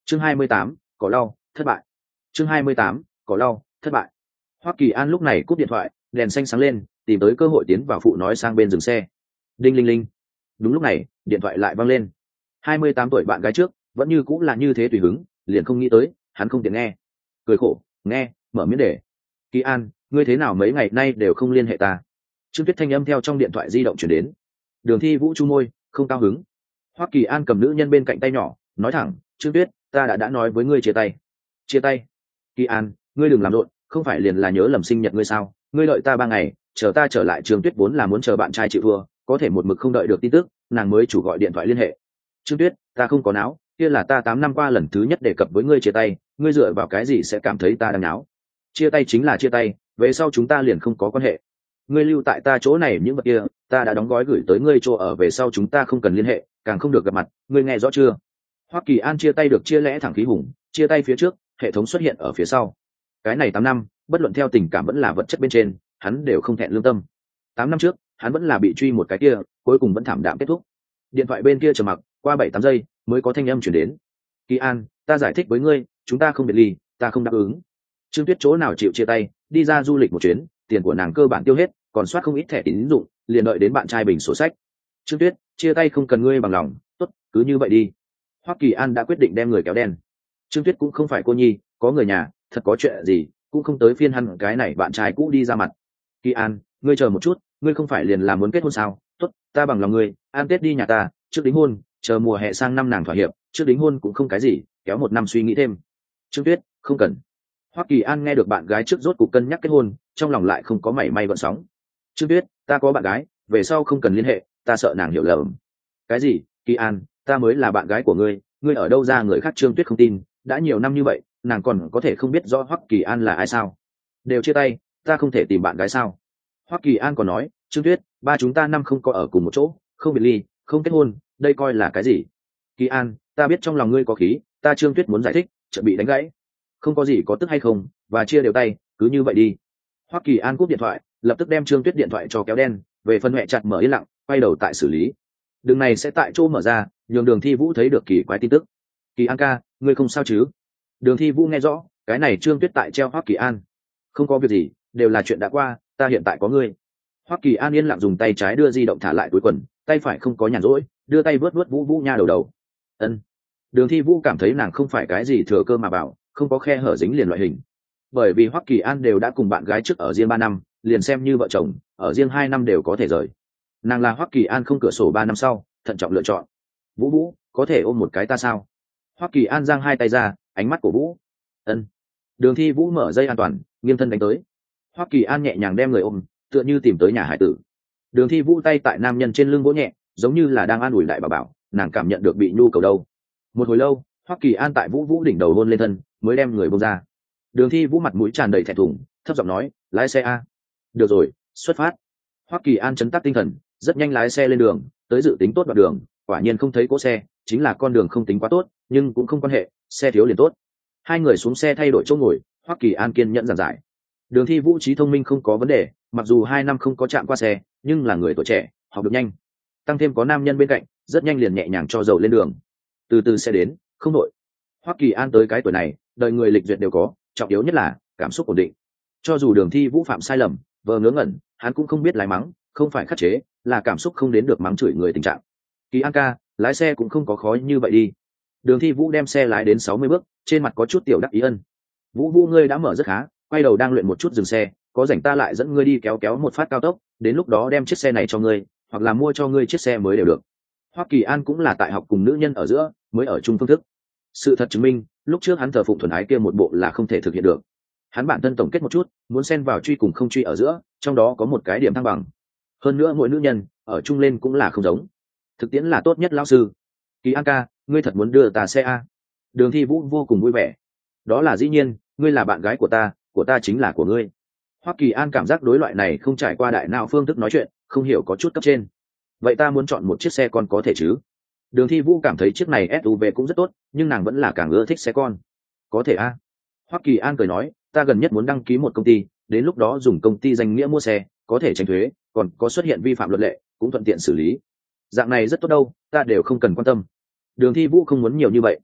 Chương 28, cỏ lau, thất bại. Chương 28, cỏ lau, thất bại. Hoắc Kỳ An lúc này cúp điện thoại, đèn xanh sáng lên, tìm tới cơ hội tiến vào phụ nói sang bên dừng xe. Đinh linh linh. Đúng lúc này, điện thoại lại vang lên. 28 tuổi bạn gái trước, vẫn như cũng là như thế tùy hứng, liền không nghĩ tới, hắn không tiện nghe. Cười khổ, nghe, mở miễn để. Kỳ An, ngươi thế nào mấy ngày nay đều không liên hệ ta? Trương Tuyết thanh âm theo trong điện thoại di động chuyển đến. Đường Thi Vũ chu môi, không cao hứng. Hoắc Kỳ An cầm nữ nhân bên cạnh tay nhỏ, nói thẳng, Trương Tuyết, ta đã nói với ngươi chia tay. Chia tay? Kỳ An, ngươi đừng làm rộn, không phải liền là nhớ lầm sinh nhật ngươi sao? Ngươi đợi ta 3 ngày, chờ ta trở lại. Trương Tuyết vốn là muốn chờ bạn trai chịu thua, có thể một mực không đợi được tin tức, nàng mới chủ gọi điện thoại liên hệ. Trương Tuyết, ta không có náo, kia là ta 8 năm qua lần thứ nhất đề cập với ngươi chia tay, ngươi dựa vào cái gì sẽ cảm thấy ta đang náo? Chia tay chính là chia tay, về sau chúng ta liền không có quan hệ. Ngươi lưu tại ta chỗ này những vật kia, ta đã đóng gói gửi tới ngươi chỗ ở, về sau chúng ta không cần liên hệ, càng không được gặp mặt, ngươi nghe rõ chưa? Hoắc Kỳ An chia tay được chia lẽ thẳng khí hùng, chia tay phía trước, hệ thống xuất hiện ở phía sau. Cái này 8 năm, bất luận theo tình cảm vẫn là vật chất bên trên, hắn đều không thẹn lương tâm. 8 năm trước, hắn vẫn là bị truy một cái kia, cuối cùng vẫn thảm đạm kết thúc. Điện thoại bên kia trầm mặc, qua 7-8 giây mới có thanh âm chuyển đến. Kỳ An, ta giải thích với ngươi, chúng ta không biệt ly, ta không đáp ứng. Trương Tuyết chỗ nào chịu chia tay, đi ra du lịch một chuyến, tiền của nàng cơ bản tiêu hết, còn soát không ít thẻ tín dụng, liền đợi đến bạn trai bình sổ sách. Trương Tuyết, chia tay không cần ngươi bằng lòng, tốt, cứ như vậy đi. Hoắc Kỳ An đã quyết định đem người kéo đen. Trương Tuyết cũng không phải cô nhi, có người nhà, thật có chuyện gì cũng không tới phiên hắn cái này bạn trai cũ đi ra mặt. Kỳ An, ngươi chờ một chút, ngươi không phải liền là muốn kết hôn sao? Tốt, ta bằng lòng ngươi, an Tết đi nhà ta, trước đính hôn, chờ mùa hè sang năm nàng thỏa hiệp, trước đính hôn cũng không cái gì, kéo 1 năm suy nghĩ thêm. Trương Tuyết, không cần. Hoắc Kỳ An nghe được bạn gái trước rốt cuộc cân nhắc kết hôn, trong lòng lại không có mảy may gợn sóng. Trương Tuyết, ta có bạn gái, về sau không cần liên hệ, ta sợ nàng hiểu lầm. Cái gì? Kỳ An, ta mới là bạn gái của ngươi, ngươi ở đâu ra người khác? Trương Tuyết không tin, đã nhiều năm như vậy, nàng còn có thể không biết rõ Hoắc Kỳ An là ai sao? Đều chia tay, ta không thể tìm bạn gái sao? Hoắc Kỳ An còn nói, Trương Tuyết, ba chúng ta năm không có ở cùng một chỗ, không biệt ly, không kết hôn, đây coi là cái gì? Kỳ An, ta biết trong lòng ngươi có khí, ta Trương Tuyết muốn giải thích, chợt bị đánh gãy. Không có gì có tức hay không, và chia đều tay, cứ như vậy đi. Hoắc Kỳ An cúp điện thoại, lập tức đem Trương Tuyết điện thoại cho kéo đen, về phần mẹ chặt mở yên lặng, quay đầu tại xử lý. Đường này sẽ tại chỗ mở ra, nhường Đường Thi Vũ thấy được kỳ quái tin tức. Kỳ An ca, ngươi không sao chứ? Đường Thi Vũ nghe rõ, cái này Trương Tuyết tại treo Hoắc Kỳ An. Không có việc gì, đều là chuyện đã qua, ta hiện tại có ngươi. Hoắc Kỳ An yên lặng dùng tay trái đưa di động thả lại túi quần, tay phải không có nhàn rỗi, đưa tay vớt vớt Vũ Vũ nha đầu. Ân. Đường Thi Vũ cảm thấy nàng không phải cái gì thừa cơ mà bảo, không có khe hở dính liền loại hình. Bởi vì Hoắc Kỳ An đều đã cùng bạn gái trước ở riêng 3 năm, liền xem như vợ chồng, ở riêng 2 năm đều có thể rời. Nàng là Hoắc Kỳ An không cửa sổ 3 năm sau, thận trọng lựa chọn. Vũ Vũ, có thể ôm một cái ta sao? Hoắc Kỳ An giang hai tay ra, ánh mắt của Vũ. Ân. Đường Thi Vũ mở dây an toàn, nghiêng thân đánh tới. Hoắc Kỳ An nhẹ nhàng đem người ôm, tựa như tìm tới nhà hải tử. Đường Thi Vũ tay tại nam nhân trên lưng vỗ nhẹ, giống như là đang an ủi đại bảo, nàng cảm nhận được bị nhu cầu đâu. Một hồi lâu, Hoắc Kỳ An tại Vũ Vũ đỉnh đầu hôn lên thân, mới đem người buông ra. Đường Thi Vũ mặt mũi tràn đầy thẹn thùng, thấp giọng nói, lái xe a. Được rồi, xuất phát. Hoắc Kỳ An chấn tác tinh thần, rất nhanh lái xe lên đường, tới dự tính tốt đoạn đường, quả nhiên không thấy cỗ xe, chính là con đường không tính quá tốt, nhưng cũng không quan hệ, xe thiếu liền tốt. Hai người xuống xe thay đổi chỗ ngồi, Hoắc Kỳ An kiên nhẫn giảng giải. Đường Thi Vũ trí thông minh không có vấn đề, mặc dù 2 năm không có chạm qua xe, nhưng là người tuổi trẻ, học được nhanh. Tăng thêm có nam nhân bên cạnh, rất nhanh liền nhẹ nhàng cho dầu lên đường. Từ từ sẽ đến, không đội. Hoắc Kỳ An tới cái tuổi này, đời người lịch duyệt đều có, trọng yếu nhất là cảm xúc ổn định. Cho dù Đường Thi Vũ phạm sai lầm, vờ ngớ ngẩn, hắn cũng không biết lái mắng, không phải khắc chế, là cảm xúc không đến được mắng chửi người tình trạng. Kỳ An ca, lái xe cũng không có khó như vậy đi. Đường Thi Vũ đem xe lái đến 60 bước, trên mặt có chút tiểu đắc ý ân. Vũ Vũ ngươi đã mở rất khá, quay đầu đang luyện một chút dừng xe, có rảnh ta lại dẫn ngươi đi kéo kéo một phát cao tốc, đến lúc đó đem chiếc xe này cho ngươi, hoặc là mua cho ngươi chiếc xe mới đều được. Hoắc Kỳ An cũng là tại học cùng nữ nhân ở giữa, mới ở chung phương thức. Sự thật chứng minh, lúc trước hắn thờ phụng thuần ái kia một bộ là không thể thực hiện được. Hắn bản thân tổng kết một chút, muốn xen vào truy cùng không truy ở giữa, trong đó có một cái điểm thăng bằng. Hơn nữa mỗi nữ nhân ở chung lên cũng là không giống. Thực tiễn là tốt nhất lão sư. Kỳ An ca, ngươi thật muốn đưa ta xe a? Đường Thi Vũ vô cùng vui vẻ. Đó là dĩ nhiên, ngươi là bạn gái của ta chính là của ngươi. Hoắc Kỳ An cảm giác đối loại này không trải qua đại não phương thức nói chuyện, không hiểu có chút cấp trên. Vậy ta muốn chọn một chiếc xe con có thể chứ? Đường Thi Vũ cảm thấy chiếc này SUV cũng rất tốt, nhưng nàng vẫn là càng ưa thích xe con. Có thể a? Hoắc Kỳ An cười nói, ta gần nhất muốn đăng ký một công ty, đến lúc đó dùng công ty danh nghĩa mua xe, có thể tránh thuế, còn có xuất hiện vi phạm luật lệ, cũng thuận tiện xử lý. Dạng này rất tốt đâu, ta đều không cần quan tâm. Đường Thi Vũ không muốn nhiều như vậy.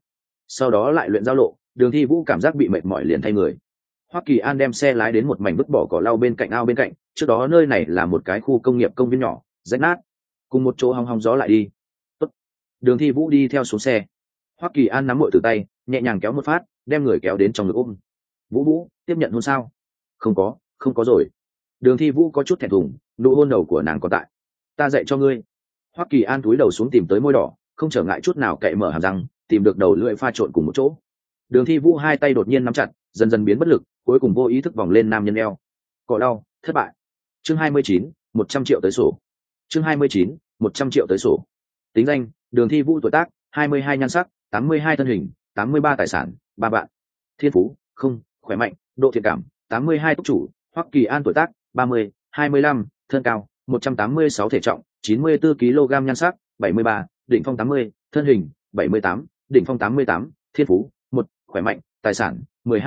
sau đó lại luyện giao lộ. Đường Thi Vũ cảm giác bị mệt mỏi liền thay người. Hoắc Kỳ An đem xe lái đến một mảnh vứt bỏ cỏ lau bên cạnh ao bên cạnh, trước đó nơi này là một cái khu công nghiệp công viên nhỏ rách nát, cùng một chỗ hong hong gió lại đi. Tốt. Đường Thi Vũ đi theo xuống xe. Hoắc Kỳ An nắm muội từ tay, nhẹ nhàng kéo một phát, đem người kéo đến trong ngực ôm. Vũ Vũ, tiếp nhận hôn sao? Không có rồi. Đường Thi Vũ có chút thẹn thùng, nụ hôn đầu của nàng còn tại. Ta dạy cho ngươi. Hoắc Kỳ An cúi đầu xuống tìm tới môi đỏ, không trở ngại chút nào cậy mở hàm răng, tìm được đầu lưỡi pha trộn cùng một chỗ. Đường Thi Vũ hai tay đột nhiên nắm chặt, dần dần biến bất lực, cuối cùng vô ý thức vòng lên nam nhân eo. Cọ đau, thất bại. Chương 29, 100 triệu tới sổ. Chương 29, 100 triệu tới sổ. Tính danh: Đường Thi Vũ, tuổi tác: 22, nhan sắc: 82, thân hình: 83, tài sản: 3 vạn. Thiên phú: không, khỏe mạnh, độ thiện cảm: 82, túc chủ. Hoắc Kỳ An, tuổi tác: 30, 25, thân cao: 186, thể trọng: 94 kg, nhan sắc: 73, đỉnh phong 80, thân hình: 78, đỉnh phong 88, thiên phú: 1, khỏe mạnh, tài sản: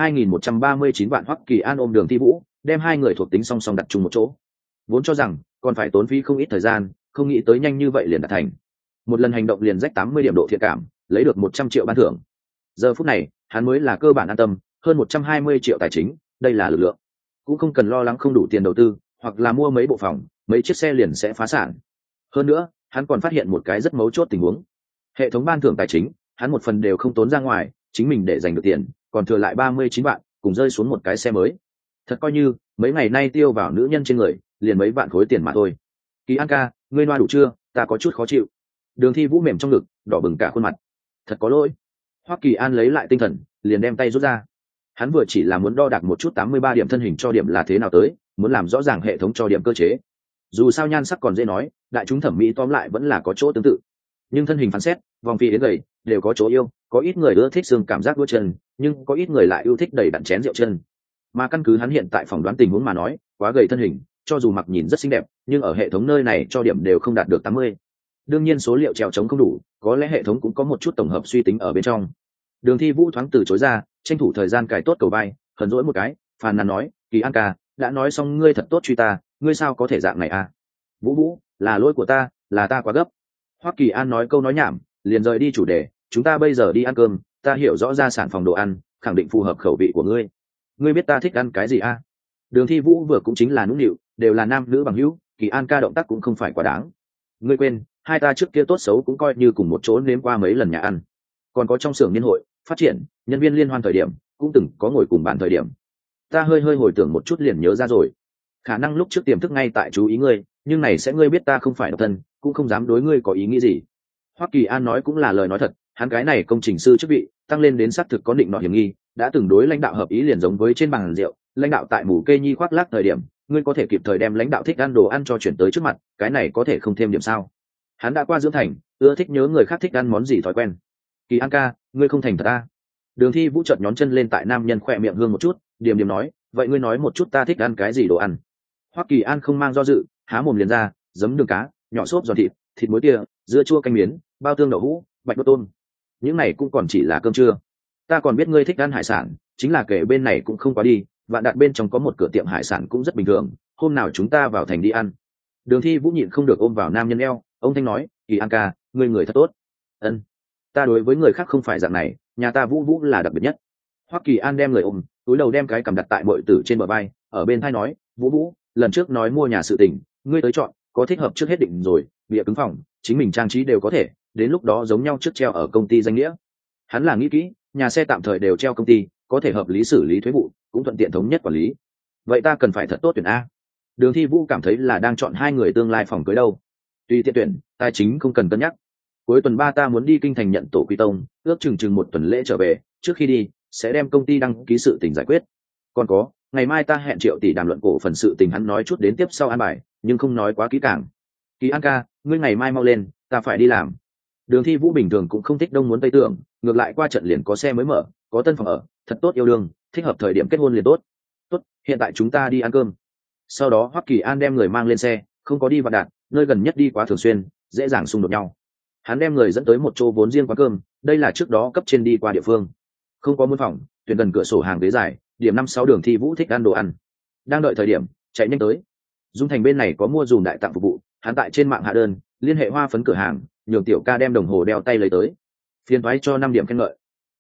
12.139 vạn. Hoắc Kỳ An ôm Đường Thi Vũ, đem hai người thuộc tính song song đặt chung một chỗ. Vốn cho rằng còn phải tốn phí không ít thời gian, không nghĩ tới nhanh như vậy liền đạt thành. Một lần hành động liền rách 80 điểm độ thiện cảm, lấy được 100 triệu ban thưởng. Giờ phút này, hắn mới là cơ bản an tâm, hơn 120 triệu tài chính, đây là lực lượng. Cũng không cần lo lắng không đủ tiền đầu tư, hoặc là mua mấy bộ phòng, mấy chiếc xe liền sẽ phá sản. Hơn nữa, hắn còn phát hiện một cái rất mấu chốt tình huống. Hệ thống ban thưởng tài chính, hắn một phần đều không tốn ra ngoài, chính mình để dành được tiền, còn thừa lại 39 vạn, cùng rơi xuống một cái xe mới. Thật coi như mấy ngày nay tiêu vào nữ nhân trên người, liền mấy vạn khối tiền mà thôi. Kỳ An ca, ngươi noa đủ chưa? Ta có chút khó chịu. Đường Thi Vũ mềm trong ngực, đỏ bừng cả khuôn mặt. Thật có lỗi. Hoắc Kỳ An lấy lại tinh thần, liền đem tay rút ra. Hắn vừa chỉ là muốn đo đạc một chút 83 điểm thân hình cho điểm là thế nào tới, muốn làm rõ ràng hệ thống cho điểm cơ chế. Dù sao nhan sắc còn dễ nói, đại chúng thẩm mỹ tóm lại vẫn là có chỗ tương tự. Nhưng thân hình phán xét, vòng phi đến gầy, đều có chỗ yêu, có ít người ưa thích xương cảm giác đua chân, nhưng có ít người lại yêu thích đầy đặn chén rượu chân. Mà căn cứ hắn hiện tại phỏng đoán tình huống mà nói, quá gầy thân hình, cho dù mặc nhìn rất xinh đẹp, nhưng ở hệ thống nơi này cho điểm đều không đạt được 80. Đương nhiên số liệu trèo trống không đủ, có lẽ hệ thống cũng có một chút tổng hợp suy tính ở bên trong. Đường Thi Vũ thoáng từ chối ra, tranh thủ thời gian cài tốt cầu vai, hờn dỗi một cái, phàn nàn nói: Kỳ An ca, đã nói xong ngươi thật tốt truy ta, ngươi sao có thể dạng này à? Vũ Vũ, là lỗi của ta, là ta quá gấp. Hoắc Kỳ An nói câu nói nhảm, liền rời đi chủ đề. Chúng ta bây giờ đi ăn cơm, ta hiểu rõ ra sản phòng đồ ăn, khẳng định phù hợp khẩu vị của ngươi. Ngươi biết ta thích ăn cái gì à? Đường Thi Vũ vừa cũng chính là nũng nịu, đều là nam nữ bằng hữu, Kỳ An ca động tác cũng không phải quá đáng. Ngươi quên, hai ta trước kia tốt xấu cũng coi như cùng một chỗ nếm qua mấy lần nhà ăn. Còn có trong xưởng niên hội phát triển, nhân viên liên hoan thời điểm, cũng từng có ngồi cùng bàn thời điểm. Ta hơi hồi tưởng một chút liền nhớ ra rồi. Khả năng lúc trước tiềm thức ngay tại chú ý ngươi, nhưng này sẽ ngươi biết ta không phải độc thân, cũng không dám đối ngươi có ý nghĩ gì. Hoắc Kỳ An nói cũng là lời nói thật, hắn cái này công trình sư chức vị tăng lên đến xác thực có định nọ hiểm nghi, đã từng đối lãnh đạo hợp ý liền giống với trên bàn rượu, lãnh đạo tại mù kê nhi khoác lác thời điểm, ngươi có thể kịp thời đem lãnh đạo thích ăn đồ ăn cho chuyển tới trước mặt, cái này có thể không thêm điểm sao? Hắn đã qua dưỡng thành, ưa thích nhớ người khác thích ăn món gì thói quen. Kỳ An ca, ngươi không thành thật ta. Đường Thi Vũ chợt nhón chân lên tại nam nhân khỏe miệng hương một chút, điềm điềm nói: vậy ngươi nói một chút ta thích ăn cái gì đồ ăn? Hoắc Kỳ An không mang do dự, há mồm liền ra: giấm đường cá, nhỏ xốp giòn thịt, thịt muối tia, dưa chua canh miến, bao tương đậu hũ, bạch đốt tôm. Những này cũng còn chỉ là cơm trưa. Ta còn biết ngươi thích ăn hải sản, chính là kể bên này cũng không quá đi, Vạn Đạt bên trong có một cửa tiệm hải sản cũng rất bình thường, hôm nào chúng ta vào thành đi ăn. Đường Thi Vũ nhịn không được ôm vào nam nhân eo, ông thanh nói: Kỳ An ca, ngươi người thật tốt. Ân, ta đối với người khác không phải dạng này, nhà ta Vũ Vũ là đặc biệt nhất. Hoắc Kỳ An đem người ôm, túi đầu đem cái cầm đặt tại bội tử trên bờ vai, ở bên thai nói: Vũ Vũ, lần trước nói mua nhà sự tình, ngươi tới chọn, có thích hợp trước hết định rồi, bìa cứng phòng, chính mình trang trí đều có thể, đến lúc đó giống nhau trước treo ở công ty danh nghĩa. Hắn là nghĩ kỹ, nhà xe tạm thời đều treo công ty, có thể hợp lý xử lý thuế vụ, cũng thuận tiện thống nhất quản lý. Vậy ta cần phải thật tốt tuyển a. Đường Thi Vũ cảm thấy là đang chọn hai người tương lai phòng cưới đâu. Tùy tiện tuyển, tài chính không cần cân nhắc. Cuối tuần 3 ta muốn đi kinh thành nhận tổ quy tông, ước chừng một tuần lễ trở về, trước khi đi sẽ đem công ty đăng ký sự tình giải quyết. Còn có, ngày mai ta hẹn Triệu tỷ đàm luận cổ phần sự tình, hắn nói chút đến tiếp sau an bài, nhưng không nói quá kỹ càng. Kỳ An ca, ngươi ngày mai mau lên, ta phải đi làm. Đường Thi Vũ bình thường cũng không thích đông muốn tây tưởng, ngược lại qua trận liền có xe mới mở, có tân phòng ở, thật tốt yêu đương, thích hợp thời điểm kết hôn liền tốt. Tốt, hiện tại chúng ta đi ăn cơm. Sau đó Hoắc Kỳ An đem người mang lên xe, không có đi Vạn Đạt, nơi gần nhất đi quá thường xuyên, dễ dàng xung đột nhau. Hắn đem người dẫn tới một chỗ vốn riêng quán cơm, đây là trước đó cấp trên đi qua địa phương. Không có muôn phòng, tuyển gần cửa sổ hàng ghế dài, điểm 5-6 Đường Thi Vũ thích ăn đồ ăn. Đang đợi thời điểm, chạy nhanh tới. Dung Thành bên này có mua dùm đại tặng phục vụ, hắn tại trên mạng hạ đơn, liên hệ hoa phấn cửa hàng, nhường tiểu ca đem đồng hồ đeo tay lấy tới. Phiền thoái cho 5 điểm khen ngợi.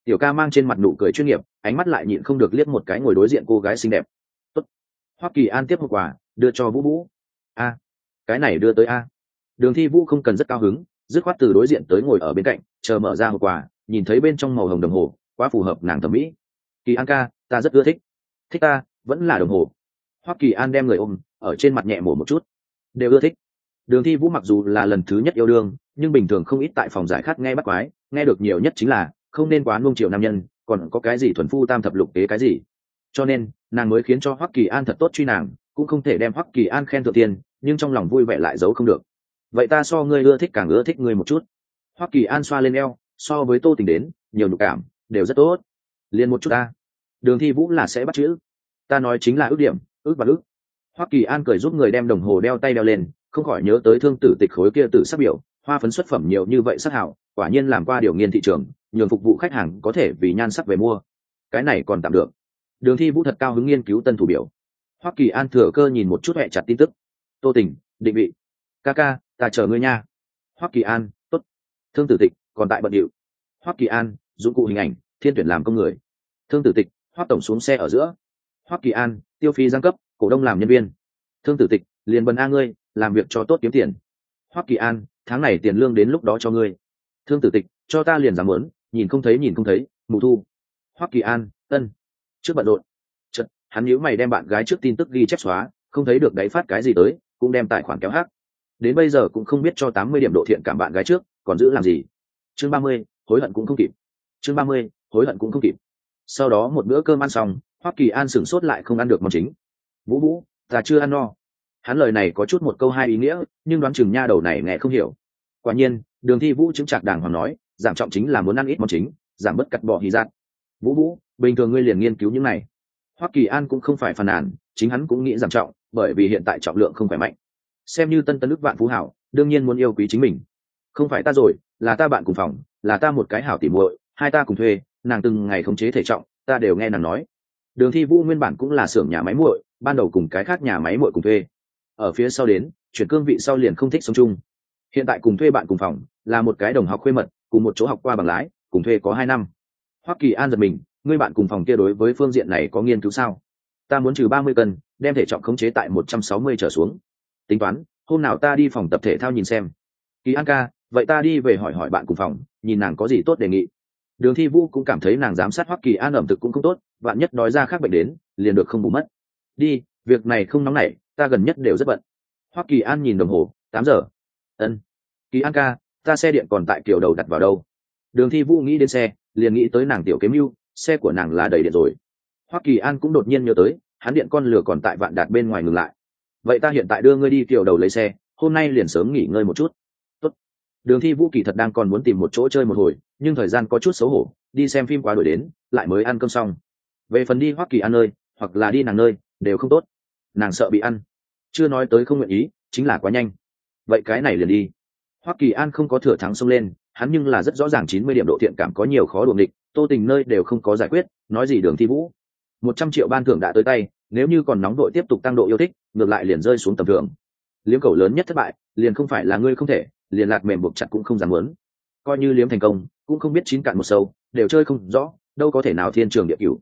Tiểu ca mang trên mặt nụ cười chuyên nghiệp, ánh mắt lại nhịn không được liếc một cái ngồi đối diện cô gái xinh đẹp. Tốt. Hoắc Kỳ An tiếp một quà đưa cho Vũ Vũ. A, cái này đưa tới a. Đường Thi Vũ không cần rất cao hứng, dứt khoát từ đối diện tới ngồi ở bên cạnh, chờ mở ra hộp quà, nhìn thấy bên trong màu hồng đồng hồ, quá phù hợp nàng thẩm mỹ. Kỳ An ca, ta rất ưa thích. Thích ta, vẫn là đồng hồ. Hoắc Kỳ An đem người ôm, ở trên mặt nhẹ mổ một chút. Đều ưa thích. Đường Thi Vũ mặc dù là lần thứ nhất yêu đương, nhưng bình thường không ít tại phòng giải khát nghe bắt quái, nghe được nhiều nhất chính là không nên quá nuông chiều nam nhân, còn có cái gì thuần phu tam thập lục kế cái gì. Cho nên, nàng mới khiến cho Hoắc Kỳ An thật tốt truy nàng, cũng không thể đem Hoắc Kỳ An khen thượng tiền, nhưng trong lòng vui vẻ lại giấu không được. Vậy ta so ngươi ưa thích càng ưa thích ngươi một chút. Hoắc Kỳ An xoa lên eo, so với Tô Tình đến, nhiều nhục cảm, đều rất tốt. Liền một chút ta. Đường Thi Vũ là sẽ bắt chữ. Ta nói chính là ước điểm, ước và ước. Hoắc Kỳ An cười giúp người đem đồng hồ đeo tay đeo lên, không khỏi nhớ tới Thương Tử Tịch khối kia tử sắc biểu, hoa phấn xuất phẩm nhiều như vậy sắc hảo, quả nhiên làm qua điều nghiên thị trường, nhường phục vụ khách hàng có thể vì nhan sắc về mua. Cái này còn tạm được. Đường Thi Vũ thật cao hứng nghiên cứu tân thủ biểu. Hoắc Kỳ An thừa cơ nhìn một chút hẹ chặt tin tức. Tô Tình, định vị. Ca, ta chờ ngươi nha. Hoắc Kỳ An, tốt. Thương Tử Tịch còn tại bận điệu. Hoắc Kỳ An, dụng cụ hình ảnh, thiên tuyển làm công người. Thương Tử Tịch, Hoắc tổng xuống xe ở giữa. Hoắc Kỳ An, tiêu phí giáng cấp, cổ đông làm nhân viên. Thương Tử Tịch, liền bần a ngươi, làm việc cho tốt kiếm tiền. Hoắc Kỳ An, tháng này tiền lương đến lúc đó cho ngươi. Thương Tử Tịch, cho ta liền dám muốn, nhìn không thấy, mù thu. Hoắc Kỳ An, tân. Trước bận rộn. Chợt, hắn nhíu mày đem bạn gái trước tin tức ghi chép xóa, không thấy được đáy phát cái gì tới, cũng đem tài khoản kéo hắc. Đến bây giờ cũng không biết cho 80 điểm độ thiện cảm bạn gái trước, còn giữ làm gì. Chương 30, hối hận cũng không kịp. Chương 30, hối hận cũng không kịp. Sau đó một bữa cơm ăn xong, Hoắc Kỳ An sửng sốt lại không ăn được món chính. Vũ, ta chưa ăn no. Hắn lời này có chút một câu hai ý nghĩa, nhưng đoán chừng nha đầu này nghe không hiểu. Quả nhiên, Đường Thi Vũ chứng chạc đàng hoàng nói, giảm trọng chính là muốn ăn ít món chính, giảm bớt cắt bỏ hí giác. Vũ, bình thường ngươi liền nghiên cứu những này. Hoắc Kỳ An cũng không phải phàn nàn, chính hắn cũng nghĩ giảm trọng, bởi vì hiện tại trọng lượng không khỏe mạnh. Xem như tân ức vạn phú hảo, đương nhiên muốn yêu quý chính mình. Không phải ta rồi, là ta bạn cùng phòng, là ta một cái hảo tỉ muội, hai ta cùng thuê, nàng từng ngày khống chế thể trọng, ta đều nghe nàng nói. Đường Thi Vũ nguyên bản cũng là xưởng nhà máy muội, ban đầu cùng cái khác nhà máy muội cùng thuê. Ở phía sau đến, chuyển cương vị sau liền không thích sống chung. Hiện tại cùng thuê bạn cùng phòng, là một cái đồng học khuê mật, cùng một chỗ học qua bằng lái, cùng thuê có 2 năm. Hoắc Kỳ An giật mình, ngươi bạn cùng phòng kia đối với phương diện này có nghiên cứu sao? Ta muốn trừ 30 cân, đem thể trọng khống chế tại 160 trở xuống. Tính toán, hôm nào ta đi phòng tập thể thao nhìn xem. Kỳ An ca, vậy ta đi về hỏi hỏi bạn cùng phòng, nhìn nàng có gì tốt đề nghị. Đường Thi Vũ cũng cảm thấy nàng giám sát Hoắc Kỳ An ẩm thực cũng không tốt, vạn nhất nói ra khác bệnh đến, liền được không bù mất. Đi, việc này không nóng nảy, ta gần nhất đều rất bận. Hoắc Kỳ An nhìn đồng hồ, 8 giờ. Ân. Kỳ An ca, ta xe điện còn tại kiểu đầu đặt vào đâu? Đường Thi Vũ nghĩ đến xe, liền nghĩ tới nàng tiểu kiếm mưu, xe của nàng là đầy điện rồi. Hoắc Kỳ An cũng đột nhiên nhớ tới, hắn điện con lửa còn tại Vạn Đạt bên ngoài ngừng lại. Vậy ta hiện tại đưa ngươi đi kiểu đầu lấy xe, hôm nay liền sớm nghỉ ngơi một chút. Tốt. Đường Thi Vũ kỳ thật đang còn muốn tìm một chỗ chơi một hồi, nhưng thời gian có chút xấu hổ, đi xem phim quá đuổi đến, lại mới ăn cơm xong. Về phần đi Hoắc Kỳ An nơi, hoặc là đi nàng nơi, đều không tốt. Nàng sợ bị ăn. Chưa nói tới không nguyện ý, chính là quá nhanh. Vậy cái này liền đi. Hoắc Kỳ An không có thừa thắng xông lên, hắn nhưng là rất rõ ràng 90 điểm độ thiện cảm có nhiều khó đuổi địch, Tô Tình nơi đều không có giải quyết, nói gì Đường Thi Vũ. 100 triệu ban thưởng đã tới tay, nếu như còn nóng đội tiếp tục tăng độ yêu thích, ngược lại liền rơi xuống tầm thường. Liếm cầu lớn nhất thất bại, liền không phải là ngươi không thể, liền lạt mềm buộc chặt cũng không dám muốn. Coi như liếm thành công, cũng không biết chín cạn một sâu, đều chơi không rõ, đâu có thể nào thiên trường địa cửu.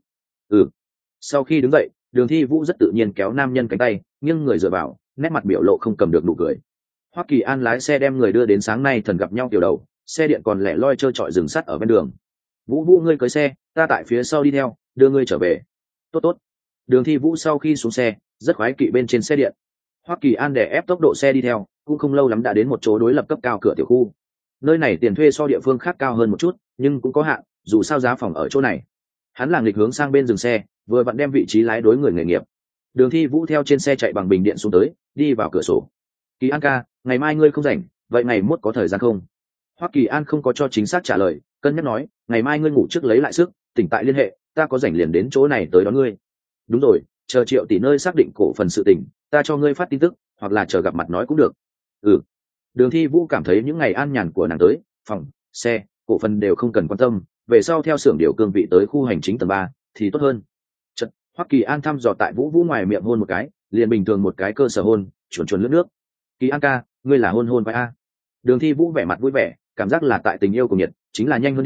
Sau khi đứng dậy, Đường Thi Vũ rất tự nhiên kéo nam nhân cánh tay, nghiêng người dựa vào, nét mặt biểu lộ không cầm được nụ cười. Hoắc Kỳ An lái xe đem người đưa đến sáng nay thần gặp nhau kiểu đầu, xe điện còn lẻ loi trơ trọi dừng sắt ở bên đường. Vũ ngươi cưới xe, ta tại phía sau đi theo, đưa ngươi trở về. Tốt. Đường Thi Vũ sau khi xuống xe, rất khoái kỵ bên trên xe điện. Hoắc Kỳ An đè ép tốc độ xe đi theo, cũng không lâu lắm đã đến một chỗ đối lập cấp cao cửa tiểu khu. Nơi này tiền thuê so địa phương khác cao hơn một chút, nhưng cũng có hạn, dù sao giá phòng ở chỗ này. Hắn làng nghịch hướng sang bên dừng xe, vừa vặn đem vị trí lái đối người nghề nghiệp. Đường Thi Vũ theo trên xe chạy bằng bình điện xuống tới, đi vào cửa sổ. Kỳ An ca, ngày mai ngươi không rảnh, vậy ngày mốt có thời gian không? Hoắc Kỳ An không có cho chính xác trả lời, cân nhắc nói, ngày mai ngươi ngủ trước lấy lại sức, tỉnh tại liên hệ, ta có rảnh liền đến chỗ này tới đón ngươi. Đúng rồi, chờ Triệu tỷ nơi xác định cổ phần sự tình, ta cho ngươi phát tin tức, hoặc là chờ gặp mặt nói cũng được. Đường Thi Vũ cảm thấy những ngày an nhàn của nàng tới, phòng, xe, cổ phần đều không cần quan tâm, về sau theo xưởng điều cương vị tới khu hành chính tầng 3 thì tốt hơn. Chợt, Hoắc Kỳ An thăm dò tại Vũ ngoài miệng hôn một cái, liền bình thường một cái cơ sở hôn, chuồn lướt nước. Kỳ An ca, ngươi là hôn vai a. Đường Thi Vũ vẻ mặt vui vẻ, cảm giác là tại tình yêu của nhiệt, chính là nhanh hơn điểm,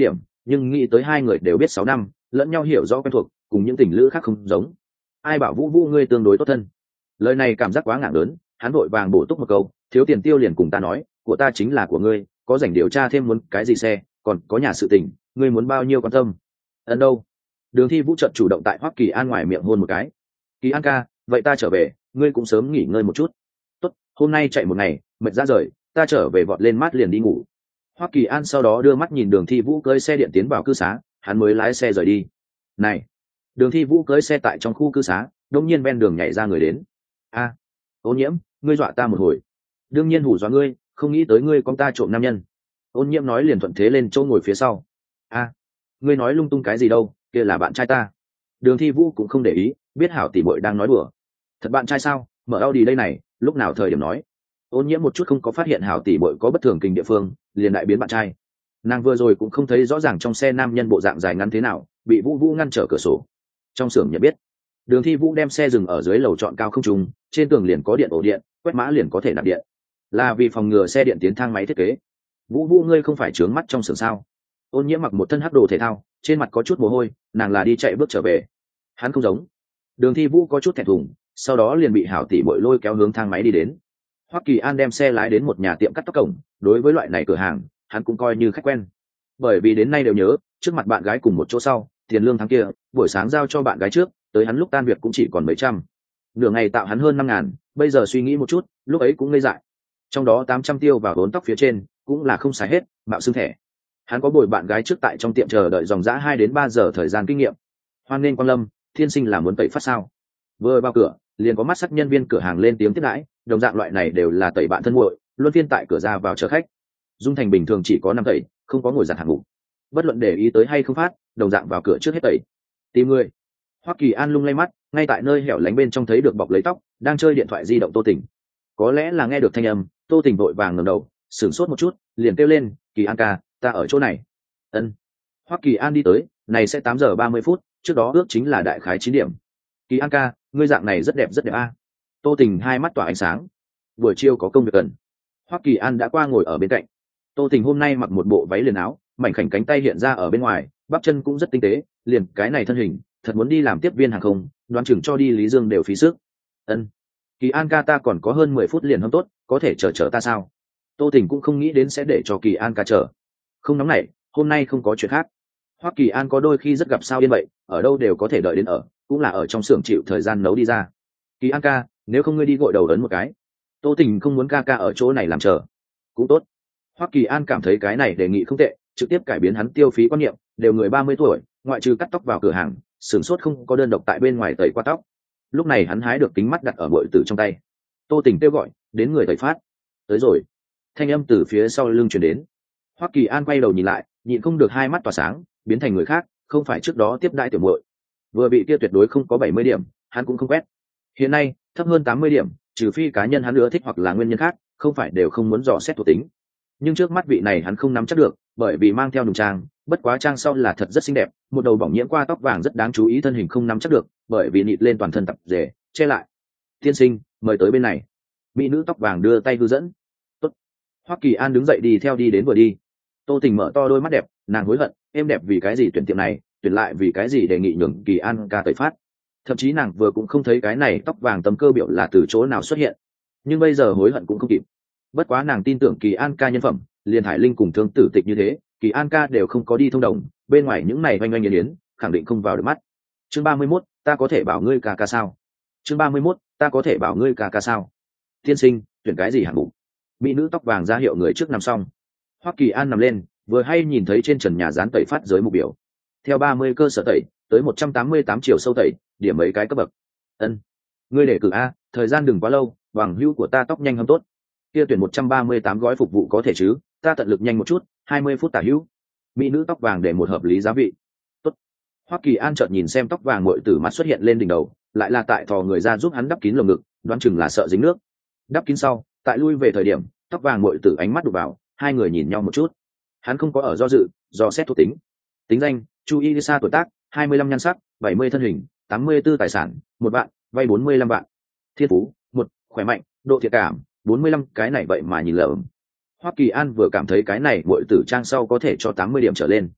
nhưng nghĩ tới hai người đều biết 6 năm, lẫn nhau hiểu rõ quen thuộc, cùng những tình lữ khác không giống. Ai bảo Vũ Vũ ngươi tương đối tốt thân. Lời này cảm giác quá ngạng lớn, hắn vội vàng bổ túc một câu, thiếu tiền tiêu liền cùng ta nói, của ta chính là của ngươi, có rảnh điều tra thêm muốn cái gì xe, còn có nhà sự tình, ngươi muốn bao nhiêu quan tâm. Ấn đâu? Đường Thi Vũ chợt chủ động tại Hoắc Kỳ An ngoài miệng hôn một cái. Kỳ An ca, vậy ta trở về, ngươi cũng sớm nghỉ ngơi một chút. Tốt, hôm nay chạy một ngày, mệt ra rời, ta trở về vọt lên mát liền đi ngủ. Hoắc Kỳ An sau đó đưa mắt nhìn Đường Thi Vũ cưỡi xe điện tiến vào cư xá, hắn mới lái xe rời đi. Này, Đường Thi Vũ cưỡi xe tại trong khu cư xá, đột nhiên ven đường nhảy ra người đến. A, Ô Nhiễm, ngươi dọa ta một hồi. Đương nhiên hù dọa ngươi, không nghĩ tới ngươi con ta trộm nam nhân. Ôn Nhiễm nói liền thuận thế lên chỗ ngồi phía sau. A, ngươi nói lung tung cái gì đâu, kia là bạn trai ta. Đường Thi Vũ cũng không để ý, biết hảo tỷ muội đang nói đùa. Thật bạn trai sao? Mở Audi đây này, lúc nào thời điểm nói. Ôn Nhiễm một chút không có phát hiện hảo tỷ muội có bất thường kinh địa phương, liền đại biến bạn trai. Nàng vừa rồi cũng không thấy rõ ràng trong xe nam nhân bộ dạng dài ngắn thế nào, bị Vũ Vũ ngăn trở cửa sổ. Trong xưởng nhận biết, Đường Thi Vũ đem xe dừng ở dưới lầu trọn cao không trung, trên tường liền có điện ổ điện, quét mã liền có thể nạp điện, là vì phòng ngừa xe điện tiến thang máy thiết kế. Vũ Vũ ngươi không phải trướng mắt trong xưởng sao? Ôn Nhiễm mặc một thân hắc đồ thể thao, trên mặt có chút mồ hôi, nàng là đi chạy bước trở về. Hắn không giống. Đường Thi Vũ có chút thẹn thùng, sau đó liền bị hảo tỷ bội lôi kéo hướng thang máy đi đến. Hoắc Kỳ An đem xe lái đến một nhà tiệm cắt tóc cổng, đối với loại này cửa hàng, hắn cũng coi như khách quen. Bởi vì đến nay đều nhớ, trước mặt bạn gái cùng một chỗ sau, tiền lương tháng kia, buổi sáng giao cho bạn gái trước, tới hắn lúc tan việc cũng chỉ còn mấy trăm. Nửa ngày tạo hắn hơn 5.000, bây giờ suy nghĩ một chút, lúc ấy cũng ngây dại. Trong đó 800 tiêu vào vốn tóc phía trên, cũng là không xài hết, mạo xương thẻ. Hắn có bồi bạn gái trước tại trong tiệm chờ đợi dòng dã 2 đến 3 giờ thời gian kinh nghiệm. Hoan nên Quang Lâm, thiên sinh là muốn tẩy phát sao? Vừa vào cửa, liền có mắt sắc nhân viên cửa hàng lên tiếng tiếp đãi, đồng dạng loại này đều là tẩy bạn thân muội, luân phiên tại cửa ra vào chờ khách. Dung Thành bình thường chỉ có 5 tẩy, không có ngồi giặt hạng mục. Bất luận để ý tới hay không phát, đồng dạng vào cửa trước hết tẩy. Tìm người. Hoắc Kỳ An lung lay mắt, ngay tại nơi hẻo lánh bên trong thấy được bọc lấy tóc, đang chơi điện thoại di động Tô Tỉnh. Có lẽ là nghe được thanh âm, Tô Tỉnh vội vàng ngẩng đầu, sửng sốt một chút, liền kêu lên, "Kỳ An ca, ta ở chỗ này." Ân. Hoắc Kỳ An đi tới, này sẽ 8 giờ 30 phút, trước đó ước chính là đại khái 9 điểm. "Kỳ An ca, ngươi dạng này rất đẹp a." Tô Tỉnh hai mắt tỏa ánh sáng. "Buổi chiều có công việc cần." Hoắc Kỳ An đã qua ngồi ở bên cạnh. Tô Tỉnh hôm nay mặc một bộ váy liền áo, mảnh khảnh cánh tay hiện ra ở bên ngoài, bắp chân cũng rất tinh tế, liền cái này thân hình, thật muốn đi làm tiếp viên hàng không, đoán chừng cho đi Lý Dương đều phí sức. Ân. Kỳ An ca ta còn có hơn 10 phút liền hâm tốt, có thể chờ ta sao? Tô Tỉnh cũng không nghĩ đến sẽ để cho Kỳ An ca chờ. Không nóng nảy, hôm nay không có chuyện khác. Hoắc Kỳ An có đôi khi rất gặp sao yên vậy, ở đâu đều có thể đợi đến ở, cũng là ở trong xưởng chịu thời gian nấu đi ra. Kỳ An ca, nếu không ngươi đi gội đầu ấn một cái. Tô Tỉnh không muốn ca ca ở chỗ này làm chờ. Cũng tốt. Hoắc Kỳ An cảm thấy cái này đề nghị không tệ, trực tiếp cải biến hắn tiêu phí quan niệm, đều người 30 tuổi, ngoại trừ cắt tóc vào cửa hàng, sửng sốt không có đơn độc tại bên ngoài tẩy qua tóc. Lúc này hắn hái được kính mắt đặt ở bội tử trong tay. Tô Tỉnh kêu gọi, đến người tẩy phát. Tới rồi. Thanh âm từ phía sau lưng truyền đến. Hoắc Kỳ An quay đầu nhìn lại, nhịn không được hai mắt tỏa sáng, biến thành người khác, không phải trước đó tiếp đãi tiểu muội. Vừa bị kia tuyệt đối không có 70 điểm, hắn cũng không quét. Hiện nay, thấp hơn 80 điểm, trừ phi cá nhân hắn ưa thích hoặc là nguyên nhân khác, không phải đều không muốn dò xét thuộc tính. Nhưng trước mắt vị này hắn không nắm chắc được, bởi vì mang theo nùng trang, bất quá trang sau là thật rất xinh đẹp, một đầu bỏng nhiễm qua tóc vàng rất đáng chú ý, thân hình không nắm chắc được, bởi vì nịt lên toàn thân tập rể, che lại. "Tiên sinh, mời tới bên này." Mỹ nữ tóc vàng đưa tay hướng dẫn. "Tốt." Hoắc Kỳ An đứng dậy đi theo đi đến vừa đi. Tô Tình mở to đôi mắt đẹp, nàng hối hận, em đẹp vì cái gì tuyển tiệm này, tuyển lại vì cái gì đề nghị nhường Kỳ An ca tẩy phát. Thậm chí nàng vừa cũng không thấy cái này tóc vàng tấm cơ biểu là từ chỗ nào xuất hiện, nhưng bây giờ hối hận cũng không kịp. Bất quá nàng tin tưởng Kỳ An ca nhân phẩm, liền Hải Linh cùng Thương Tử Tịch như thế, Kỳ An ca đều không có đi thông đồng, bên ngoài những này oanh oanh yến yến, khẳng định không vào được mắt. Chương 31, ta có thể bảo ngươi ca ca sao? Chương 31, ta có thể bảo ngươi ca ca sao? Tiên sinh, tuyển cái gì hạng mục? Mỹ nữ tóc vàng ra hiệu người trước nằm xong. Hoắc Kỳ An nằm lên, vừa hay nhìn thấy trên trần nhà dán tẩy phát giới mục biểu. Theo 30 cơ sở tẩy, tới 188 chiều sâu tẩy, điểm mấy cái cấp bậc. Ân, ngươi để cử a, thời gian đừng quá lâu, bằng hữu của ta tóc nhanh hơn tốt. Kia tuyển 138 gói phục vụ có thể chứ, ta tận lực nhanh một chút, 20 phút tả hữu. Mỹ nữ tóc vàng để một hợp lý giá vị. Tốt. Hoắc Kỳ An chợt nhìn xem tóc vàng muội tử mặt xuất hiện lên đỉnh đầu, lại là tại thò người ra giúp hắn đắp kín lồng ngực, đoán chừng là sợ dính nước. Đắp kín sau, tại lui về thời điểm, tóc vàng muội tử ánh mắt đụng vào, hai người nhìn nhau một chút. Hắn không có ở do dự, do xét thuộc tính. Tính danh: Chu Y Sa, tuổi tác 25, nhan sắc 70, thân hình 84, tài sản 1 vạn, vay 45 vạn. Thiên phú 1, khỏe mạnh, độ thiện cảm 45, cái này vậy mà nhìn lởm. Hoắc Kỳ An vừa cảm thấy cái này muội tử trang sau có thể cho 80 điểm trở lên.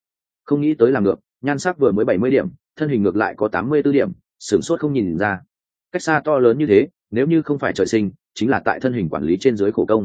không nghĩ tới làm ngược, nhan sắc vừa mới 70 điểm, thân hình ngược lại có 84 điểm, sửng sốt không nhìn ra. Cách xa to lớn như thế, nếu như không phải trời sinh, chính là tại thân hình quản lý trên dưới khổ công.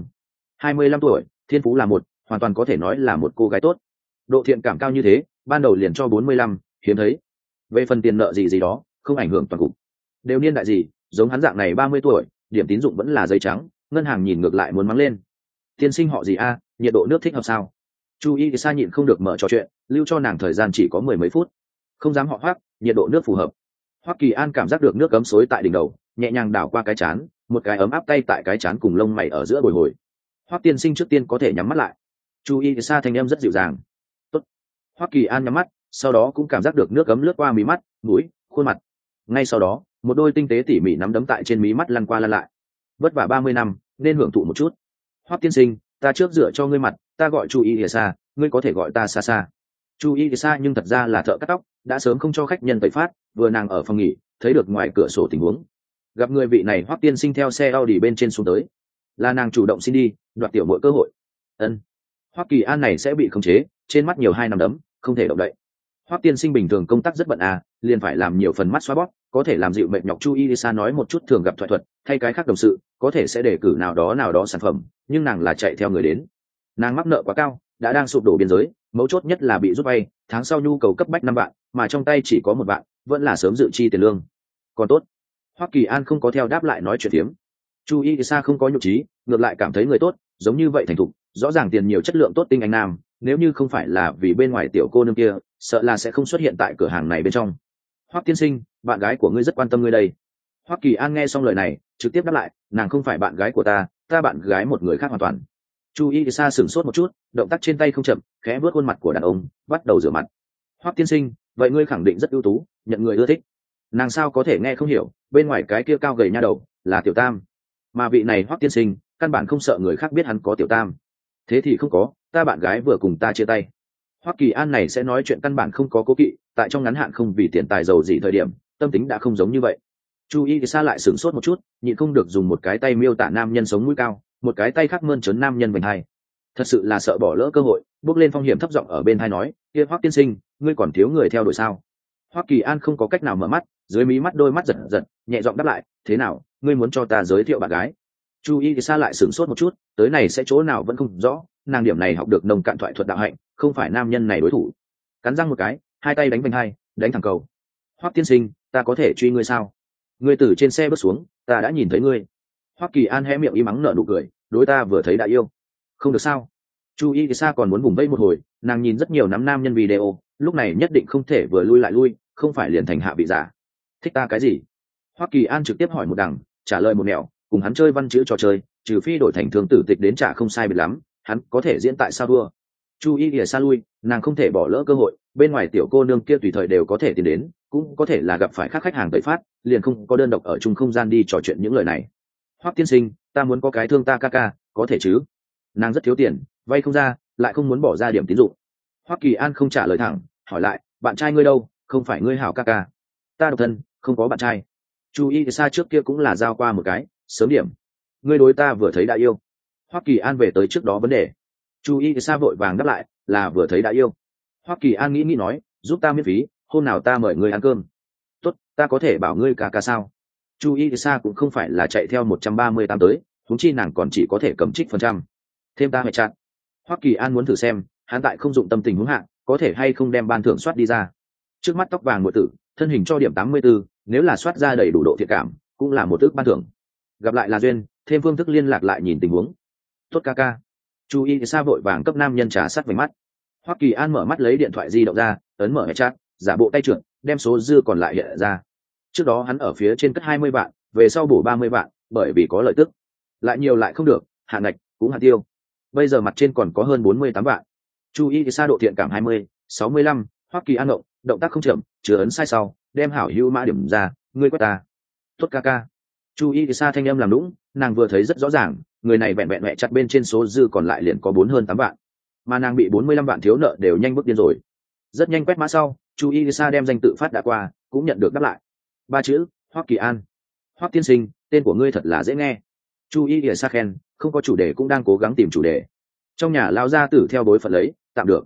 25 tuổi, thiên phú là một, hoàn toàn có thể nói là một cô gái tốt. Độ thiện cảm cao như thế, ban đầu liền cho 45, hiếm thấy. Về phần tiền nợ gì gì đó, không ảnh hưởng toàn cục. Đều niên đại gì, giống hắn dạng này 30 tuổi, điểm tín dụng vẫn là giấy trắng, ngân hàng nhìn ngược lại muốn mắng lên. Tiên sinh họ gì a, nhiệt độ nước thích hợp sao? Chu Y Sa nhịn không được mở trò chuyện, lưu cho nàng thời gian chỉ có 10 mấy phút. Không dám họ Hoắc, nhiệt độ nước phù hợp. Hoắc Kỳ An cảm giác được nước ấm xối tại đỉnh đầu, nhẹ nhàng đảo qua cái chán, một cái ấm áp tay tại cái chán cùng lông mày ở giữa bồi hồi. Hoắc tiên sinh trước tiên có thể nhắm mắt lại. Chu Y Sa thanh âm rất dịu dàng. Tốt. Hoắc Kỳ An nhắm mắt, sau đó cũng cảm giác được nước ấm lướt qua mí mắt, mũi, khuôn mặt. Ngay sau đó, một đôi tinh tế tỉ mỉ nắm đấm tại trên mí mắt lăn qua lăn lại. Vất vả 30 năm, nên hưởng thụ một chút. Hoắc tiên sinh, ta trước rửa cho ngươi mặt, ta gọi Chu Y Sa, ngươi có thể gọi ta Sa Sa. Chu Y Sa nhưng thật ra là thợ cắt tóc, đã sớm không cho khách nhân tẩy phát, vừa nàng ở phòng nghỉ, thấy được ngoài cửa sổ tình huống, gặp người vị này Hoắc tiên sinh theo xe Audi bên trên xuống tới, là nàng chủ động xin đi, đoạt tiểu muội cơ hội. Ân. Hoắc Kỳ An này sẽ bị khống chế, trên mắt nhiều 2 nắm đấm, không thể động đậy. Hoắc tiên sinh bình thường công tác rất bận à, liền phải làm nhiều phần mắt xoa bóp, có thể làm dịu mệt nhọc. Chu Y Sa nói một chút thường gặp thoại thuật, thay cái khác đồng sự, có thể sẽ đề cử nào đó sản phẩm, nhưng nàng là chạy theo người đến. Nàng mắc nợ quá cao, đã đang sụp đổ biên giới, mấu chốt nhất là bị rút vay, tháng sau nhu cầu cấp bách 5 vạn, mà trong tay chỉ có 1 vạn, vẫn là sớm dự chi tiền lương. Còn tốt. Hoắc Kỳ An không có theo đáp lại nói chuyện phiếm. Chu Y Sa không có nhục trí, ngược lại cảm thấy người tốt, giống như vậy thành thục, rõ ràng tiền nhiều chất lượng tốt tinh anh nam, nếu như không phải là vì bên ngoài tiểu cô nương kia, sợ là sẽ không xuất hiện tại cửa hàng này bên trong. Hoắc tiên sinh, bạn gái của ngươi rất quan tâm ngươi đây. Hoắc Kỳ An nghe xong lời này, trực tiếp đáp lại, nàng không phải bạn gái của ta, ta bạn gái một người khác hoàn toàn. Chu Y Sa sửng sốt một chút, động tác trên tay không chậm, khẽ vuốt khuôn mặt của đàn ông, bắt đầu rửa mặt. Hoắc tiên sinh, vậy ngươi khẳng định rất ưu tú, nhận người ưa thích. Nàng sao có thể nghe không hiểu, bên ngoài cái kia cao gầy nha đầu là tiểu tam, mà vị này Hoắc tiên sinh căn bản không sợ người khác biết hắn có tiểu tam. Thế thì không có, ta bạn gái vừa cùng ta chia tay. Hoắc Kỳ An này sẽ nói chuyện căn bản không có cố kỵ, tại trong ngắn hạn không vì tiền tài giàu gì thời điểm, tâm tính đã không giống như vậy. Chu Y Sa lại sửng sốt một chút, nhịn không được dùng một cái tay miêu tả nam nhân sống mũi cao, một cái tay khác mơn trớn nam nhân vành hai. Thật sự là sợ bỏ lỡ cơ hội, bước lên phong hiểm thấp giọng ở bên hai nói, kia Hoắc tiên sinh, ngươi còn thiếu người theo đuổi sao? Hoắc Kỳ An không có cách nào mở mắt, dưới mí mắt đôi mắt giật giật, nhẹ giọng đáp lại, thế nào, ngươi muốn cho ta giới thiệu bạn gái? Chu Y Sa lại sửng sốt một chút, tới này sẽ chỗ nào vẫn không rõ, nàng điểm này học được nông cạn thoại thuật đạo hạnh, không phải nam nhân này đối thủ. Cắn răng một cái, hai tay đánh vành hai, đánh thẳng cầu. Hoắc tiên sinh, ta có thể truy ngươi sao? Ngươi từ trên xe bước xuống, ta đã nhìn thấy ngươi. Hoắc Kỳ An hé miệng im mắng nở nụ cười, đối ta vừa thấy đã yêu. Không được sao? Chu Y Sa còn muốn vùng vây một hồi, nàng nhìn rất nhiều nam nhân video, lúc này nhất định không thể vừa lui lại lui, không phải liền thành hạ vị giả. Thích ta cái gì? Hoắc Kỳ An trực tiếp hỏi một đằng, trả lời một nẻo, cùng hắn chơi văn chữ trò chơi, trừ phi đổi thành thương tử tịch đến trả không sai biệt lắm, hắn có thể diễn tại sao đua. Chu Y Sa lui, nàng không thể bỏ lỡ cơ hội, bên ngoài tiểu cô nương kia tùy thời đều có thể tìm đến, cũng có thể là gặp phải các khách hàng tẩy phát, liền không có đơn độc ở chung không gian đi trò chuyện những lời này. Hoắc tiên sinh, ta muốn có cái thương ta ca ca, có thể chứ? Nàng rất thiếu tiền, vay không ra, lại không muốn bỏ ra điểm tín dụng. Hoắc Kỳ An không trả lời thẳng, hỏi lại, bạn trai ngươi đâu? Không phải ngươi hảo ca ca? Ta độc thân, không có bạn trai. Chu Y Sa trước kia cũng là giao qua một cái, sớm điểm. Ngươi đối ta vừa thấy đã yêu. Hoắc Kỳ An về tới trước đó vấn đề. Chu Y Sa vội vàng đáp lại, là vừa thấy đã yêu. Hoắc Kỳ An nghĩ nói, giúp ta miễn phí, hôm nào ta mời ngươi ăn cơm. Tốt, ta có thể bảo ngươi ca ca sao? Chu Y Sa cũng không phải là chạy theo 138 tới, huống chi nàng còn chỉ có thể cầm trích phần trăm. Thêm ta hệ chặt. Hoắc Kỳ An muốn thử xem, hắn tại không dụng tâm tình huống hạ, có thể hay không đem ban thưởng soát đi ra. Trước mắt tóc vàng muội tử, thân hình cho điểm 84, nếu là soát ra đầy đủ độ thiện cảm, cũng là một ước ban thưởng. Gặp lại là duyên, thêm phương thức liên lạc lại nhìn tình huống. Tốt ca ca. Chu Y Sa vội vàng cấp nam nhân trà sát vành mắt. Hoắc Kỳ An mở mắt lấy điện thoại di động ra, ấn mở hệ chat, giả bộ tay trượt, đem số dư còn lại hiện ra. Trước đó hắn ở phía trên cất 20 vạn, về sau bổ 30 vạn, bởi vì có lợi tức. Lại nhiều lại không được, hạn ngạch cũng hạn tiêu. Bây giờ mặt trên còn có hơn 48 vạn. Chu Y Sa độ thiện cảm 20, 65, Hoắc Kỳ An động tác không chậm, chứa ấn sai sau, đem hảo hữu mã điểm ra, ngươi quét ta. Tốt ca ca. Chu Y Sa thanh âm làm nũng, nàng vừa thấy rất rõ ràng, người này vẹn vẹn mẹ chặt bên trên số dư còn lại liền có 4 hơn 8 vạn, mà nàng bị 45 vạn thiếu nợ đều nhanh bước điên rồi. Rất nhanh quét mã sau, Chu Y Sa đem danh tự phát đã qua, cũng nhận được đáp lại. 3 chữ, Hoắc Kỳ An. Hoắc tiên sinh, tên của ngươi thật là dễ nghe. Chu Y Sa khen, không có chủ đề cũng đang cố gắng tìm chủ đề. Trong nhà lão gia tử theo bối phận lấy, tạm được.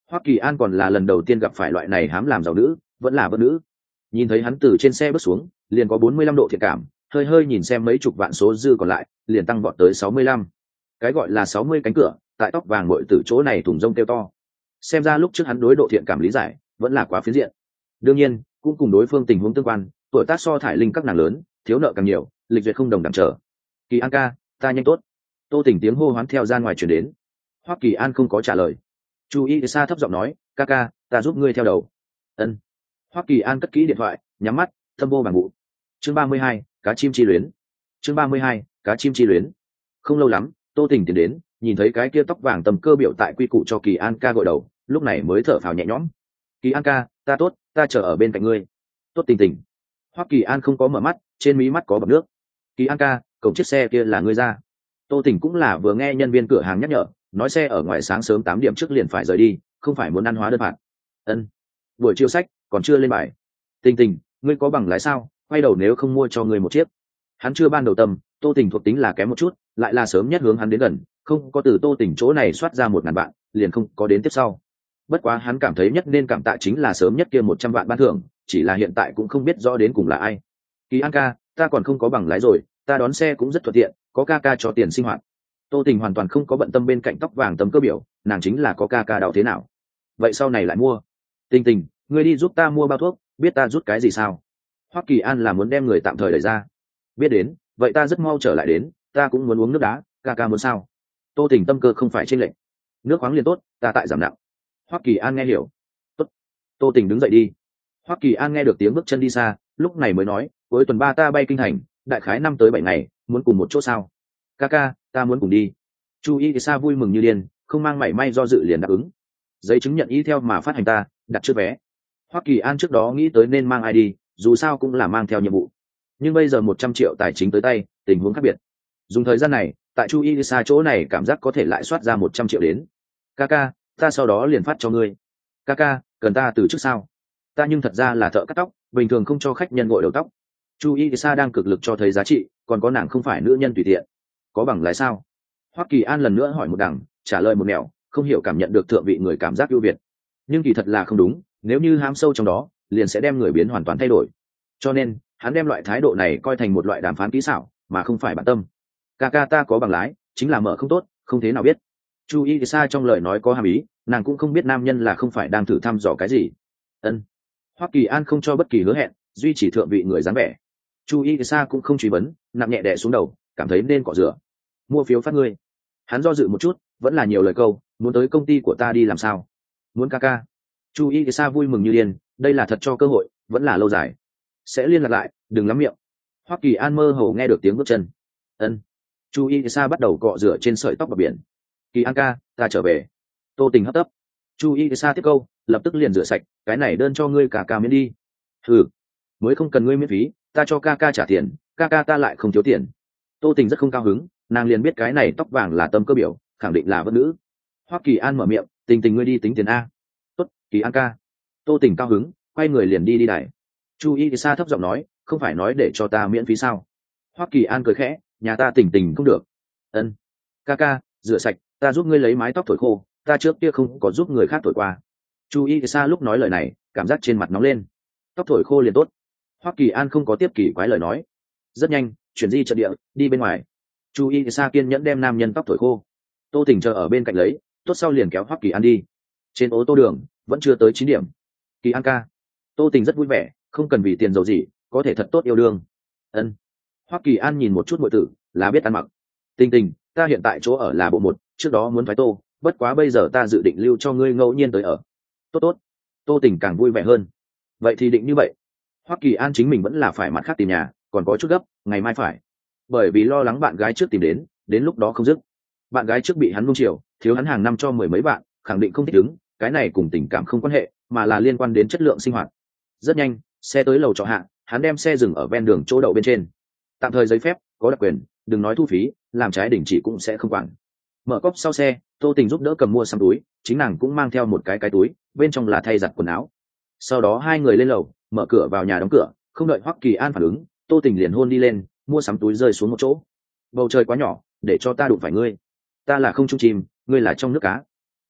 Hoắc Kỳ An còn là lần đầu tiên gặp phải loại này hám làm giàu nữ, vẫn là vợ nữ. Nhìn thấy hắn từ trên xe bước xuống, liền có 45 độ thiện cảm, hơi hơi nhìn xem mấy chục vạn số dư còn lại, liền tăng vọt tới 65. Cái gọi là 60 cánh cửa, tại tóc vàng muội từ chỗ này thủng rông kêu to. Xem ra lúc trước hắn đối độ thiện cảm lý giải, vẫn là quá phiến diện. Đương nhiên, cũng cùng đối phương tình huống tương quan, tuổi tác so thải linh các nàng lớn, thiếu nợ càng nhiều, lịch duyệt không đồng đẳng trở. Kỳ An ca, ta nhanh tốt. Tô Tỉnh tiếng hô hoán theo ra ngoài truyền đến. Hoắc Kỳ An không có trả lời. Chu Y Sa thấp giọng nói, ca ca, ta giúp ngươi theo đầu. Ân. Hoắc Kỳ An cất kỹ điện thoại, nhắm mắt, thâm vô bằng vụ. Chương 32, cá chim chi luyến. Chương 32, cá chim chi luyến. Không lâu lắm, Tô Tỉnh tiến đến, nhìn thấy cái kia tóc vàng tầm cơ biểu tại quy củ cho Kỳ An ca gội đầu, lúc này mới thở phào nhẹ nhõm. Kỳ An ca, ta tốt, ta chờ ở bên cạnh ngươi. Tốt Tình Tình. Hoắc Kỳ An không có mở mắt, trên mí mắt có bọt nước. Kỳ An ca, cổng chiếc xe kia là ngươi ra. Tô Tỉnh cũng là vừa nghe nhân viên cửa hàng nhắc nhở, nói xe ở ngoài sáng sớm 8 điểm trước liền phải rời đi, không phải muốn ăn hóa đơn phạt. Ân. Buổi chiều sách còn chưa lên bài. Tình Tình, ngươi có bằng lái sao? Quay đầu nếu không mua cho ngươi một chiếc. Hắn chưa ban đầu tâm, Tô Tình thuộc tính là kém một chút, lại là sớm nhất hướng hắn đến gần, không có từ Tô Tình chỗ này soát ra 1.000 vạn, liền không có đến tiếp sau. Bất quá hắn cảm thấy nhất nên cảm tạ chính là sớm nhất kia 100 vạn ban thưởng, chỉ là hiện tại cũng không biết rõ đến cùng là ai. Kỳ An ca, ta còn không có bằng lái rồi, ta đón xe cũng rất thuận tiện, có ca ca cho tiền sinh hoạt. Tô Tình hoàn toàn không có bận tâm bên cạnh tóc vàng tấm cơ biểu, nàng chính là có ca ca đạo thế nào. Vậy sau này lại mua. Tình Tình, ngươi đi giúp ta mua bao thuốc, biết ta rút cái gì sao? Hoắc Kỳ An là muốn đem người tạm thời đẩy ra. Biết đến, vậy ta rất mau trở lại đến, ta cũng muốn uống nước đá, ca ca muốn sao? Tô Tình tâm cơ không phải chênh lệch. Nước khoáng liền tốt, ta tại giảm nặng. Hoắc Kỳ An nghe hiểu. Tốt. Tô Tình đứng dậy đi. Hoắc Kỳ An nghe được tiếng bước chân đi xa, lúc này mới nói, cuối tuần 3 ta bay kinh thành, đại khái 5 tới 7 ngày, muốn cùng một chỗ sao? Ca ca, ta muốn cùng đi. Chu Y Sa vui mừng như điên, không mang mảy may do dự liền đáp ứng. Giấy chứng nhận y theo mà phát hành ta, đặt trước vé. Hoắc Kỳ An trước đó nghĩ tới nên mang ai đi, dù sao cũng là mang theo nhiệm vụ. Nhưng bây giờ 100 triệu tài chính tới tay, tình huống khác biệt. Dùng thời gian này, tại Chu Y Sa chỗ này cảm giác có thể lại soát ra 100 triệu đến. Ca ca, ta sau đó liền phát cho ngươi. Ca ca, cần ta từ trước sao? Ta nhưng thật ra là thợ cắt tóc, bình thường không cho khách nhân gội đầu tóc. Chu Y Sa đang cực lực cho thấy giá trị, còn có nàng không phải nữ nhân tùy tiện. Có bằng lái sao? Hoắc Kỳ An lần nữa hỏi một đằng, trả lời một nẻo, không hiểu cảm nhận được thượng vị người cảm giác ưu việt. Nhưng kỳ thật là không đúng, nếu như hám sâu trong đó, liền sẽ đem người biến hoàn toàn thay đổi. Cho nên, hắn đem loại thái độ này coi thành một loại đàm phán kỹ xảo, mà không phải bản tâm. Ca ca ta có bằng lái, chính là mở không tốt, không thế nào biết. Chu Y Sa trong lời nói có hàm ý, nàng cũng không biết nam nhân là không phải đang thử thăm dò cái gì. Ân. Hoắc Kỳ An không cho bất kỳ hứa hẹn, duy trì thượng vị người dáng vẻ. Chu Y Sa cũng không truy vấn, nặng nhẹ đè xuống đầu, cảm thấy nên cọ rửa. Mua phiếu phát ngươi. Hắn do dự một chút, vẫn là nhiều lời câu, muốn tới công ty của ta đi làm sao? Muốn ca ca. Chu Y Sa vui mừng như điên, đây là thật cho cơ hội, vẫn là lâu dài. Sẽ liên lạc lại, đừng lắm miệng. Hoắc Kỳ An mơ hồ nghe được tiếng bước chân. Ân. Chu Y Sa bắt đầu cọ rửa trên sợi tóc bờ biển. Kỳ An ca, ta trở về. Tô Tình hấp tấp. Chu Y Sa tiếp câu, lập tức liền rửa sạch, cái này đơn cho ngươi cả ca miễn đi. Ừ, mới không cần ngươi miễn phí, ta cho ca ca trả tiền, ca ca ta lại không thiếu tiền. Tô Tình rất không cao hứng, nàng liền biết cái này tóc vàng là tâm cơ biểu, khẳng định là vợ nữ. Hoắc Kỳ An mở miệng, Tình Tình ngươi đi tính tiền a. Tốt, Kỳ An ca. Tô Tình cao hứng, quay người liền đi đài. Chu Y Sa thấp giọng nói, không phải nói để cho ta miễn phí sao? Hoắc Kỳ An cười khẽ, nhà ta Tình Tình không được. Ân. Ca ca, rửa sạch, ta giúp ngươi lấy mái tóc thổi khô, ta trước kia không có giúp người khác thổi qua. Chu Y Sa lúc nói lời này, cảm giác trên mặt nóng lên. Tóc thổi khô liền tốt. Hoắc Kỳ An không có tiếp kỳ quái lời nói. Rất nhanh, chuyển di trận địa, đi bên ngoài. Chu Y Sa kiên nhẫn đem nam nhân tóc thổi khô. Tô Tình chờ ở bên cạnh lấy, tốt sau liền kéo Hoắc Kỳ An đi. Trên ô tô đường, vẫn chưa tới 9 điểm. Kỳ An ca. Tô Tình rất vui vẻ, không cần vì tiền giàu gì, có thể thật tốt yêu đương. Ân. Hoắc Kỳ An nhìn một chút muội tử, là biết ăn mặc. Tình Tình, ta hiện tại chỗ ở là bộ 1, trước đó muốn thoái tô, bất quá bây giờ ta dự định lưu cho ngươi ngẫu nhiên tới ở. Tốt tốt. Tô Tình càng vui vẻ hơn. Vậy thì định như vậy. Hoắc Kỳ An chính mình vẫn là phải mặt khác tìm nhà, còn có chút gấp, ngày mai phải. Bởi vì lo lắng bạn gái trước tìm đến lúc đó không dứt. Bạn gái trước bị hắn nung chiều, thiếu hắn hàng năm cho 10 mấy bạn, khẳng định không thích ứng, cái này cùng tình cảm không quan hệ, mà là liên quan đến chất lượng sinh hoạt. Rất nhanh, xe tới lầu trọ hạ, hắn đem xe dừng ở ven đường chỗ đậu bên trên. Tạm thời giấy phép, có đặc quyền, đừng nói thu phí, làm trái đình chỉ cũng sẽ không quản. Mở cốp sau xe, Tô Tình giúp đỡ cầm mua xăm túi, chính nàng cũng mang theo một cái túi, bên trong là thay giặt quần áo. Sau đó hai người lên lầu, mở cửa vào nhà đóng cửa, không đợi Hoắc Kỳ An phản ứng, Tô Tình liền hôn đi lên, mua sắm túi rơi xuống một chỗ. Bầu trời quá nhỏ, để cho ta đụng phải ngươi. Ta là không trung chim, ngươi là trong nước cá.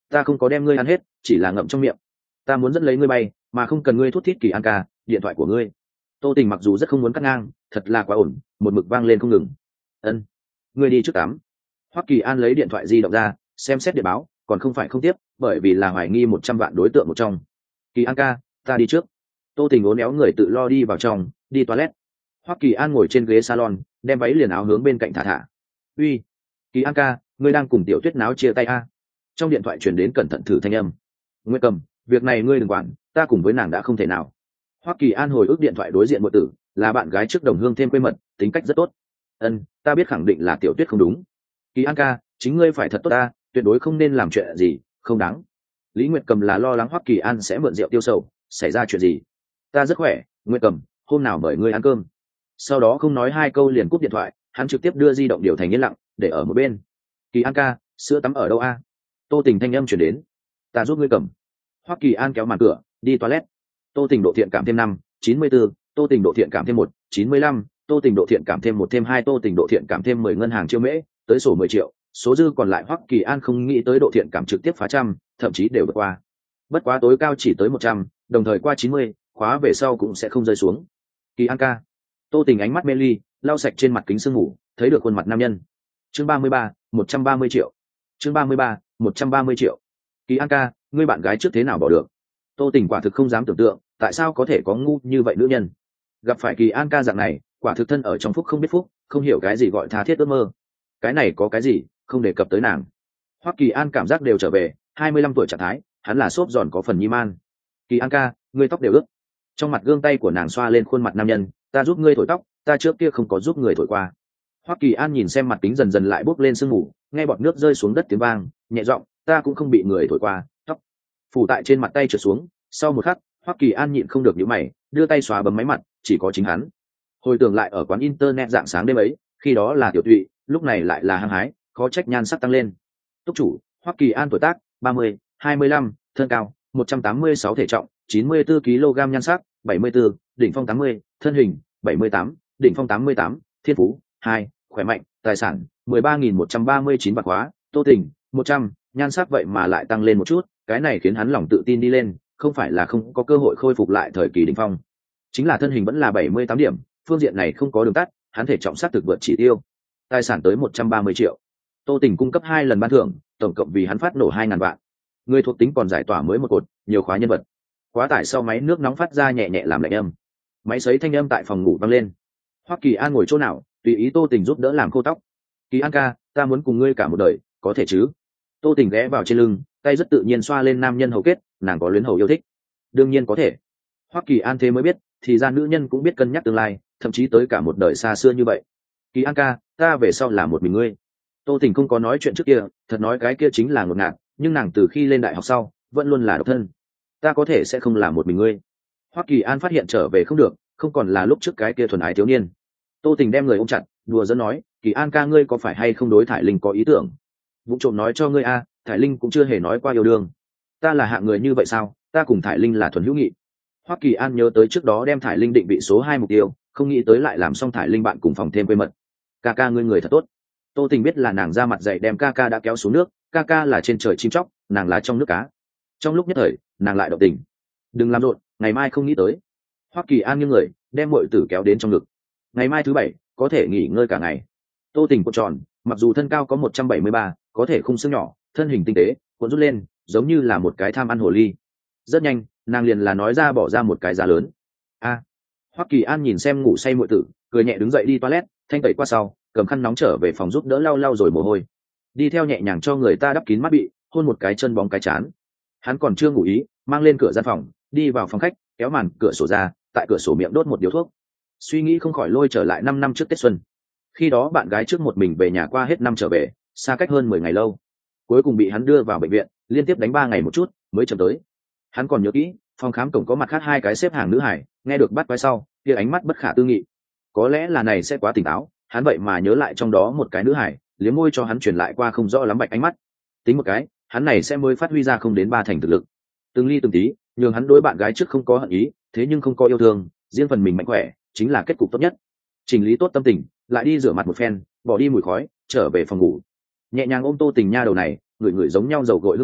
ta không có đem ngươi ăn hết, chỉ là ngậm trong miệng. Ta muốn dẫn lấy ngươi bay, mà không cần ngươi thút thít. Kỳ An ca, điện thoại của ngươi. Tô Tình mặc dù rất không muốn cắt ngang, thật là quá ổn, một mực vang lên không ngừng. Ân, ngươi đi trước tắm. Hoắc Kỳ An lấy điện thoại di động ra, xem xét điện báo, còn không phải không tiếp, bởi vì là hoài nghi 100 vạn đối tượng một trong. Kỳ An ca, ta đi trước. Tô Tình ốn éo người tự lo đi vào trong, đi toilet. Hoắc Kỳ An ngồi trên ghế salon, đem váy liền áo hướng bên cạnh thả thả. Uy, Kỳ An ca, ngươi đang cùng Tiểu Tuyết náo chia tay a? Trong điện thoại truyền đến cẩn thận thử thanh âm. Nguyệt Cầm, việc này ngươi đừng quản, ta cùng với nàng đã không thể nào. Hoắc Kỳ An hồi ức điện thoại đối diện một tử, là bạn gái trước đồng hương thêm quê mật, tính cách rất tốt. Ân, ta biết khẳng định là Tiểu Tuyết không đúng. Kỳ An ca, chính ngươi phải thật tốt ta, tuyệt đối không nên làm chuyện gì không đáng. Lý Nguyệt Cầm là lo lắng Hoắc Kỳ An sẽ mượn rượu tiêu sầu, xảy ra chuyện gì. Ta rất khỏe, Nguyệt Cầm, hôm nào mời ngươi ăn cơm. Sau đó không nói hai câu liền cúp điện thoại, hắn trực tiếp đưa di động điều thành yên lặng, để ở một bên. Kỳ An ca, sữa tắm ở đâu a? Tô Tình thanh âm chuyển đến. Ta giúp ngươi cầm. Hoắc Kỳ An kéo màn cửa, đi toilet. Tô Tình độ thiện cảm thêm 5, 94, Tô Tình độ thiện cảm thêm 1, 95, Tô Tình độ thiện cảm thêm 1 thêm 2, Tô Tình độ thiện cảm thêm 10 ngân hàng chiêu mễ, tới sổ 10 triệu, số dư còn lại Hoắc Kỳ An không nghĩ tới độ thiện cảm trực tiếp phá trăm, thậm chí đều vượt qua. Bất quá tối cao chỉ tới 100, đồng thời qua 90, khóa về sau cũng sẽ không rơi xuống. Kỳ An ca. Tô Tình ánh mắt mê ly, lau sạch trên mặt kính sương ngủ, thấy được khuôn mặt nam nhân. Chương 33, 130 triệu. Chương 33, 130 triệu. Kỳ An ca, ngươi bạn gái trước thế nào bỏ được? Tô Tình quả thực không dám tưởng tượng, tại sao có thể có ngu như vậy nữ nhân. Gặp phải Kỳ An ca dạng này, quả thực thân ở trong phúc không biết phúc, không hiểu cái gì gọi tha thiết ước mơ. Cái này có cái gì, không đề cập tới nàng. Hoắc Kỳ An cảm giác đều trở về, 25 tuổi trạng thái, hắn là xốp giòn có phần nhi man. Kỳ An ca, ngươi tóc đều ướt. Trong mặt gương tay của nàng xoa lên khuôn mặt nam nhân, ta giúp ngươi thổi tóc, ta trước kia không có giúp người thổi qua. Hoắc Kỳ An nhìn xem mặt kính dần dần lại bốc lên sương mù, nghe bọt nước rơi xuống đất tiếng vang, nhẹ giọng, ta cũng không bị người thổi qua, tóc phủ tại trên mặt tay trượt xuống. Sau một khắc, Hoắc Kỳ An nhịn không được nhíu mày, đưa tay xóa bấm máy mặt, chỉ có chính hắn. Hồi tưởng lại ở quán internet dạng sáng đêm ấy, khi đó là tiểu thụy, lúc này lại là hăng hái, khó trách nhan sắc tăng lên. Túc chủ, Hoắc Kỳ An tuổi tác 30, 25, thân cao 186 thể trọng 94 kg nhan sắc 74, đỉnh phong 80, thân hình 78, đỉnh phong 88, thiên phú 2, khỏe mạnh, tài sản 13.139 bạc hóa, Tô Tình 100, nhan sắc vậy mà lại tăng lên một chút, cái này khiến hắn lòng tự tin đi lên, không phải là không có cơ hội khôi phục lại thời kỳ đỉnh phong, chính là thân hình vẫn là 78 điểm, phương diện này không có đường tắt, hắn thể trọng xác thực vượt chỉ tiêu. Tài sản tới 130 triệu. Tô Tình cung cấp 2 lần ban thưởng, tổng cộng vì hắn phát nổ 2.000 vạn. Người thuộc tính còn giải tỏa mới một cột, nhiều khóa nhân vật. Quá tải sau máy nước nóng phát ra nhẹ nhẹ làm lạnh âm. Máy sấy thanh âm tại phòng ngủ vang lên. Hoắc Kỳ An ngồi chỗ nào, tùy ý Tô Tình giúp đỡ làm khô tóc. Kỳ An ca, ta muốn cùng ngươi cả một đời, có thể chứ? Tô Tình ghé vào trên lưng, tay rất tự nhiên xoa lên nam nhân hầu kết, nàng có luyến hầu yêu thích. Đương nhiên có thể. Hoắc Kỳ An thế mới biết, thì ra nữ nhân cũng biết cân nhắc tương lai, thậm chí tới cả một đời xa xưa như vậy. Kỳ An ca, ta về sau là một mình ngươi. Tô Tình không có nói chuyện trước kia, thật nói cái kia chính là ngột ngạt, nhưng nàng từ khi lên đại học sau vẫn luôn là độc thân. Ta có thể sẽ không là một mình ngươi. Hoắc Kỳ An phát hiện trở về không được, không còn là lúc trước cái kia thuần ái thiếu niên. Tô Tình đem người ôm chặt, đùa giỡn nói, Kỳ An ca ngươi có phải hay không đối Thải Linh có ý tưởng? Vụng trộm nói cho ngươi a, Thải Linh cũng chưa hề nói qua yêu đương. Ta là hạng người như vậy sao? Ta cùng Thải Linh là thuần hữu nghị. Hoắc Kỳ An nhớ tới trước đó đem Thải Linh định vị số 2 mục tiêu, không nghĩ tới lại làm xong Thải Linh bạn cùng phòng thêm quê mật. Ca ca ngươi người thật tốt. Tô Tình biết là nàng ra mặt dạy đem ca ca đã kéo xuống nước, ca ca là trên trời chim chóc, nàng là trong nước cá. Trong lúc nhất thời, nàng lại động tình. Đừng làm rộn, ngày mai không nghĩ tới. Hoắc Kỳ An nghiêng người, đem muội tử kéo đến trong ngực. Ngày mai thứ bảy, có thể nghỉ ngơi cả ngày. Tô Tình cuộn tròn, mặc dù thân cao có 173, có thể khung xương nhỏ, thân hình tinh tế, cuộn rút lên, giống như là một cái tham ăn hồ ly. Rất nhanh, nàng liền là nói ra bỏ ra một cái giá lớn. A. Hoắc Kỳ An nhìn xem ngủ say muội tử, cười nhẹ đứng dậy đi toilet, thanh tẩy qua sau, cầm khăn nóng trở về phòng giúp đỡ lau lau rồi mồ hôi. Đi theo nhẹ nhàng cho người ta đắp kín mắt bị, hôn một cái chân bóng cái chán. Hắn còn chưa ngủ ý, mang lên cửa gian phòng, đi vào phòng khách, kéo màn cửa sổ ra, tại cửa sổ miệng đốt một điếu thuốc. Suy nghĩ không khỏi lôi trở lại 5 năm trước Tết xuân. Khi đó bạn gái trước một mình về nhà qua hết năm trở về, xa cách hơn 10 ngày lâu. Cuối cùng bị hắn đưa vào bệnh viện, liên tiếp đánh 3 ngày một chút, mới chậm tới. Hắn còn nhớ kỹ, phòng khám cổng có mặt khác 2 cái xếp hàng nữ hải, nghe được bắt quay sau, kia ánh mắt bất khả tư nghị. Có lẽ là này sẽ quá tỉnh táo, hắn vậy mà nhớ lại trong đó một cái nữ hải, liếm môi cho hắn truyền lại qua không rõ lắm bạch ánh mắt. Tính một cái, hắn này sẽ mới phát huy ra không đến 3 thành thực lực. Từng ly từng tí, nhường hắn đối bạn gái trước không có hận ý, thế nhưng không có yêu thương, riêng phần mình mạnh khỏe, chính là kết cục tốt nhất. Chỉnh lý tốt tâm tình, lại đi rửa mặt một phen, bỏ đi mùi khói, trở về phòng ngủ. Nhẹ nhàng ôm Tô Tình nha đầu này, người giống nhau dầu gội hương vị,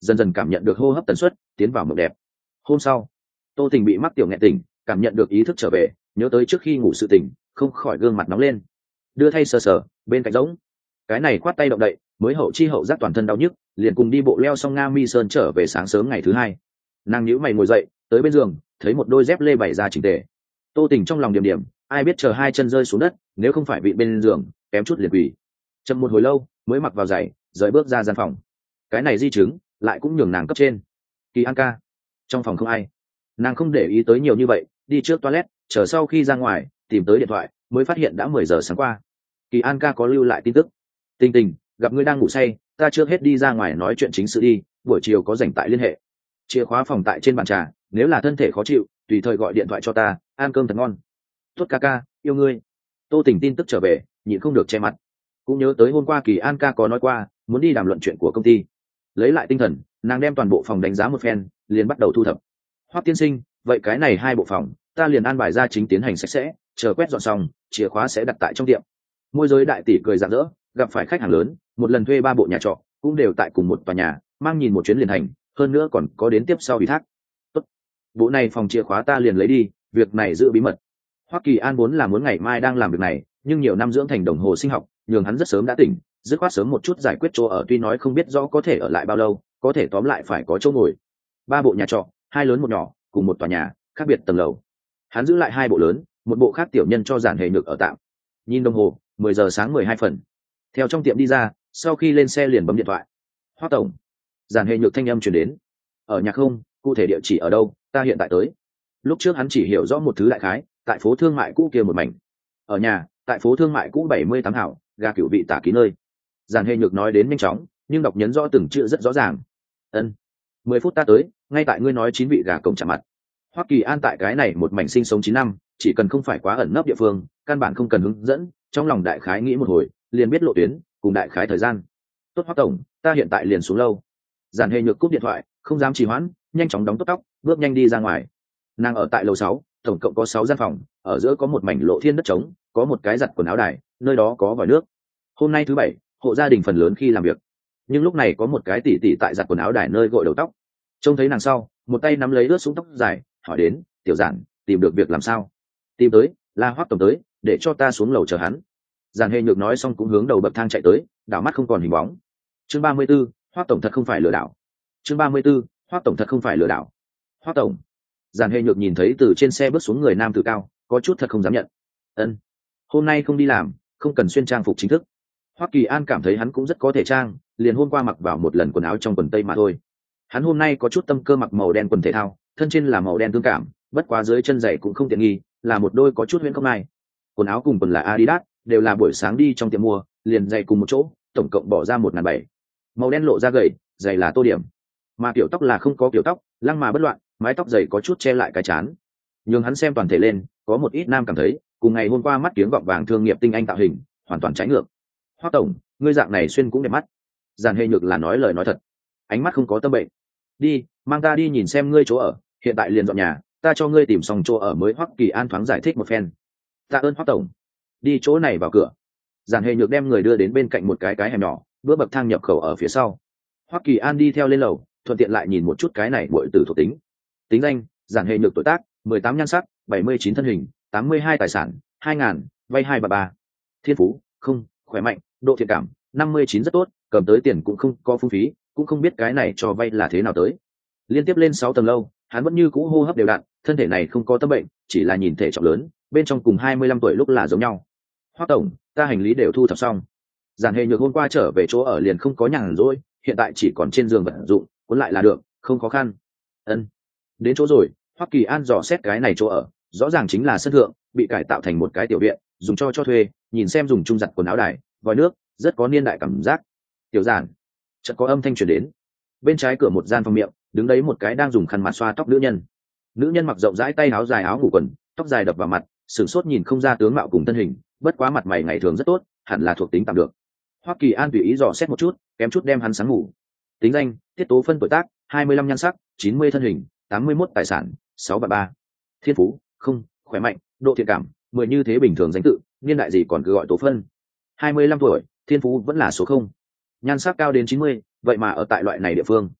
dần dần cảm nhận được hô hấp tần suất, tiến vào mộng đẹp. Hôm sau, Tô Tình bị mắc tiểu nghẹn tỉnh, cảm nhận được ý thức trở về, nhớ tới trước khi ngủ sự tỉnh, không khỏi gương mặt nóng lên. Đưa thay sờ sờ, bên cạnh rỗng. Cái này khoát tay động đậy, mới hậu chi hậu giác toàn thân đau nhức, liền cùng đi bộ leo xong Nga Mi Sơn trở về sáng sớm ngày thứ hai. Nàng nhíu mày ngồi dậy, tới bên giường, thấy một đôi dép lê bày ra chỉnh tề. Tô Tình trong lòng điểm điểm, ai biết chờ hai chân rơi xuống đất, nếu không phải vị bên giường, kém chút liền quỳ. Chậm một hồi lâu, mới mặc vào giày, rời bước ra gian phòng. Cái này di chứng, lại cũng nhường nàng cấp trên. Kỳ An ca, trong phòng không ai, nàng không để ý tới nhiều như vậy, đi trước toilet, chờ sau khi ra ngoài, tìm tới điện thoại, mới phát hiện đã 10 giờ sáng qua. Kỳ An ca có lưu lại tin tức. Tình Tình, gặp ngươi đang ngủ say, ta trước hết đi ra ngoài nói chuyện chính sự đi, buổi chiều có rảnh tại liên hệ. Chìa khóa phòng tại trên bàn trà, nếu là thân thể khó chịu, tùy thời gọi điện thoại cho ta, ăn cơm thật ngon. Tốt ca ca, yêu ngươi. Tô Tình tin tức trở về, nhịn không được che mặt. Cũng nhớ tới hôm qua Kỳ An ca có nói qua, muốn đi đàm luận chuyện của công ty. Lấy lại tinh thần, nàng đem toàn bộ phòng đánh giá một phen, liền bắt đầu thu thập. Hoắc tiên sinh, vậy cái này hai bộ phòng, ta liền an bài ra chính tiến hành sạch sẽ, chờ quét dọn xong, chìa khóa sẽ đặt tại trong tiệm. Môi giới đại tỷ cười rạng rỡ, gặp phải khách hàng lớn, một lần thuê 3 bộ nhà trọ, cũng đều tại cùng một tòa nhà, mang nhìn một chuyến liền thành, hơn nữa còn có đến tiếp sau ủy thác. Tốt, bộ này phòng chìa khóa ta liền lấy đi, việc này giữ bí mật. Hoắc Kỳ An vốn là muốn ngày mai đang làm việc này, nhưng nhiều năm dưỡng thành đồng hồ sinh học, nhường hắn rất sớm đã tỉnh, dứt khoát sớm một chút giải quyết chỗ ở, tuy nói không biết rõ có thể ở lại bao lâu, có thể tóm lại phải có chỗ ngồi. 3 bộ nhà trọ, 2 lớn một nhỏ, cùng một tòa nhà, khác biệt tầng lầu. Hắn giữ lại 2 bộ lớn, một bộ khác tiểu nhân cho Giản Hề Nhược ở tạm. Nhìn đồng hồ, 10 giờ sáng 12 phần. Theo trong tiệm đi ra, sau khi lên xe liền bấm điện thoại. Hoắc tổng. Giản Hề Nhược thanh âm truyền đến. Ở nhà không, cụ thể địa chỉ ở đâu, ta hiện tại tới. Lúc trước hắn chỉ hiểu rõ một thứ đại khái, tại phố thương mại cũ kia một mảnh. Ở nhà, tại phố thương mại cũ 78 hảo, ga Cửu Vị tả ký nơi. Giản Hề Nhược nói đến nhanh chóng, nhưng đọc nhấn rõ từng chữ rất rõ ràng. Ân. 10 phút ta tới, ngay tại ngươi nói 9 vị gà cổng chạm mặt. Hoắc Kỳ An tại cái này một mảnh sinh sống 9 năm, chỉ cần không phải quá ẩn nấp địa phương, căn bản không cần hướng dẫn, trong lòng đại khái nghĩ một hồi, liền biết lộ tuyến, cùng đại khái thời gian. Tốt Hoắc tổng, ta hiện tại liền xuống lâu. Giản Hề Nhược cúp điện thoại, không dám trì hoãn, nhanh chóng đóng tóc, bước nhanh đi ra ngoài. Nàng ở tại lầu 6, tổng cộng có 6 gian phòng, ở giữa có một mảnh lộ thiên đất trống, có một cái giặt quần áo đài, nơi đó có vòi nước. Hôm nay thứ bảy, hộ gia đình phần lớn khi làm việc, nhưng lúc này có một cái tỷ tỷ tại giặt quần áo đài nơi gội đầu tóc. Trông thấy nàng sau, một tay nắm lấy ướt sũng tóc dài, hỏi đến, tiểu Giản, tìm được việc làm sao? Tìm tới, là Hoắc tổng tới, để cho ta xuống lầu chờ hắn. Giản Hề Nhược nói xong cũng hướng đầu bậc thang chạy tới, đảo mắt không còn hình bóng. Chương 34, Hoắc tổng thật không phải lừa đảo. Chương 34, Hoắc tổng thật không phải lừa đảo. Hoắc tổng. Giản Hề Nhược nhìn thấy từ trên xe bước xuống người nam tử cao, có chút thật không dám nhận. Ân, hôm nay không đi làm, không cần xuyên trang phục chính thức. Hoắc Kỳ An cảm thấy hắn cũng rất có thể trang, liền hôm qua mặc vào một lần quần áo trong quần tây mà thôi. Hắn hôm nay có chút tâm cơ mặc màu đen quần thể thao, thân trên là màu đen tương cảm, bất quá dưới chân giày cũng không tiện nghi, là một đôi có chút huyễn không ai. Quần áo cùng quần là Adidas, đều là buổi sáng đi trong tiệm mua, liền giày cùng một chỗ, tổng cộng bỏ ra 1.700. Màu đen lộ ra gầy, giày là tô điểm. Mà kiểu tóc là không có kiểu tóc, lăng mà bất loạn, mái tóc dày có chút che lại cái trán. Nhưng hắn xem toàn thể lên, có một ít nam cảm thấy, cùng ngày hôm qua mắt kiếng gọng vàng thương nghiệp tinh anh tạo hình, hoàn toàn trái ngược. Hoắc tổng, ngươi dạng này xuyên cũng đẹp mắt. Giản Hề Nhược là nói lời nói thật, ánh mắt không có tâm bệnh. Đi, mang ta đi nhìn xem ngươi chỗ ở, hiện tại liền dọn nhà, ta cho ngươi tìm xong chỗ ở mới. Hoắc Kỳ An thoáng giải thích một phen. Tạ ơn Hoắc tổng. Đi chỗ này vào cửa. Giản Hề Nhược đem người đưa đến bên cạnh một cái hẻm nhỏ, bước bậc thang nhập khẩu ở phía sau. Hoắc Kỳ An đi theo lên lầu, thuận tiện lại nhìn một chút cái này muội tử thuộc tính. Tính danh: Giản Hề Nhược, tuổi tác 18, nhan sắc 79, thân hình 82, tài sản 2000, vay 233. Thiên phú: không, khỏe mạnh, độ thiện cảm 59 rất tốt, cầm tới tiền cũng không có phung phí, cũng không biết cái này cho vay là thế nào tới. Liên tiếp lên 6 tầng lâu, hắn vẫn như cũ hô hấp đều đặn, thân thể này không có tâm bệnh, chỉ là nhìn thể trọng lớn, bên trong cùng 25 tuổi lúc là giống nhau. Hoắc tổng, ta hành lý đều thu thập xong. Giản Hề Nhược hôm qua trở về chỗ ở liền không có nhàn rỗi, hiện tại chỉ còn trên giường vận dụng, cuốn lại là được, không khó khăn. Ân, đến chỗ rồi. Hoắc Kỳ An dò xét cái này chỗ ở, rõ ràng chính là sân thượng, bị cải tạo thành một cái tiểu viện, dùng cho thuê, nhìn xem dùng chung giặt quần áo đài, vòi nước, rất có niên đại cảm giác. Tiểu Giản, chợt có âm thanh truyền đến. Bên trái cửa một gian phòng miệng, đứng đấy một cái đang dùng khăn mặt xoa tóc nữ nhân. Nữ nhân mặc rộng rãi tay áo dài áo ngủ quần, tóc dài đập vào mặt, sửng sốt nhìn không ra tướng mạo cùng thân hình, bất quá mặt mày ngày thường rất tốt, hẳn là thuộc tính tạm được. Hoắc Kỳ An tùy ý dò xét một chút, kém chút đem hắn sáng ngủ. Tính danh: Tiết Tố Phân, tuổi tác 25, nhan sắc 90, thân hình 81, tài sản 633. Thiên phú: không, khỏe mạnh, độ thiện cảm 10, như thế bình thường danh tự, niên đại gì còn cứ gọi Tố Phân. 25 tuổi, thiên phú vẫn là số 0. Nhan sắc cao đến 90, vậy mà ở tại loại này địa phương.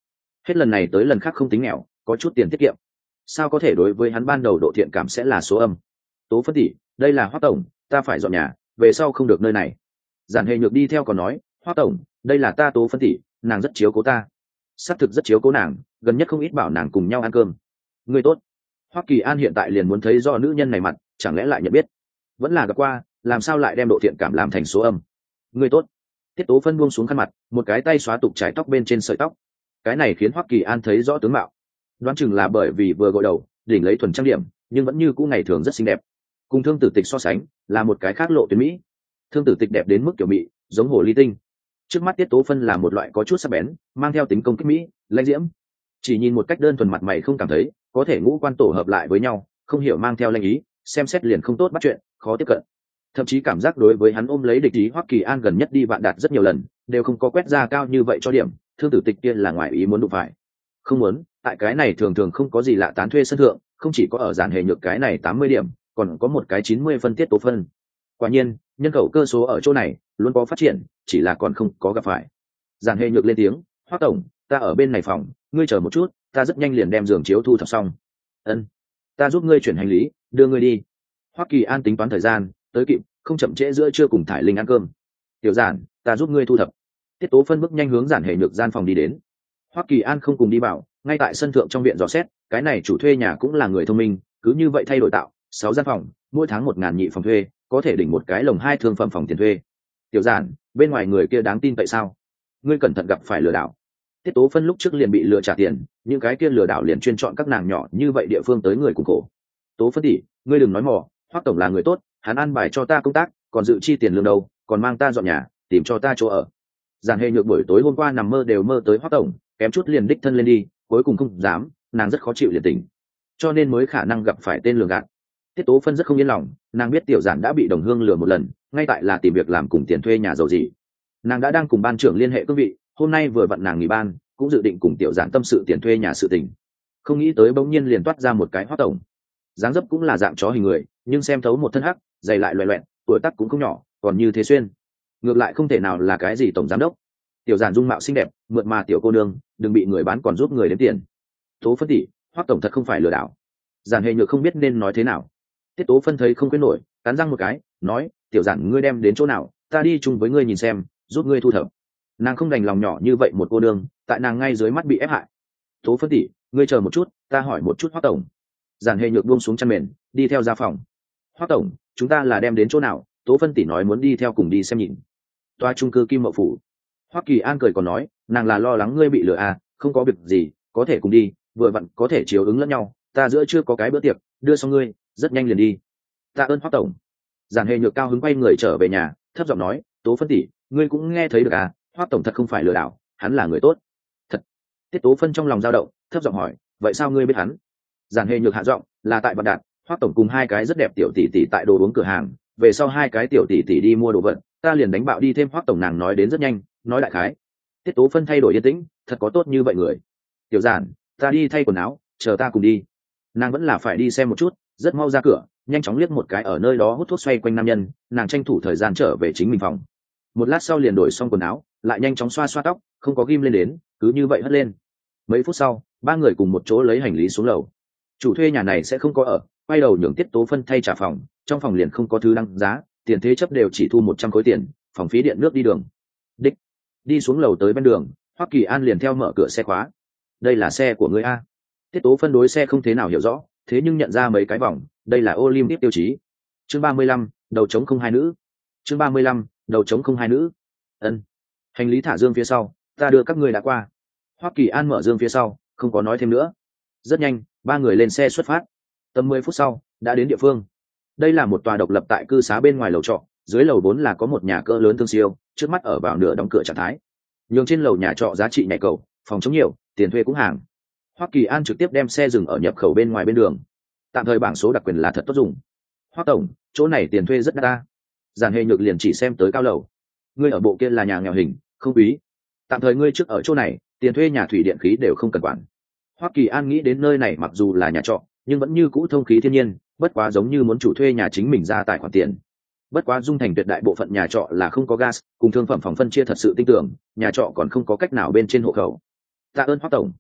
hết lần này tới lần khác không tính nghèo, có chút tiền tiết kiệm, sao có thể đối với hắn ban đầu độ thiện cảm sẽ là số âm. Tố phân tỷ, đây là Hoắc tổng, ta phải dọn nhà, về sau không được nơi này. Giản Hề Nhược đi theo còn nói, Hoắc tổng, đây là ta Tố phân tỷ, nàng rất chiếu cố ta. Xác thực rất chiếu cố nàng, gần nhất không ít bảo nàng cùng nhau ăn cơm. Người tốt. Hoắc Kỳ An hiện tại liền muốn thấy rõ nữ nhân này mặt, chẳng lẽ lại nhận biết, vẫn là gặp qua, làm sao lại đem độ thiện cảm làm thành số âm. Người tốt. Tiết Tố phân buông xuống khăn mặt, một cái tay xóa tục trái tóc bên trên sợi tóc, cái này khiến Hoắc Kỳ An thấy rõ tướng mạo, đoán chừng là bởi vì vừa gội đầu đỉnh lấy thuần trang điểm, nhưng vẫn như cũ ngày thường rất xinh đẹp. Cùng Thương Tử Tịch so sánh là một cái khác lộ tuyến mỹ. Thương Tử Tịch đẹp đến mức kiểu mỹ, giống hồ ly tinh. Trước mắt Tiết Tố phân là một loại có chút sắc bén, mang theo tính công kích mỹ, lãnh diễm. Chỉ nhìn một cách đơn thuần mặt mày không cảm thấy, có thể ngũ quan tổ hợp lại với nhau, không hiểu mang theo lãnh ý, xem xét liền không tốt bắt chuyện, khó tiếp cận. Thậm chí cảm giác đối với hắn ôm lấy địch ý Hoắc Kỳ An gần nhất đi vạn đạt rất nhiều lần, đều không có quét ra cao như vậy cho điểm. Thương Tử Tịch kia là ngoài ý muốn đụng phải. Không muốn, tại cái này thường thường không có gì lạ tán thuê sân thượng, không chỉ có ở Giản Hề Nhược cái này 80 điểm, còn có một cái 90 phân Tiết Tố phân. Quả nhiên, nhân khẩu cơ số ở chỗ này luôn có phát triển, chỉ là còn không có gặp phải. Giản Hề Nhược lên tiếng, Hoắc tổng, ta ở bên này phòng, ngươi chờ một chút, ta rất nhanh liền đem giường chiếu thu thập xong. Ân, ta giúp ngươi chuyển hành lý, đưa ngươi đi. Hoắc Kỳ An tính toán thời gian, tới kịp, không chậm trễ giữa trưa cùng Thải Linh ăn cơm. Tiểu Giản, ta giúp ngươi thu thập. Tiết Tố phân bước nhanh hướng Giản Hề Nhược gian phòng đi đến. Hoắc Kỳ An không cùng đi vào, ngay tại sân thượng trong viện dò xét, cái này chủ thuê nhà cũng là người thông minh, cứ như vậy thay đổi tạo 6 gian phòng, mỗi tháng 1.000 nhị phòng thuê, có thể đỉnh một cái lồng 2 thương phẩm phòng tiền thuê. Tiểu Giản, bên ngoài người kia đáng tin vậy sao? Ngươi cẩn thận gặp phải lừa đảo. Tiết Tố phân lúc trước liền bị lừa trả tiền, những cái kia lừa đảo liền chuyên chọn các nàng nhỏ như vậy địa phương tới người cùng khổ. Tố phân tỷ, ngươi đừng nói mỏ, Hoắc tổng là người tốt, hắn ăn bài cho ta công tác, còn dự chi tiền lương đâu, còn mang ta dọn nhà, tìm cho ta chỗ ở. Giản Hề Nhược buổi tối hôm qua nằm mơ đều mơ tới Hoắc tổng, kém chút liền đích thân lên đi, cuối cùng không dám, nàng rất khó chịu liền tỉnh, cho nên mới khả năng gặp phải tên lường gạt. Tiết Tố phân rất không yên lòng, nàng biết Tiểu Giản đã bị đồng hương lừa một lần, ngay tại là tìm việc làm cùng tiền thuê nhà giàu gì. Nàng đã đang cùng ban trưởng liên hệ cương vị, hôm nay vừa vặn nàng nghỉ ban, cũng dự định cùng Tiểu Giản tâm sự tiền thuê nhà sự tình. Không nghĩ tới bỗng nhiên liền toát ra một cái Hoắc tổng, dáng dấp cũng là dạng chó hình người, nhưng xem thấu một thân hắc, dày lại loè loẹt, tuổi tác cũng không nhỏ, còn như thế xuyên, ngược lại không thể nào là cái gì tổng giám đốc. Tiểu Giản dung mạo xinh đẹp, mượt mà tiểu cô nương, đừng bị người bán còn giúp người đếm tiền. Tố phân tỷ, Hoắc tổng thật không phải lừa đảo. Giản Hề Nhược không biết nên nói thế nào. Tiết Tố phân thấy không quyết nổi, cắn răng một cái, nói, Tiểu Giản ngươi đem đến chỗ nào, ta đi chung với ngươi nhìn xem, giúp ngươi thu thập. Nàng không đành lòng nhỏ như vậy một cô nương, tại nàng ngay dưới mắt bị ép hại. Tố phân tỷ, ngươi chờ một chút, ta hỏi một chút Hoắc tổng. Giản Hề Nhược buông xuống chăn mền, đi theo ra phòng. Hoắc tổng, chúng ta là đem đến chỗ nào? Tố phân tỷ nói muốn đi theo cùng đi xem nhìn. Tòa chung cư Kim Mậu phủ. Hoắc Kỳ An cười còn nói, nàng là lo lắng ngươi bị lừa à, không có việc gì, có thể cùng đi, vừa vặn có thể chiếu ứng lẫn nhau, ta giữa chưa có cái bữa tiệc, đưa xong ngươi, rất nhanh liền đi. Tạ ơn Hoắc tổng. Giản Hề Nhược cao hứng quay người trở về nhà, thấp giọng nói, Tố phân tỷ, ngươi cũng nghe thấy được à, Hoắc tổng thật không phải lừa đảo, hắn là người tốt. Thật. Tiết Tố phân trong lòng dao động, thấp giọng hỏi, vậy sao ngươi biết hắn? Giản Hề Nhược hạ giọng, là tại Vạn Đạt, Hoắc tổng cùng hai cái rất đẹp tiểu tỷ tỷ tại đồ uống cửa hàng, về sau hai cái tiểu tỷ tỷ đi mua đồ vật, ta liền đánh bạo đi thêm Hoắc tổng, nàng nói đến rất nhanh, nói đại khái. Tiết Tố phân thay đổi yên tĩnh, thật có tốt như vậy người. Tiểu Giản, ta đi thay quần áo, chờ ta cùng đi. Nàng vẫn là phải đi xem một chút, rất mau ra cửa, nhanh chóng liếc một cái ở nơi đó hút thuốc xoay quanh nam nhân, nàng tranh thủ thời gian trở về chính mình phòng. Một lát sau liền đổi xong quần áo, lại nhanh chóng xoa xoa tóc, không có ghim lên đến, cứ như vậy hất lên. Mấy phút sau, ba người cùng một chỗ lấy hành lý xuống lầu. Chủ thuê nhà này sẽ không có ở, quay đầu nhường Tiết Tố phân thay trả phòng, trong phòng liền không có thứ đăng giá, tiền thế chấp đều chỉ thu 100 khối tiền, phòng phí điện nước đi đường. Đích. Đi xuống lầu tới bên đường, Hoắc Kỳ An liền theo mở cửa xe khóa. Đây là xe của ngươi a? Tiết Tố phân đối xe không thế nào hiểu rõ, thế nhưng nhận ra mấy cái vòng, đây là Olympic tiêu chí. Chương 35, đầu trống không hai nữ. Chương 35, đầu trống không hai nữ. Ân. Hành lý thả dương phía sau, ta đưa các ngươi đã qua. Hoắc Kỳ An mở dương phía sau, không có nói thêm nữa. Rất nhanh, ba người lên xe xuất phát. Tầm 10 phút sau, đã đến địa phương. Đây là một tòa độc lập tại cư xá bên ngoài lầu trọ, dưới lầu 4 là có một nhà cỡ lớn thương siêu, trước mắt ở vào nửa đóng cửa trạng thái. Nhường trên lầu nhà trọ giá trị nhảy cầu, phòng chống nhiều, tiền thuê cũng hàng. Hoắc Kỳ An trực tiếp đem xe dừng ở nhập khẩu bên ngoài bên đường. Tạm thời bảng số đặc quyền là thật tốt dùng. Hoắc tổng, chỗ này tiền thuê rất đắt ta. Giản Hề Nhược liền chỉ xem tới cao lầu. Ngươi ở bộ kia là nhà nghèo hình, không quý. Tạm thời ngươi trước ở chỗ này, tiền thuê nhà thủy điện khí đều không cần quản. Hoắc Kỳ An nghĩ đến nơi này mặc dù là nhà trọ, nhưng vẫn như cũ thông khí thiên nhiên, bất quá giống như muốn chủ thuê nhà chính mình ra tài khoản tiền. Bất quá Dung Thành tuyệt đại bộ phận nhà trọ là không có gas, cùng thương phẩm phòng phân chia thật sự tinh tưởng, nhà trọ còn không có cách nào bên trên hộ khẩu. Tạ ơn Hoắc tổng.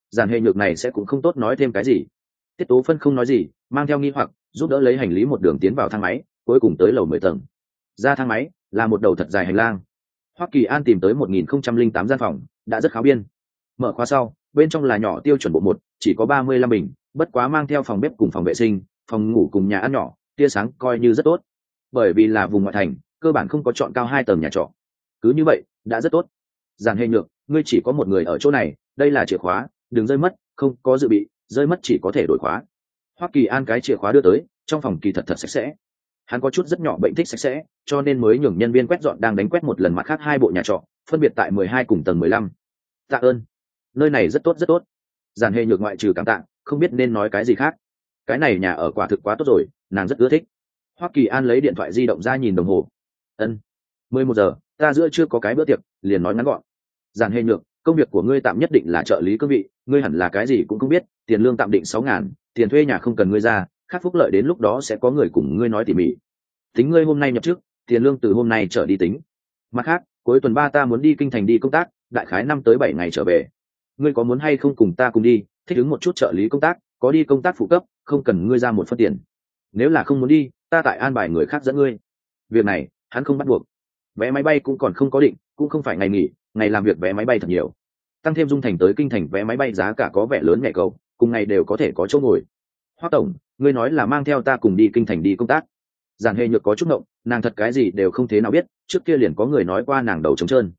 Giản Hệ Nhược này sẽ cũng không tốt nói thêm cái gì. Tiết Tố Phân không nói gì, mang theo nghi hoặc giúp đỡ lấy hành lý một đường tiến vào thang máy, cuối cùng tới lầu 10 tầng. Ra thang máy là một đầu thật dài hành lang. Hoắc Kỳ An tìm tới 1008 gian phòng, đã rất khá biên. Mở khóa sau, bên trong là nhỏ tiêu chuẩn bộ 1, chỉ có 35 bình, bất quá mang theo phòng bếp cùng phòng vệ sinh, phòng ngủ cùng nhà ăn nhỏ, tia sáng coi như rất tốt. Bởi vì là vùng ngoại thành, cơ bản không có chọn cao 2 tầng nhà trọ. Cứ như vậy, đã rất tốt. Giản Hệ Nhược, ngươi chỉ có một người ở chỗ này, đây là chìa khóa, đừng rơi mất, không có dự bị, rơi mất chỉ có thể đổi khóa. Hoắc Kỳ An cái chìa khóa đưa tới, trong phòng kỳ thật sạch sẽ. Hắn có chút rất nhỏ bệnh thích sạch sẽ, cho nên mới nhường nhân viên quét dọn đang đánh quét một lần mặt khác 2 bộ nhà trọ, phân biệt tại 12 cùng tầng 15. Tạ ơn, nơi này rất tốt rất tốt. Giản Hệ Nhược ngoại trừ cảm tạ, không biết nên nói cái gì khác. Cái này nhà ở quả thực quá tốt rồi, nàng rất ưa thích. Hoắc Kỳ An lấy điện thoại di động ra nhìn đồng hồ. 11 giờ, ta giữa chưa có cái bữa tiệc, liền nói ngắn gọn. Giản Hệ Nhược, công việc của ngươi tạm nhất định là trợ lý cương vị, ngươi hẳn là cái gì cũng không biết, tiền lương tạm định 6.000, tiền thuê nhà không cần ngươi ra, khác phúc lợi đến lúc đó sẽ có người cùng ngươi nói tỉ mỉ. Tính ngươi hôm nay nhập trước, tiền lương từ hôm nay trở đi tính. Mặt khác, cuối tuần 3 ta muốn đi kinh thành đi công tác, đại khái 5 tới 7 ngày trở về. Ngươi có muốn hay không cùng ta cùng đi, thích ứng một chút trợ lý công tác, có đi công tác phụ cấp, không cần ngươi ra một phân tiền. Nếu là không muốn đi, ta tại an bài người khác dẫn ngươi. Việc này, hắn không bắt buộc. Vé máy bay cũng còn không có định, cũng không phải ngày nghỉ, ngày làm việc vé máy bay thật nhiều. Tăng thêm Dung Thành tới kinh thành vé máy bay giá cả có vẻ lớn nhẹ cầu, cùng ngày đều có thể có chỗ ngồi. Hoắc tổng, ngươi nói là mang theo ta cùng đi kinh thành đi công tác. Giản Hệ Nhược có chút ngộng, nàng thật cái gì đều không thế nào biết, trước kia liền có người nói qua nàng đầu trống trơn.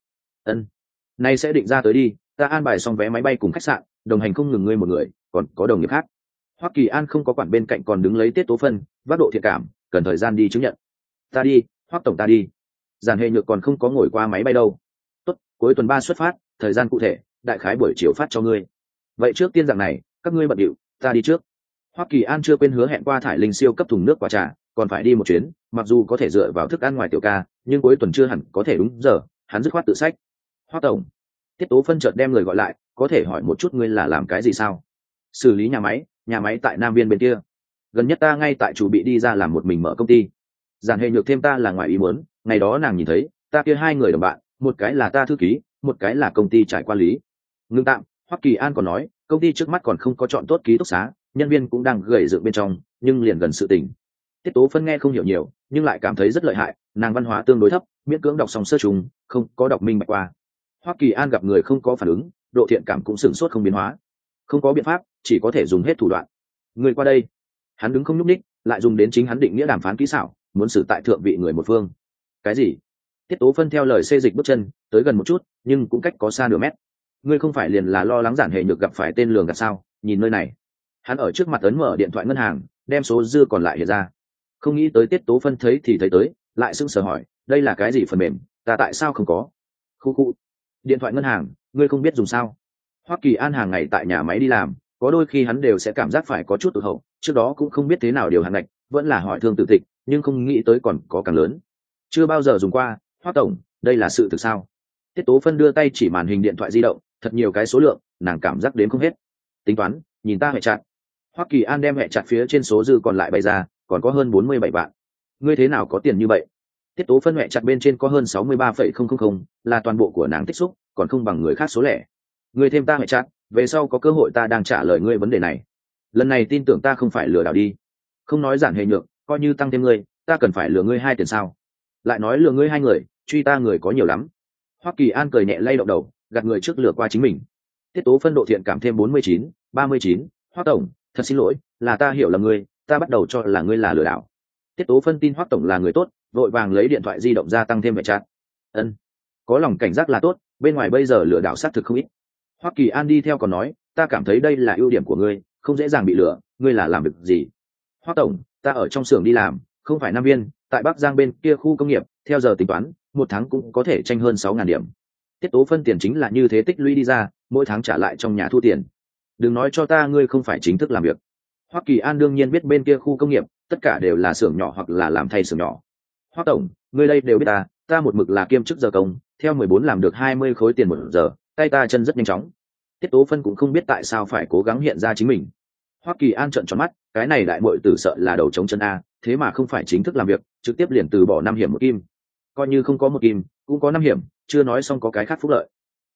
Nay sẽ định ra tới đi, ta an bài xong vé máy bay cùng khách sạn, đồng hành không ngừng ngươi một người, còn có đồng nghiệp khác. Hoắc Kỳ An không có quản bên cạnh còn đứng lấy Tiết Tố Phân, vác độ thiện cảm, cần thời gian đi chứng nhận. Ta đi, Hoắc tổng ta đi. Giản Hệ Nhược còn không có ngồi qua máy bay đâu. Tốt, cuối tuần 3 xuất phát, thời gian cụ thể, đại khái buổi chiều phát cho ngươi. Vậy trước tiên dạng này, các ngươi bận điệu, ta đi trước. Hoắc Kỳ An chưa quên hứa hẹn qua thải linh siêu cấp thùng nước quả trà, còn phải đi một chuyến, mặc dù có thể dựa vào thức ăn ngoài tiểu ca, nhưng cuối tuần chưa hẳn có thể đúng giờ, hắn dứt khoát tự sách. Hoắc tổng. Tiết Tố Phân chợt đem người gọi lại, có thể hỏi một chút ngươi là làm cái gì sao? Xử lý nhà máy tại Nam Viên bên kia. Gần nhất ta ngay tại chủ bị đi ra làm một mình mở công ty. Giản Hệ Nhược thêm ta là ngoài ý muốn, ngày đó nàng nhìn thấy, ta kia 2 người đồng bạn, một cái là ta thư ký, một cái là công ty trải quản lý. Ngưng tạm, Hoắc Kỳ An còn nói, công ty trước mắt còn không có chọn tốt ký túc xá, nhân viên cũng đang gầy dựng bên trong, nhưng liền gần sự tình. Tiết Tố Phân nghe không hiểu nhiều, nhưng lại cảm thấy rất lợi hại, nàng văn hóa tương đối thấp, miễn cưỡng đọc xong sơ trùng, không có đọc minh bạch qua. Hoắc Kỳ An gặp người không có phản ứng, độ thiện cảm cũng sửng sốt không biến hóa. Không có biện pháp, chỉ có thể dùng hết thủ đoạn. Người qua đây. Hắn đứng không nhúc nhích, lại dùng đến chính hắn định nghĩa đàm phán kỹ xảo, muốn xử tại thượng vị người một phương. Cái gì? Tiết Tố Phân theo lời xê dịch bước chân, tới gần một chút, nhưng cũng cách có xa nửa mét. Ngươi không phải liền là lo lắng Giản Hệ Nhược gặp phải tên lường gạt sao? Nhìn nơi này. Hắn ở trước mặt ấn mở điện thoại ngân hàng, đem số dư còn lại hiện ra. Không nghĩ tới Tiết Tố Phân thấy thì thấy tới, lại sững sờ hỏi, đây là cái gì phần mềm, ta tại sao không có? Khu. Điện thoại ngân hàng, ngươi không biết dùng sao? Hoắc Kỳ An hàng ngày tại nhà máy đi làm, có đôi khi hắn đều sẽ cảm giác phải có chút tụt hậu, trước đó cũng không biết thế nào điều hàng ngạch, vẫn là hỏi thương tự tịch, nhưng không nghĩ tới còn có càng lớn. Chưa bao giờ dùng qua. Hoắc tổng, đây là sự thực sao? Tiết Tố Phân đưa tay chỉ màn hình điện thoại di động, thật nhiều cái số lượng, nàng cảm giác đếm không hết. Tính toán, nhìn ta hệ chặt. Hoắc Kỳ An đem hệ chặt phía trên số dư còn lại bày ra, còn có hơn 47 vạn. Ngươi thế nào có tiền như vậy? Tiết Tố Phân hệ chặt bên trên có hơn 63,000, là toàn bộ của nàng tích xúc, còn không bằng người khác số lẻ. Ngươi thêm ta hệ chặt, về sau có cơ hội ta đang trả lời ngươi vấn đề này. Lần này tin tưởng ta không phải lừa đảo đi. Không nói Giản Hệ Nhược, coi như tăng thêm ngươi, ta cần phải lừa ngươi 2 tiền sao? Lại nói lừa ngươi 2 người, truy ta người có nhiều lắm. Hoắc Kỳ An cười nhẹ lay động đầu, gạt người trước lừa qua chính mình. Tiết Tố Phân độ thiện cảm thêm 49, 39. Hoắc tổng, thật xin lỗi, là ta hiểu lầm ngươi, ta bắt đầu cho là ngươi là lừa đảo. Tiết Tố Phân tin Hoắc tổng là người tốt, vội vàng lấy điện thoại di động ra tăng thêm vệ chặt. Có lòng cảnh giác là tốt, bên ngoài bây giờ lừa đảo xác thực không ít. Hoắc Kỳ An đi theo còn nói, ta cảm thấy đây là ưu điểm của ngươi, không dễ dàng bị lừa, ngươi là làm việc gì? Hoắc tổng, ta ở trong xưởng đi làm, không phải Nam Viên, tại Bắc Giang bên kia khu công nghiệp, theo giờ tính toán, 1 tháng cũng có thể tranh hơn 6.000 điểm. Tiết Tố Phân tiền chính là như thế tích lũy đi ra, mỗi tháng trả lại trong nhà thu tiền. Đừng nói cho ta ngươi không phải chính thức làm việc. Hoắc Kỳ An đương nhiên biết bên kia khu công nghiệp, tất cả đều là xưởng nhỏ hoặc là làm thay xưởng nhỏ. Hoắc tổng, ngươi đây đều biết ta một mực là kiêm chức giờ công, theo 14 làm được 20 khối tiền 1 giờ, tay ta chân rất nhanh chóng. Tiết Tố Phân cũng không biết tại sao phải cố gắng hiện ra chính mình. Hoắc Kỳ An trợn tròn mắt, cái này đại muội tử sợ là đầu trống chân a, thế mà không phải chính thức làm việc, trực tiếp liền từ bỏ 5 hiểm 1 kim. Coi như không có 1 kim, cũng có 5 hiểm, chưa nói xong có cái khác phúc lợi.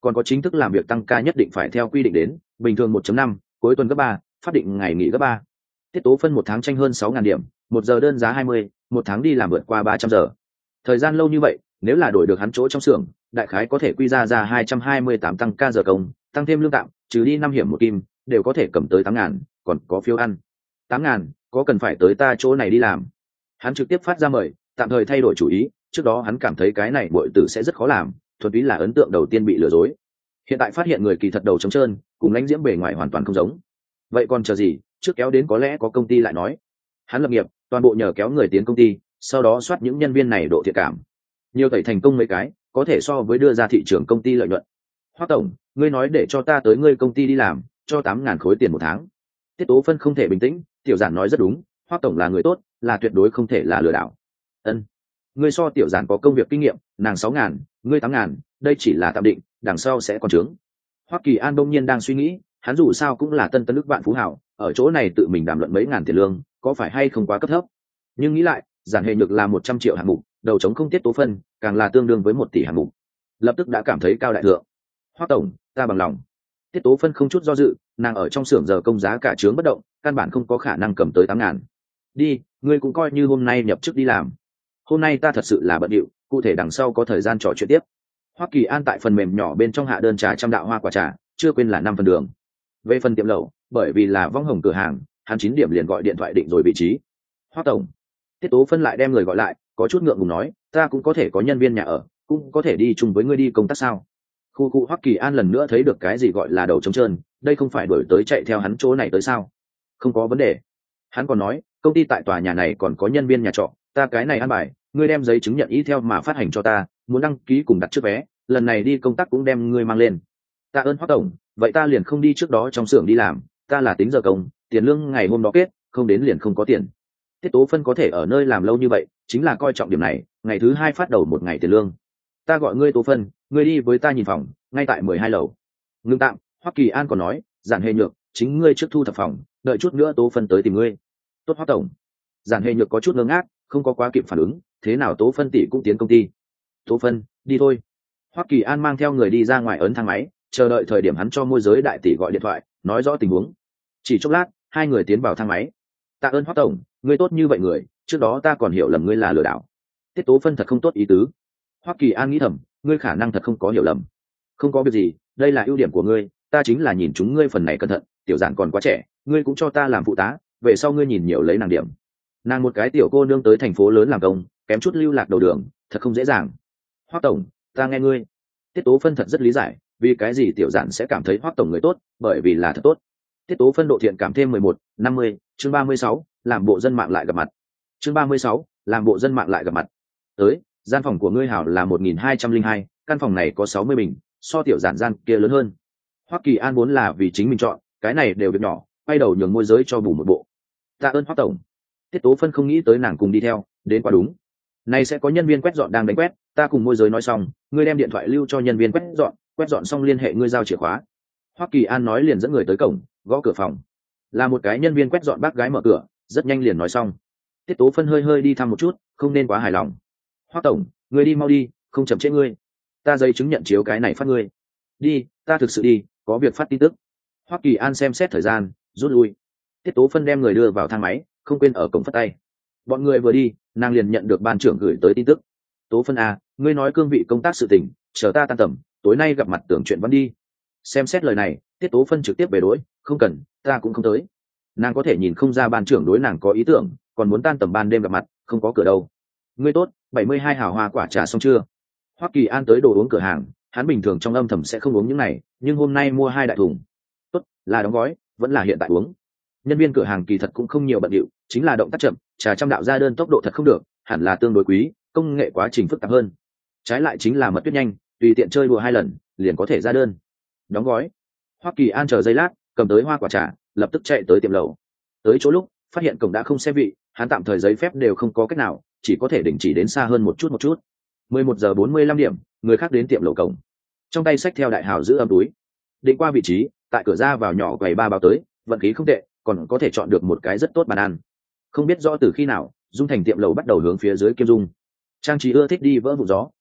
còn có chính thức làm việc tăng ca nhất định phải theo quy định đến, bình thường 1.5, cuối tuần gấp 3, pháp định ngày nghỉ gấp 3. Tiết Tố Phân một tháng tranh hơn 6.000 điểm, một giờ đơn giá 20, một tháng đi làm vượt qua 300 giờ. Thời gian lâu như vậy, nếu là đổi được hắn chỗ trong xưởng, đại khái có thể quy ra 228 tăng ca giờ công, tăng thêm lương tạm, trừ đi 5 hiểm một kim, đều có thể cầm tới 8.000, còn có phiếu ăn. 8.000, có cần phải tới ta chỗ này đi làm? Hắn trực tiếp phát ra mời, tạm thời thay đổi chủ ý, trước đó hắn cảm thấy cái này muội tử sẽ rất khó làm, thuần túy là ấn tượng đầu tiên bị lừa dối. Hiện tại phát hiện người kỳ thật đầu trống trơn, cùng lãnh diễm bề ngoài hoàn toàn không giống. Vậy còn chờ gì, trước kéo đến có lẽ có công ty lại nói. Hắn lập nghiệp, toàn bộ nhờ kéo người tiến công ty, sau đó soát những nhân viên này độ thiện cảm. Nhiều tẩy thành công mấy cái, có thể so với đưa ra thị trường công ty lợi nhuận. Hoắc tổng, ngươi nói để cho ta tới ngươi công ty đi làm, cho 8.000 khối tiền một tháng. Tiết Tố Phân không thể bình tĩnh, tiểu giản nói rất đúng, Hoắc tổng là người tốt, là tuyệt đối không thể là lừa đảo. Ân, ngươi so tiểu giản có công việc kinh nghiệm, nàng 6.000, ngươi 8.000, đây chỉ là tạm định, đằng sau sẽ còn trướng. Hoắc Kỳ An đông nhiên đang suy nghĩ, hắn dù sao cũng là tân ức vạn phú hảo, ở chỗ này tự mình đàm luận mấy ngàn tiền lương, có phải hay không quá cấp thấp? Nhưng nghĩ lại, giản hệ nhược là 100 triệu hạng mục, đầu chống không Tiết Tố Phân, càng là tương đương với 1 tỷ hạng mục. Lập tức đã cảm thấy cao đại thượng. Hoắc tổng, ta bằng lòng. Tiết Tố Phân không chút do dự, nàng ở trong xưởng giờ công giá cả trướng bất động, căn bản không có khả năng cầm tới 8.000. Đi, ngươi cũng coi như hôm nay nhập chức đi làm. Hôm nay ta thật sự là bận rộn, cụ thể đằng sau có thời gian trò chuyện tiếp. Hoắc Kỳ An tại phần mềm nhỏ bên trong hạ đơn trà trăm đạo hoa quả trà, chưa quên là 5 phần đường. Về phần tiệm lẩu, bởi vì là vong hồng cửa hàng, hắn 9 điểm liền gọi điện thoại định rồi vị trí. Hoắc tổng. Tiết Tố Phân lại đem người gọi lại, có chút ngượng ngùng nói, ta cũng có thể có nhân viên nhà ở, cũng có thể đi chung với ngươi đi công tác sao? Khu Hoắc Kỳ An lần nữa thấy được cái gì gọi là đầu trống trơn, đây không phải đuổi tới chạy theo hắn chỗ này tới sao? Không có vấn đề. Hắn còn nói, công ty tại tòa nhà này còn có nhân viên nhà trọ, ta cái này ăn bài, ngươi đem giấy chứng nhận y theo mà phát hành cho ta, muốn đăng ký cùng đặt trước vé, lần này đi công tác cũng đem ngươi mang lên. Tạ ơn Hoắc tổng, vậy ta liền không đi trước đó trong xưởng đi làm, ta là tính giờ công, tiền lương ngày hôm đó kết, không đến liền không có tiền. Tiết Tố Phân có thể ở nơi làm lâu như vậy, chính là coi trọng điểm này, ngày thứ 2 phát đầu 1 ngày tiền lương. Ta gọi ngươi Tố Phân, ngươi đi với ta nhìn phòng, ngay tại 12 lầu. Ngưng tạm, Hoắc Kỳ An còn nói, giản hệ nhược, chính ngươi trước thu thập phòng, đợi chút nữa Tố Phân tới tìm ngươi. Tốt Hoắc tổng. Giản hệ nhược có chút ngơ ngác, không có quá kịp phản ứng, thế nào Tố Phân tỷ cũng tiến công ty. Tố Phân, đi thôi. Hoắc Kỳ An mang theo người đi ra ngoài ấn thang máy, chờ đợi thời điểm hắn cho môi giới đại tỷ gọi điện thoại, nói rõ tình huống. Chỉ chốc lát, hai người tiến vào thang máy. Tạ ơn Hoắc tổng, ngươi tốt như vậy người, trước đó ta còn hiểu lầm ngươi là lừa đảo. Tiết Tố Phân thật không tốt ý tứ. Hoắc Kỳ An nghĩ thầm, ngươi khả năng thật không có hiểu lầm. Không có việc gì, đây là ưu điểm của ngươi, ta chính là nhìn chúng ngươi phần này cẩn thận, tiểu giản còn quá trẻ, ngươi cũng cho ta làm phụ tá, về sau ngươi nhìn nhiều lấy nàng điểm. Nàng một cái tiểu cô nương tới thành phố lớn làm công, kém chút lưu lạc đầu đường, thật không dễ dàng. Hoắc tổng, ta nghe ngươi. Tiết Tố Phân thật rất lý giải, vì cái gì tiểu giản sẽ cảm thấy Hoắc tổng người tốt, bởi vì là thật tốt. Tiết Tố Phân độ thiện cảm thêm 11, 50, chương 36, làm bộ dân mạng lại gặp mặt. Chương 36, làm bộ dân mạng lại gặp mặt. Tới, gian phòng của ngươi hảo là 1202, căn phòng này có 60 bình, so tiểu giản gian kia lớn hơn. Hoắc Kỳ An vốn là vì chính mình chọn, cái này đều việc nhỏ, quay đầu nhường môi giới cho bù một bộ. Tạ ơn Hoắc tổng. Tiết Tố Phân không nghĩ tới nàng cùng đi theo, đến quá đúng. Nay sẽ có nhân viên quét dọn đang đánh quét, ta cùng môi giới nói xong, ngươi đem điện thoại lưu cho nhân viên quét dọn xong liên hệ ngươi giao chìa khóa. Hoắc Kỳ An nói liền dẫn người tới cổng, gõ cửa phòng. Là một cái nhân viên quét dọn bác gái mở cửa, rất nhanh liền nói xong. Tiết Tố Phân hơi đi thăm một chút, không nên quá hài lòng. Hoắc tổng, ngươi đi mau đi, không chậm trễ ngươi. Ta giấy chứng nhận chiếu cái này phát ngươi. Đi, ta thực sự đi, có việc phát tin tức. Hoắc Kỳ An xem xét thời gian, rút lui. Tiết Tố Phân đem người đưa vào thang máy, không quên ở cổng phất tay. Bọn người vừa đi, nàng liền nhận được ban trưởng gửi tới tin tức. Tố Phân à, ngươi nói cương vị công tác sự tình, chờ ta tan tầm, tối nay gặp mặt tưởng chuyện văn đi. Xem xét lời này, Tiết Tố Phân trực tiếp về đối, không cần, ta cũng không tới. Nàng có thể nhìn không ra ban trưởng đối nàng có ý tưởng, còn muốn tan tầm ban đêm gặp mặt, không có cửa đâu. Ngươi tốt, 72 hào hoa quả trà xong chưa? Hoắc Kỳ An tới đồ uống cửa hàng, hắn bình thường trong âm thầm sẽ không uống những này, nhưng hôm nay mua 2 đại thùng. Tốt, là đóng gói, vẫn là hiện tại uống. Nhân viên cửa hàng kỳ thật cũng không nhiều bận rộn, chính là động tác chậm, trà trăm đạo ra đơn tốc độ thật không được, hẳn là tương đối quý, công nghệ quá trình phức tạp hơn. Trái lại chính là mật tuyết nhanh, tùy tiện chơi đùa 2 lần, liền có thể ra đơn. Đóng gói. Hoắc Kỳ An chờ giây lát, cầm tới hoa quả trà, lập tức chạy tới tiệm lẩu. Tới chỗ lúc, phát hiện cổng đã không xe vị, hắn tạm thời giấy phép đều không có cách nào, chỉ có thể đình chỉ đến xa hơn một chút. 11 giờ 45 điểm, người khác đến tiệm lẩu cổng. Trong tay xách theo đại hào giữ âm túi. Định qua vị trí, tại cửa ra vào nhỏ quầy ba báo tới, vận khí không tệ, còn có thể chọn được một cái rất tốt bàn ăn. Không biết rõ từ khi nào, Dung Thành tiệm lẩu bắt đầu hướng phía dưới Kim Dung. Trang trí ưa thích đi vỡ vụ gió,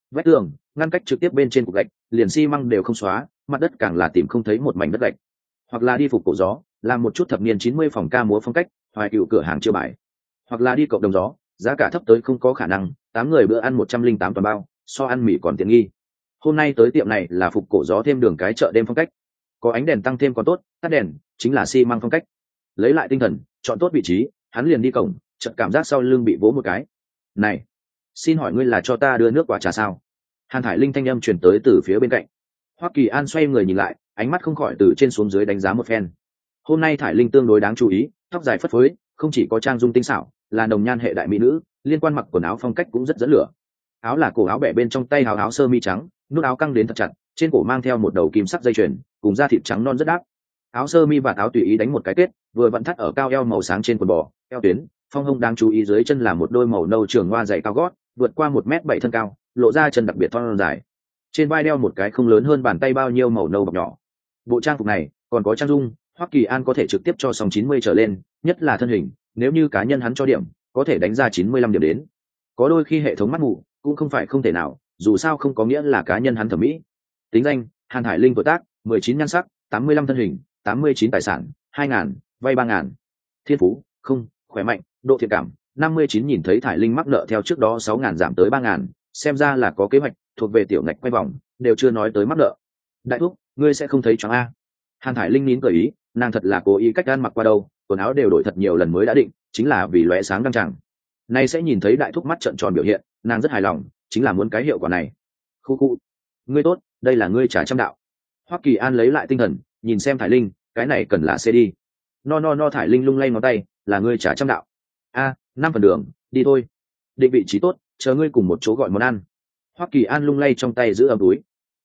vách tường ngăn cách trực tiếp bên trên cục gạch liền xi măng đều không xóa, mặt đất càng là tìm không thấy một mảnh đất gạch. Hoặc là đi phục cổ gió, làm một chút thập niên 90 phòng ca múa phong cách hoài cựu cửa hàng chưa bài. Hoặc là đi cộng đồng gió, giá cả thấp tới không có khả năng, 8 người bữa ăn 108 toàn bao, so ăn mì còn tiện nghi. Hôm nay tới tiệm này là phục cổ gió thêm đường cái chợ đêm phong cách, có ánh đèn tăng thêm còn tốt, tắt đèn chính là xi măng phong cách. Lấy lại tinh thần, chọn tốt vị trí, hắn liền đi cổng, chợt cảm giác sau lưng bị vỗ một cái. Này, xin hỏi ngươi là cho ta đưa nước quả trà sao? Hàn Thải Linh thanh âm truyền tới từ phía bên cạnh. Hoắc Kỳ An xoay người nhìn lại, ánh mắt không khỏi từ trên xuống dưới đánh giá một phen. Hôm nay Thải Linh tương đối đáng chú ý, tóc dài phất phới, không chỉ có trang dung tinh xảo, là đồng nhan hệ đại mỹ nữ, liên quan mặc quần áo phong cách cũng rất dẫn lửa. Áo là cổ áo bẻ bên trong tay áo sơ mi trắng, nút áo căng đến thật chặt, trên cổ mang theo một đầu kim sắc dây chuyền, cùng da thịt trắng non rất đáp. Áo sơ mi và áo tùy ý đánh một cái kết, vừa vặn thắt ở cao eo màu sáng trên quần bò, eo tuyến, phong hông đáng chú ý dưới chân là một đôi màu nâu trường hoa dày cao gót, vượt qua 1m7 thân cao, lộ ra chân đặc biệt thon dài. Trên vai đeo một cái không lớn hơn bàn tay bao nhiêu màu nâu bọc nhỏ. Bộ trang phục này còn có trang dung, Hoắc Kỳ An có thể trực tiếp cho sòng 90 trở lên, nhất là thân hình, nếu như cá nhân hắn cho điểm, có thể đánh ra 95 điểm đến. Có đôi khi hệ thống mắt mù, cũng không phải không thể nào, dù sao không có nghĩa là cá nhân hắn thẩm mỹ. Tính danh: Hàn Hải Linh, tuổi tác: 19 nhan sắc, 85 thân hình, 89 tài sản, 2000, vay 3000. Thiên phú: không, khỏe mạnh, độ thiện cảm 59. Nhìn thấy Thải Linh mắc nợ theo trước đó 6000 giảm tới 3000, xem ra là có kế hoạch, thuộc về tiểu ngạch quay vòng, đều chưa nói tới mắc nợ. Đại thúc, ngươi sẽ không thấy choáng a? Hàn Thải Linh nín cười ý, nàng thật là cố ý cách gan mặc qua đâu, quần áo đều đổi thật nhiều lần mới đã định, chính là vì lóe sáng đăng tràng. Nay sẽ nhìn thấy đại thúc mắt trợn tròn biểu hiện, nàng rất hài lòng, chính là muốn cái hiệu quả này. Khu khu, ngươi tốt, đây là ngươi trả trăm đạo. Hoắc Kỳ An lấy lại tinh thần, nhìn xem Thải Linh, cái này cần là xe đi. No Thải Linh lung lay ngón tay, là ngươi trả trăm đạo. A, 5 phần đường, đi thôi. Định vị trí tốt, chờ ngươi cùng một chỗ gọi món ăn. Hoắc Kỳ An lung lay trong tay giữ ấm túi.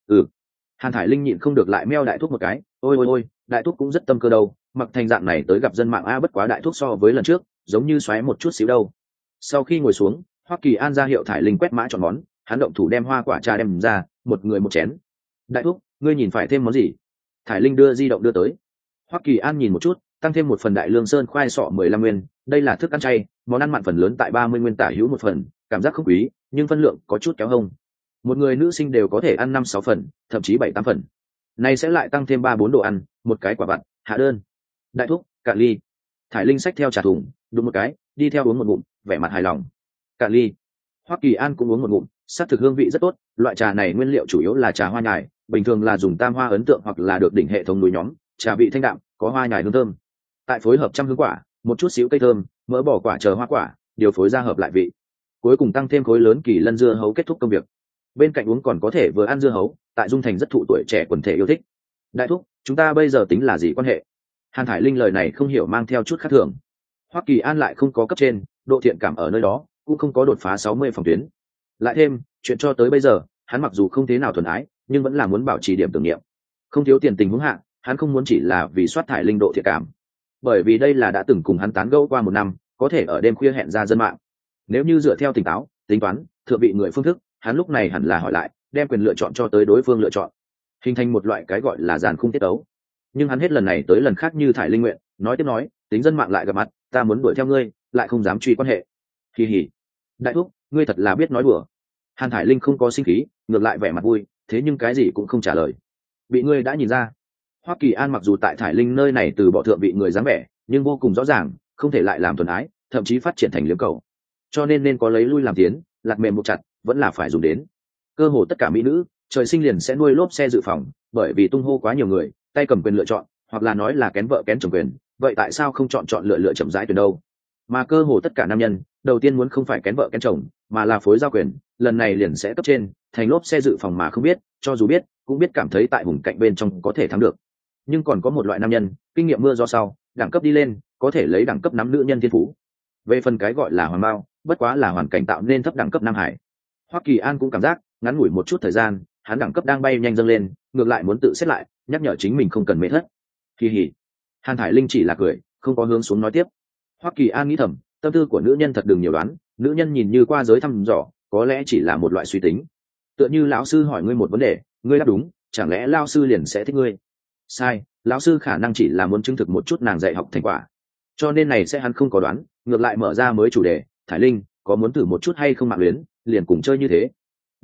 Hàn Thải Linh nhịn không được lại meo đại thúc một cái, ôi, đại thúc cũng rất tâm cơ đâu, mặc thành dạng này tới gặp dân mạng a, bất quá đại thúc so với lần trước giống như xoáy một chút xíu đâu. Sau khi ngồi xuống, Hoắc Kỳ An ra hiệu Thải Linh quét mã chọn món, hắn động thủ đem hoa quả trà đem ra, một người một chén. Đại thúc, ngươi nhìn phải thêm món gì? Thải Linh đưa di động đưa tới. Hoắc Kỳ An nhìn một chút, tăng thêm một phần đại lương sơn khoai sọ 15 nguyên, đây là thức ăn chay, món ăn mặn phần lớn tại 30 nguyên tả hữu một phần, cảm giác không quý, nhưng phân lượng có chút kéo hông. Một người nữ sinh đều có thể ăn 5-6 phần, thậm chí 7-8 phần. Nay sẽ lại tăng thêm 3-4 đồ ăn, một cái quả vặt, hạ đơn. Đại thúc, cạn ly. Thải Linh xách theo trà thùng, đúng một cái, đi theo uống một ngụm, vẻ mặt hài lòng. Cạn ly. Hoắc Kỳ An cũng uống một ngụm, sắc thực hương vị rất tốt, loại trà này nguyên liệu chủ yếu là trà hoa nhài, bình thường là dùng tam hoa ấn tượng hoặc là được đỉnh hệ thống núi nhóm, trà vị thanh đạm, có hoa nhài hương thơm. Tại phối hợp trăm hương quả, một chút xíu cây thơm, mỡ bỏ quả chờ hoa quả, điều phối ra hợp lại vị. Cuối cùng tăng thêm khối lớn kỳ lân dưa hấu kết thúc công việc. Bên cạnh uống còn có thể vừa ăn dưa hấu, tại Dung Thành rất thụ tuổi trẻ quần thể yêu thích. Đại thúc, chúng ta bây giờ tính là gì quan hệ? Hàn Thải Linh lời này không hiểu mang theo chút khác thường. Hoắc Kỳ An lại không có cấp trên, độ thiện cảm ở nơi đó, cũng không có đột phá 60 phòng tuyến. Lại thêm, chuyện cho tới bây giờ, hắn mặc dù không thế nào thuần ái, nhưng vẫn là muốn bảo trì điểm tưởng niệm. Không thiếu tiền tình huống hạ, hắn không muốn chỉ là vì soát Thải Linh độ thiện cảm. Bởi vì đây là đã từng cùng hắn tán gẫu qua một năm, có thể ở đêm khuya hẹn ra dân mạng. Nếu như dựa theo tỉnh táo, tính toán, thượng vị người phương thức, hắn lúc này hẳn là hỏi lại, đem quyền lựa chọn cho tới đối phương lựa chọn, hình thành một loại cái gọi là dàn khung tiết tấu. Nhưng hắn hết lần này tới lần khác như Thải Linh nguyện, nói tiếp nói, tính dân mạng lại gặp mặt, ta muốn đuổi theo ngươi, lại không dám truy quan hệ. Kỳ hỉ. Đại thúc, ngươi thật là biết nói đùa. Hàn Thải Linh không có sinh khí, ngược lại vẻ mặt vui, thế nhưng cái gì cũng không trả lời. Bị ngươi đã nhìn ra. Hoắc Kỳ An mặc dù tại Thải Linh nơi này từ bỏ thượng vị người dáng vẻ, nhưng vô cùng rõ ràng, không thể lại làm thuần ái, thậm chí phát triển thành liếm cầu. Cho nên có lấy lui làm tiến, lạt mềm buộc chặt, vẫn là phải dùng đến. Cơ hồ tất cả mỹ nữ trời sinh liền sẽ nuôi lốp xe dự phòng, bởi vì tung hô quá nhiều người, tay cầm quyền lựa chọn, hoặc là nói là kén vợ kén chồng quyền, vậy tại sao không chọn lựa chậm rãi tuyển đâu? Mà cơ hồ tất cả nam nhân, đầu tiên muốn không phải kén vợ kén chồng, mà là phối giao quyền, lần này liền sẽ cấp trên, thành lốp xe dự phòng mà không biết, cho dù biết, cũng biết cảm thấy tại hùng cạnh bên trong có thể thắng được. Nhưng còn có một loại nam nhân, kinh nghiệm mưa gió sau, đẳng cấp đi lên, có thể lấy đẳng cấp nắm nữ nhân thiên phú. Về phần cái gọi là hoàng bao, bất quá là hoàn cảnh tạo nên thấp đẳng cấp nam hải. Hoắc Kỳ An cũng cảm giác ngắn ngủi một chút thời gian, hắn đẳng cấp đang bay nhanh dâng lên, ngược lại muốn tự xét lại, nhắc nhở chính mình không cần mê thất. Kỳ hỉ. Hàn Thải Linh chỉ là cười, không có hướng xuống nói tiếp. Hoắc Kỳ An nghĩ thầm, tâm tư của nữ nhân thật đừng nhiều đoán, nữ nhân nhìn như qua giới thăm dò, có lẽ chỉ là một loại suy tính. Tựa như lão sư hỏi ngươi một vấn đề, ngươi đáp đúng, chẳng lẽ lão sư liền sẽ thích ngươi? Sai, lão sư khả năng chỉ là muốn chứng thực một chút nàng dạy học thành quả. Cho nên này sẽ hắn không có đoán, ngược lại mở ra mới chủ đề, Thải Linh, có muốn thử một chút hay không mạng luyến, liền cùng chơi như thế.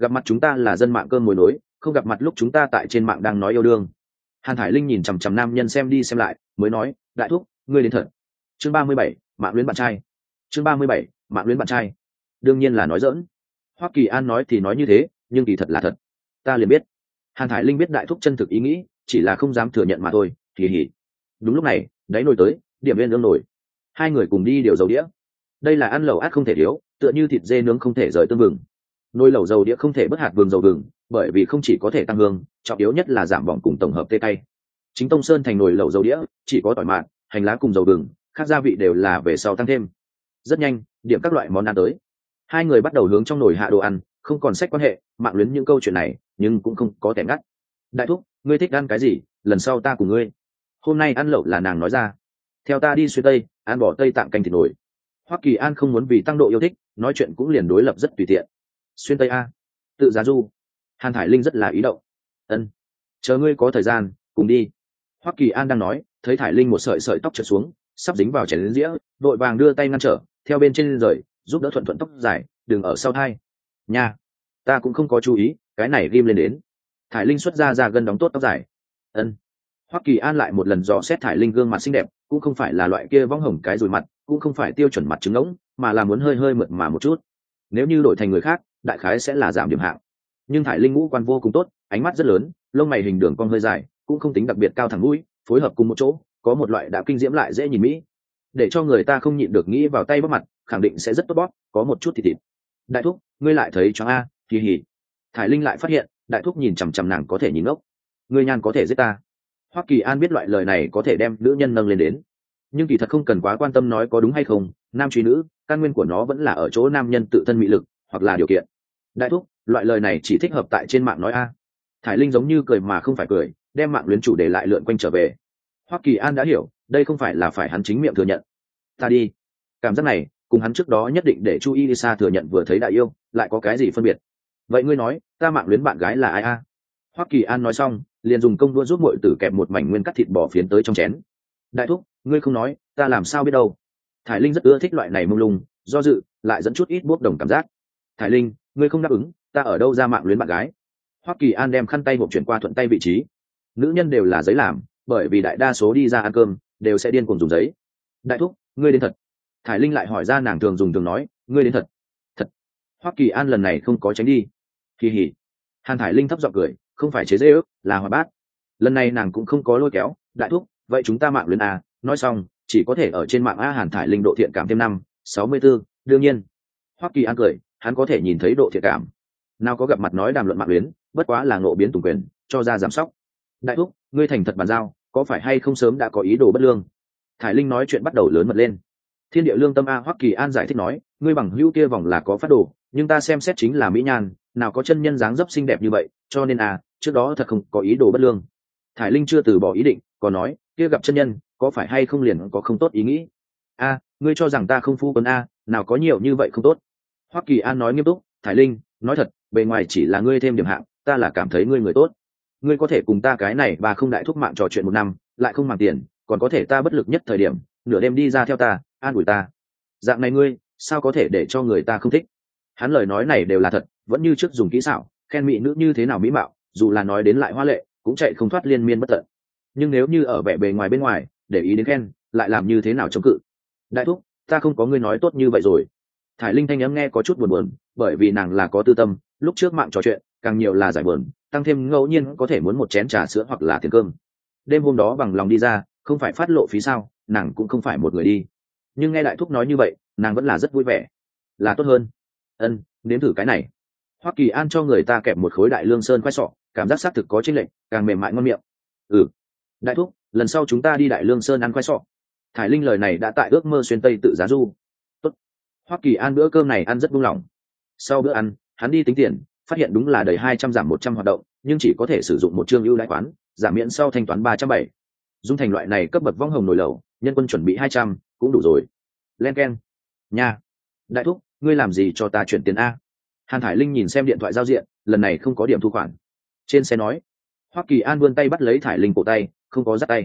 gặp mặt chúng ta là dân mạng cơm mồi nối, không gặp mặt lúc chúng ta tại trên mạng đang nói yêu đương. Hàn Thải Linh nhìn chằm chằm nam nhân xem đi xem lại, mới nói, đại thúc, ngươi đến thật. Chương 37, mạng luyến bạn trai. Chương 37, mạng luyến bạn trai. Đương nhiên là nói giỡn. Hoắc Kỳ An nói thì nói như thế, nhưng kỳ thật là thật. Ta liền biết. Hàn Thải Linh biết đại thúc chân thực ý nghĩ, chỉ là không dám thừa nhận mà thôi. Kỳ hỉ. Đúng lúc này, đáy nồi tới, điểm viên ương nổi. Hai người cùng đi điều dầu đĩa. Đây là ăn lẩu át không thể thiếu, tựa như thịt dê nướng không thể rời tương vừng. Nồi lẩu dầu đĩa không thể bất hạt vừng dầu vừng, bởi vì không chỉ có thể tăng hương, trọng yếu nhất là giảm bỏng cùng tổng hợp tê cay. Chính Tông Sơn thành nồi lẩu dầu đĩa, chỉ có tỏi mạt, hành lá cùng dầu vừng, khác gia vị đều là về sau tăng thêm. Rất nhanh, điểm các loại món ăn tới. Hai người bắt đầu hướng trong nồi hạ đồ ăn, không còn sách quan hệ, mạng luyến những câu chuyện này, nhưng cũng không có tẻ ngắt. Đại thúc, ngươi thích ăn cái gì, lần sau ta cùng ngươi. Hôm nay ăn lẩu là nàng nói ra. Theo ta đi xuyên tây, ăn bỏ tây tạng canh thịt nồi. Hoắc Kỳ An không muốn vì tăng độ yêu thích, nói chuyện cũng liền đối lập rất tùy tiện. Xuyên tây a, tự giá du. Hàn Thải Linh rất là ý động. Ân, chờ ngươi có thời gian, cùng đi. Hoắc Kỳ An đang nói, thấy Thải Linh một sợi sợi tóc trượt xuống, sắp dính vào chén lớn dĩa, vội vàng đưa tay ngăn trở, theo bên trên rời, giúp đỡ thuận thuận tóc dài, đừng ở sau thai. Nha, ta cũng không có chú ý, cái này ghim lên đến. Thải Linh xuất ra gân đóng tốt tóc dài. Ân. Hoắc Kỳ An lại một lần dò xét Thải Linh gương mặt xinh đẹp, cũng không phải là loại kia vong hồng cái rùi mặt, cũng không phải tiêu chuẩn mặt trứng ngỗng, mà là muốn hơi hơi mượt mà một chút. Nếu như đổi thành người khác, đại khái sẽ là giảm điểm hạng. Nhưng Thải Linh ngũ quan vô cùng tốt, ánh mắt rất lớn, lông mày hình đường cong hơi dài, cũng không tính đặc biệt cao thẳng mũi, phối hợp cùng một chỗ, có một loại đã kinh diễm lại dễ nhìn mỹ, để cho người ta không nhịn được nghĩ vào tay bóp mặt, khẳng định sẽ rất tốt bóp, có một chút thịt thịt. Đại thúc, ngươi lại thấy cho a, kỳ hỉ. Thải Linh lại phát hiện, đại thúc nhìn chằm chằm nàng có thể nhìn ngốc. Ngươi nhan có thể giết ta. Hoắc Kỳ An biết loại lời này có thể đem nữ nhân nâng lên đến, nhưng kỳ thật không cần quá quan tâm nói có đúng hay không, nam truy nữ, căn nguyên của nó vẫn là ở chỗ nam nhân tự thân mị lực hoặc là điều kiện. Đại thúc, loại lời này chỉ thích hợp tại trên mạng nói a. Thải Linh giống như cười mà không phải cười, đem mạng luyến chủ đề lại lượn quanh trở về. Hoắc Kỳ An đã hiểu, đây không phải là phải hắn chính miệng thừa nhận. Ta đi. Cảm giác này, cùng hắn trước đó nhất định để Chu Y Sa thừa nhận vừa thấy đại yêu, lại có cái gì phân biệt? Vậy ngươi nói, ta mạng luyến bạn gái là ai a? Hoắc Kỳ An nói xong, liền dùng công đua giúp muội tử kẹp một mảnh nguyên cắt thịt bò phiến tới trong chén. Đại thúc, ngươi không nói, ta làm sao biết đâu? Thải Linh rất ưa thích loại này mông lung, do dự, lại dẫn chút ít bốc đồng cảm giác. Thải Linh, ngươi không đáp ứng, ta ở đâu ra mạng luyến bạn gái? Hoắc Kỳ An đem khăn tay hộp chuyển qua thuận tay vị trí. Nữ nhân đều là giấy làm, bởi vì đại đa số đi ra ăn cơm đều sẽ điên cuồng dùng giấy. Đại thúc, ngươi đến thật? Thải Linh lại hỏi ra nàng thường dùng thường nói, ngươi đến thật? Thật. Hoắc Kỳ An lần này không có tránh đi. Kỳ hỉ. Hàn Thải Linh thấp giọng cười, không phải chế giễu, là hòa bát. Lần này nàng cũng không có lôi kéo, đại thúc, vậy chúng ta mạng luyến à? Nói xong, chỉ có thể ở trên mạng a. Hàn Thải Linh độ thiện cảm thêm 64, đương nhiên. Hoắc Kỳ An cười, hắn có thể nhìn thấy độ thiện cảm. Nào có gặp mặt nói đàm luận mạng luyến, bất quá là ngộ biến tùng quyền, cho ra giảm sóc. Đại thúc, ngươi thành thật bàn giao, có phải hay không sớm đã có ý đồ bất lương? Thải Linh nói chuyện bắt đầu lớn mật lên. Thiên địa lương tâm a. Hoắc Kỳ An giải thích nói, ngươi bằng hữu kia vòng là có phát đồ, nhưng ta xem xét chính là mỹ nhan, nào có chân nhân dáng dấp xinh đẹp như vậy, cho nên trước đó thật không có ý đồ bất lương. Thải Linh chưa từ bỏ ý định, còn nói, kia gặp chân nhân, có phải hay không liền có không tốt ý nghĩ? Ngươi cho rằng ta không phu quân nào có nhiều như vậy không tốt? Hoắc Kỳ An nói nghiêm túc, Thải Linh, nói thật, bề ngoài chỉ là ngươi thêm điểm hạng, ta là cảm thấy ngươi người tốt. Ngươi có thể cùng ta cái này bà không đại thúc mạng trò chuyện 1 năm, lại không màng tiền, còn có thể ta bất lực nhất thời điểm, nửa đêm đi ra theo ta, an ủi ta. Dạng này ngươi, sao có thể để cho người ta không thích? Hắn lời nói này đều là thật, vẫn như trước dùng kỹ xảo, khen mỹ nữ như thế nào mỹ mạo, dù là nói đến lại hoa lệ, cũng chạy không thoát liên miên bất tận. Nhưng nếu như ở vẻ bề ngoài bên ngoài, để ý đến khen, lại làm như thế nào chống cự? Đại thúc, ta không có ngươi nói tốt như vậy rồi. Thải Linh thanh âm nghe có chút buồn buồn, bởi vì nàng là có tư tâm, lúc trước mạng trò chuyện, càng nhiều là giải buồn, tăng thêm ngẫu nhiên có thể muốn một chén trà sữa hoặc là tiền cơm. Đêm hôm đó bằng lòng đi ra, không phải phát lộ phí sao, nàng cũng không phải một người đi. Nhưng nghe đại thúc nói như vậy, nàng vẫn là rất vui vẻ. Là tốt hơn. Ân, nếm thử cái này. Hoắc Kỳ An cho người ta kẹp một khối đại lương sơn khoai sọ, cảm giác xác thực có chênh lệch, càng mềm mại ngon miệng. Ừ. Đại thúc, lần sau chúng ta đi đại lương sơn ăn khoai sọ. Thải Linh lời này đã tại ước mơ xuyên tây tự giá du. Tốt. Hoắc Kỳ An bữa cơm này ăn rất buông lỏng. Sau bữa ăn, hắn đi tính tiền, phát hiện đúng là đầy 200 giảm 100 hoạt động, nhưng chỉ có thể sử dụng một chương ưu đãi khoán, giảm miễn sau thanh toán 370. Dung thành loại này cấp bậc vong hồng nổi lẩu, nhân quân chuẩn bị 200, cũng đủ rồi. Len keng. Nha. Đại thúc, ngươi làm gì cho ta chuyển tiền a? Hàn Thải Linh nhìn xem điện thoại giao diện, lần này không có điểm thu khoản. Trên xe nói. Hoắc Kỳ An vươn tay bắt lấy Thải Linh cổ tay, không có dắt tay.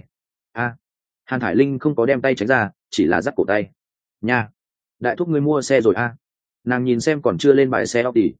Hàn Thải Linh không có đem tay tránh ra, chỉ là dắt cổ tay. Nha. Đại thúc ngươi mua xe rồi a? Nàng nhìn xem còn chưa lên bãi xe Audi.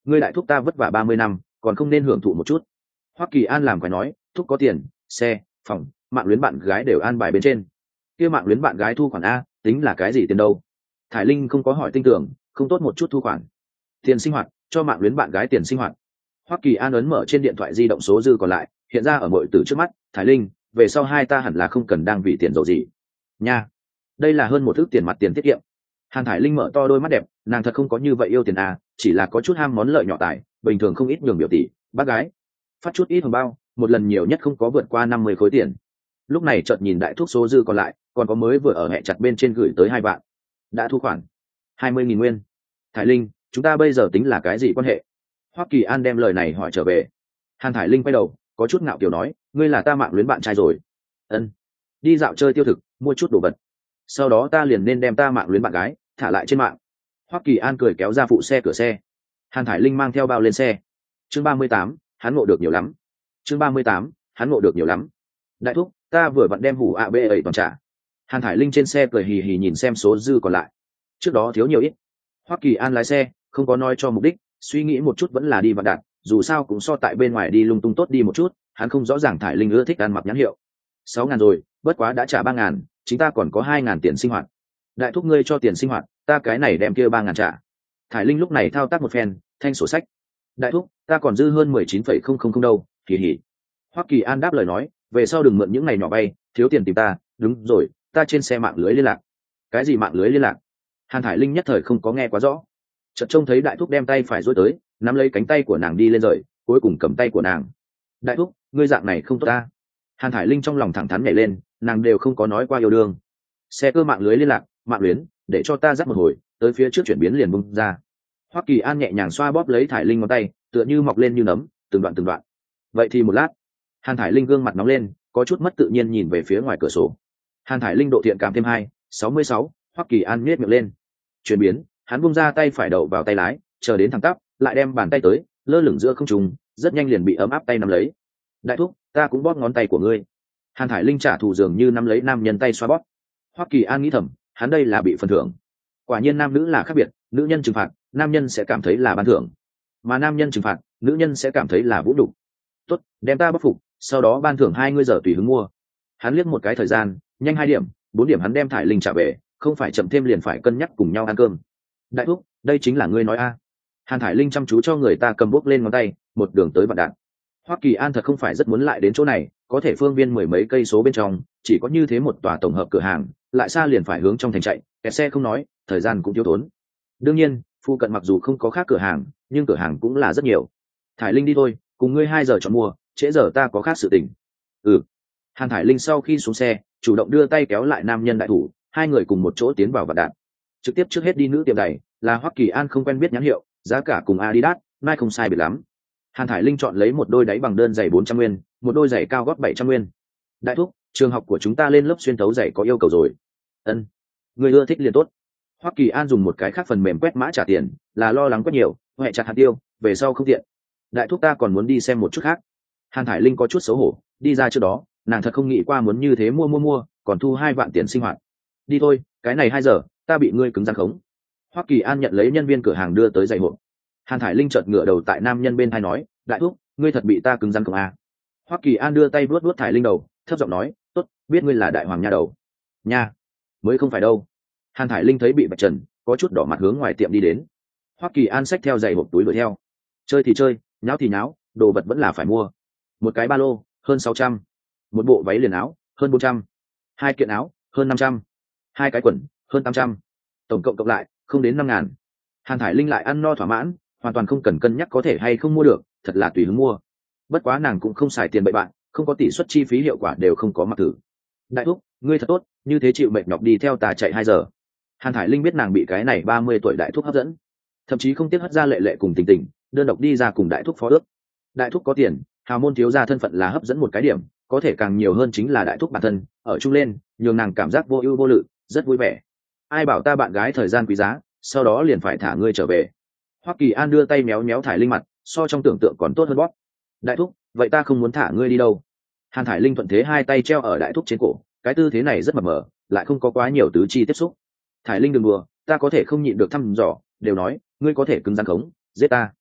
ngươi đại thúc ta vất vả 30 năm, còn không nên hưởng thụ một chút? Hoắc Kỳ An làm phải nói, thúc có tiền, xe, phòng, mạng luyến bạn gái đều an bài bên trên. Kia mạng luyến bạn gái thu khoản a, tính là cái gì tiền đâu? Thải Linh không có hỏi tinh tưởng, không tốt một chút thu khoản. Tiền sinh hoạt, cho mạng luyến bạn gái tiền sinh hoạt. Hoắc Kỳ An ấn mở trên điện thoại di động số dư còn lại, hiện ra ở mọi từ trước mắt. Thải Linh, về sau hai ta hẳn là không cần đang vì tiền dầu gì nha. Đây là hơn 1 ức tiền mặt tiền tiết kiệm. Hàn Thải Linh mở to đôi mắt đẹp, nàng thật không có như vậy yêu tiền à, chỉ là có chút ham món lợi nhỏ tài, bình thường không ít nhường biểu tỷ, bác gái, phát chút ít hồng bao, một lần nhiều nhất không có vượt qua 50 khối tiền. Lúc này chợt nhìn đại thuốc số dư còn lại, còn có mới vừa ở hẹ chặt bên trên gửi tới 2 vạn, đã thu khoản 20.000 nguyên. Thải Linh, chúng ta bây giờ tính là cái gì quan hệ? Hoắc Kỳ An đem lời này hỏi trở về. Hàn Thải Linh quay đầu, có chút ngạo kiều nói, ngươi là ta mạng luyến bạn trai rồi. Ân, đi dạo chơi tiêu thực, mua chút đồ vật, sau đó ta liền nên đem ta mạng luyến bạn gái thả lại trên mạng. Hoắc Kỳ An cười kéo ra phụ xe cửa xe. Hàn Thải Linh mang theo bao lên xe. Chương 38, hắn ngộ được nhiều lắm. Chương 38, hắn ngộ được nhiều lắm. Đại thúc, ta vừa vặn đem hủ ạ bê ấy toàn trả. Hàn Thải Linh trên xe cười hì hì nhìn xem số dư còn lại. Trước đó thiếu nhiều ít. Hoắc Kỳ An lái xe, không có nói cho mục đích, suy nghĩ một chút vẫn là đi vạn đạt, dù sao cũng so tại bên ngoài đi lung tung tốt đi một chút. Hắn không rõ ràng Thải Linh ưa thích ăn mặc nhãn hiệu. 6.000 rồi, bất quá đã trả 3.000, chúng ta còn có 2.000 tiền sinh hoạt. Đại thúc ngươi cho tiền sinh hoạt, ta cái này đem kia 3.000 trả. Thải Linh lúc này thao tác một phen, thanh sổ sách. Đại thúc, ta còn dư hơn 19,000 đâu, kỳ hỉ. Hoắc Kỳ An đáp lời nói, về sau đừng mượn những ngày nhỏ bay, thiếu tiền tìm ta. Đúng rồi, ta trên xe mạng lưới liên lạc. Cái gì mạng lưới liên lạc? Hàn Thải Linh nhất thời không có nghe quá rõ. Chợt trông thấy đại thúc đem tay phải duỗi tới, nắm lấy cánh tay của nàng đi lên rời, cuối cùng cầm tay của nàng. Đại thúc, ngươi dạng này không tốt ta. Hàn Thải Linh trong lòng thẳng thắn nhảy lên, nàng đều không có nói qua yêu đương. Xe cơ mạng lưới liên lạc, mạng luyến, để cho ta dắt một hồi, tới phía trước chuyển biến liền bung ra. Hoắc Kỳ An nhẹ nhàng xoa bóp lấy Thải Linh ngón tay, tựa như mọc lên như nấm, từng đoạn từng đoạn. Vậy thì một lát. Hàn Thải Linh gương mặt nóng lên, có chút mất tự nhiên nhìn về phía ngoài cửa sổ. Hàn Thải Linh độ thiện cảm thêm 2,66, Hoắc Kỳ An nhếch miệng lên. Chuyển biến, hắn bung ra tay phải đậu vào tay lái, chờ đến thẳng tắp, lại đem bàn tay tới, lơ lửng giữa không trung, rất nhanh liền bị ấm áp tay nắm lấy. Đại thúc, ta cũng bóp ngón tay của ngươi. Hàn Thải Linh trả thù dường như nắm lấy nam nhân tay xoa bóp. Hoắc Kỳ An nghĩ thầm, hắn đây là bị phần thưởng. Quả nhiên nam nữ là khác biệt, nữ nhân trừng phạt, nam nhân sẽ cảm thấy là ban thưởng, mà nam nhân trừng phạt, nữ nhân sẽ cảm thấy là vũ nhục. Tốt, đem ta bóc phục, sau đó ban thưởng 20 giờ tùy hứng mua. Hắn liếc một cái thời gian, nhanh 2 điểm, 4 điểm hắn đem Thải Linh trả về, không phải chậm thêm liền phải cân nhắc cùng nhau ăn cơm. Đại thúc, đây chính là ngươi nói a? Hàn Thải Linh chăm chú cho người ta cầm bốc lên ngón tay, một đường tới vạn đạn. Hoắc Kỳ An thật không phải rất muốn lại đến chỗ này, có thể phương viên 10 mấy cây số bên trong, chỉ có như thế một tòa tổng hợp cửa hàng, lại xa liền phải hướng trong thành chạy, kẹt xe không nói, thời gian cũng thiếu tốn. Đương nhiên, phụ cận mặc dù không có khác cửa hàng, nhưng cửa hàng cũng là rất nhiều. Thải Linh đi thôi, cùng ngươi 2 giờ chọn mua, trễ giờ ta có khác sự tình. Ừ. Hàn Thải Linh sau khi xuống xe, chủ động đưa tay kéo lại nam nhân đại thủ, hai người cùng một chỗ tiến vào vạn đạn. Trực tiếp trước hết đi nữ tiệm giày, là Hoắc Kỳ An không quen biết nhãn hiệu, giá cả cùng Adidas, Nike không sai biệt lắm. Hàn Thải Linh chọn lấy một đôi đáy bằng đơn giày 400 nguyên, một đôi giày cao gót 700 nguyên. Đại thúc, trường học của chúng ta lên lớp xuyên thấu giày có yêu cầu rồi. Ân, người ưa thích liền tốt. Hoắc Kỳ An dùng một cái khác phần mềm quét mã trả tiền, là lo lắng quá nhiều, huệ chặt hạt tiêu, về sau không tiện. Đại thúc ta còn muốn đi xem một chút khác. Hàn Thải Linh có chút xấu hổ, đi ra trước đó, nàng thật không nghĩ qua muốn như thế mua, còn thu 2 vạn tiền sinh hoạt. Đi thôi, cái này 2 giờ, ta bị ngươi cứng rắn khống. Hoắc Kỳ An nhận lấy nhân viên cửa hàng đưa tới giày hộp. Hàn Thải Linh chợt ngửa đầu tại nam nhân bên tai nói, đại thúc, ngươi thật bị ta cứng rắn không à? Hoắc Kỳ An đưa tay vuốt vuốt Thải Linh đầu, thấp giọng nói, tốt, biết ngươi là đại hoàng nha đầu. Nha, mới không phải đâu. Hàn Thải Linh thấy bị bạch trần, có chút đỏ mặt hướng ngoài tiệm đi đến. Hoắc Kỳ An xách theo giày hộp túi đuổi theo. Chơi thì chơi, nháo thì nháo, đồ vật vẫn là phải mua. Một cái ba lô, hơn 600. Một bộ váy liền áo, hơn 400. 2 kiện áo, hơn 500. 2 cái quần, hơn 800. Tổng cộng cộng lại, không đến 5.000. Hàn Thải Linh lại ăn no thỏa mãn, hoàn toàn không cần cân nhắc có thể hay không mua được, thật là tùy hứng mua. Bất quá nàng cũng không xài tiền bậy bạn, không có tỷ suất chi phí hiệu quả đều không có mặc thử. Đại thúc, ngươi thật tốt, như thế chịu mệt nhọc đi theo ta chạy 2 giờ. Hàn Thải Linh biết nàng bị cái này 30 tuổi đại thúc hấp dẫn, thậm chí không tiếc hất ra lệ lệ cùng tình tình, đơn độc đi ra cùng đại thúc phó ước. Đại thúc có tiền, hào môn thiếu gia thân phận là hấp dẫn một cái điểm, có thể càng nhiều hơn chính là đại thúc bản thân, ở chung lên, nhường nàng cảm giác vô ưu vô lự, rất vui vẻ. Ai bảo ta bạn gái thời gian quý giá, sau đó liền phải thả ngươi trở về. Hoắc Kỳ An đưa tay méo méo Thải Linh mặt, so trong tưởng tượng còn tốt hơn bóp. Đại thúc, vậy ta không muốn thả ngươi đi đâu. Hàn Thải Linh thuận thế 2 tay treo ở đại thúc trên cổ, cái tư thế này rất mập mờ, lại không có quá nhiều tứ chi tiếp xúc. Thải Linh đừng đùa, ta có thể không nhịn được thăm dò, đều nói, ngươi có thể cứng rắn khống, giết ta.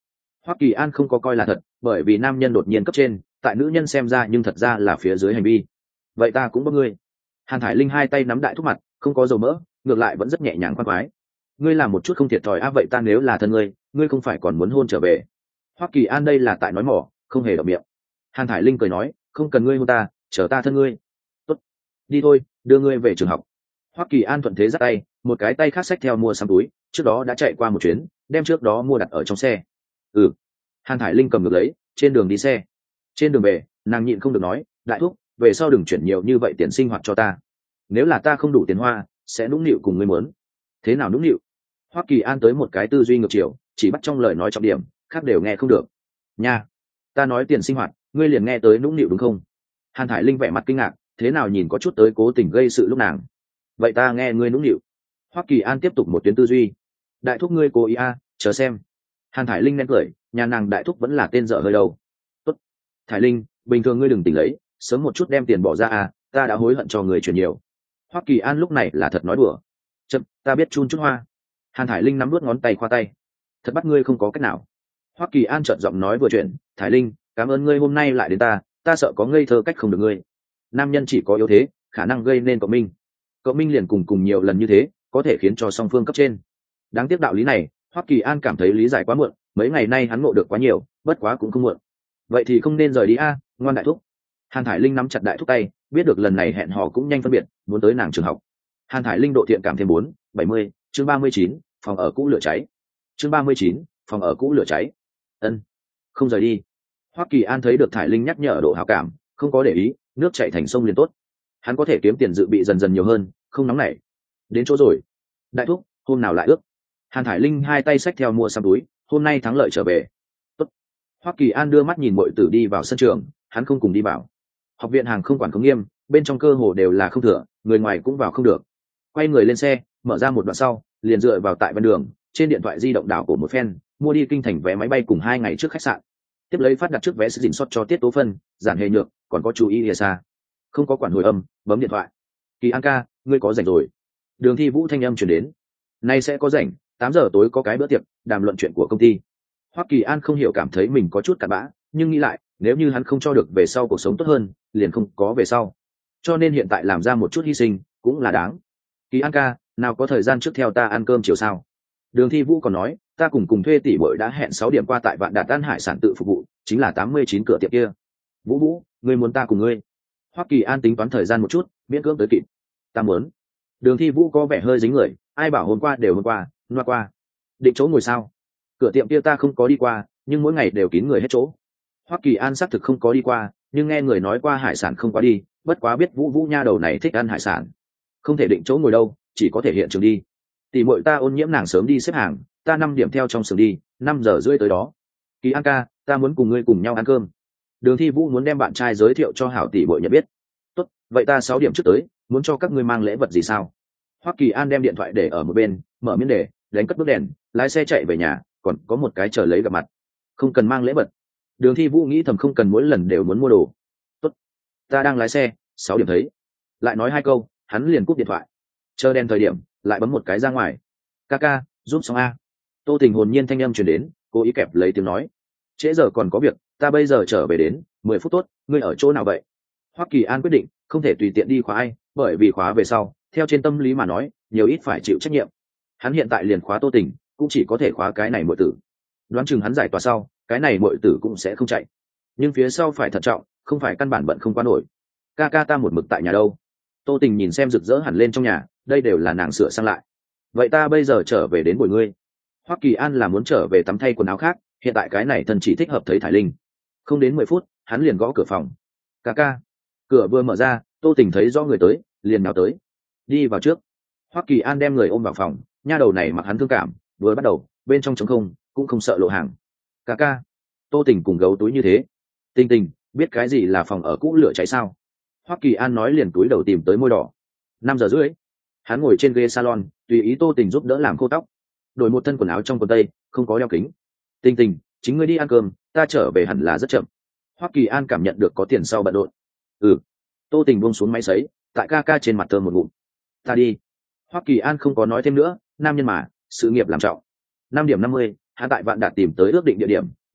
Hoắc Kỳ An không có coi là thật, bởi vì nam nhân đột nhiên cấp trên, tại nữ nhân xem ra nhưng thật ra là phía dưới hành vi. Vậy ta cũng bóc ngươi. Hàn Thải Linh hai tay nắm đại thúc mặt, không có dầu mỡ, ngược lại vẫn rất nhẹ nhàng khoan khoái. Ngươi làm một chút không thiệt thòi vậy ta nếu là thân ngươi, ngươi không phải còn muốn hôn trở về. Hoắc Kỳ An đây là tại nói mỏ, không hề động miệng. Hàn Thải Linh cười nói, không cần ngươi hôn ta, chờ ta thân ngươi. Tốt, đi thôi, đưa ngươi về trường học. Hoắc Kỳ An thuận thế giắt tay, một cái tay khác xách theo mua sắm túi, trước đó đã chạy qua một chuyến, đem trước đó mua đặt ở trong xe. Hàn Thải Linh cầm ngược lấy, trên đường đi xe. Trên đường về, nàng nhịn không được nói, đại thúc, về sau đừng chuyển nhiều như vậy tiền sinh hoạt cho ta. Nếu là ta không đủ tiền hoa, sẽ nũng nịu cùng ngươi muốn. Thế nào nũng nịu? Hoắc Kỳ An tới một cái tư duy ngược chiều, chỉ bắt trong lời nói trọng điểm, khác đều nghe không được. Nha, ta nói tiền sinh hoạt, ngươi liền nghe tới nũng nịu đúng không? Hàn Thải Linh vẻ mặt kinh ngạc, thế nào nhìn có chút tới cố tình gây sự lúc nàng. Vậy ta nghe ngươi nũng nịu. Hoắc Kỳ An tiếp tục một tuyến tư duy. Đại thúc ngươi cố ý chờ xem. Hàn Thải Linh nén cười, nhà nàng đại thúc vẫn là tên dở hơi đâu. Tốt, Thải Linh, bình thường ngươi đừng tỉnh lấy, sớm một chút đem tiền bỏ ra ta đã hối hận cho người chuyển nhiều. Hoắc Kỳ An lúc này là thật nói đùa. Chậm, ta biết chun chút hoa. Hàn Thải Linh nắm nuốt ngón tay khoa tay. Thật bắt ngươi không có cách nào. Hoắc Kỳ An trợn giọng nói vừa chuyện, Thải Linh, cảm ơn ngươi hôm nay lại đến ta sợ có ngây thơ cách không được ngươi. Nam nhân chỉ có yếu thế, khả năng gây nên cậu Minh liền cùng nhiều lần như thế, có thể khiến cho song phương cấp trên. Đáng tiếc đạo lý này, Hoắc Kỳ An cảm thấy lý giải quá muộn, mấy ngày nay hắn ngộ được quá nhiều, bất quá cũng không muộn. Vậy thì không nên rời đi ngoan đại thúc. Hàn Thải Linh nắm chặt đại thúc tay, biết được lần này hẹn hò cũng nhanh phân biệt, muốn tới nàng trường học. Hàn Thải Linh độ thiện cảm thêm 470, chương 39, phòng ở cũ lửa cháy. Chương 39, phòng ở cũ lửa cháy. Ân, không rời đi. Hoắc Kỳ An thấy được Thải Linh nhắc nhở độ hảo cảm, không có để ý, nước chảy thành sông liền tốt. Hắn có thể kiếm tiền dự bị dần dần nhiều hơn, không nóng nảy. Đến chỗ rồi. Đại thúc, hôm nào lại ước. Hàn Thải Linh hai tay xách theo mua xăm túi, hôm nay thắng lợi trở về. Tốt. Hoắc Kỳ An đưa mắt nhìn muội tử đi vào sân trường, hắn không cùng đi vào. Học viện hàng không quản không nghiêm, bên trong cơ hồ đều là không thừa, người ngoài cũng vào không được. Quay người lên xe, mở ra một đoạn sau, liền dựa vào tại ven đường, trên điện thoại di động đảo của một phen, mua đi kinh thành vé máy bay cùng 2 ngày trước khách sạn. Tiếp lấy phát đặt trước vé dình sót cho Tiết Tố Phân, giản hề nhược, còn có chú ý xa. Không có quản hồi âm, bấm điện thoại. Kỳ An ca, ngươi có rảnh rồi? Đường Thi Vũ thanh âm truyền đến. Nay sẽ có rảnh, 8 giờ tối có cái bữa tiệc, đàm luận chuyện của công ty. Hoắc Kỳ An không hiểu cảm thấy mình có chút cặn bã, nhưng nghĩ lại, nếu như hắn không cho được về sau cuộc sống tốt hơn, liền không có về sau. Cho nên hiện tại làm ra một chút hy sinh, cũng là đáng. Kỳ An ca, nào có thời gian trước theo ta ăn cơm chiều sao? Đường Thi Vũ còn nói, ta cùng thuê tỷ muội đã hẹn 6 điểm qua tại Vạn Đạt Ăn Hải sản tự phục vụ, chính là 89 cửa tiệm kia. Vũ Vũ, ngươi muốn ta cùng ngươi? Hoắc Kỳ An tính toán thời gian một chút, miễn cưỡng tới kịp. Ta muốn. Đường Thi Vũ có vẻ hơi dính người, ai bảo hôm qua đều hôm qua, loa qua. Định chỗ ngồi sao? Cửa tiệm kia ta không có đi qua, nhưng mỗi ngày đều kín người hết chỗ. Hoắc Kỳ An xác thực không có đi qua, nhưng nghe người nói qua hải sản không quá đi, bất quá biết Vũ Vũ nha đầu này thích ăn hải sản. Không thể định chỗ ngồi đâu, chỉ có thể hiện trường đi. Tỷ muội ta Ôn Nhiễm nàng sớm đi xếp hàng, ta 5 điểm theo trong sườn đi, 5 giờ rưỡi tới đó. Kỳ An ca, ta muốn cùng ngươi cùng nhau ăn cơm. Đường Thi Vũ muốn đem bạn trai giới thiệu cho hảo tỷ muội nhận biết. Tốt, vậy ta 6 điểm trước tới, muốn cho các ngươi mang lễ vật gì sao? Hoắc Kỳ An đem điện thoại để ở một bên, mở miếng để, đánh cất bức đèn, lái xe chạy về nhà, còn có một cái chờ lấy gặp mặt. Không cần mang lễ vật. Đường Thi Vũ nghĩ thầm không cần mỗi lần đều muốn mua đồ. Tốt, ta đang lái xe, 6 điểm thấy. Lại nói 2 câu, hắn liền cúp điện thoại. Chờ đèn thời điểm, lại bấm một cái ra ngoài. Ca, giúp xong Tô Tình hồn nhiên thanh âm truyền đến, cố ý kẹp lấy tiếng nói. Trễ giờ còn có việc, ta bây giờ trở về đến, 10 phút tốt, ngươi ở chỗ nào vậy? Hoắc Kỳ An quyết định, không thể tùy tiện đi khóa ai, bởi vì khóa về sau, theo trên tâm lý mà nói, nhiều ít phải chịu trách nhiệm. Hắn hiện tại liền khóa Tô Tình, cũng chỉ có thể khóa cái này muội tử. Đoán chừng hắn giải tỏa sau, cái này muội tử cũng sẽ không chạy. Nhưng phía sau phải thận trọng, không phải căn bản bận không qua nổi. Ca ta một mực tại nhà đâu? Tô Tình nhìn xem rực rỡ hẳn lên trong nhà, đây đều là nàng sửa sang lại. Vậy ta bây giờ trở về đến bồi ngươi. Hoắc Kỳ An là muốn trở về tắm thay quần áo khác, hiện tại cái này thân chỉ thích hợp thấy Thải Linh. Không đến 10 phút, hắn liền gõ cửa phòng. Ca. Cửa vừa mở ra, Tô Tình thấy rõ người tới, liền nhào tới. Đi vào trước. Hoắc Kỳ An đem người ôm vào phòng, nha đầu này mặc hắn thương cảm, vừa bắt đầu, bên trong trống không, cũng không sợ lộ hàng. Ca. Tô Tình cùng gấu túi như thế. Tình, biết cái gì là phòng ở cũ lửa cháy sao? Hoắc Kỳ An nói liền túi đầu tìm tới môi đỏ. 5 giờ rưỡi. Hắn ngồi trên ghế salon, tùy ý Tô Tình giúp đỡ làm khô tóc, đổi một thân quần áo trong quần tây, không có đeo kính. Tình, chính ngươi đi ăn cơm, ta trở về hẳn là rất chậm. Hoắc Kỳ An cảm nhận được có tiền sau bận rộn. Tô Tình buông xuống máy sấy, tại ca trên mặt thơm một ngụm. Ta đi. Hoắc Kỳ An không có nói thêm nữa, nam nhân mà, sự nghiệp làm trọng. 5 điểm 50, hắn tại Vạn Đạt tìm tới ước định địa điểm,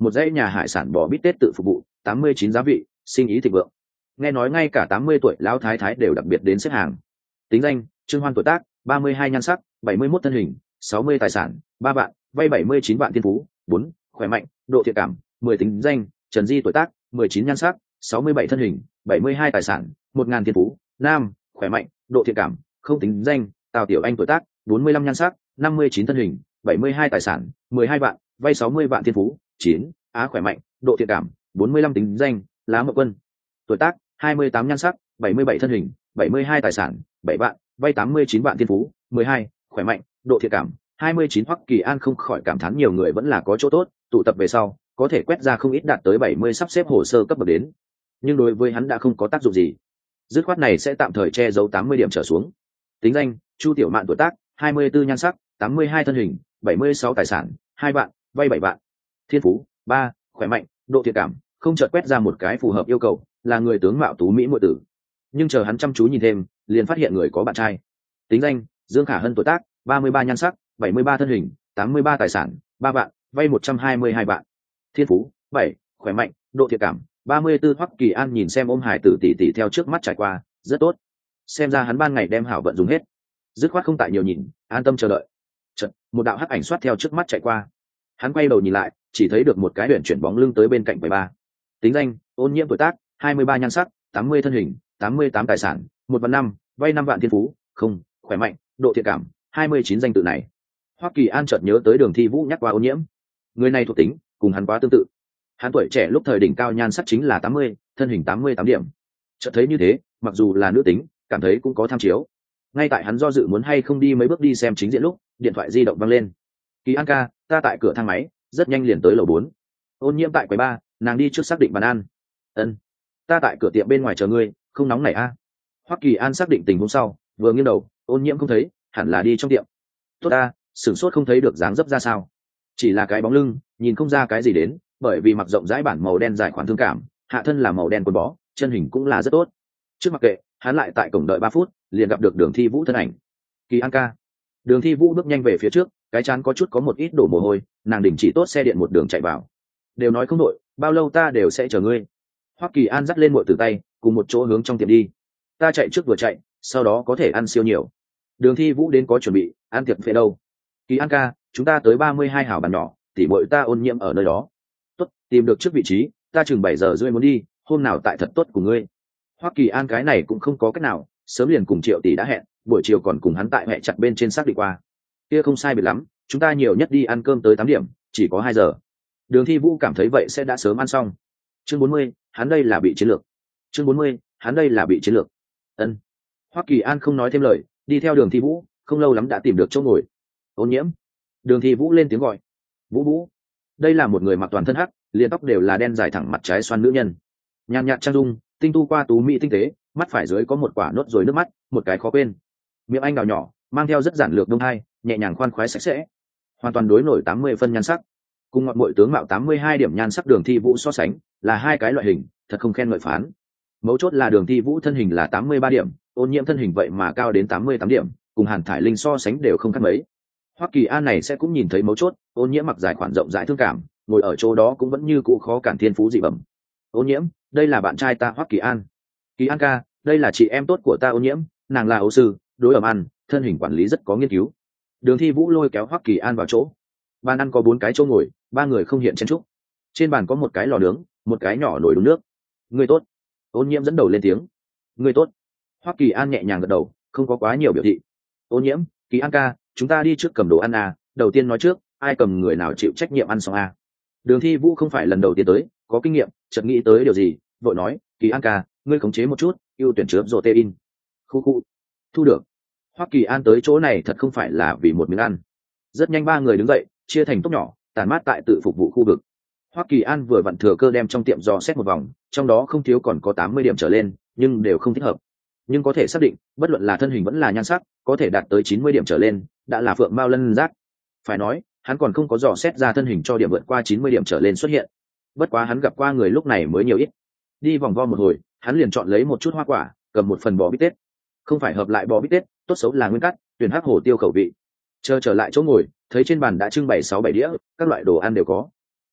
một dãy nhà hải sản bò bít tết tự phục vụ, 89 giá vị, sinh ý thịnh vượng. Nghe nói ngay cả 80 tuổi lão thái thái đều đặc biệt đến xếp hàng. Tính danh: Trương Hoan, tuổi tác 32, nhan sắc 71, thân hình 60, tài sản 3 vạn, vay 79 vạn, thiên phú 4, khỏe mạnh, độ thiện cảm 10. Tính danh: Trần Di, tuổi tác 19, nhan sắc 67, thân hình 72, tài sản 1.000, thiên phú nam, khỏe mạnh, độ thiện cảm không. Tính danh: Tào Tiểu Anh, tuổi tác 45, nhan sắc 59, thân hình 72, tài sản 12 vạn, vay 60 vạn, thiên phú 9, á, khỏe mạnh, độ thiện cảm 45. Tính danh: Lá Mậu Quân, tuổi tác 28, nhan sắc 77, thân hình 72, tài sản 7 vạn, vay 89 vạn, thiên phú 12, khỏe mạnh, độ thiện cảm 29. Hoắc Kỳ An không khỏi cảm thán nhiều người vẫn là có chỗ tốt, tụ tập về sau có thể quét ra không ít đạt tới 70 sắp xếp hồ sơ cấp bậc đến, nhưng đối với hắn đã không có tác dụng gì. Dứt khoát này sẽ tạm thời che giấu 80 điểm trở xuống. Tính danh: Chu Tiểu Mạn, tuổi tác 24, nhan sắc 82, thân hình 76, tài sản 2 vạn, vay 7 vạn, thiên phú 3, khỏe mạnh, độ thiện cảm không. Chợt quét ra một cái phù hợp yêu cầu, là người tướng mạo tú mỹ muội tử, nhưng chờ hắn chăm chú nhìn thêm liền phát hiện người có bạn trai. Tính danh: Dương Khả Hân, tuổi tác 33, nhan sắc 73, thân hình 83, tài sản 3 vạn, vay 122 vạn, thiên phú 7, khỏe mạnh, độ thiện cảm 34. Hoắc Kỳ An nhìn xem ôm hải tử tỷ tỷ theo trước mắt trải qua, rất tốt, xem ra hắn ban ngày đem hảo vận dùng hết, dứt khoát không tại nhiều nhìn, an tâm chờ đợi. Chợt một đạo hắc ảnh xoát theo trước mắt chạy qua, hắn quay đầu nhìn lại, chỉ thấy được một cái luyện chuyển bóng lưng tới bên cạnh 73. Tính danh: Ôn Nhiễm, tuổi tác 23, nhan sắc 80, thân hình 88, tài sản 1 vạn 5, vay 5 vạn, thiên phú không, khỏe mạnh, độ thiện cảm 29. Danh tự này Hoắc Kỳ An chợt nhớ tới Đường Thi Vũ nhắc qua Ôn Nhiễm, người này thuộc tính cùng hắn quá tương tự. Hắn tuổi trẻ lúc thời đỉnh cao nhan sắc chính là 80, thân hình 88 điểm. Chợt thấy như thế, mặc dù là nữ tính, cảm thấy cũng có tham chiếu. Ngay tại hắn do dự muốn hay không đi mấy bước đi xem chính diện lúc, điện thoại di động vang lên. Kỳ An ca, ta tại cửa thang máy, rất nhanh liền tới lầu 4. Ôn Nhiễm tại quầy 3, nàng đi trước xác định bàn ăn. Ân, ta tại cửa tiệm bên ngoài chờ ngươi, không nóng nảy a. Hoắc Kỳ An xác định tình huống sau, vừa nghiêng đầu, Ôn Nhiễm không thấy, hẳn là đi trong tiệm. Tốt ta, sửng sốt không thấy được dáng dấp ra sao, chỉ là cái bóng lưng, nhìn không ra cái gì đến, bởi vì mặc rộng rãi bản màu đen dài khoản thương cảm, hạ thân là màu đen quần bó, chân hình cũng là rất tốt. Trước mặc kệ, hắn lại tại cổng đợi 3 phút, liền gặp được Đường Thi Vũ thân ảnh. Kỳ An ca. Đường Thi Vũ bước nhanh về phía trước, cái trán có chút có một ít đổ mồ hôi, nàng đình chỉ tốt xe điện một đường chạy vào. Đều nói không đội, bao lâu ta đều sẽ chờ ngươi. Hoắc Kỳ An dắt lên muội tử tay, cùng một chỗ hướng trong tiệm đi. Ta chạy trước vừa chạy, sau đó có thể ăn siêu nhiều. Đường Thi Vũ đến có chuẩn bị, ăn tiệc phệ đâu. Kỳ An ca, chúng ta tới 32 hảo bàn nhỏ, tỉ muội ta Ôn Nhiễm ở nơi đó. Tốt, tìm được trước vị trí, ta chừng 7 giờ rưỡi muốn đi, hôm nào tại thật tốt của ngươi. Hoắc Kỳ An cái này cũng không có cách nào, sớm liền cùng Triệu tỷ đã hẹn, buổi chiều còn cùng hắn tại hẹn chặt bên trên xác định qua. Kia không sai biệt lắm, chúng ta nhiều nhất đi ăn cơm tới 8 điểm, chỉ có 2 giờ. Đường Thi Vũ cảm thấy vậy sẽ đã sớm ăn xong. Chương 40, hắn đây là bị chiến lược. Chương 40, hắn đây là bị chiến lược. Ân. Hoắc Kỳ An không nói thêm lời, đi theo Đường Thi Vũ, không lâu lắm đã tìm được chỗ ngồi. Ôn Nhiễm. Đường Thi Vũ lên tiếng gọi. Vũ Vũ. Đây là một người mặc toàn thân hắc, liền tóc đều là đen dài thẳng mặt trái xoăn nữ nhân. Nhàn nhạt trang dung, tinh tu qua tú mỹ tinh tế, mắt phải dưới có một quả nốt rồi nước mắt, một cái khó quên. Miệng anh đào nhỏ, mang theo rất giản lược đông hai, nhẹ nhàng khoan khoái sạch sẽ, hoàn toàn đối nổi 80 phân nhan sắc. Cùng ngọn muội tướng mạo 82 điểm nhan sắc Đường Thi Vũ so sánh, là hai cái loại hình, thật không khen ngợi phán. Mấu chốt là Đường Thi Vũ thân hình là 83 điểm, Ôn Nhiễm thân hình vậy mà cao đến 88 điểm, cùng Hàn Thải Linh so sánh đều không khác mấy. Hoắc Kỳ An này sẽ cũng nhìn thấy mấu chốt, Ôn Nhiễm mặc dài khoản rộng rãi thương cảm, ngồi ở chỗ đó cũng vẫn như cũ khó cản thiên phú dị bẩm. Ôn Nhiễm, đây là bạn trai ta Hoắc Kỳ An. Kỳ An ca, đây là chị em tốt của ta Ôn Nhiễm, nàng là ấu sư, đối ẩm ăn, thân hình quản lý rất có nghiên cứu. Đường Thi Vũ lôi kéo Hoắc Kỳ An vào chỗ. Bàn ăn có 4 cái chỗ ngồi, 3 người không hiện chen chúc. Trên bàn có một cái lò nướng, một cái nhỏ nồi đun nước. Người tốt. Ôn Nhiễm dẫn đầu lên tiếng. Người tốt. Hoắc Kỳ An nhẹ nhàng gật đầu, không có quá nhiều biểu thị. Ôn Nhiễm, Kỳ An ca, chúng ta đi trước cầm đồ ăn à, đầu tiên nói trước, ai cầm người nào chịu trách nhiệm ăn xong à. Đường Thi Vũ không phải lần đầu tiên tới, có kinh nghiệm, chợt nghĩ tới điều gì, vội nói, Kỳ An ca, ngươi khống chế một chút, ưu tuyển chứa protein. Khu khu. Thu được. Hoắc Kỳ An tới chỗ này thật không phải là vì một miếng ăn. Rất nhanh 3 người đứng dậy, chia thành tốc nhỏ, tản mát tại tự phục vụ khu vực. Hoắc Kỳ An vừa vặn thừa cơ đem trong tiệm dò xét một vòng, trong đó không thiếu còn có 80 điểm trở lên, nhưng đều không thích hợp. Nhưng có thể xác định, bất luận là thân hình vẫn là nhan sắc, có thể đạt tới 90 điểm trở lên, đã là phượng mao lân giác. Phải nói, hắn còn không có dò xét ra thân hình cho điểm vượt qua 90 điểm trở lên xuất hiện. Bất quá hắn gặp qua người lúc này mới nhiều ít. Đi vòng vo một hồi, hắn liền chọn lấy một chút hoa quả, cầm một phần bò bít tết. Không phải hợp lại bò bít tết, tốt xấu là nguyên cắt, tuyển hắc hổ tiêu khẩu vị. Chờ trở lại chỗ ngồi, thấy trên bàn đã trưng bày 6-7 đĩa, các loại đồ ăn đều có.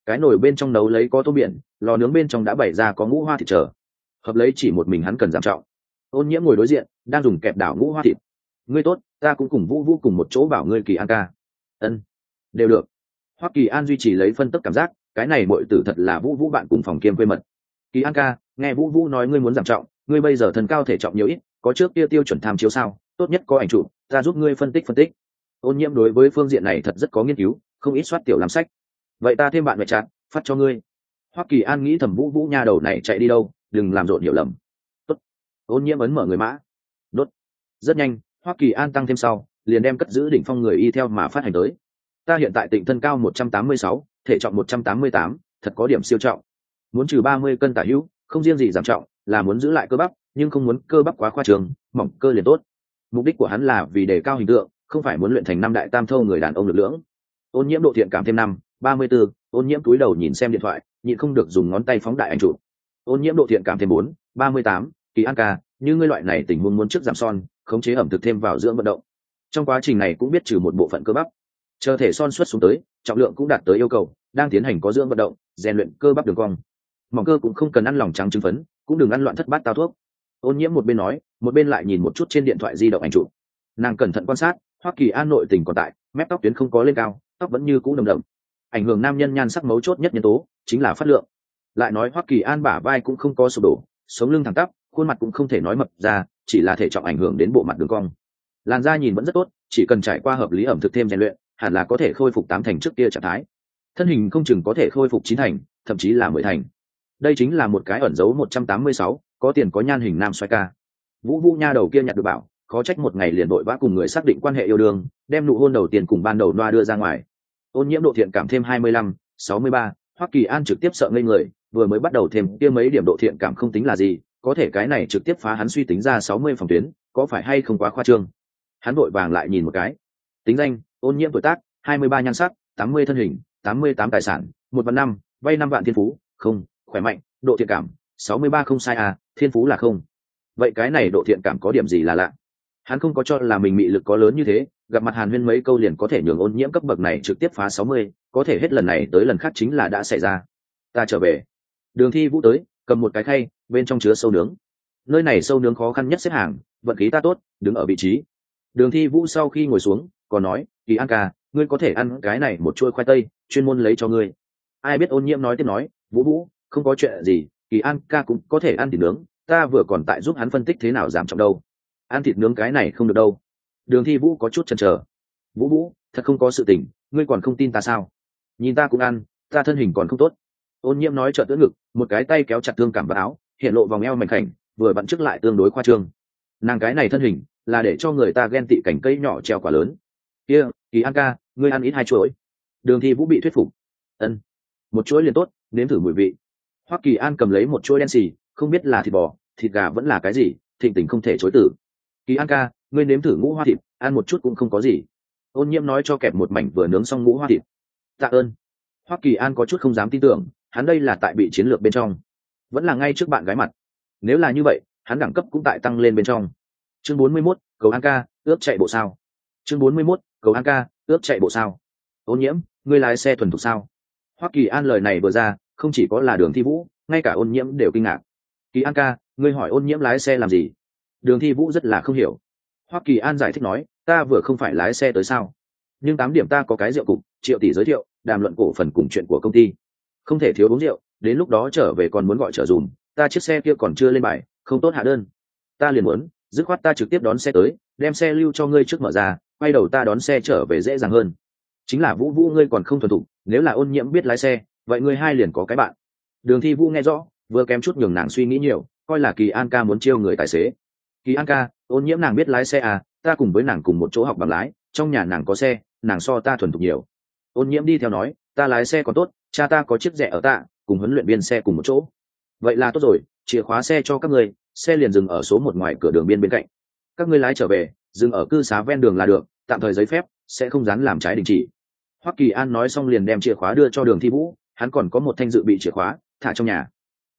cái nồi bên trong nấu lấy có tôm biển, lò nướng bên trong đã bày ra có ngũ hoa thịt trở, hợp lấy chỉ một mình hắn cần giảm trọng. Ôn Nhiễm ngồi đối diện đang dùng kẹp đảo ngũ hoa thịt. Ngươi tốt, ta cũng cùng Vũ Vũ cùng một chỗ bảo ngươi Kỳ An ca. Ân, đều được. Hoắc Kỳ An duy trì lấy phân tích cảm giác, cái này muội tử thật là Vũ Vũ bạn cùng phòng kiêm quê mật. Kỳ An ca, nghe Vũ Vũ nói ngươi muốn giảm trọng, ngươi bây giờ thân cao thể trọng nhiều ít, có trước kia tiêu chuẩn tham chiếu sao? Tốt nhất có ảnh chụp, ta giúp ngươi phân tích. Ôn Nhiễm đối với phương diện này thật rất có nghiên cứu, không ít soát tiểu làm sách. Vậy ta thêm bạn mẹ chặt, phát cho ngươi. Hoắc Kỳ An nghĩ thầm Vũ Vũ nha đầu này chạy đi đâu, đừng làm rộn hiểu lầm. Tốt. Ôn Nhiễm ấn mở người mã. Đốt. Rất nhanh, Hoắc Kỳ An tăng thêm sau, liền đem cất giữ đỉnh phong người y theo mà phát hành tới. Ta hiện tại Tịnh thân cao 186, thể trọng 188, thật có điểm siêu trọng. Muốn trừ 30 cân tả hữu, không riêng gì giảm trọng, là muốn giữ lại cơ bắp, nhưng không muốn cơ bắp quá khoa trương, mỏng cơ liền tốt. Mục đích của hắn là vì đề cao hình tượng, không phải muốn luyện thành năm đại tam thâu người đàn ông lực lưỡng. Ôn Nhiễm độ thiện cảm thêm 34, Ôn Nhiễm cúi đầu nhìn xem điện thoại, nhịn không được dùng ngón tay phóng đại ảnh chụp. Ôn Nhiễm độ thiện cảm thêm 38, Kỳ An ca, như ngươi loại này tình huống muốn trước giảm son, khống chế ẩm thực thêm vào dưỡng vận động. Trong quá trình này cũng biết trừ một bộ phận cơ bắp. Chờ thể son xuất xuống tới, trọng lượng cũng đạt tới yêu cầu, đang tiến hành có dưỡng vận động, rèn luyện cơ bắp đường cong. Mỏng cơ cũng không cần ăn lòng trắng trứng phấn, cũng đừng ăn loạn thất bát tao thuốc. Ôn Nhiễm một bên nói, một bên lại nhìn một chút trên điện thoại di động ảnh chụp. Nàng cẩn thận quan sát, Hoắc Kỳ An nội tình còn tại, mép tóc tuyến không có lên cao, tóc vẫn như cũ đầm đầm. Ảnh hưởng nam nhân nhan sắc mấu chốt nhất nhân tố chính là phát lượng. Lại nói Hoắc Kỳ An bả vai cũng không có sụp đổ, sống lưng thẳng tắp, khuôn mặt cũng không thể nói mập ra, chỉ là thể trọng ảnh hưởng đến bộ mặt đường cong. Làn da nhìn vẫn rất tốt, chỉ cần trải qua hợp lý ẩm thực thêm rèn luyện, hẳn là có thể khôi phục 8 thành trước kia trạng thái. Thân hình không chừng có thể khôi phục 9 thành, thậm chí là 10 thành. Đây chính là một cái ẩn dấu 186, có tiền có nhan hình nam xoay ca. Vũ Vũ nha đầu kia nhặt được bảo, khó trách một ngày liền đội vã cùng người xác định quan hệ yêu đương, đem nụ hôn đầu tiên cùng ban đầu loa đưa ra ngoài. Ôn Nhiễm độ thiện cảm thêm 25, 63, Hoắc Kỳ An trực tiếp sợ ngây người, vừa mới bắt đầu thêm kia mấy điểm độ thiện cảm không tính là gì, có thể cái này trực tiếp phá hắn suy tính ra 60 phòng tuyến, có phải hay không quá khoa trương. Hắn vội vàng lại nhìn một cái. Tính danh: Ôn Nhiễm tuổi tác 23 nhan sắc, 80 thân hình, 88 tài sản, 1 vạn 5, vay 5 vạn thiên phú, không, khỏe mạnh, độ thiện cảm 63 không sai à, thiên phú là không. Vậy cái này độ thiện cảm có điểm gì là lạ? Hắn không có cho là mình mị lực có lớn như thế, gặp mặt Hàn Huyên mấy câu liền có thể nhường Ôn Nhiễm cấp bậc này trực tiếp phá 60, có thể hết lần này tới lần khác chính là đã xảy ra. Ta trở về. Đường Thi Vũ tới, cầm một cái khay, bên trong chứa sâu nướng. Nơi này sâu nướng khó khăn nhất xếp hàng, vận khí ta tốt, đứng ở vị trí. Đường Thi Vũ sau khi ngồi xuống, còn nói, Kỳ An ca, ngươi có thể ăn cái này một chuôi khoai tây, chuyên môn lấy cho ngươi. Ai biết Ôn Nhiễm nói tiếp nói, Vũ Vũ, không có chuyện gì, Kỳ An ca cũng có thể ăn thịt nướng, ta vừa còn tại giúp hắn phân tích thế nào giảm trọng đâu. Ăn thịt nướng cái này không được đâu. Đường Thi Vũ có chút chần chờ. Vũ Vũ, thật không có sự tình, ngươi còn không tin ta sao? Nhìn ta cũng ăn, ta thân hình còn không tốt. Ôn Nhiễm nói trợn ưỡn ngực, một cái tay kéo chặt thương cảm vào áo, hiện lộ vòng eo mảnh khảnh, vừa vặn trước lại tương đối khoa trương. Nàng cái này thân hình là để cho người ta ghen tị cảnh cây nhỏ treo quả lớn. Kia, Kỳ An ca, ngươi ăn ít 2 chuỗi. Đường Thi Vũ bị thuyết phục. Ân, một chuỗi liền tốt, nếm thử mùi vị. Hoắc Kỳ An cầm lấy một chuỗi đen xì, không biết là thịt bò, thịt gà vẫn là cái gì, thịnh tình không thể chối từ. Kỳ An ca, ngươi nếm thử ngũ hoa thịt, ăn một chút cũng không có gì. Ôn Nhiễm nói cho kẹp một mảnh vừa nướng xong ngũ hoa thịt. Tạ ơn. Hoắc Kỳ An có chút không dám tin tưởng, hắn đây là tại bị chiến lược bên trong, vẫn là ngay trước bạn gái mặt. Nếu là như vậy, hắn đẳng cấp cũng tại tăng lên bên trong. Chương 41, cầu An ca, ướp chạy bộ sao? Chương 41, cầu An ca, ướp chạy bộ sao? Ôn Nhiễm, ngươi lái xe thuần thục sao? Hoắc Kỳ An lời này vừa ra, không chỉ có là Đường Thi Vũ, ngay cả Ôn Nhiễm đều kinh ngạc. Kỳ An ca, ngươi hỏi Ôn Nhiễm lái xe làm gì? Đường Thi Vũ rất là không hiểu. Hoắc Kỳ An giải thích nói, ta vừa không phải lái xe tới sao? Nhưng 8 điểm ta có cái rượu cục, Triệu tỷ giới thiệu, đàm luận cổ phần cùng chuyện của công ty. Không thể thiếu uống rượu, đến lúc đó trở về còn muốn gọi trở dùm, ta chiếc xe kia còn chưa lên bài, không tốt hạ đơn. Ta liền muốn, dứt khoát ta trực tiếp đón xe tới, đem xe lưu cho ngươi trước mở ra, quay đầu ta đón xe trở về dễ dàng hơn. Chính là Vũ Vũ ngươi còn không thuần thục, nếu là Ôn Nhiễm biết lái xe, vậy ngươi hai liền có cái bạn. Đường Thi Vũ nghe rõ, vừa kém chút nhường nàng suy nghĩ nhiều, coi là Kỳ An ca muốn chiêu người tài xế. Kỳ An ca, Ôn Nhiễm nàng biết lái xe à, ta cùng với nàng cùng một chỗ học bằng lái, trong nhà nàng có xe, nàng so ta thuần thục nhiều. Ôn Nhiễm đi theo nói, ta lái xe còn tốt, cha ta có chiếc rẻ ở tạ, cùng huấn luyện viên xe cùng một chỗ. Vậy là tốt rồi, chìa khóa xe cho các ngươi, xe liền dừng ở số 1 ngoài cửa đường biên bên cạnh. Các ngươi lái trở về, dừng ở cư xá ven đường là được, tạm thời giấy phép sẽ không dán làm trái đình chỉ. Hoắc Kỳ An nói xong liền đem chìa khóa đưa cho Đường Thi Vũ, hắn còn có một thanh dự bị chìa khóa, thả trong nhà.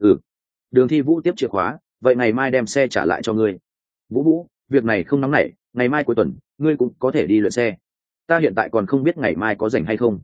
Đường Thi Vũ tiếp chìa khóa, vậy ngày mai đem xe trả lại cho ngươi. Vũ Vũ, việc này không nóng nảy, ngày mai cuối tuần ngươi cũng có thể đi luyện xe. Ta hiện tại còn không biết ngày mai có rảnh hay không.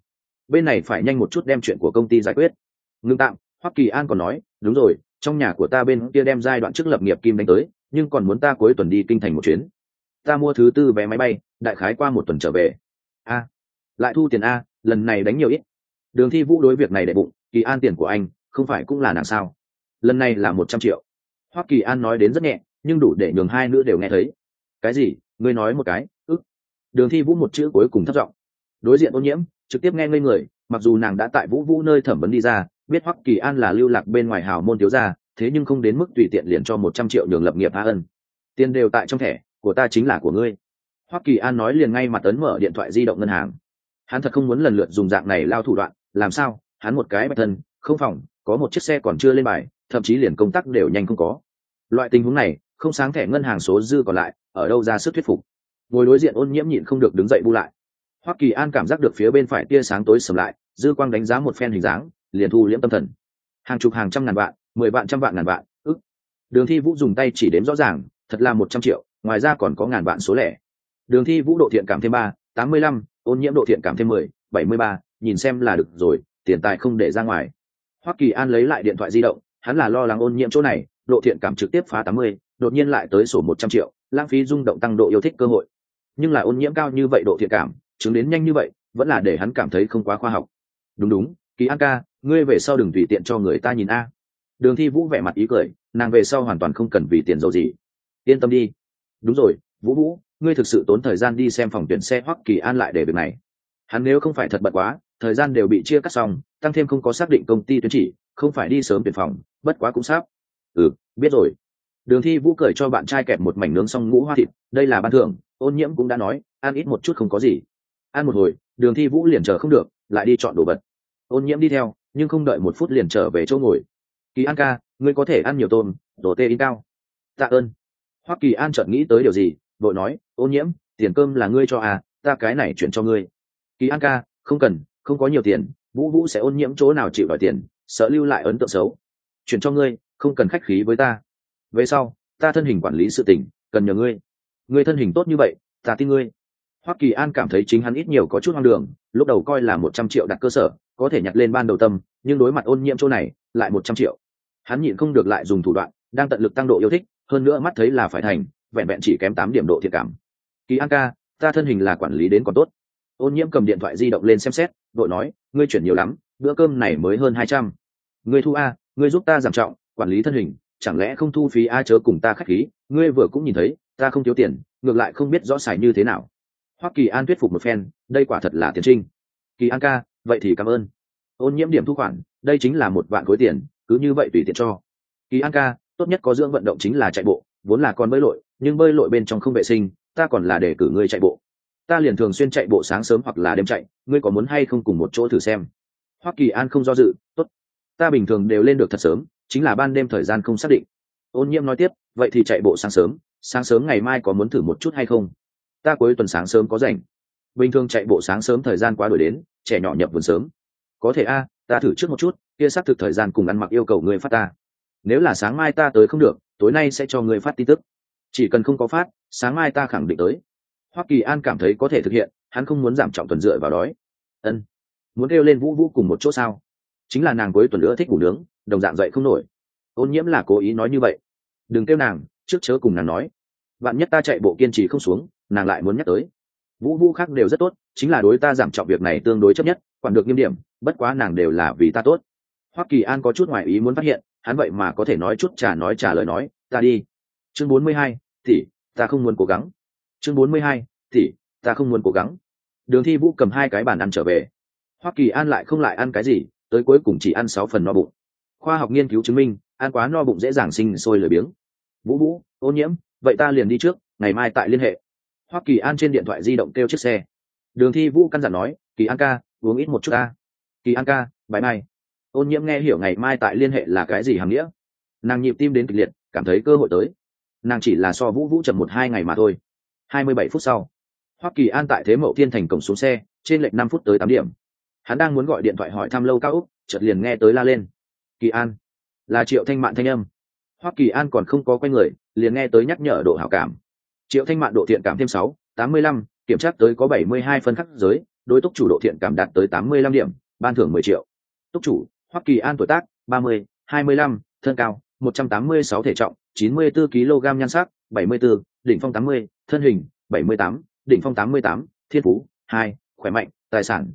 bên này phải nhanh một chút đem chuyện của công ty giải quyết. Ngưng tạm, Hoắc Kỳ An còn nói, đúng rồi, trong nhà của ta bên kia đem giai đoạn trước lập nghiệp kim đánh tới, nhưng còn muốn ta cuối tuần đi kinh thành một chuyến. Ta mua thứ tư vé máy bay, đại khái qua một tuần trở về. A, lại thu tiền a, lần này đánh nhiều ít. Đường Thi Vũ đối việc này để bụng, Kỳ An tiền của anh, không phải cũng là nàng sao? Lần này là 100 triệu. Hoắc Kỳ An nói đến rất nhẹ, nhưng đủ để nhường hai nữ đều nghe thấy. Cái gì? Ngươi nói một cái, ức. Đường Thi Vũ một chữ cuối cùng thấp giọng. Đối diện Ôn Nhiễm trực tiếp nghe ngây người, mặc dù nàng đã tại Vũ Vũ nơi thẩm vấn đi ra, biết Hoắc Kỳ An là lưu lạc bên ngoài hào môn thiếu gia, thế nhưng không đến mức tùy tiện liền cho 100 triệu nhường lập nghiệp tha ân. Tiền đều tại trong thẻ, của ta chính là của ngươi. Hoắc Kỳ An nói liền ngay mặt ấn mở điện thoại di động ngân hàng. Hắn thật không muốn lần lượt dùng dạng này lao thủ đoạn, làm sao? Hắn một cái bạch thân, không phòng, có một chiếc xe còn chưa lên bài, thậm chí liền công tác đều nhanh không có. Loại tình huống này, không sáng thẻ ngân hàng số dư còn lại, ở đâu ra sức thuyết phục. Ngồi đối diện Ôn Nhiễm nhịn không được đứng dậy bu lại. Hoắc Kỳ An cảm giác được phía bên phải tia sáng tối sầm lại, dư quang đánh giá một phen hình dáng, liền thu liễm tâm thần. Hàng chục hàng trăm ngàn vạn, 10 vạn trăm vạn ngàn vạn, ức. Đường Thi Vũ dùng tay chỉ đếm rõ ràng, thật là 100 triệu, ngoài ra còn có ngàn vạn số lẻ. Đường Thi Vũ độ thiện cảm thêm 3, 85, Ôn Nhiễm độ thiện cảm thêm 10, 73, nhìn xem là được rồi, tiền tài không để ra ngoài. Hoắc Kỳ An lấy lại điện thoại di động, hắn là lo lắng Ôn Nhiễm chỗ này, độ thiện cảm trực tiếp phá 80, đột nhiên lại tới sổ 100 triệu, lãng phí rung động tăng độ yêu thích cơ hội. Nhưng là Ôn Nhiễm cao như vậy độ thiện cảm, chứng đến nhanh như vậy, vẫn là để hắn cảm thấy không quá khoa học. Đúng, Kỳ An ca, ngươi về sau đừng tùy tiện cho người ta nhìn a. Đường Thi Vũ vẻ mặt ý cười, nàng về sau hoàn toàn không cần vì tiền giàu gì. Yên tâm đi. Đúng rồi, Vũ Vũ, ngươi thực sự tốn thời gian đi xem phòng tuyển xe Hoắc Kỳ An lại để việc này. Hắn nếu không phải thật bận quá, thời gian đều bị chia cắt xong, tăng thêm không có xác định công ty tuyển chỉ, không phải đi sớm tuyển phòng, bất quá cũng sắp. Ừ, biết rồi. Đường Thi Vũ cười cho bạn trai kẹp một mảnh nướng xong ngũ hoa thịt, đây là ban thưởng, Ôn Nhiễm cũng đã nói, ăn ít một chút không có gì. Ăn một hồi, Đường Thi Vũ liền chờ không được, lại đi chọn đồ vật. Ôn Nhiễm đi theo, nhưng không đợi 1 phút liền trở về chỗ ngồi. Kỳ An ca, ngươi có thể ăn nhiều tôm, đồ tê in cao. Tạ ơn. Hoắc Kỳ An chợt nghĩ tới điều gì, vội nói, Ôn Nhiễm, tiền cơm là ngươi cho à, ta cái này chuyển cho ngươi. Kỳ An ca, không cần, không có nhiều tiền, Vũ Vũ sẽ Ôn Nhiễm chỗ nào chịu đòi tiền, sợ lưu lại ấn tượng xấu. Chuyển cho ngươi, không cần khách khí với ta. Về sau, ta thân hình quản lý sự tình, cần nhờ ngươi. Ngươi thân hình tốt như vậy, ta tin ngươi. Hoắc Kỳ An cảm thấy chính hắn ít nhiều có chút hoang đường, lúc đầu coi là 100 triệu đặt cơ sở, có thể nhặt lên ban đầu tâm, nhưng đối mặt Ôn Nhiễm chỗ này, lại 100 triệu. Hắn nhịn không được lại dùng thủ đoạn, đang tận lực tăng độ yêu thích, hơn nữa mắt thấy là phải thành, vẹn vẹn chỉ kém 8 điểm độ thiện cảm. Kỳ An ca, ta thân hình là quản lý đến còn tốt. Ôn Nhiễm cầm điện thoại di động lên xem xét, vội nói, ngươi chuyển nhiều lắm, bữa cơm này mới hơn 200. Ngươi thu a, ngươi giúp ta giảm trọng, quản lý thân hình, chẳng lẽ không thu phí a, chớ cùng ta khách khí, ngươi vừa cũng nhìn thấy, ta không thiếu tiền, ngược lại không biết rõ xài như thế nào. Hoắc Kỳ An thuyết phục một phen, đây quả thật là tiền trinh. Kỳ An ca, vậy thì cảm ơn. Ôn Nhiễm điểm thu khoản, đây chính là 1 vạn khối tiền, cứ như vậy tùy tiện cho. Kỳ An ca, tốt nhất có dưỡng vận động chính là chạy bộ, vốn là con bơi lội, nhưng bơi lội bên trong không vệ sinh, ta còn là để cử ngươi chạy bộ. Ta liền thường xuyên chạy bộ sáng sớm hoặc là đêm chạy, ngươi có muốn hay không cùng một chỗ thử xem? Hoắc Kỳ An không do dự, tốt. Ta bình thường đều lên được thật sớm, chính là ban đêm thời gian không xác định. Ôn Nhiễm nói tiếp, vậy thì chạy bộ sáng sớm ngày mai có muốn thử một chút hay không? Ta cuối tuần sáng sớm có rảnh. Bình thường chạy bộ sáng sớm thời gian quá đổi đến, trẻ nhỏ nhập vườn sớm. Có thể a, ta thử trước một chút, kia xác thực thời gian cùng ăn mặc yêu cầu ngươi phát ta. Nếu là sáng mai ta tới không được, tối nay sẽ cho ngươi phát tin tức. Chỉ cần không có phát, sáng mai ta khẳng định tới. Hoắc Kỳ An cảm thấy có thể thực hiện, hắn không muốn giảm trọng tuần dựa vào đói. Ân, muốn kêu lên Vũ Vũ cùng một chỗ sao? Chính là nàng cuối tuần nữa thích ngủ nướng, đồng dạng dậy không nổi. Ôn Nhiễm là cố ý nói như vậy. Đừng kêu nàng, trước chớ cùng nàng nói. Vạn nhất ta chạy bộ kiên trì không xuống, nàng lại muốn nhắc tới. Vũ Vũ khác đều rất tốt, chính là đối ta giảm trọng việc này tương đối chấp nhất, quản được nghiêm điểm, bất quá nàng đều là vì ta tốt. Hoắc Kỳ An có chút ngoài ý muốn phát hiện, hắn vậy mà có thể nói chút trả lời nói, ta đi. Chương 42, tỷ, ta không muốn cố gắng. Chương 42, tỷ, ta không muốn cố gắng. Đường Thi Vũ cầm 2 cái bàn ăn trở về. Hoắc Kỳ An lại không lại ăn cái gì, tới cuối cùng chỉ ăn 6 phần no bụng. Khoa học nghiên cứu chứng minh, ăn quá no bụng dễ dàng sinh sôi lười biếng. Vũ Vũ, Ôn Nhiễm, vậy ta liền đi trước, ngày mai tại liên hệ. Hoắc Kỳ An trên điện thoại di động kêu chiếc xe. Đường Thi Vũ căn dặn nói, Kỳ An ca, uống ít một chút ta. Kỳ An ca, bye bye. Ôn Nhiễm nghe hiểu ngày mai tại liên hệ là cái gì hàm nghĩa, nàng nhịp tim đến kịch liệt, cảm thấy cơ hội tới. Nàng chỉ là so Vũ Vũ chậm 1-2 ngày mà thôi. 27 phút sau, Hoắc Kỳ An tại Thế Mậu Thiên thành cổng xuống xe, trên lệch 5 phút tới 8 điểm. Hắn đang muốn gọi điện thoại hỏi thăm Lâu Cao Úc, chợt liền nghe tới la lên. Kỳ An, là Triệu Thanh Mạn thanh âm. Hoắc Kỳ An còn không có quay người, liền nghe tới nhắc nhở độ hảo cảm. Triệu Thanh Mạn độ thiện cảm thêm 6, 85, kiểm tra tới có 72 phân khắc giới, đối túc chủ độ thiện cảm đạt tới 85 điểm, ban thưởng 10 triệu. Túc chủ Hoắc Kỳ An, tuổi tác 30, 25, thân cao 186, thể trọng 94 kg, nhan sắc 74, đỉnh phong 80, thân hình 78, đỉnh phong 88, thiên phú 2, khỏe mạnh, tài sản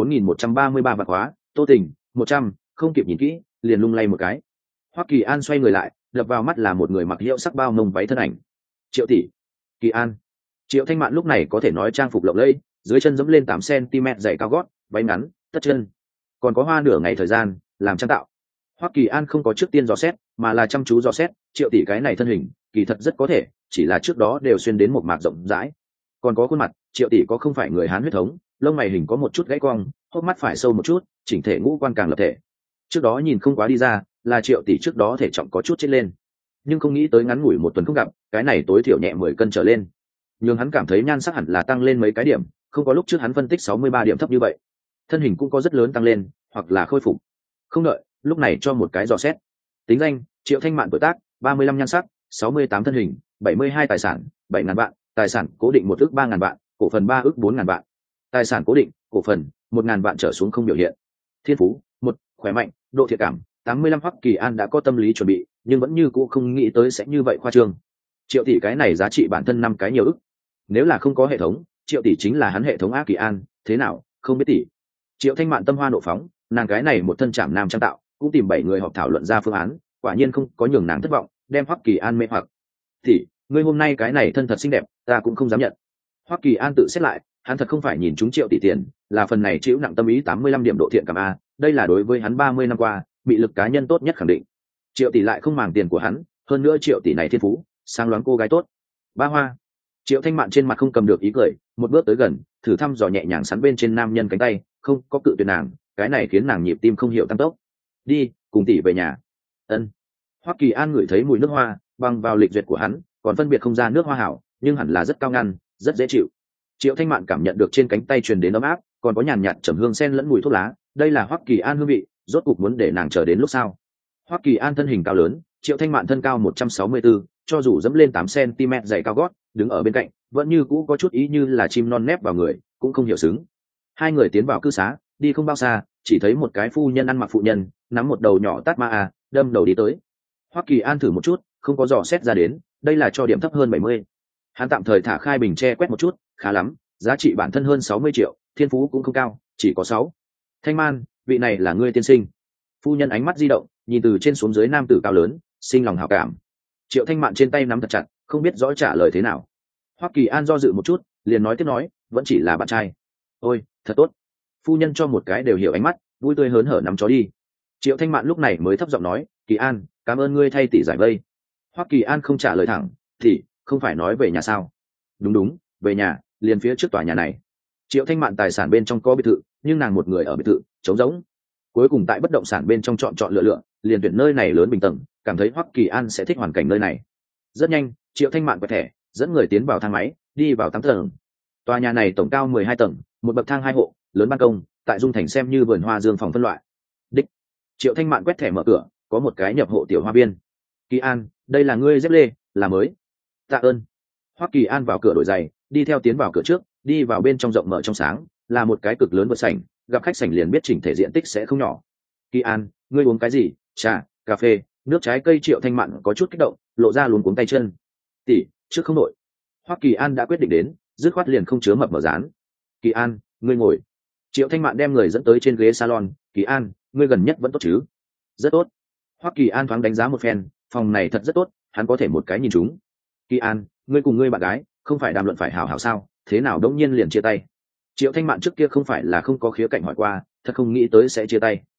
14.133 vạn hóa, Tô Tình 100, không kịp nhìn kỹ liền lung lay một cái. Hoắc Kỳ An xoay người lại, đập vào mắt là một người mặc hiệu sắc bao mông váy thân ảnh. Triệu tỷ. Kỳ An. Triệu Thanh Mạn lúc này có thể nói trang phục lộng lẫy, dưới chân dẫm lên 8 cm dày cao gót, váy ngắn, tất chân, còn có hoa nửa ngày thời gian làm trang tạo. Hoắc Kỳ An không có trước tiên dò xét, mà là chăm chú dò xét Triệu tỷ cái này thân hình, kỳ thật rất có thể chỉ là trước đó đều xuyên đến một mạc rộng rãi. Còn có khuôn mặt, Triệu tỷ có không phải người Hán huyết thống, lông mày hình có một chút gãy cong, hốc mắt phải sâu một chút, chỉnh thể ngũ quan càng lập thể. Trước đó nhìn không quá đi ra, là Triệu tỷ trước đó thể trọng có chút chết lên, nhưng không nghĩ tới ngắn ngủi một tuần không gặp, cái này tối thiểu nhẹ 10 cân trở lên, nhưng hắn cảm thấy nhan sắc hẳn là tăng lên mấy cái điểm, không có lúc trước hắn phân tích 63 điểm thấp như vậy. Thân hình cũng có rất lớn tăng lên, hoặc là khôi phục. Không đợi, lúc này cho một cái dò xét. Tính danh: Triệu Thanh Mạn, tuổi tác 35, nhan sắc 68, thân hình 72, tài sản 7.000 vạn, tài sản cố định 1 ức 3.000 vạn, cổ phần 3 ức 4.000 vạn. Tài sản cố định, cổ phần 1.000 vạn trở xuống không biểu hiện. Thiên phú 1, khỏe mạnh, độ thiện cảm 85. Hoắc Kỳ An đã có tâm lý chuẩn bị, nhưng vẫn như cũ không nghĩ tới sẽ như vậy khoa trương. Triệu tỷ cái này giá trị bản thân 5 cái nhiều ức. Nếu là không có hệ thống, Triệu tỷ chính là hắn hệ thống. A Kỳ An, thế nào, không biết tỷ. Triệu Thanh Mạn tâm hoa nộ phóng, nàng cái này một thân trảm nam trang tạo, cũng tìm 7 người họp thảo luận ra phương án, quả nhiên không có nhường nàng thất vọng, đem Hoắc Kỳ An mê hoặc. Tỷ, ngươi hôm nay cái này thân thật xinh đẹp, ta cũng không dám nhận. Hoắc Kỳ An tự xét lại, hắn thật không phải nhìn chúng Triệu tỷ tiền, là phần này chịu nặng tâm ý 85 điểm độ thiện cảm a, đây là đối với hắn 30 năm qua bị lực cá nhân tốt nhất khẳng định. Triệu tỷ lại không màng tiền của hắn, hơn nữa Triệu tỷ này thiên phú, sáng loáng cô gái tốt. Ba hoa. Triệu Thanh Mạn trên mặt không cầm được ý cười, một bước tới gần, thử thăm dò nhẹ nhàng sắn bên trên nam nhân cánh tay, không có cự tuyệt nàng, cái này khiến nàng nhịp tim không hiểu tăng tốc. Đi, cùng tỷ về nhà. Ân. Hoắc Kỳ An ngửi thấy mùi nước hoa, bằng vào lịch duyệt của hắn, còn phân biệt không ra nước hoa hảo, nhưng hẳn là rất cao ngăn, rất dễ chịu. Triệu Thanh Mạn cảm nhận được trên cánh tay truyền đến ấm áp, còn có nhàn nhạt trầm hương sen lẫn mùi thuốc lá, đây là Hoắc Kỳ An hương vị, rốt cục muốn để nàng chờ đến lúc sau. Hoắc Kỳ An thân hình cao lớn, Triệu Thanh Mạn thân cao 164, cho dù dẫm lên 8 cm dày cao gót, đứng ở bên cạnh, vẫn như cũ có chút ý như là chim non nép vào người, cũng không hiểu xứng. Hai người tiến vào cư xá, đi không bao xa, chỉ thấy một cái phu nhân ăn mặc phụ nhân, nắm một đầu nhỏ tát ma a, đâm đầu đi tới. Hoắc Kỳ An thử một chút, không có dò xét ra đến, đây là cho điểm thấp hơn 70. Hắn tạm thời thả khai bình che quét một chút, khá lắm, giá trị bản thân hơn 60 triệu, thiên phú cũng không cao, chỉ có 6. Thanh Man, vị này là ngươi tiên sinh. Phu nhân ánh mắt di động, nhìn từ trên xuống dưới nam tử cao lớn, sinh lòng hảo cảm. Triệu Thanh Mạn trên tay nắm thật chặt, không biết rõ trả lời thế nào. Hoắc Kỳ An do dự một chút, liền nói tiếp nói, vẫn chỉ là bạn trai. Ôi, thật tốt. Phu nhân cho một cái đều hiểu ánh mắt, vui tươi hớn hở nắm chó đi. Triệu Thanh Mạn lúc này mới thấp giọng nói, Kỳ An, cảm ơn ngươi thay tỷ giải vây. Hoắc Kỳ An không trả lời thẳng, thì không phải nói về nhà sao? Đúng đúng, về nhà, liền phía trước tòa nhà này. Triệu Thanh Mạn tài sản bên trong có biệt thự, nhưng nàng một người ở biệt thự, trống rỗng. Cuối cùng tại bất động sản bên trong chọn lựa, liền tuyển nơi này lớn bình tầng, cảm thấy Hoắc Kỳ An sẽ thích hoàn cảnh nơi này. Rất nhanh, Triệu Thanh Mạn quẹt thẻ, dẫn người tiến vào thang máy, đi vào 8 tầng. Tòa nhà này tổng cao 12 tầng, một bậc thang 2 hộ, lớn ban công, tại Dung Thành xem như vườn hoa dương phòng phân loại. Đích. Triệu Thanh Mạn quét thẻ mở cửa, có một cái nhập hộ tiểu hoa viên. Kỳ An, đây là ngươi dép lê, là mới. Tạ ơn. Hoắc Kỳ An vào cửa đổi giày, đi theo tiến vào cửa trước, đi vào bên trong rộng mở trong sáng, là một cái cực lớn vượt sảnh, gặp khách sảnh liền biết chỉnh thể diện tích sẽ không nhỏ. Kỳ An, ngươi uống cái gì? Trà, cà phê, nước trái cây? Triệu Thanh Mạn có chút kích động, lộ ra luống cuống tay chân. Tỷ, trước không nội. Hoắc Kỳ An đã quyết định đến, dứt khoát liền không chứa mập mở dán. Kỳ An, ngươi ngồi. Triệu Thanh Mạn đem người dẫn tới trên ghế salon. Kỳ An, ngươi gần nhất vẫn tốt chứ? Rất tốt. Hoắc Kỳ An thoáng đánh giá một phen, phòng này thật rất tốt, hắn có thể một cái nhìn trúng. Kỳ An, ngươi cùng ngươi bạn gái không phải đàm luận phải hảo hảo sao, thế nào đống nhiên liền chia tay? Triệu Thanh Mạn trước kia không phải là không có khía cạnh hỏi qua, thật không nghĩ tới sẽ chia tay.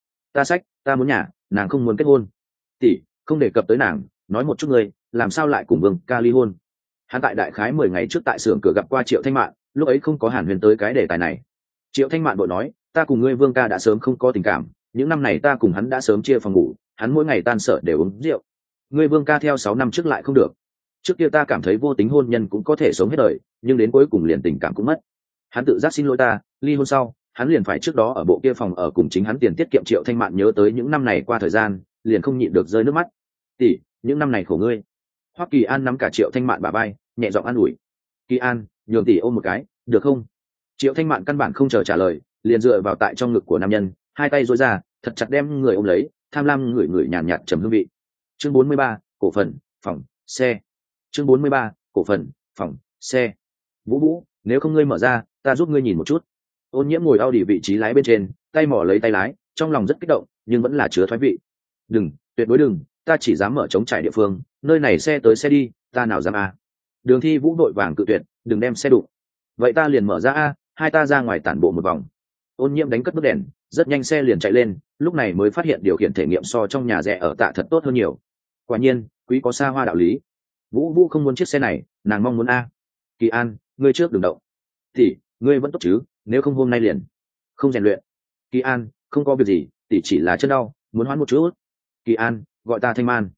Ta muốn nhà, nàng không muốn kết hôn. Tỷ, không đề cập tới nàng, nói một chút ngươi, làm sao lại cùng Vương ca ly hôn? Hắn tại đại khái 10 ngày trước tại xưởng cửa gặp qua Triệu Thanh Mạn, lúc ấy không có hàn huyền tới cái đề tài này. Triệu Thanh Mạn vội nói, ta cùng ngươi Vương ca đã sớm không có tình cảm, những năm này ta cùng hắn đã sớm chia phòng ngủ, hắn mỗi ngày tan sở đều uống rượu. Ngươi Vương ca theo 6 năm trước lại không được. Trước kia ta cảm thấy vô tính hôn nhân cũng có thể sống hết đời, nhưng đến cuối cùng liền tình cảm cũng mất. Hắn tự giác xin lỗi ta, ly hôn sau, hắn liền phải trước đó ở bộ kia phòng ở cùng chính hắn tiền tiết kiệm. Triệu Thanh Mạn nhớ tới những năm này qua thời gian, liền không nhịn được rơi nước mắt. Tỷ, những năm này khổ ngươi. Hoắc Kỳ An nắm cả Triệu Thanh Mạn bả vai, nhẹ giọng an ủi. Kỳ An, nhường tỷ ôm một cái, được không? Triệu Thanh Mạn căn bản không chờ trả lời, liền dựa vào tại trong ngực của nam nhân, hai tay duỗi ra, thật chặt đem người ôm lấy, tham lam ngửi ngửi nhàn nhạt trầm hương vị. Chương 43, cổ phần, phòng, xe. Chương 43, cổ phần, phòng, xe. Vũ Vũ, nếu không ngươi mở ra, ta giúp ngươi nhìn một chút. Ôn Nhiễm ngồi Audi vị trí lái bên trên, tay mỏ lấy tay lái, trong lòng rất kích động, nhưng vẫn là chứa thoái vị. Đừng, tuyệt đối đừng, ta chỉ dám mở trống trải địa phương, nơi này xe tới xe đi, ta nào dám a. Đường Thi Vũ đội vàng cự tuyệt, đừng đem xe đụng. Vậy ta liền mở ra a, hai ta ra ngoài tản bộ một vòng. Ôn Nhiễm đánh cất bức đèn, rất nhanh xe liền chạy lên, lúc này mới phát hiện điều khiển thể nghiệm so trong nhà rẻ ở Tạ thật tốt hơn nhiều. Quả nhiên, quý có xa hoa đạo lý. Vũ Vũ không muốn chiếc xe này, nàng mong muốn a. Kỳ An, ngươi trước đừng động. Thì, ngươi vẫn tốt chứ, nếu không hôm nay liền không rèn luyện. Kỳ An, không có việc gì, tỷ chỉ là chân đau, muốn hoãn một chút. Kỳ An, gọi ta Thanh Man.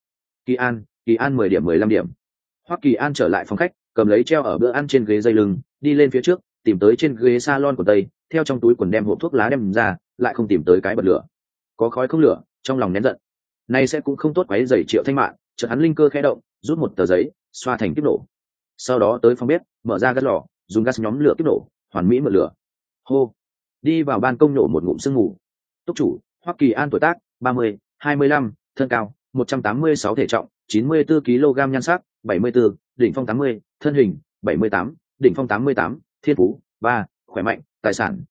Kỳ An 10 điểm 15 điểm. Hoắc Kỳ An trở lại phòng khách, cầm lấy treo ở bữa ăn trên ghế dây lưng, đi lên phía trước, tìm tới trên ghế salon của tây, theo trong túi quần đem hộp thuốc lá đem ra, lại không tìm tới cái bật lửa. Có khói không lửa, trong lòng nén giận. Nay sẽ cũng không tốt quấy rầy Triệu Thanh Mạn, chợt hắn linh cơ khẽ động, rút một tờ giấy, xoa thành kiếp nổ. Sau đó tới phòng bếp, mở ra gas lò, dùng gas nhóm lửa kiếp nổ, hoàn mỹ mở lửa. Hô, đi vào ban công nổ một ngụm sương mù. Túc chủ, Hoắc Kỳ An tuổi tác 30, 25, thân cao 186 thể trọng 94 kg nhan sắc 74, đỉnh phong 80, thân hình 78, đỉnh phong 88, thiên phú 3, khỏe mạnh, tài sản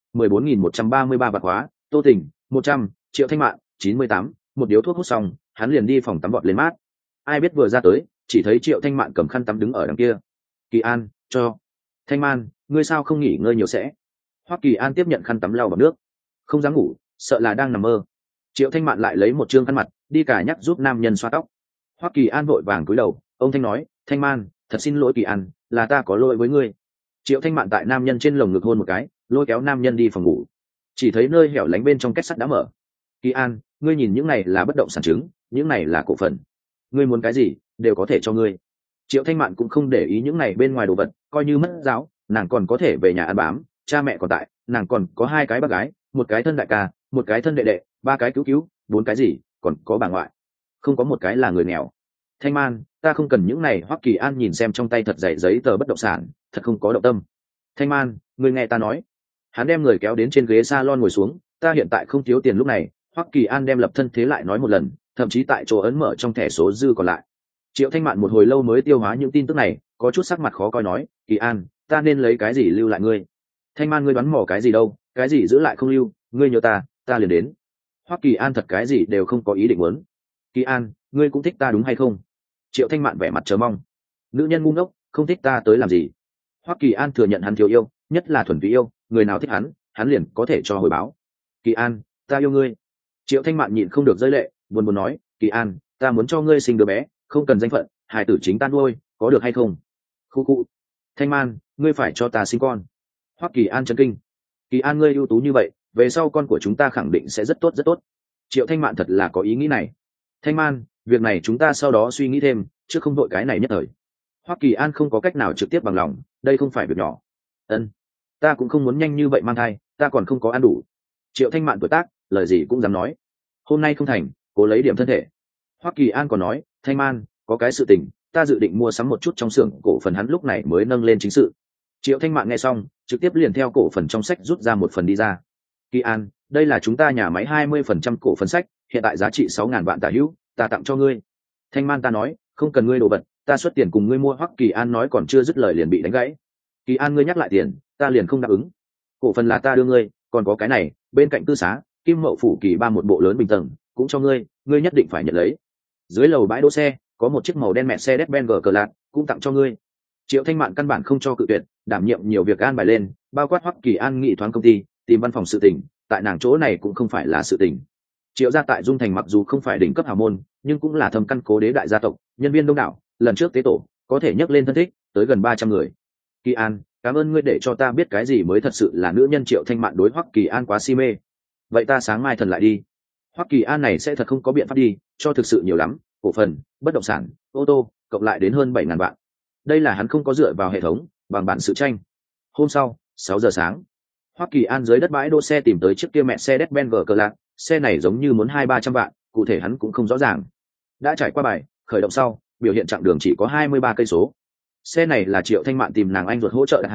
14.133 bạc hóa, Tô Tình 100, Triệu Thanh Mạn 98, một điếu thuốc hút xong, hắn liền đi phòng tắm vọt lên mát. Ai biết vừa ra tới, chỉ thấy Triệu Thanh Mạn cầm khăn tắm đứng ở đằng kia. Kỳ An, cho. Thanh Man, ngươi sao không nghỉ ngơi nhiều sẽ? Hoắc Kỳ An tiếp nhận khăn tắm lau bằng nước. Không dám ngủ, sợ là đang nằm mơ. Triệu Thanh Mạn lại lấy một trương khăn mặt, đi cả nhắc giúp nam nhân xoa tóc. Hoắc Kỳ An vội vàng cúi đầu, ông Thanh nói, Thanh Man, thật xin lỗi Kỳ An, là ta có lỗi với ngươi. Triệu Thanh Mạn tại nam nhân trên lồng ngực hôn một cái, lôi kéo nam nhân đi phòng ngủ. Chỉ thấy nơi hẻo lánh bên trong két sắt đã mở. Kỳ An, ngươi nhìn những này là bất động sản chứng, những này là cổ phần. Ngươi muốn cái gì, đều có thể cho ngươi. Triệu Thanh Mạn cũng không để ý những này bên ngoài đồ vật, coi như mất giáo, nàng còn có thể về nhà ăn bám, cha mẹ còn tại, nàng còn có 2 cái bác gái, một cái thân đại ca, một cái thân đệ đệ, 3 cái cứu cứu, 4 cái gì, còn có bà ngoại, không có một cái là người nghèo. Thanh Man, ta không cần những này. Hoắc Kỳ An nhìn xem trong tay thật dày giấy tờ bất động sản, thật không có động tâm. Thanh Man, ngươi nghe ta nói. Hắn đem người kéo đến trên ghế salon ngồi xuống, ta hiện tại không thiếu tiền. Lúc này Hoắc Kỳ An đem lập thân thế lại nói một lần, thậm chí tại chỗ ấn mở trong thẻ số dư còn lại. Triệu Thanh Mạn một hồi lâu mới tiêu hóa những tin tức này, có chút sắc mặt khó coi nói, Kỳ An, ta nên lấy cái gì lưu lại ngươi? Thanh Man, ngươi đoán mò cái gì đâu, cái gì giữ lại không lưu, ngươi nhớ ta liền đến. Hoắc Kỳ An thật cái gì đều không có ý định muốn. Kỳ An, ngươi cũng thích ta đúng hay không? Triệu Thanh Mạn vẻ mặt chờ mong. Nữ nhân ngu ngốc, không thích ta tới làm gì? Hoắc Kỳ An thừa nhận hắn thiếu yêu, nhất là thuần túy yêu, người nào thích hắn liền có thể cho hồi báo. Kỳ An, ta yêu ngươi. Triệu Thanh Mạn nhịn không được rơi lệ, buồn buồn nói, Kỳ An, ta muốn cho ngươi sinh đứa bé, không cần danh phận, hài tử chính ta nuôi, có được hay không? Khu khu. Thanh Man, ngươi phải cho ta sinh con. Hoắc Kỳ An chấn kinh. Kỳ An, ngươi ưu tú như vậy, về sau con của chúng ta khẳng định sẽ rất tốt rất tốt. Triệu Thanh Mạn thật là có ý nghĩ này. Thanh Man, việc này chúng ta sau đó suy nghĩ thêm, chứ không đội cái này nhất thời. Hoắc Kỳ An không có cách nào trực tiếp bằng lòng, đây không phải việc nhỏ. Ân, ta cũng không muốn nhanh như vậy mang thai, ta còn không có ăn đủ. Triệu Thanh Mạn tuổi tác, lời gì cũng dám nói. Hôm nay không thành, cố lấy điểm thân thể. Hoắc Kỳ An còn nói, Thanh Man, có cái sự tình, ta dự định mua sắm một chút trong xưởng cổ phần. Hắn lúc này mới nâng lên chính sự. Triệu Thanh Mạn nghe xong, trực tiếp liền theo cổ phần trong sách rút ra một phần đi ra. Kỳ An, đây là chúng ta nhà máy 20% cổ phần sách, hiện tại giá trị 6.000 vạn tả hữu, ta tặng cho ngươi. Thanh Man, ta nói, không cần ngươi đồ vật, ta xuất tiền cùng ngươi mua. Hoắc Kỳ An nói còn chưa dứt lời liền bị đánh gãy. Kỳ An, ngươi nhắc lại tiền, ta liền không đáp ứng. Cổ phần là ta đưa ngươi, còn có cái này, bên cạnh cư xá, Kim Mậu phủ Kỳ 3 một bộ lớn bình tầng, cũng cho ngươi, ngươi nhất định phải nhận lấy. Dưới lầu bãi đỗ xe, có một chiếc màu đen Mercedes-Benz cờ lạc, cũng tặng cho ngươi. Triệu Thanh Mạn căn bản không cho cự tuyệt, đảm nhiệm nhiều việc an bài lên, bao quát Hoắc Kỳ An nghị thoáng công ty, tìm văn phòng sự tình, tại nàng chỗ này cũng không phải là sự tình. Triệu gia tại Dung Thành mặc dù không phải đỉnh cấp hào môn, nhưng cũng là thâm căn cố đế đại gia tộc, nhân viên đông đảo, lần trước tế tổ, có thể nhắc lên thân thích, tới gần 300 người. Kỳ An, cảm ơn ngươi để cho ta biết cái gì mới thật sự là nữ nhân. Triệu Thanh Mạn đối Hoắc Kỳ An quá si mê. Vậy ta sáng mai thần lại đi. Hoắc Kỳ An này sẽ thật không có biện pháp đi, cho thực sự nhiều lắm, cổ phần, bất động sản, ô tô, cộng lại đến hơn 7.000 vạn. Đây là hắn không có dựa vào hệ thống, bằng bản sự tranh. Hôm sau, 6 giờ sáng, Hoắc Kỳ An dưới đất bãi đỗ xe tìm tới chiếc kia Mercedes-Benz cờ lạc, xe này giống như muốn 200-300 vạn, cụ thể hắn cũng không rõ ràng. Đã trải qua bài, khởi động sau, biểu hiện chặng đường chỉ có 23 cây số. Xe này là Triệu Thanh Mạn tìm nàng anh ruột hỗ trợ đặt hàng,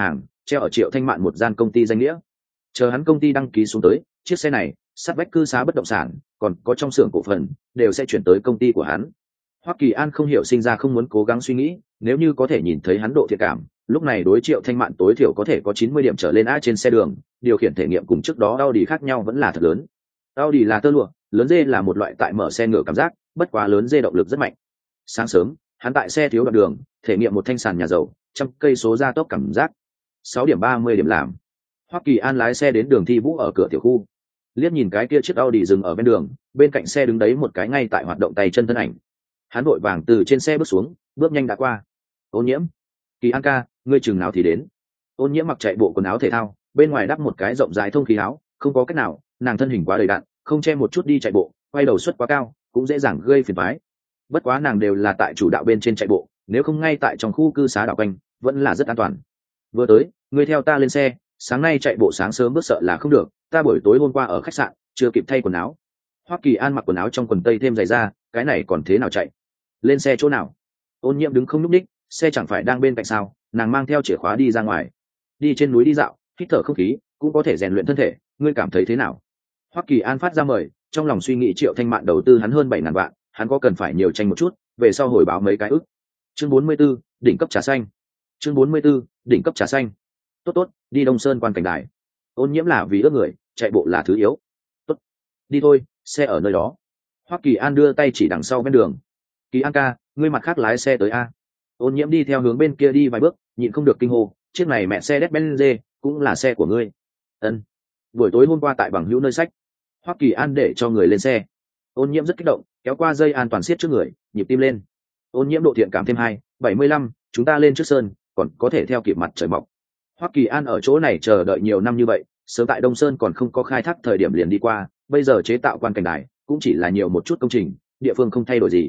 treo ở Triệu Thanh Mạn một gian công ty danh nghĩa. Chờ hắn công ty đăng ký xuống tới, chiếc xe này sát vách cư xá bất động sản còn có trong xưởng cổ phần đều sẽ chuyển tới công ty của hắn. Hoắc Kỳ An không hiểu sinh ra không muốn cố gắng suy nghĩ, nếu như có thể nhìn thấy hắn độ thiện cảm, lúc này đối Triệu Thanh Mạn tối thiểu có thể có 90 điểm trở lên trên xe đường, điều khiển thể nghiệm cùng trước đó Audi khác nhau vẫn là thật lớn. Audi là tơ lụa, lớn dê là một loại tại mở xe ngựa cảm giác, bất quá lớn dê động lực rất mạnh. Sáng sớm, hắn tại xe thiếu đoạn đường, thể nghiệm một thanh sàn nhà dầu, trăm cây số gia tốc cảm giác. 6 điểm 30 điểm làm. Hoắc Kỳ An lái xe đến đường Thi Vũ ở cửa tiểu khu. Liếc nhìn cái kia chiếc Audi dừng ở bên đường, bên cạnh xe đứng đấy một cái ngay tại hoạt động tay chân thân ảnh. Hắn vội vàng từ trên xe bước xuống, bước nhanh đã qua. Ôn Nhiễm, Kỳ An ca, ngươi chừng nào thì đến? Ôn Nhiễm mặc chạy bộ quần áo thể thao, bên ngoài đắp một cái rộng rãi thông khí áo, không có cách nào, nàng thân hình quá đầy đặn, không che một chút đi chạy bộ, quay đầu suất quá cao, cũng dễ dàng gây phiền toái. Bất quá nàng đều là tại chủ đạo bên trên chạy bộ, nếu không ngay tại trong khu cư xá đảo quanh, vẫn là rất an toàn. Vừa tới, ngươi theo ta lên xe, sáng nay chạy bộ sáng sớm bước sợ là không được, ta buổi tối hôm qua ở khách sạn, chưa kịp thay quần áo. Hoắc Kỳ An mặc quần áo trong quần tây thêm giày da, cái này còn thế nào chạy? Lên xe chỗ nào? Ôn Nhiễm đứng không nhúc nhích, xe chẳng phải đang bên cạnh sao? Nàng mang theo chìa khóa đi ra ngoài. Đi trên núi đi dạo, hít thở không khí, cũng có thể rèn luyện thân thể, ngươi cảm thấy thế nào? Hoắc Kỳ An phát ra mời, trong lòng suy nghĩ Triệu Thanh Mạn đầu tư hắn hơn 7.000 vạn, hắn có cần phải nhiều tranh một chút, về sau hồi báo mấy cái ức. Chương 44, đỉnh cấp trà xanh. Chương 44, đỉnh cấp trà xanh. Tốt, đi Đông Sơn quan cảnh đài. Ôn Nhiễm là vì ước người, chạy bộ là thứ yếu. Tốt, đi thôi, xe ở nơi đó. Hoắc Kỳ An đưa tay chỉ đằng sau bên đường. Kỳ An ca, ngươi mặt khác lái xe tới a. Ôn Nhiễm đi theo hướng bên kia đi vài bước, nhịn không được kinh hô, chiếc này mẹ xe Mercedes-Benz, cũng là xe của ngươi. Ân. Buổi tối hôm qua tại bằng hữu nơi sách. Hoắc Kỳ An để cho người lên xe. Ôn Nhiễm rất kích động, kéo qua dây an toàn siết trước người, nhịp tim lên. Ôn Nhiễm độ thiện cảm thêm 275, chúng ta lên trước sơn, còn có thể theo kịp mặt trời mọc. Hoắc Kỳ An ở chỗ này chờ đợi nhiều năm như vậy, sớm tại Đông Sơn còn không có khai thác thời điểm liền đi qua, bây giờ chế tạo quan cảnh đài cũng chỉ là nhiều một chút công trình, địa phương không thay đổi gì.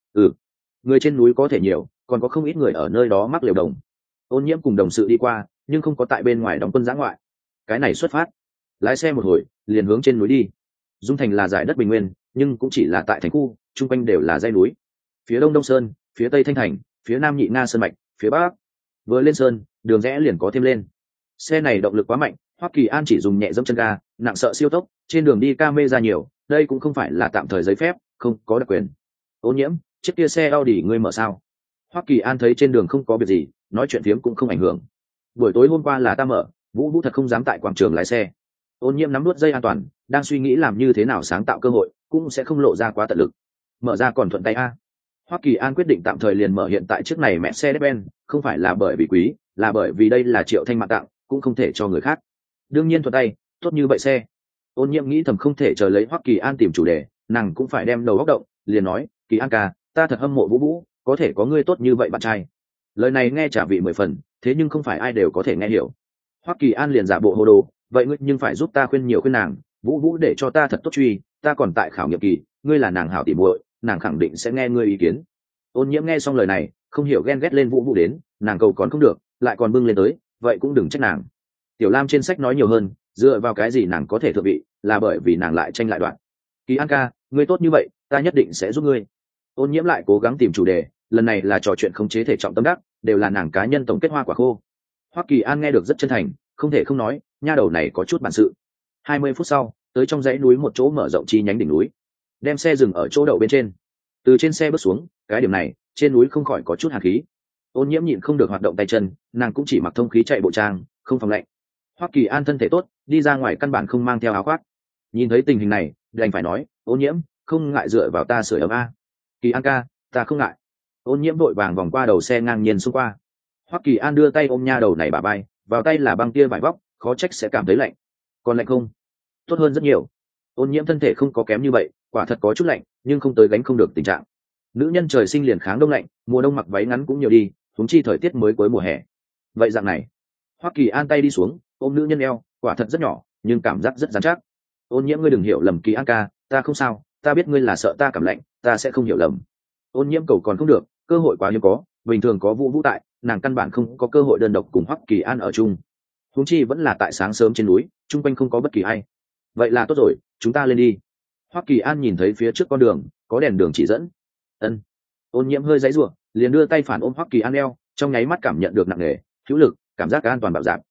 Người trên núi có thể nhiều, còn có không ít người ở nơi đó mắc liều đồng. Ôn Nhiễm cùng đồng sự đi qua, nhưng không có tại bên ngoài đóng quân giã ngoại. Cái này xuất phát, lái xe một hồi, liền hướng trên núi đi. Dung Thành là giải đất bình nguyên, nhưng cũng chỉ là tại thành khu, chung quanh đều là dãy núi. Phía đông Đông Sơn, phía tây Thanh Thành, phía nam Nhị Nga Sơn mạch, phía bắc vừa lên sơn, đường rẽ liền có thêm lên. Xe này động lực quá mạnh, Hoắc Kỳ An chỉ dùng nhẹ dẫm chân ga, nặng sợ siêu tốc, trên đường đi camera nhiều, đây cũng không phải là tạm thời giấy phép, không có đặc quyền. Ôn Nhiễm, chiếc kia xe Audi ngươi mở sao? Hoắc Kỳ An thấy trên đường không có việc gì, nói chuyện phiếm cũng không ảnh hưởng. Buổi tối hôm qua là ta mở, Vũ thật không dám tại quảng trường lái xe. Ôn Nhiễm nắm nuốt dây an toàn, đang suy nghĩ làm như thế nào sáng tạo cơ hội, cũng sẽ không lộ ra quá tận lực. Mở ra còn thuận tay a. Hoắc Kỳ An quyết định tạm thời liền mở hiện tại chiếc này Mercedes-Benz, không phải là bởi vì quý, là bởi vì đây là Triệu Thanh Mạn tặng, cũng không thể cho người khác. Đương nhiên thuận tay, tốt như vậy xe. Ôn Nhiễm nghĩ thầm không thể chờ lấy Hoắc Kỳ An tìm chủ đề, nàng cũng phải đem đầu óc động, liền nói, Kỳ An ca, ta thật hâm mộ Vũ, có thể có ngươi tốt như vậy bạn trai. Lời này nghe trả vị 10 phần, thế nhưng không phải ai đều có thể nghe hiểu. Hoắc Kỳ An liền giả bộ hồ đồ, vậy ngươi nhưng phải giúp ta khuyên nhiều khuyên nàng, Vũ để cho ta thật tốt truy, ta còn tại khảo nghiệm kỳ, ngươi là nàng hảo tỉ muội, nàng khẳng định sẽ nghe ngươi ý kiến. Ôn Nhiễm nghe xong lời này, không hiểu ghen ghét lên Vũ đến, nàng cầu còn không được, lại còn bưng lên tới, vậy cũng đừng trách nàng. Tiểu Lam trên sách nói nhiều hơn, dựa vào cái gì nàng có thể thượng vị, là bởi vì nàng lại tranh lại đoạn. Kỳ An ca, ngươi tốt như vậy, ta nhất định sẽ giúp ngươi. Ôn Nhiễm lại cố gắng tìm chủ đề, lần này là trò chuyện khống chế thể trọng tâm đắc, đều là nàng cá nhân tổng kết hoa quả khô. Hoắc Kỳ An nghe được rất chân thành, không thể không nói, nha đầu này có chút bản sự. 20 phút sau, tới trong dãy núi một chỗ mở rộng chi nhánh đỉnh núi, đem xe dừng ở chỗ đậu bên trên. Từ trên xe bước xuống, cái điểm này, trên núi không khỏi có chút hàn khí. Ôn Nhiễm nhịn không được hoạt động tay chân, nàng cũng chỉ mặc thông khí chạy bộ trang, không phòng lạnh. Hoắc Kỳ An thân thể tốt, đi ra ngoài căn bản không mang theo áo khoác. Nhìn thấy tình hình này, đành phải nói, Ôn Nhiễm, không ngại dựa vào ta sưởi ấm a. Kỳ An ca, ta không ngại. Ôn Nhiễm vội vàng vòng qua đầu xe ngang nhiên xung qua. Hoắc Kỳ An đưa tay ôm nha đầu này bả vai, vào tay là băng tia vải vóc, khó trách sẽ cảm thấy lạnh. Còn lạnh không? Tốt hơn rất nhiều. Ôn Nhiễm thân thể không có kém như vậy, quả thật có chút lạnh, nhưng không tới gánh không được tình trạng. Nữ nhân trời sinh liền kháng đông lạnh, mùa đông mặc váy ngắn cũng nhiều đi, huống chi thời tiết mới cuối mùa hè. Vậy dạng này, Hoắc Kỳ An tay đi xuống, ôm nữ nhân eo, quả thật rất nhỏ, nhưng cảm giác rất rắn chắc. Ôn Nhiễm, ngươi đừng hiểu lầm Kỳ An ca, ta không sao, ta biết ngươi là sợ ta cảm lạnh, ta sẽ không hiểu lầm. Ôn Nhiễm cầu còn không được, cơ hội quá hiếm có, bình thường có Vũ tại, nàng căn bản không có cơ hội đơn độc cùng Hoắc Kỳ An ở chung. Huống chi vẫn là tại sáng sớm trên núi, chung quanh không có bất kỳ ai. Vậy là tốt rồi, chúng ta lên đi. Hoắc Kỳ An nhìn thấy phía trước con đường có đèn đường chỉ dẫn. Ân. Ôn Nhiễm hơi giãy giụa, liền đưa tay phản ôm Hoắc Kỳ An eo, trong nháy mắt cảm nhận được nặng nề, hữu lực, cảm giác an toàn bảo giảm.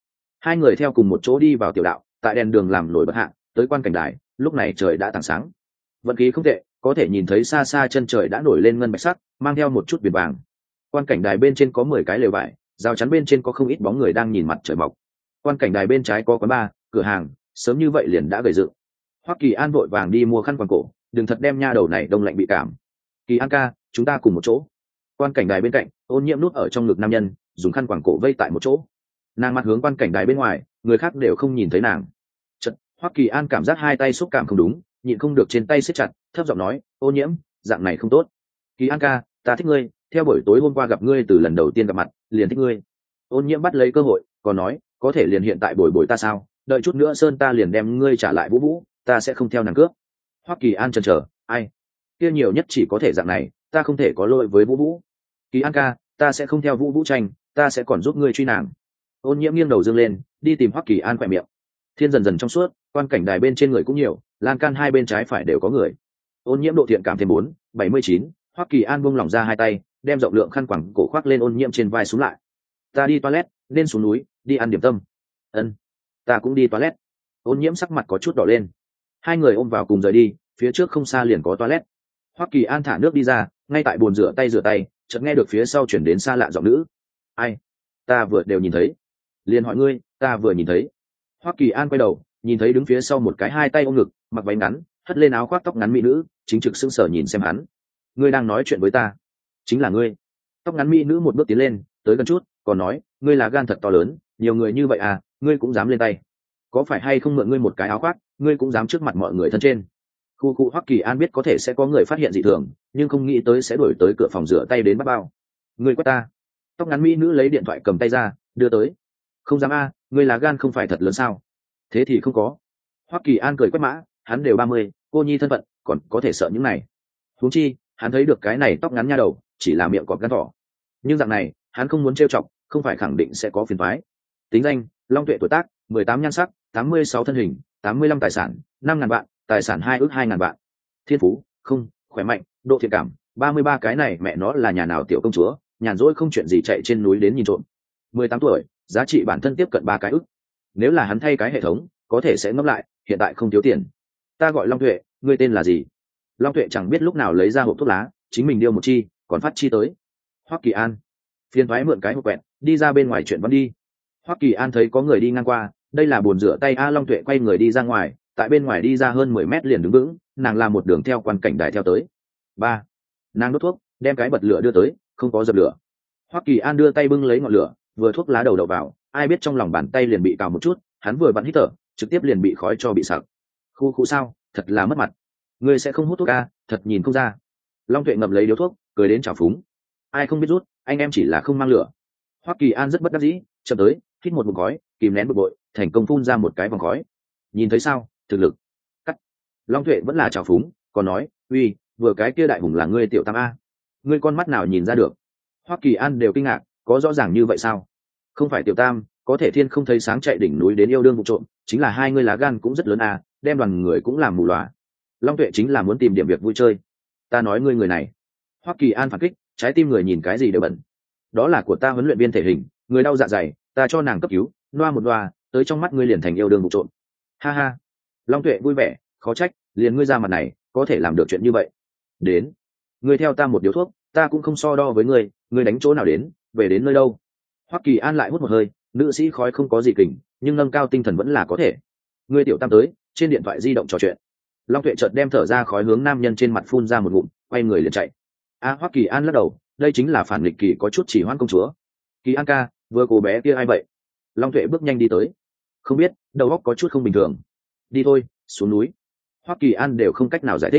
Hai người theo cùng một chỗ đi vào tiểu đạo, tại đèn đường làm nổi bật hạ tới quan cảnh đài. Lúc này trời đã tảng sáng, vận khí không tệ, có thể nhìn thấy xa xa chân trời đã nổi lên ngân bạch sắc, mang theo một chút viền vàng. Quan cảnh đài bên trên có 10 cái lều vải, rào chắn bên trên có không ít bóng người đang nhìn mặt trời mọc. Quan cảnh đài bên trái có quán bar, cửa hàng, sớm như vậy liền đã gầy dựng. Hoắc Kỳ An vội vàng đi mua khăn quàng cổ, đừng thật đem nha đầu này đông lạnh bị cảm. Kỳ An ca, chúng ta cùng một chỗ. Quan cảnh đài bên cạnh, Ôn Nhiễm nút ở trong ngực nam nhân, dùng khăn quàng cổ vây tại một chỗ. Nàng mặt hướng quan cảnh đài bên ngoài, người khác đều không nhìn thấy nàng. Chợt, Hoắc Kỳ An cảm giác hai tay xúc cảm không đúng, nhịn không được trên tay siết chặt, thấp giọng nói, Ôn Nhiễm, dạng này không tốt. Kỳ An ca, ta thích ngươi, theo buổi tối hôm qua gặp ngươi từ lần đầu tiên gặp mặt, liền thích ngươi. Ôn Nhiễm bắt lấy cơ hội, còn nói, có thể liền hiện tại bồi bồi ta sao? Đợi chút nữa Sơn ta liền đem ngươi trả lại Vũ Vũ, ta sẽ không theo nàng cướp. Hoắc Kỳ An chần chờ, ai? Kia nhiều nhất chỉ có thể dạng này, ta không thể có lỗi với Vũ Vũ. Kỳ An ca, ta sẽ không theo Vũ Vũ tranh, ta sẽ còn giúp ngươi truy nàng. Ôn Nhiễm nghiêng đầu dương lên, đi tìm Hoắc Kỳ An khỏe miệng. Thiên dần dần trong suốt, quan cảnh đài bên trên người cũng nhiều, lan can hai bên trái phải đều có người. Ôn Nhiễm độ thiện cảm thêm 479, Hoắc Kỳ An buông lỏng ra hai tay, đem rộng lượng khăn quàng cổ khoác lên Ôn Nhiễm trên vai xuống lại. Ta đi toilet, nên xuống núi, đi ăn điểm tâm. Ân, ta cũng đi toilet. Ôn Nhiễm sắc mặt có chút đỏ lên. Hai người ôm vào cùng rời đi, phía trước không xa liền có toilet. Hoắc Kỳ An thả nước đi ra, ngay tại bồn rửa tay, chợt nghe được phía sau chuyển đến xa lạ giọng nữ. Ai? Ta vừa đều nhìn thấy. Liền hỏi ngươi, ta vừa nhìn thấy. Hoắc Kỳ An quay đầu, nhìn thấy đứng phía sau một cái hai tay ôm ngực, mặc váy ngắn, hất lên áo khoác tóc ngắn mỹ nữ, chính trực sững sờ nhìn xem hắn. Ngươi đang nói chuyện với ta? Chính là ngươi. Tóc ngắn mỹ nữ một bước tiến lên, tới gần chút, còn nói, ngươi là gan thật to lớn, nhiều người như vậy à, ngươi cũng dám lên tay? Có phải hay không mượn ngươi một cái áo khoác, ngươi cũng dám trước mặt mọi người thân trên? Khu Hoắc Kỳ An biết có thể sẽ có người phát hiện dị thường, nhưng không nghĩ tới sẽ đuổi tới cửa phòng rửa tay đến bắt bao. Ngươi quát ta? Tóc ngắn mỹ nữ lấy điện thoại cầm tay ra, đưa tới. Không dám a, ngươi là gan không phải thật lớn sao? Thế thì không có. Hoắc Kỳ An cười quét mã, hắn đều 30, cô nhi thân phận, còn có thể sợ những này. Huống chi, hắn thấy được cái này tóc ngắn nha đầu, chỉ là miệng cọp gan thỏ. Nhưng dạng này, hắn không muốn trêu chọc, không phải khẳng định sẽ có phiền toái. Tính danh: Long Tuệ, tuổi tác: 18 nhan sắc, 86 thân hình, 85 tài sản, 5.000 vạn, tài sản 2 ước 2.000 vạn. Thiên phú: không, khỏe mạnh, độ thiện cảm, 33 cái này mẹ nó là nhà nào tiểu công chúa, nhàn rỗi không chuyện gì chạy trên núi đến nhìn trộm. 18 tuổi, giá trị bản thân tiếp cận 3 cái ức. Nếu là hắn thay cái hệ thống, có thể sẽ ngấp lại, hiện tại không thiếu tiền. Ta gọi Long Tuệ, ngươi tên là gì? Long Tuệ chẳng biết lúc nào lấy ra hộp thuốc lá, chính mình điêu một chi, còn phát chi tới. Hoắc Kỳ An, phiền thoái mượn cái hộp quẹt, đi ra bên ngoài chuyện văn đi. Hoắc Kỳ An thấy có người đi ngang qua, đây là bồn rửa tay a. Long Tuệ quay người đi ra ngoài, tại bên ngoài đi ra hơn 10 mét liền đứng vững, nàng làm một đường theo quan cảnh đài theo tới. Ba, nàng đốt thuốc, đem cái bật lửa đưa tới, không có dập lửa. Hoắc Kỳ An đưa tay bưng lấy ngọn lửa, vừa thuốc lá đầu đậu vào, ai biết trong lòng bàn tay liền bị cào một chút, hắn vừa bắn hít thở, trực tiếp liền bị khói cho bị sặc. Khu sao, thật là mất mặt. Ngươi sẽ không hút thuốc a, thật nhìn không ra. Long Tuệ ngậm lấy điếu thuốc, cười đến trào phúng. Ai không biết rút, anh em chỉ là không mang lửa. Hoắc Kỳ An rất bất đắc dĩ, chậm tới, hít một ngụm khói, kìm nén bực bội, thành công phun ra một cái vòng khói. Nhìn thấy sao, thực lực. Cắt. Long Tuệ vẫn là trào phúng, còn nói, uy, vừa cái kia đại hùng là ngươi tiểu tam a. Ngươi con mắt nào nhìn ra được? Hoắc Kỳ An đều kinh ngạc, có rõ ràng như vậy sao? Không phải tiểu tam, có thể thiên không thấy sáng chạy đỉnh núi đến yêu đương vụ trộm, chính là hai ngươi lá gan cũng rất lớn à, đem đoàn người cũng làm mù lòa. Long Tuệ chính là muốn tìm điểm việc vui chơi. Ta nói ngươi người này. Hoắc Kỳ An phản kích, trái tim người nhìn cái gì đều bẩn. Đó là của ta huấn luyện viên thể hình, người đau dạ dày, ta cho nàng cấp cứu, loa một loa, tới trong mắt ngươi liền thành yêu đương vụ trộm. Ha ha. Long Tuệ vui vẻ, khó trách, liền ngươi ra mặt này, có thể làm được chuyện như vậy. Đến, ngươi theo ta một điếu thuốc, ta cũng không so đo với ngươi đánh chỗ nào đến, về đến nơi đâu. Hoắc Kỳ An lại hút một hơi, nữ sĩ khói không có gì kình, nhưng nâng cao tinh thần vẫn là có thể. Ngươi tiểu tam tới, trên điện thoại di động trò chuyện. Long Tuệ chợt đem thở ra khói hướng nam nhân trên mặt phun ra một ngụm, quay người liền chạy. Hoắc Kỳ An lắc đầu, đây chính là phản nghịch kỳ có chút chỉ hoãn công chúa. Kỳ An ca, vừa cô bé kia ai vậy? Long Tuệ bước nhanh đi tới. Không biết, đầu óc có chút không bình thường. Đi thôi, xuống núi. Hoắc Kỳ An đều không cách nào giải thích.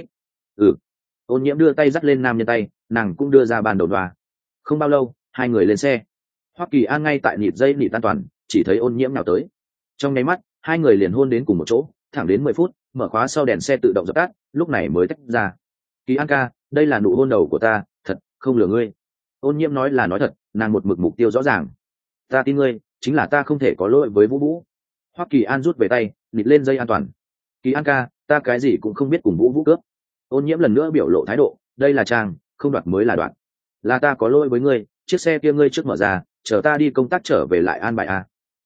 Ôn Nhiễm đưa tay dắt lên nam nhân tay, nàng cũng đưa ra bàn đầu đoà. Không bao lâu, hai người lên xe. Hoắc Kỳ An ngay tại nịt dây nịt an toàn, chỉ thấy Ôn Nhiễm nào tới. Trong nháy mắt, hai người liền hôn đến cùng một chỗ, thẳng đến 10 phút, mở khóa sau đèn xe tự động dập tắt, lúc này mới tách ra. Kỳ An ca, đây là nụ hôn đầu của ta, thật, không lừa ngươi. Ôn Nhiễm nói là nói thật, nàng một mực mục tiêu rõ ràng. Ta tin ngươi, chính là ta không thể có lỗi với Vũ Vũ. Hoắc Kỳ An rút về tay, nịt lên dây an toàn. Kỳ An ca, ta cái gì cũng không biết cùng Vũ Vũ cướp. Ôn Nhiễm lần nữa biểu lộ thái độ, đây là trang, không đoạt mới là đoạt. Là ta có lỗi với ngươi, chiếc xe kia ngươi trước mở ra, chờ ta đi công tác trở về lại an bài a.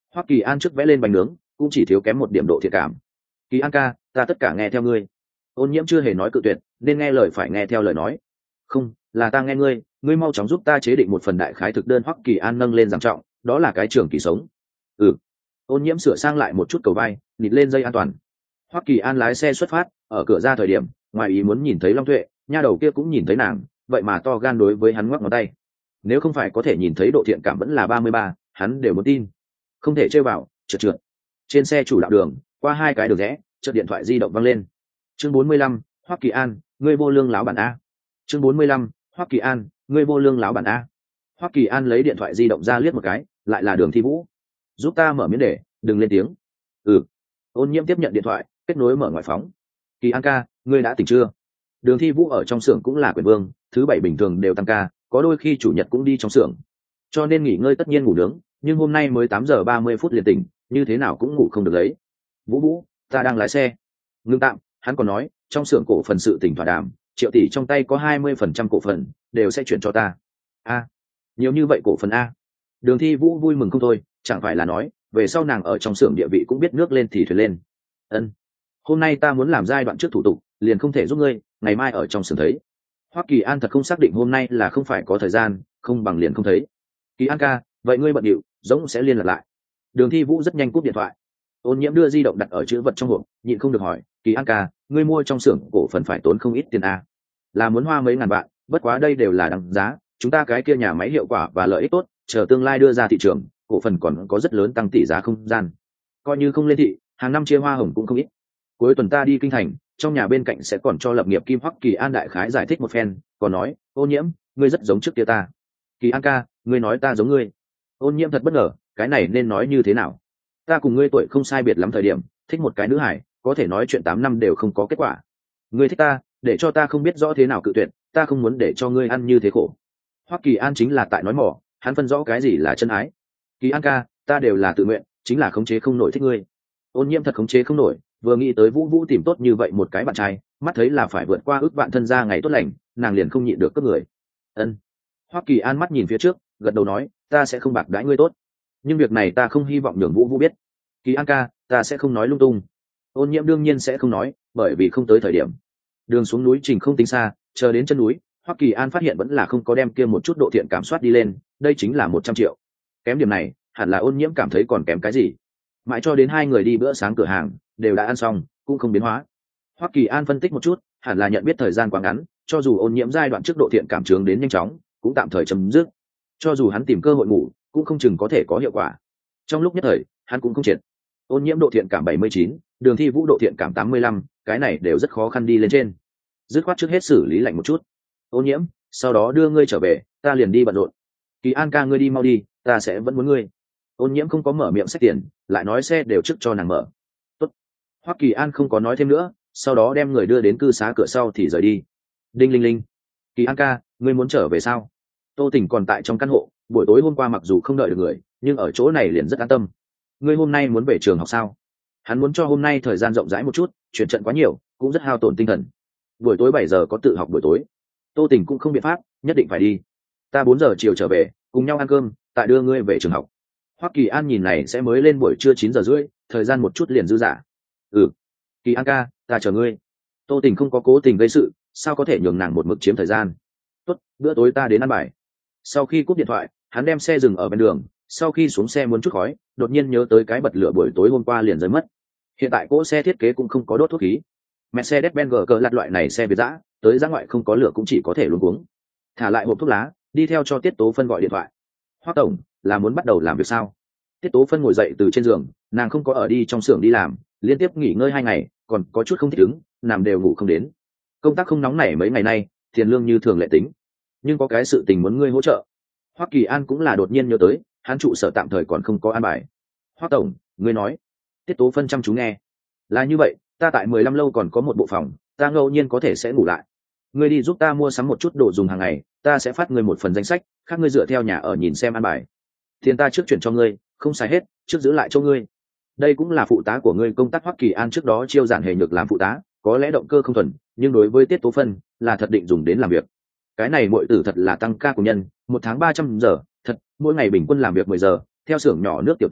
Hoắc Kỳ An trước vẽ lên bánh nướng cũng chỉ thiếu kém một điểm độ thiện cảm. Kỳ An ca, ta tất cả nghe theo ngươi. Ôn Nhiễm chưa hề nói cự tuyệt, nên nghe lời phải nghe theo lời nói. Không, là ta nghe ngươi, ngươi mau chóng giúp ta chế định một phần đại khái thực đơn. Hoắc Kỳ An nâng lên giảm trọng, đó là cái trường kỳ sống. Ừ. Ôn Nhiễm sửa sang lại một chút cầu vai, nịt lên dây an toàn. Hoắc Kỳ An lái xe xuất phát, ở cửa ra thời điểm, ngoài ý muốn nhìn thấy Long Tuệ, nha đầu kia cũng nhìn thấy nàng, vậy mà to gan đối với hắn ngoắc ngón tay. Nếu không phải có thể nhìn thấy độ thiện cảm vẫn là 33, hắn đều muốn tin. Không thể chơi vào, trượt trượt. Trên xe chủ đạo đường, qua hai cái đường rẽ, chợt điện thoại di động vang lên. Chương 45, Hoắc Kỳ An, ngươi vô lương láo bản a. Chương 45, Hoắc Kỳ An, ngươi vô lương láo bản a. Hoắc Kỳ An lấy điện thoại di động ra liếc một cái, lại là Đường Thi Vũ. Giúp ta mở miếng để, đừng lên tiếng. Ừ. Ôn Nhiễm tiếp nhận điện thoại, kết nối mở ngoại phóng. Kỳ An ca, ngươi đã tỉnh chưa? Đường Thi Vũ ở trong xưởng cũng là quyền vương, thứ bảy bình thường đều tăng ca, có đôi khi chủ nhật cũng đi trong xưởng, cho nên nghỉ ngơi tất nhiên ngủ nướng, nhưng hôm nay mới 8 giờ 30 phút liền tỉnh, như thế nào cũng ngủ không được lấy. Vũ Vũ, ta đang lái xe. Ngưng tạm, hắn còn nói, trong xưởng cổ phần sự tỉnh thỏa đàm, Triệu tỷ trong tay có 20% cổ phần, đều sẽ chuyển cho ta. A, nhiều như vậy cổ phần a. Đường Thi Vũ vui mừng không thôi, chẳng phải là nói, về sau nàng ở trong xưởng địa vị cũng biết nước lên thì thuyền lên. Ân, hôm nay ta muốn làm giai đoạn trước thủ tục, liền không thể giúp ngươi, ngày mai ở trong xưởng thấy. Hoắc Kỳ An thật không xác định hôm nay là không phải có thời gian, không bằng liền không thấy. Kỳ An ca, vậy ngươi bận điệu, giống sẽ liên lạc lại. Đường Thi Vũ rất nhanh cúp điện thoại. Ôn Nhiễm đưa di động đặt ở chữ vật trong hộp, nhịn không được hỏi, Kỳ An ca, ngươi mua trong xưởng cổ phần phải tốn không ít tiền a? Là muốn hoa mấy ngàn vạn, bất quá đây đều là đằng giá, chúng ta cái kia nhà máy hiệu quả và lợi ích tốt, chờ tương lai đưa ra thị trường, cổ phần còn có rất lớn tăng tỷ giá không gian. Coi như không lên thị, hàng năm chia hoa hồng cũng không ít. Cuối tuần ta đi kinh thành, trong nhà bên cạnh sẽ còn cho lập nghiệp Kim Hoắc Kỳ An đại khái giải thích một phen, còn nói, Ôn Nhiễm, ngươi rất giống trước kia ta. Kỳ An ca, ngươi nói ta giống ngươi. Ôn Nhiễm thật bất ngờ, cái này nên nói như thế nào? Ta cùng ngươi tuổi không sai biệt lắm thời điểm, thích một cái nữ hải, có thể nói chuyện 8 năm đều không có kết quả. Ngươi thích ta, để cho ta không biết rõ thế nào cự tuyệt, ta không muốn để cho ngươi ăn như thế khổ. Hoắc Kỳ An chính là tại nói mỏ, hắn phân rõ cái gì là chân ái. Kỳ An ca, ta đều là tự nguyện, chính là khống chế không nổi thích ngươi. Ôn Nhiễm thật khống chế không nổi, vừa nghĩ tới Vũ Vũ tìm tốt như vậy một cái bạn trai, mắt thấy là phải vượt qua ước vạn thân gia ngày tốt lành, nàng liền không nhịn được cướp người. Ân. Hoắc Kỳ An mắt nhìn phía trước, gật đầu nói, ta sẽ không bạc đãi ngươi tốt, nhưng việc này ta không hy vọng nhường Vũ Vũ biết. Kỳ An ca, ta sẽ không nói lung tung. Ôn Nhiễm đương nhiên sẽ không nói, bởi vì không tới thời điểm. Đường xuống núi trình không tính xa, chờ đến chân núi, Hoắc Kỳ An phát hiện vẫn là không có đem kia một chút độ thiện cảm soát đi lên, đây chính là 100 triệu. Kém điểm này, hẳn là Ôn Nhiễm cảm thấy còn kém cái gì. Mãi cho đến hai người đi bữa sáng cửa hàng, đều đã ăn xong, cũng không biến hóa. Hoắc Kỳ An phân tích một chút, hẳn là nhận biết thời gian quá ngắn, cho dù Ôn Nhiễm giai đoạn trước độ thiện cảm trướng đến nhanh chóng, cũng tạm thời chấm dứt. Cho dù hắn tìm cơ hội ngủ, cũng không chừng có thể có hiệu quả. Trong lúc nhất thời, hắn cũng không triệt. Ôn Nhiễm độ thiện cảm 79, Đường Thi Vũ độ thiện cảm 85, cái này đều rất khó khăn đi lên trên. Dứt khoát trước hết xử lý lạnh một chút. Ôn Nhiễm, sau đó đưa ngươi trở về, ta liền đi bận rộn. Kỳ An ca, ngươi đi mau đi, ta sẽ vẫn muốn ngươi. Ôn Nhiễm không có mở miệng xách tiền, lại nói xe đều trước cho nàng mở. Tốt. Hoắc Kỳ An không có nói thêm nữa, sau đó đem người đưa đến cư xá cửa sau thì rời đi. Đinh linh linh. Kỳ An ca, ngươi muốn trở về sao? Tô Tỉnh còn tại trong căn hộ, buổi tối hôm qua mặc dù không đợi được người, nhưng ở chỗ này liền rất an tâm. Ngươi hôm nay muốn về trường học sao? Hắn muốn cho hôm nay thời gian rộng rãi một chút, chuyển trận quá nhiều, cũng rất hao tổn tinh thần. Buổi tối 7 giờ có tự học buổi tối. Tô Tỉnh cũng không biện pháp, nhất định phải đi. Ta 4 giờ chiều trở về, cùng nhau ăn cơm, tại đưa ngươi về trường học. Hoắc Kỳ An nhìn này sẽ mới lên buổi trưa 9 giờ rưỡi, thời gian một chút liền dư dả. Ừ. Kỳ An ca, ta chờ ngươi. Tô Tỉnh không có cố tình gây sự, sao có thể nhường nàng một mực chiếm thời gian. Tốt, bữa tối ta đến ăn bài. Sau khi cúp điện thoại, hắn đem xe dừng ở bên đường, sau khi xuống xe muốn chút khói, đột nhiên nhớ tới cái bật lửa buổi tối hôm qua liền rơi mất. Hiện tại cỗ xe thiết kế cũng không có đốt thuốc khí. Mercedes-Benz G lạt loại này xe Việt dã, tới ra ngoại không có lửa cũng chỉ có thể luống cuống. Thả lại hộp thuốc lá, đi theo cho Tiết Tố Phân gọi điện thoại. Hoắc tổng, là muốn bắt đầu làm việc sao? Tiết Tố Phân ngồi dậy từ trên giường, nàng không có ở đi trong xưởng đi làm, liên tiếp nghỉ ngơi 2 ngày, còn có chút không thích ứng, nằm đều ngủ không đến. Công tác không nóng nảy mấy ngày nay, tiền lương như thường lệ tính, nhưng có cái sự tình muốn ngươi hỗ trợ. Hoắc Kỳ An cũng là đột nhiên nhớ tới, hắn trụ sở tạm thời còn không có an bài. Hoắc tổng, ngươi nói. Tiết Tố Phân chăm chú nghe. Là như vậy, ta tại 15 lâu còn có một bộ phòng, ta ngẫu nhiên có thể sẽ ngủ lại. Ngươi đi giúp ta mua sắm một chút đồ dùng hàng ngày, ta sẽ phát ngươi một phần danh sách, khác ngươi dựa theo nhà ở nhìn xem an bài. Tiền ta trước chuyển cho ngươi, không xài hết, trước giữ lại cho ngươi. Đây cũng là phụ tá của ngươi. Công tác Hoắc Kỳ An trước đó chiêu Giản Hề Nhược làm phụ tá, có lẽ động cơ không thuần, nhưng đối với Tiết Tố Phân là thật định dùng đến làm việc. Cái này muội tử thật là tăng ca của nhân, 1 tháng 300 giờ, thật, mỗi ngày bình quân làm việc 10 giờ, theo xưởng nhỏ nước tiểu tính,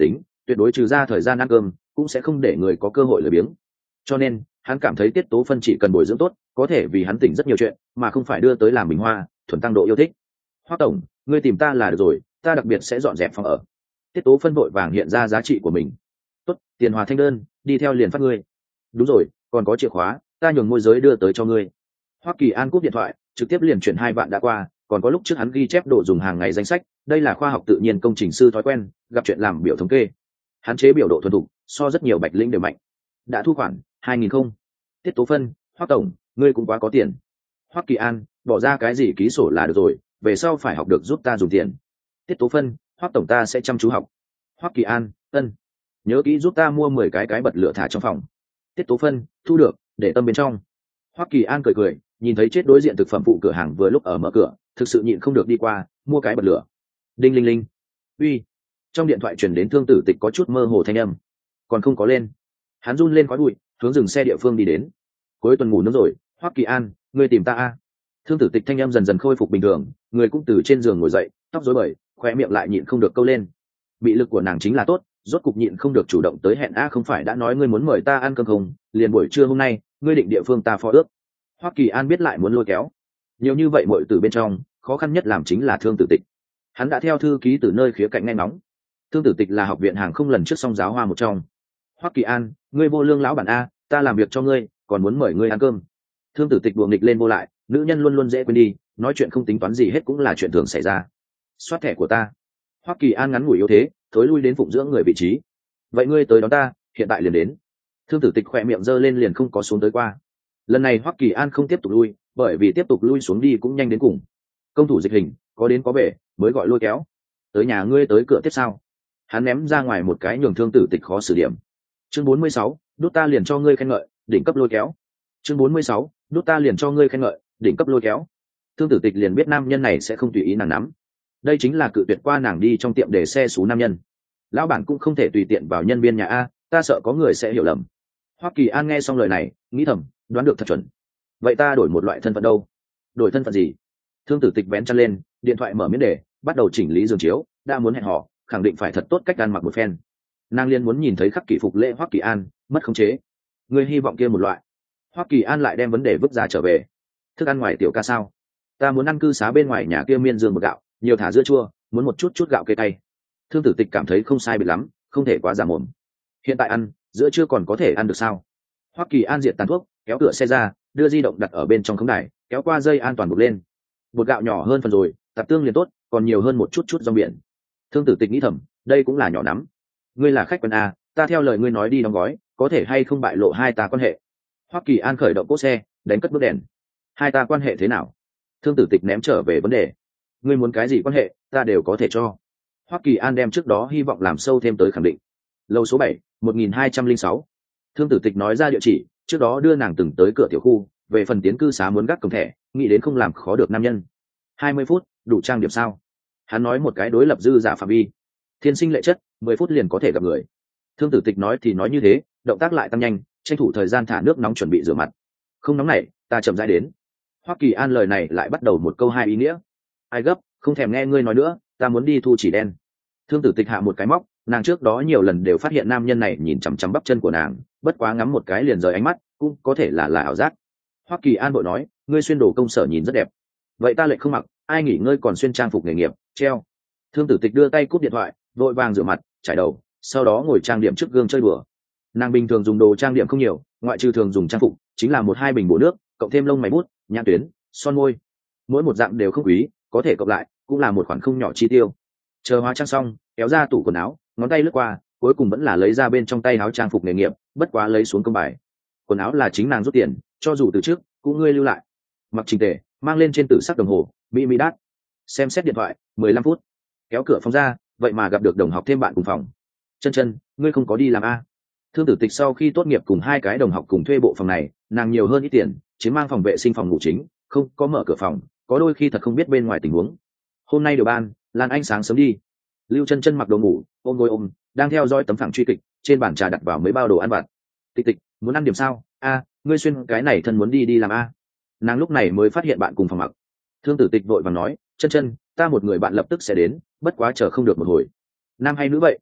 tuyệt đối trừ ra thời gian ăn cơm cũng sẽ không để người có cơ hội lười biếng. Cho nên hắn cảm thấy Tiết Tố Phân chỉ cần bồi dưỡng tốt có thể vì hắn tỉnh rất nhiều chuyện mà không phải đưa tới làm bình hoa thuần tăng độ yêu thích. Hoắc tổng, ngươi tìm ta là được rồi, ta đặc biệt sẽ dọn dẹp phòng ở. Tiết Tố Phân vội vàng hiện ra giá trị của mình. Tốt, tiền hòa thanh đơn đi theo liền phát ngươi. Đúng rồi, còn có chìa khóa, ta nhường môi giới đưa tới cho ngươi. Hoắc Kỳ An cúp điện thoại trực tiếp liền chuyển 2 vạn đã qua, còn có lúc trước hắn ghi chép đồ dùng hàng ngày danh sách, đây là khoa học tự nhiên công trình sư thói quen, gặp chuyện làm biểu thống kê. Hắn chế biểu độ thuần thục, so rất nhiều bạch lĩnh đều mạnh. Đã thu khoản 2000 không. Tiết Tố Phân, Hoắc tổng, ngươi cũng quá có tiền. Hoắc Kỳ An, bỏ ra cái gì ký sổ là được rồi, về sau phải học được giúp ta dùng tiền. Tiết Tố Phân, Hoắc tổng ta sẽ chăm chú học. Hoắc Kỳ An, ân. Nhớ kỹ giúp ta mua 10 cái bật lửa thả trong phòng. Tiết Tố Phân, thu được, để tâm bên trong. Hoắc Kỳ An cười cười, nhìn thấy chết đối diện thực phẩm phụ cửa hàng vừa lúc ở mở cửa, thực sự nhịn không được đi qua, mua cái bật lửa. Đinh linh linh. Uy. Trong điện thoại truyền đến Thương Tử Tịch có chút mơ hồ thanh âm. Còn không có lên. Hắn run lên khói bụi, hướng dừng xe địa phương đi đến. Cuối tuần ngủ nướng rồi, Hoắc Kỳ An, ngươi tìm ta a? Thương Tử Tịch thanh âm dần dần khôi phục bình thường, người cũng từ trên giường ngồi dậy, tóc rối bời, khóe miệng lại nhịn không được câu lên. Bị lực của nàng chính là tốt, rốt cục nhịn không được chủ động tới hẹn a, không phải đã nói ngươi muốn mời ta ăn cơm không, liền buổi trưa hôm nay, ngươi định địa phương ta phó ước. Hoắc Kỳ An biết lại muốn lôi kéo. Nhiều như vậy muội từ bên trong, khó khăn nhất làm chính là Thương Tử Tịch. Hắn đã theo thư ký từ nơi khía cạnh nghe ngóng. Thương Tử Tịch là học viện hàng không lần trước song giáo hoa một trong. Hoắc Kỳ An, ngươi vô lương lão bản a, ta làm việc cho ngươi, còn muốn mời ngươi ăn cơm. Thương Tử Tịch đùa nghịch lên vô lại, nữ nhân luôn luôn dễ quên đi, nói chuyện không tính toán gì hết cũng là chuyện thường xảy ra. Soát thẻ của ta. Hoắc Kỳ An ngắn ngủi yếu thế, thối lui đến phụng dưỡng người vị trí. Vậy ngươi tới đón ta, hiện tại liền đến. Thương Tử Tịch khỏe miệng giơ lên liền không có xuống tới qua. Lần này Hoắc Kỳ An không tiếp tục lui, bởi vì tiếp tục lui xuống đi cũng nhanh đến cùng. Công thủ dịch hình, có đến có về, mới gọi lôi kéo. Tới nhà ngươi tới cửa tiếp sao? Hắn ném ra ngoài một cái nhường Thương Tử Tịch khó xử điểm. Chương 46, đút ta liền cho ngươi khen ngợi, đỉnh cấp lôi kéo. Chương 46, đút ta liền cho ngươi khen ngợi, đỉnh cấp lôi kéo. Thương Tử Tịch liền biết nam nhân này sẽ không tùy ý nàng nắm. Đây chính là cự tuyệt qua nàng đi trong tiệm để xe số nam nhân. Lão bản cũng không thể tùy tiện vào nhân viên nhà a, ta sợ có người sẽ hiểu lầm. Hoắc Kỳ An nghe xong lời này, nghĩ thầm, đoán được thật chuẩn. Vậy ta đổi một loại thân phận đâu? Đổi thân phận gì? Thương Tử Tịch vén chăn lên, điện thoại mở miếng để, bắt đầu chỉnh lý giường chiếu, đã muốn hẹn hò, khẳng định phải thật tốt cách ăn mặc một phen. Nàng liên muốn nhìn thấy khắc kỷ phục lễ Hoắc Kỳ An, mất khống chế. Ngươi hy vọng kia một loại. Hoắc Kỳ An lại đem vấn đề vứt ra trở về. Thức ăn ngoài tiểu ca sao? Ta muốn ăn cư xá bên ngoài nhà kia miên dương một gạo, nhiều thả dưa chua, muốn một chút gạo cây tay. Thương Tử Tịch cảm thấy không sai biệt lắm, không thể quá giả mồm. Hiện tại ăn, giữa trưa còn có thể ăn được sao? Hoắc Kỳ An diệt tàn thuốc, kéo cửa xe ra, đưa di động đặt ở bên trong khống đài, kéo qua dây an toàn buộc lên. Bột gạo nhỏ hơn phần rồi, tạp tương liền tốt, còn nhiều hơn một chút rong biển. Thương Tử Tịch nghĩ thầm, đây cũng là nhỏ lắm. Ngươi là khách quen a, ta theo lời ngươi nói đi đóng gói, có thể hay không bại lộ hai ta quan hệ. Hoắc Kỳ An khởi động cỗ xe, đánh cất bước đèn. Hai ta quan hệ thế nào? Thương Tử Tịch ném trở về vấn đề. Ngươi muốn cái gì quan hệ, ta đều có thể cho. Hoắc Kỳ An đem trước đó hy vọng làm sâu thêm tới khẳng định. Lầu số 7, 1206. Thương Tử Tịch nói ra địa chỉ, trước đó đưa nàng từng tới cửa tiểu khu, về phần tiến cư xá muốn gác cổng thẻ, nghĩ đến không làm khó được nam nhân. 20 phút, đủ trang điểm sao? Hắn nói một cái đối lập dư giả phạm vi. Thiên sinh lệ chất, 10 phút liền có thể gặp người. Thương Tử Tịch nói thì nói như thế, động tác lại tăng nhanh, tranh thủ thời gian thả nước nóng chuẩn bị rửa mặt. Không nóng này, ta chậm rãi đến. Hoắc Kỳ An lời này lại bắt đầu một câu hai ý nghĩa. Ai gấp, không thèm nghe ngươi nói nữa, ta muốn đi thu chỉ đen. Thương Tử Tịch hạ một cái móc, nàng trước đó nhiều lần đều phát hiện nam nhân này nhìn chằm chằm bắp chân của nàng, bất quá ngắm một cái liền rời ánh mắt, cũng có thể là ảo giác. Hoắc Kỳ An bội nói, ngươi xuyên đồ công sở nhìn rất đẹp. Vậy ta lại không mặc, ai nghỉ ngơi còn xuyên trang phục nghề nghiệp, treo. Thương Tử Tịch đưa tay cúp điện thoại, vội vàng rửa mặt, chải đầu, sau đó ngồi trang điểm trước gương chơi đùa. Nàng bình thường dùng đồ trang điểm không nhiều, ngoại trừ thường dùng trang phục, chính là 1-2 bình bổ nước, cộng thêm lông mày bút, nhãn tuyến, son môi. Mỗi một dạng đều không quý, có thể cộng lại, cũng là một khoản không nhỏ chi tiêu. Chờ hóa trang xong, kéo ra tủ quần áo, ngón tay lướt qua, cuối cùng vẫn là lấy ra bên trong tay áo trang phục nghề nghiệp, bất quá lấy xuống công bài. Quần áo là chính nàng rút tiền, cho dù từ trước, cũng ngươi lưu lại. Mặc chỉnh tề, mang lên trên tử sắc đồng hồ, mỹ đát. Xem xét điện thoại, 15 phút. Kéo cửa phòng ra, vậy mà gặp được đồng học thêm bạn cùng phòng. Chân, ngươi không có đi làm a? Thương Tử Tịch sau khi tốt nghiệp cùng 2 cái đồng học cùng thuê bộ phòng này, nàng nhiều hơn ít tiền, chiếm mang phòng vệ sinh phòng ngủ chính, không có mở cửa phòng, có đôi khi thật không biết bên ngoài tình huống. Hôm nay điều ban, Lan Anh sáng sớm đi. Lưu Chân mặc đồ ngủ, ôm gối ôm, đang theo dõi tấm phẳng truy kịch, trên bàn trà đặt vào mấy bao đồ ăn vặt. Tịch, muốn ăn điểm sao? A, ngươi xuyên cái này thân muốn đi làm a? Nàng lúc này mới phát hiện bạn cùng phòng mặc. Thương Tử Tịch vội vàng nói, Chân, ta một người bạn lập tức sẽ đến, bất quá chờ không được một hồi. Nam hay nữ vậy?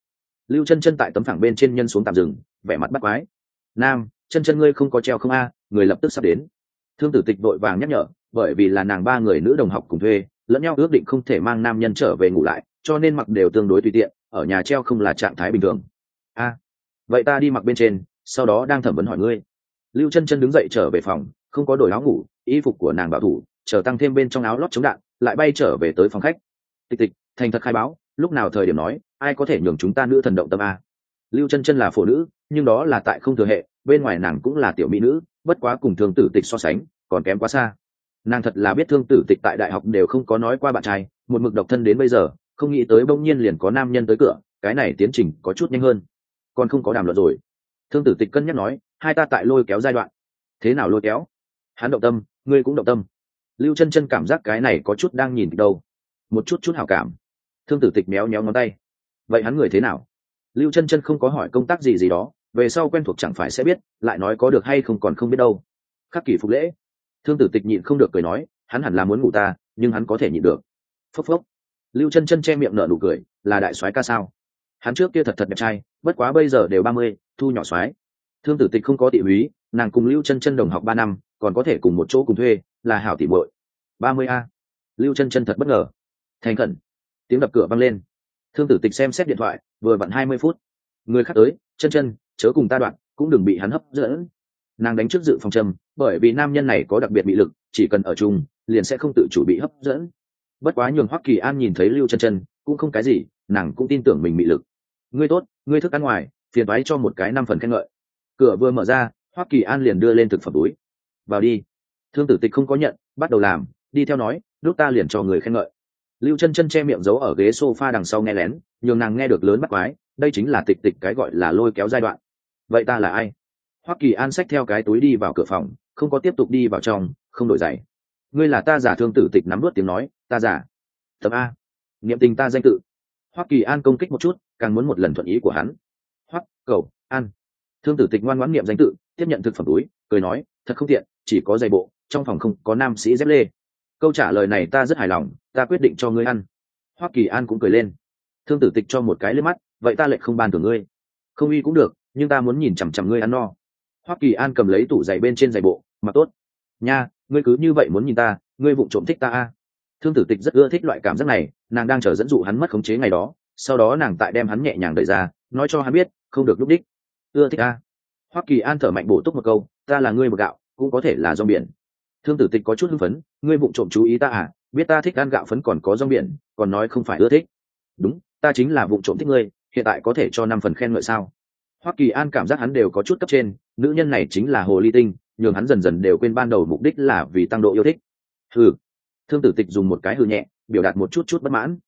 Lưu chân chân tại tấm phẳng bên trên nhân xuống tạm dừng, vẻ mặt bắt quái. Nam, chân chân ngươi không có treo không a? Người lập tức sắp đến. Thương Tử Tịch vội vàng nhắc nhở, bởi vì là nàng ba người nữ đồng học cùng thuê, lẫn nhau ước định không thể mang nam nhân trở về ngủ lại, cho nên mặc đều tương đối tùy tiện, ở nhà treo không là trạng thái bình thường. A, vậy ta đi mặc bên trên, sau đó đang thẩm vấn hỏi ngươi. Lưu chân chân đứng dậy trở về phòng, không có đổi áo ngủ, y phục của nàng bảo thủ, chờ tăng thêm bên trong áo lót chống đạn, lại bay trở về tới phòng khách. Tịch Tịch, thành thật khai báo, lúc nào thời điểm nói, ai có thể nhường chúng ta nữ thần động tâm a? Lưu chân chân là phụ nữ, nhưng đó là tại không thừa hệ, bên ngoài nàng cũng là tiểu mỹ nữ, bất quá cùng Thương Tử Tịch so sánh, còn kém quá xa. Nàng thật là biết Thương Tử Tịch tại đại học đều không có nói qua bạn trai, một mực độc thân đến bây giờ, không nghĩ tới bỗng nhiên liền có nam nhân tới cửa, cái này tiến trình có chút nhanh hơn. Còn không có đàm luận rồi. Thương Tử Tịch cân nhắc nói, hai ta tại lôi kéo giai đoạn. Thế nào lôi kéo? Hắn động tâm, ngươi cũng động tâm. Lưu chân chân cảm giác cái này có chút đang nhìn đâu, một chút hảo cảm. Thương Tử Tịch méo méo ngón tay. Vậy hắn người thế nào? Lưu chân chân không có hỏi công tác gì đó, về sau quen thuộc chẳng phải sẽ biết, lại nói có được hay không còn không biết đâu. Khắc kỷ phục lễ. Thương Tử Tịch nhịn không được cười nói, hắn hẳn là muốn ngủ ta, nhưng hắn có thể nhịn được. Phốc phốc. Lưu chân chân che miệng nở nụ cười, là đại soái ca sao? Hắn trước kia thật thật đẹp trai, bất quá bây giờ đều 30, thu nhỏ soái. Thương Tử Tịch không có tị húy, nàng cùng Lưu chân chân đồng học 3 năm, còn có thể cùng một chỗ cùng thuê, là hảo tỉ muội. 30 a. Lưu chân chân thật bất ngờ. Thành khẩn. Tiếng đập cửa vang lên. Thương Tử Tịch xem xét điện thoại, vừa vặn 20 phút. Người khác tới, chân chân, chớ cùng ta đoạn, cũng đừng bị hắn hấp dẫn. Nàng đánh trước dự phòng châm, bởi vì nam nhân này có đặc biệt bị lực, chỉ cần ở chung, liền sẽ không tự chủ bị hấp dẫn. Bất quá nhường Hoắc Kỳ An nhìn thấy Lưu chân chân, cũng không cái gì, nàng cũng tin tưởng mình bị lực. Ngươi tốt, ngươi thức ăn ngoài, phiền toái cho một cái 5 phần khen ngợi. Cửa vừa mở ra, Hoắc Kỳ An liền đưa lên thực phẩm túi. Vào đi. Thương Tử Tịch không có nhận, bắt đầu làm, đi theo nói, lúc ta liền cho người khen ngợi. Lưu chân chân che miệng giấu ở ghế sofa đằng sau nghe lén, nhường nàng nghe được lớn bắt quái, đây chính là Tịch Tịch cái gọi là lôi kéo giai đoạn. Vậy ta là ai? Hoắc Kỳ An xách theo cái túi đi vào cửa phòng, không có tiếp tục đi vào trong, không đổi giày. Ngươi là ta giả. Thương Tử Tịch nắm nuốt tiếng nói, ta giả. Tập a. Niệm tình ta danh tự. Hoắc Kỳ An công kích một chút, càng muốn một lần thuận ý của hắn. Hoắc Cầu An. Thương Tử Tịch ngoan ngoãn niệm danh tự, tiếp nhận thực phẩm túi, cười nói, thật không tiện, chỉ có giày bộ, trong phòng không có nam sĩ dép lê. Câu trả lời này ta rất hài lòng, ta quyết định cho ngươi ăn. Hoắc Kỳ An cũng cười lên. Thương Tử Tịch cho một cái liếc mắt, vậy ta lại không ban thưởng ngươi. Không y cũng được, nhưng ta muốn nhìn chằm chằm ngươi ăn no. Hoắc Kỳ An cầm lấy tủ giày bên trên giày bộ, mặc tốt. Nha, ngươi cứ như vậy muốn nhìn ta, ngươi vụng trộm thích ta a. Thương Tử Tịch rất ưa thích loại cảm giác này, nàng đang chờ dẫn dụ hắn mất khống chế ngày đó, sau đó nàng tại đem hắn nhẹ nhàng đẩy ra, nói cho hắn biết, không được lúc đích. Ưa thích a. Hoắc Kỳ An thở mạnh bổ túc một câu, ta là ngươi một gạo, cũng có thể là rong biển. Thương Tử Tịch có chút hưng phấn, ngươi vụng trộm chú ý ta à, biết ta thích ăn gạo phấn còn có rong biển, còn nói không phải ưa thích. Đúng, ta chính là vụng trộm thích ngươi, hiện tại có thể cho 5 phần khen ngợi sao? Hoắc Kỳ An cảm giác hắn đều có chút cấp trên, nữ nhân này chính là hồ ly tinh, nhường hắn dần dần đều quên ban đầu mục đích là vì tăng độ yêu thích. Hừ. Thương Tử Tịch dùng một cái hừ nhẹ, biểu đạt một chút bất mãn.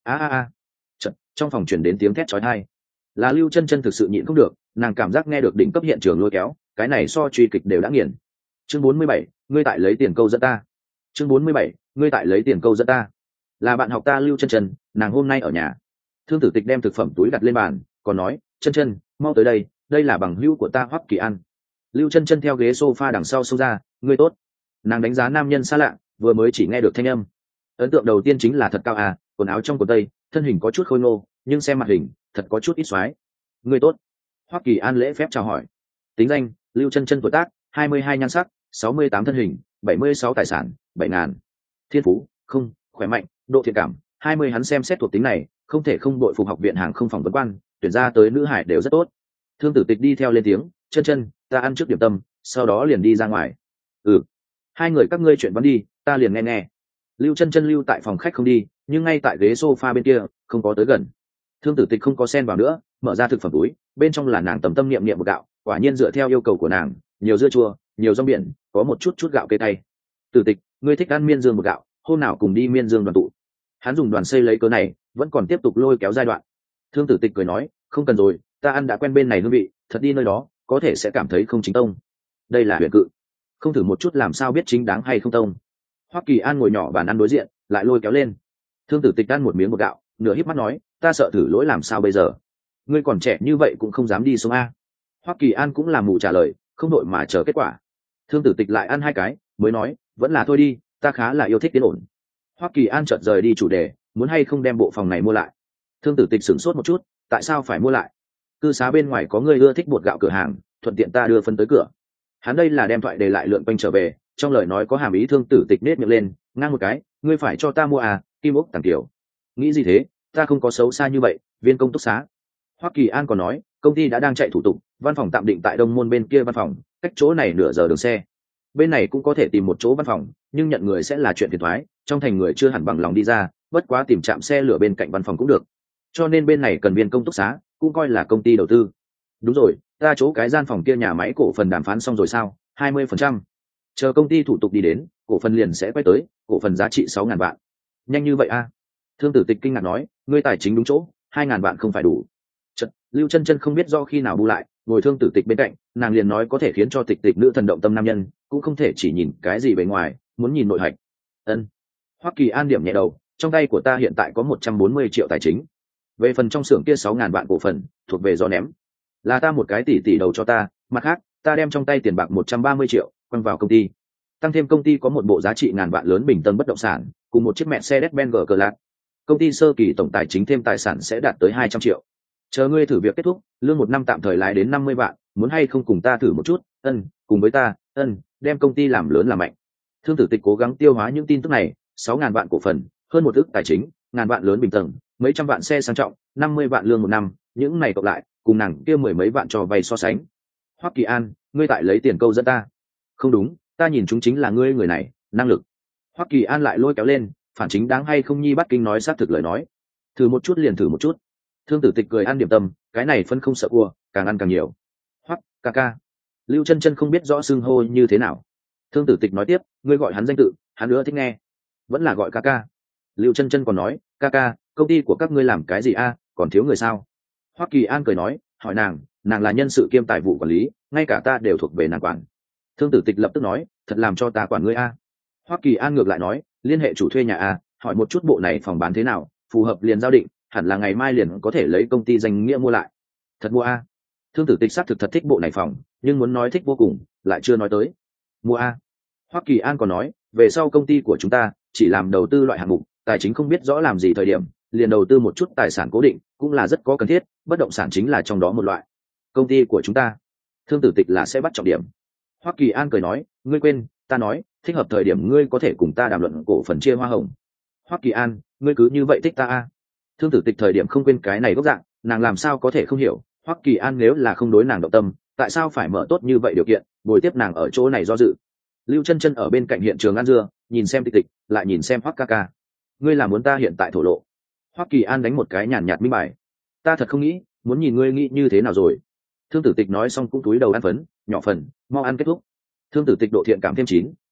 Chợt, trong phòng truyền đến tiếng thét chói tai. Là Lưu chân chân thực sự nhịn không được, nàng cảm giác nghe được đỉnh cấp hiện trường lôi kéo, cái này so truy kịch đều đã nghiền. Chương 47, ngươi tại lấy tiền câu dẫn ta. Chương 47, ngươi tại lấy tiền câu dẫn ta. Là bạn học ta Lưu chân chân, nàng hôm nay ở nhà. Thương Tử Tịch đem thực phẩm túi đặt lên bàn, còn nói, chân chân, mau tới đây, đây là bằng hữu của ta Hoắc Kỳ An. Lưu chân chân theo ghế sofa đằng sau xông ra, ngươi tốt. Nàng đánh giá nam nhân xa lạ, vừa mới chỉ nghe được thanh âm. Ấn tượng đầu tiên chính là thật cao à, quần áo trong quần tây, thân hình có chút khôi ngô, nhưng xem mặt hình, thật có chút ít xoái. Ngươi tốt. Hoắc Kỳ An lễ phép chào hỏi. Tính danh, Lưu chân chân tuổi tác, 22 nhan sắc, 68 thân hình, 76 tài sản, 7.000. Thiên phú, không, khỏe mạnh, độ thiện cảm, 20 hắn xem xét thuộc tính này, không thể không đội phục học viện hàng không phỏng vấn quan, tuyển ra tới nữ hải đều rất tốt. Thương Tử Tịch đi theo lên tiếng, chân chân, ta ăn trước điểm tâm, sau đó liền đi ra ngoài. Hai người các ngươi chuyện văn đi, ta liền nghe nghe. Lưu chân chân lưu tại phòng khách không đi, nhưng ngay tại ghế sofa bên kia, không có tới gần. Thương Tử Tịch không có xen vào nữa, mở ra thực phẩm túi, bên trong là nàng tầm tâm niệm niệm một gạo, quả nhiên dựa theo yêu cầu của nàng, nhiều dưa chua, nhiều rong biển, có một chút gạo cây tay. Tử Tịch, ngươi thích ăn miên dương một gạo, hôm nào cùng đi miên dương đoàn tụ. Hắn dùng đoàn xây lấy cớ này, vẫn còn tiếp tục lôi kéo giai đoạn. Thương Tử Tịch cười nói, không cần rồi, ta ăn đã quen bên này hương vị, thật đi nơi đó, có thể sẽ cảm thấy không chính tông. Đây là huyền cự, không thử một chút làm sao biết chính đáng hay không tông. Hoắc Kỳ An ngồi nhỏ bàn ăn đối diện, lại lôi kéo lên. Thương Tử Tịch ăn một miếng bột gạo, nửa híp mắt nói, ta sợ thử lỗi làm sao bây giờ. Ngươi còn trẻ như vậy cũng không dám đi xuống a. Hoắc Kỳ An cũng làm mù trả lời, không đội mà chờ kết quả. Thương Tử Tịch lại ăn 2 cái, mới nói, vẫn là thôi đi, ta khá là yêu thích yên ổn. Hoắc Kỳ An chợt rời đi chủ đề, muốn hay không đem bộ phòng này mua lại. Thương Tử Tịch sửng sốt một chút, tại sao phải mua lại? Cư xá bên ngoài có người ưa thích bột gạo cửa hàng, thuận tiện ta đưa phân tới cửa. Hắn đây là đem thoại đề lại lượn quanh trở về, trong lời nói có hàm ý Thương Tử Tịch nết miệng lên, ngang một cái, ngươi phải cho ta mua à? Kim ốc Tàng Tiểu. Nghĩ gì thế, ta không có xấu xa như vậy. Viên công túc xá. Hoắc Kỳ An còn nói, công ty đã đang chạy thủ tục, văn phòng tạm định tại Đông Môn bên kia văn phòng, cách chỗ này nửa giờ đường xe. Bên này cũng có thể tìm một chỗ văn phòng, nhưng nhận người sẽ là chuyện phiền toái, trong thành người chưa hẳn bằng lòng đi ra, bất quá tìm trạm xe lửa bên cạnh văn phòng cũng được. Cho nên bên này cần viên công túc xá, cũng coi là công ty đầu tư. Đúng rồi, ta chỗ cái gian phòng kia nhà máy cổ phần đàm phán xong rồi sao? 20%. Chờ công ty thủ tục đi đến, cổ phần liền sẽ quay tới, cổ phần giá trị 6.000 vạn. Nhanh như vậy a? Thương Tử Tịch kinh ngạc nói, ngươi tài chính đúng chỗ, 2.000 vạn không phải đủ. Chật, Lưu Chân Chân không biết do khi nào bu lại, ngồi Thương Tử Tịch bên cạnh, nàng liền nói có thể khiến cho Tịch Tịch nữ thần động tâm nam nhân, cũng không thể chỉ nhìn cái gì bề ngoài, muốn nhìn nội hạch. Ân. Hoắc Kỳ An điểm nhẹ đầu, trong tay của ta hiện tại có 140 triệu tài chính. Về phần trong xưởng kia 6.000 vạn cổ phần, thuộc về gió ném. Là ta một cái tỷ đầu cho ta, mặt khác, ta đem trong tay tiền bạc 130 triệu quăng vào công ty. Tăng thêm công ty có một bộ giá trị ngàn vạn lớn bình tân bất động sản, cùng một chiếc Mercedes-Benz G-Class. Công ty sơ kỳ tổng tài chính thêm tài sản sẽ đạt tới 200 triệu. Chờ ngươi thử việc kết thúc, lương một năm tạm thời lái đến 50 vạn, muốn hay không cùng ta thử một chút? Cùng với ta, đem công ty làm lớn làm mạnh. Thương Tử Tịch cố gắng tiêu hóa những tin tức này, 6.000 vạn cổ phần, hơn một ức tài chính, ngàn vạn lớn bình tầng, mấy trăm vạn xe sang trọng, 50 vạn lương một năm, những này cộng lại, cùng nàng kia mười mấy vạn cho vay so sánh. Hoắc Kỳ An, ngươi tại lấy tiền câu dẫn ta? Không đúng, ta nhìn chúng chính là ngươi người này, năng lực. Hoắc Kỳ An lại lôi kéo lên, phản chính đáng hay không nhi bắt kinh nói xác thực lời nói. Thử một chút liền thử một chút. Thương Tử Tịch cười ăn điểm tâm, cái này phân không sợ cua, càng ăn càng nhiều. Hoắc ca ca. Lưu Chân Chân không biết rõ xưng hô như thế nào. Thương Tử Tịch nói tiếp, ngươi gọi hắn danh tự, hắn nữa thích nghe. Vẫn là gọi ca ca. Lưu Chân Chân còn nói, ca ca, công ty của các ngươi làm cái gì a? Còn thiếu người sao? Hoắc Kỳ An cười nói, hỏi nàng là nhân sự kiêm tài vụ quản lý, ngay cả ta đều thuộc về nàng quản. Thương Tử Tịch lập tức nói, thật làm cho ta quản ngươi a. Hoắc Kỳ An ngược lại nói, liên hệ chủ thuê nhà a, hỏi một chút bộ này phòng bán thế nào, phù hợp liền giao định, hẳn là ngày mai liền có thể lấy công ty danh nghĩa mua lại. Thật mua a? Thương Tử Tịch xác thực thật thích bộ này phòng, nhưng muốn nói thích vô cùng, lại chưa nói tới. Mua a. Hoắc Kỳ An còn nói, về sau công ty của chúng ta chỉ làm đầu tư loại hạng mục, tài chính không biết rõ làm gì thời điểm, liền đầu tư một chút tài sản cố định, cũng là rất có cần thiết, bất động sản chính là trong đó một loại. Công ty của chúng ta, Thương Tử Tịch là sẽ bắt trọng điểm. Hoắc Kỳ An cười nói, ngươi quên, ta nói, thích hợp thời điểm ngươi có thể cùng ta đàm luận cổ phần chia hoa hồng. Hoắc Kỳ An, ngươi cứ như vậy thích ta a? Thương Tử Tịch thời điểm không quên cái này gốc dạng, nàng làm sao có thể không hiểu, Hoắc Kỳ An nếu là không đối nàng động tâm, tại sao phải mở tốt như vậy điều kiện, bồi tiếp nàng ở chỗ này do dự. Lưu Chân Chân ở bên cạnh hiện trường ăn dưa, nhìn xem Tịch Tịch, lại nhìn xem Hoắc ca ca. Ngươi là muốn ta hiện tại thổ lộ? Hoắc Kỳ An đánh một cái nhàn nhạt minh bài. Ta thật không nghĩ, muốn nhìn ngươi nghĩ như thế nào rồi. Thương Tử Tịch nói xong cũng túi đầu ăn phấn, nhỏ phần, mau ăn kết thúc. Thương Tử Tịch độ thiện cảm thêm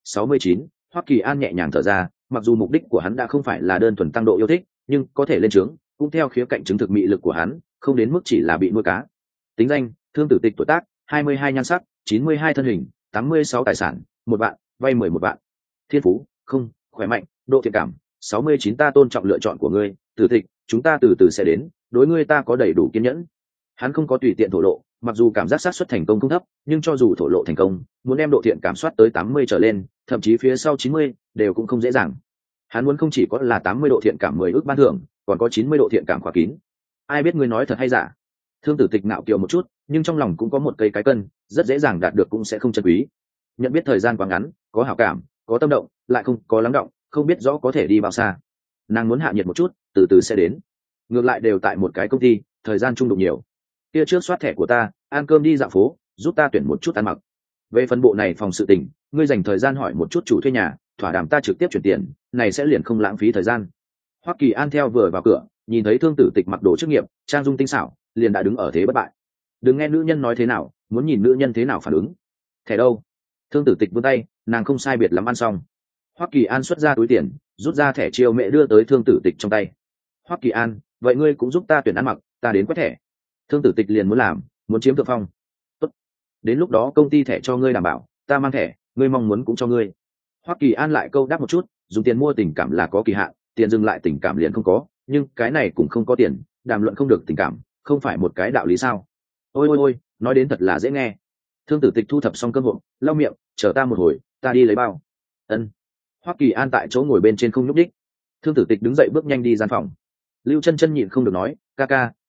69. Hoắc Kỳ An nhẹ nhàng thở ra, mặc dù mục đích của hắn đã không phải là đơn thuần tăng độ yêu thích, nhưng có thể lên trướng, cũng theo khía cạnh chứng thực mị lực của hắn, không đến mức chỉ là bị nuôi cá. Tính danh, Thương Tử Tịch tuổi tác, 22 nhan sắc, 92 thân hình, 86 tài sản, 1 vạn, vay 11 vạn. Thiên phú, không, khỏe mạnh, độ thiện cảm, 69. Ta tôn trọng lựa chọn của ngươi, Tử Tịch, chúng ta từ từ sẽ đến, đối ngươi ta có đầy đủ kiên nhẫn. Hắn không có tùy tiện thổ lộ, mặc dù cảm giác xác suất thành công không thấp, nhưng cho dù thổ lộ thành công, muốn đem độ thiện cảm soát tới 80 trở lên, thậm chí phía sau 90, đều cũng không dễ dàng. Hắn muốn không chỉ có là 80 độ thiện cảm 10 ước ban thưởng, còn có 90 độ thiện cảm khóa kín. Ai biết ngươi nói thật hay giả? Thương Tử Tịch nạo kiều một chút, nhưng trong lòng cũng có một cây cái cân, rất dễ dàng đạt được cũng sẽ không chân quý. Nhận biết thời gian quá ngắn, có hảo cảm, có tâm động, lại không có lắng động, không biết rõ có thể đi bao xa. Nàng muốn hạ nhiệt một chút, từ từ sẽ đến. Ngược lại đều tại một cái công ty, thời gian chung đụng nhiều. Kia trước soát thẻ của ta, ăn cơm đi dạo phố, giúp ta tuyển một chút ăn mặc. Về phần bộ này phòng sự tình, ngươi dành thời gian hỏi một chút chủ thuê nhà, thỏa đàm ta trực tiếp chuyển tiền, này sẽ liền không lãng phí thời gian. Hoắc Kỳ An theo vừa vào cửa, nhìn thấy Thương Tử Tịch mặc đồ chức nghiệp, trang dung tinh xảo, liền đã đứng ở thế bất bại. Đừng nghe nữ nhân nói thế nào, muốn nhìn nữ nhân thế nào phản ứng. Thẻ đâu? Thương Tử Tịch vươn tay, nàng không sai biệt lắm ăn xong. Hoắc Kỳ An xuất ra túi tiền, rút ra thẻ chiêu mẹ đưa tới Thương Tử Tịch trong tay. Hoắc Kỳ An, vậy ngươi cũng giúp ta tuyển ăn mặc, ta đến quét thẻ. Thương Tử Tịch liền muốn làm, muốn chiếm thượng phong. Tốt. Đến lúc đó công ty thẻ cho ngươi đảm bảo, ta mang thẻ, ngươi mong muốn cũng cho ngươi. Hoắc Kỳ An lại câu đáp một chút, dùng tiền mua tình cảm là có kỳ hạn, tiền dừng lại tình cảm liền không có, nhưng cái này cũng không có tiền, đàm luận không được tình cảm, không phải một cái đạo lý sao? Ôi, nói đến thật là dễ nghe. Thương Tử Tịch thu thập xong cơm hộp, lau miệng, chờ ta một hồi, ta đi lấy bao. Ân. Hoắc Kỳ An tại chỗ ngồi bên trên không nhúc đích. Thương Tử Tịch đứng dậy bước nhanh đi gian phòng. Lưu Chân Chân nhịn không được nói, ca ca,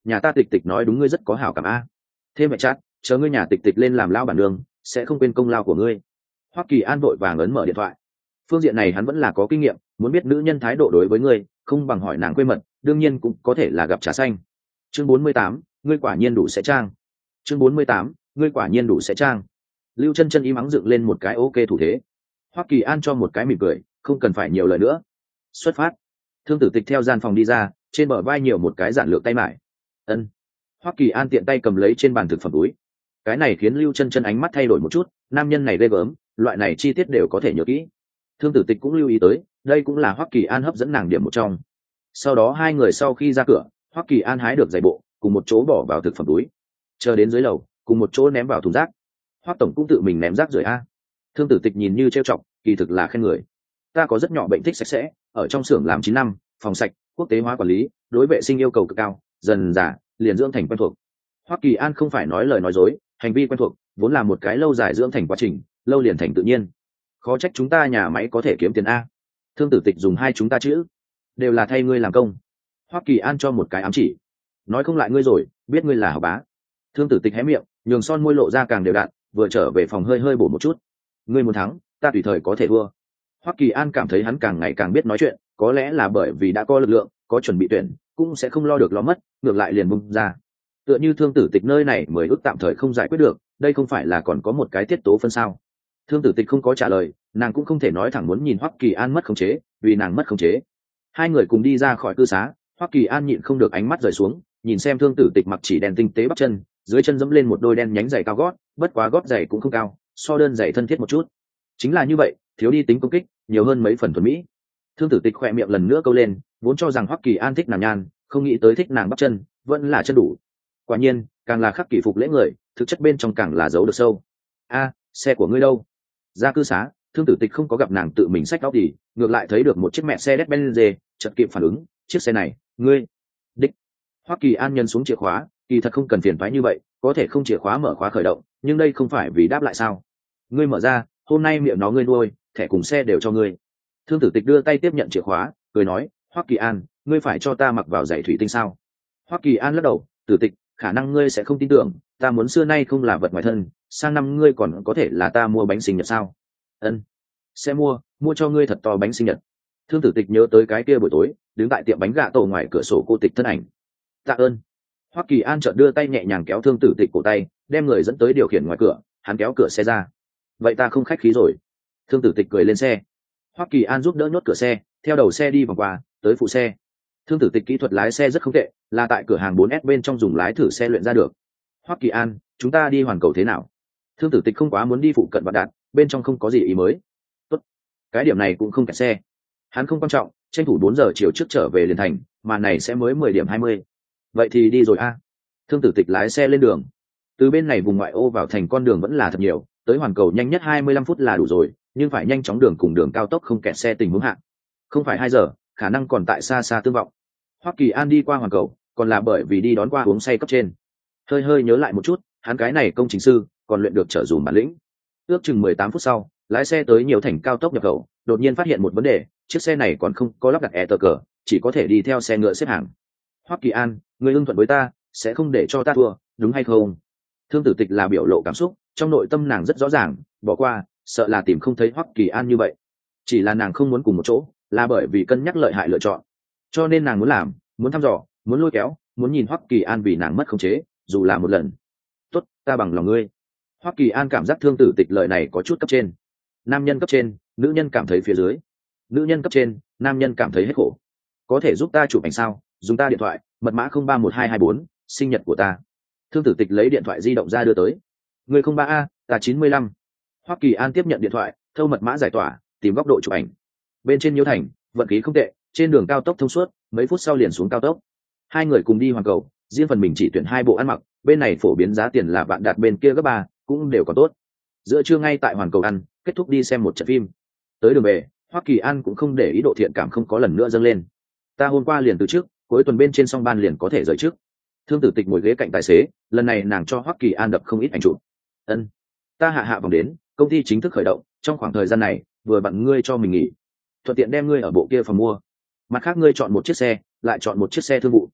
nhà ta tịch tịch nói đúng ngươi rất có hảo cảm a. Thêm mẹ chat, chờ ngươi nhà tịch tịch lên làm lao bản đường sẽ không quên công lao của ngươi. Hoắc Kỳ An vội vàng ấn mở điện thoại. Phương diện này hắn vẫn là có kinh nghiệm, muốn biết nữ nhân thái độ đối với ngươi không bằng hỏi nàng quê mật, đương nhiên cũng có thể là gặp trà xanh. Chương 48, ngươi quả nhiên đủ sẽ trang. Chương 48, ngươi quả nhiên đủ sẽ trang. Lưu Chân Chân im ắng dựng lên một cái ok thủ thế. Hoắc Kỳ An cho một cái mỉm cười, không cần phải nhiều lời nữa. Xuất phát. Thương Tử Tịch theo gian phòng đi ra, trên bờ vai nhiều một cái giản lược tay mải. Ân. Hoắc Kỳ An tiện tay cầm lấy trên bàn thực phẩm túi. Cái này khiến Lưu Chân Chân ánh mắt thay đổi một chút, nam nhân này ghê gớm, loại này chi tiết đều có thể nhớ kỹ. Thương Tử Tịch cũng lưu ý tới, đây cũng là Hoắc Kỳ An hấp dẫn nàng điểm một trong. Sau đó hai người sau khi ra cửa, Hoắc Kỳ An hái được giày bộ, cùng một chỗ bỏ vào thực phẩm túi. Chờ đến dưới lầu, cùng một chỗ ném vào thùng rác. Hoắc tổng cũng tự mình ném rác rưởi a. Thương Tử Tịch nhìn như trêu chọc, kỳ thực là khen người. Ta có rất nhỏ bệnh thích sạch sẽ, ở trong xưởng làm 9 năm, phòng sạch, quốc tế hóa quản lý, đối vệ sinh yêu cầu cực cao, dần dà liền dưỡng thành quen thuộc. Hoắc Kỳ An không phải nói lời nói dối, hành vi quen thuộc, vốn là một cái lâu dài dưỡng thành quá trình, lâu liền thành tự nhiên. Khó trách chúng ta nhà máy có thể kiếm tiền a. Thương Tử Tịch dùng hai chúng ta chữ, đều là thay ngươi làm công. Hoắc Kỳ An cho một cái ám chỉ, nói không lại ngươi rồi, biết ngươi là hảo bá. Thương Tử Tịch hé miệng, nhường son môi lộ ra càng đều đặn, vừa trở về phòng hơi hơi bổ một chút. Ngươi muốn thắng, ta tùy thời có thể thua. Hoắc Kỳ An cảm thấy hắn càng ngày càng biết nói chuyện, có lẽ là bởi vì đã có lực lượng, có chuẩn bị tuyển, cũng sẽ không lo được lo mất, ngược lại liền bung ra. Tựa như Thương Tử Tịch nơi này mới ước tạm thời không giải quyết được, đây không phải là còn có một cái tiết tố phân sao? Thương Tử Tịch không có trả lời, nàng cũng không thể nói thẳng muốn nhìn Hoắc Kỳ An mất khống chế, vì nàng mất khống chế. Hai người cùng đi ra khỏi cư xá, Hoắc Kỳ An nhịn không được ánh mắt rời xuống, nhìn xem Thương Tử Tịch mặc chỉ đen tinh tế bắp chân, dưới chân dẫm lên một đôi đen nhánh giày cao gót, bất quá gót giày cũng không cao, so đơn giày thân thiết một chút. Chính là như vậy, thiếu đi tính công kích, nhiều hơn mấy phần thuần mỹ. Thương Tử Tịch khỏe miệng lần nữa câu lên, vốn cho rằng Hoắc Kỳ An thích nàng nhan, không nghĩ tới thích nàng bắp chân, vẫn là chân đủ. Quả nhiên, càng là khắc kỷ phục lễ người, thực chất bên trong càng là giấu được sâu. A, xe của ngươi đâu? Ra cư xá, Thương Tử Tịch không có gặp nàng tự mình xách óc gì, ngược lại thấy được một chiếc mẹ xe Mercedes-Benz, chợt kịp phản ứng, chiếc xe này, ngươi. Đích. Hoắc Kỳ An nhân xuống chìa khóa, kỳ thật không cần phiền toái như vậy, có thể không chìa khóa mở khóa khởi động, nhưng đây không phải vì đáp lại sao? Ngươi mở ra, hôm nay miệng nó ngươi nuôi, thẻ cùng xe đều cho ngươi. Thương Tử Tịch đưa tay tiếp nhận chìa khóa, cười nói, Hoắc Kỳ An, ngươi phải cho ta mặc vào giày thủy tinh sao? Hoắc Kỳ An lắc đầu, Tử Tịch, khả năng ngươi sẽ không tin tưởng, ta muốn xưa nay không là vật ngoài thân, sang năm ngươi còn có thể là ta mua bánh sinh nhật sao? Ân, sẽ mua cho ngươi thật to bánh sinh nhật. Thương Tử Tịch nhớ tới cái kia buổi tối, đứng tại tiệm bánh gà tổ ngoài cửa sổ cô tịch thân ảnh. Tạ ơn. Hoắc Kỳ An chợt đưa tay nhẹ nhàng kéo Thương Tử Tịch cổ tay, đem người dẫn tới điều khiển ngoài cửa, hắn kéo cửa xe ra. Vậy ta không khách khí rồi. Thương Tử Tịch cười lên xe. Hoắc Kỳ An giúp đỡ nhốt cửa xe, theo đầu xe đi vòng qua, tới phụ xe. Thương Tử Tịch kỹ thuật lái xe rất không tệ, là tại cửa hàng 4S bên trong dùng lái thử xe luyện ra được. Hoắc Kỳ An, chúng ta đi hoàn cầu thế nào? Thương Tử Tịch không quá muốn đi phụ cận Vạn Đạt, bên trong không có gì ý mới. Tốt, cái điểm này cũng không kẹt xe. Hắn không quan trọng, tranh thủ 4 giờ chiều trước trở về liền thành, mà này sẽ mới 10 điểm 20. Vậy thì đi rồi a. Thương Tử Tịch lái xe lên đường. Từ bên này vùng ngoại ô vào thành con đường vẫn là thật nhiều, tới hoàn cầu nhanh nhất 25 phút là đủ rồi, nhưng phải nhanh chóng đường cùng đường cao tốc không kẹt xe tình huống hạn. Không phải 2 giờ, khả năng còn tại xa xa tương vọng. Hoắc Kỳ An đi qua hoàn cầu, còn là bởi vì đi đón qua uống say cấp trên. Hơi hơi nhớ lại một chút, hắn cái này công chính sư, còn luyện được trở dùm bản lĩnh. Ước chừng 18 phút sau, lái xe tới nhiều thành cao tốc nhập khẩu, đột nhiên phát hiện một vấn đề, chiếc xe này còn không có lắp đặt ETC, chỉ có thể đi theo xe ngựa xếp hàng. Hoắc Kỳ An, người ưng thuận với ta, sẽ không để cho ta thua, đúng hay không? Thương Tử Tịch là biểu lộ cảm xúc, trong nội tâm nàng rất rõ ràng, bỏ qua, sợ là tìm không thấy Hoắc Kỳ An như vậy. Chỉ là nàng không muốn cùng một chỗ, là bởi vì cân nhắc lợi hại lựa chọn. Cho nên nàng muốn làm, muốn thăm dò, muốn lôi kéo, muốn nhìn Hoắc Kỳ An vì nàng mất khống chế, dù là một lần. Tốt, ta bằng lòng ngươi. Hoắc Kỳ An cảm giác Thương Tử Tịch lời này có chút cấp trên. Nam nhân cấp trên, nữ nhân cảm thấy phía dưới. Nữ nhân cấp trên, nam nhân cảm thấy hết khổ. Có thể giúp ta chụp ảnh sao? Dùng ta điện thoại, mật mã 031224, sinh nhật của ta. Thương Tử Tịch lấy điện thoại di động ra đưa tới. Người 03A, ta 95. Hoắc Kỳ An tiếp nhận điện thoại, thâu mật mã giải tỏa, tìm góc độ chụp ảnh. Bên trên Nhiễu Thành, vận khí không tệ, trên đường cao tốc thông suốt, mấy phút sau liền xuống cao tốc. Hai người cùng đi hoàn cầu, riêng phần mình chỉ tuyển 2 bộ ăn mặc, bên này phổ biến giá tiền là Vạn Đạt, bên kia gấp 3, cũng đều có tốt. Giữa trưa ngay tại hoàn cầu ăn, kết thúc đi xem một trận phim. Tới đường về, Hoắc Kỳ An cũng không để ý độ thiện cảm không có lần nữa dâng lên. Ta hôm qua liền từ trước, cuối tuần bên trên song ban liền có thể rời trước. Thương Tử Tịch ngồi ghế cạnh tài xế, lần này nàng cho Hoắc Kỳ An đập không ít ảnh chụp. Ân, ta hạ vòng đến, công ty chính thức khởi động, trong khoảng thời gian này, vừa bận ngươi cho mình nghỉ, thuận tiện đem ngươi ở bộ kia phòng mua. Mặt khác ngươi chọn một chiếc xe, lại chọn một chiếc xe thương vụ.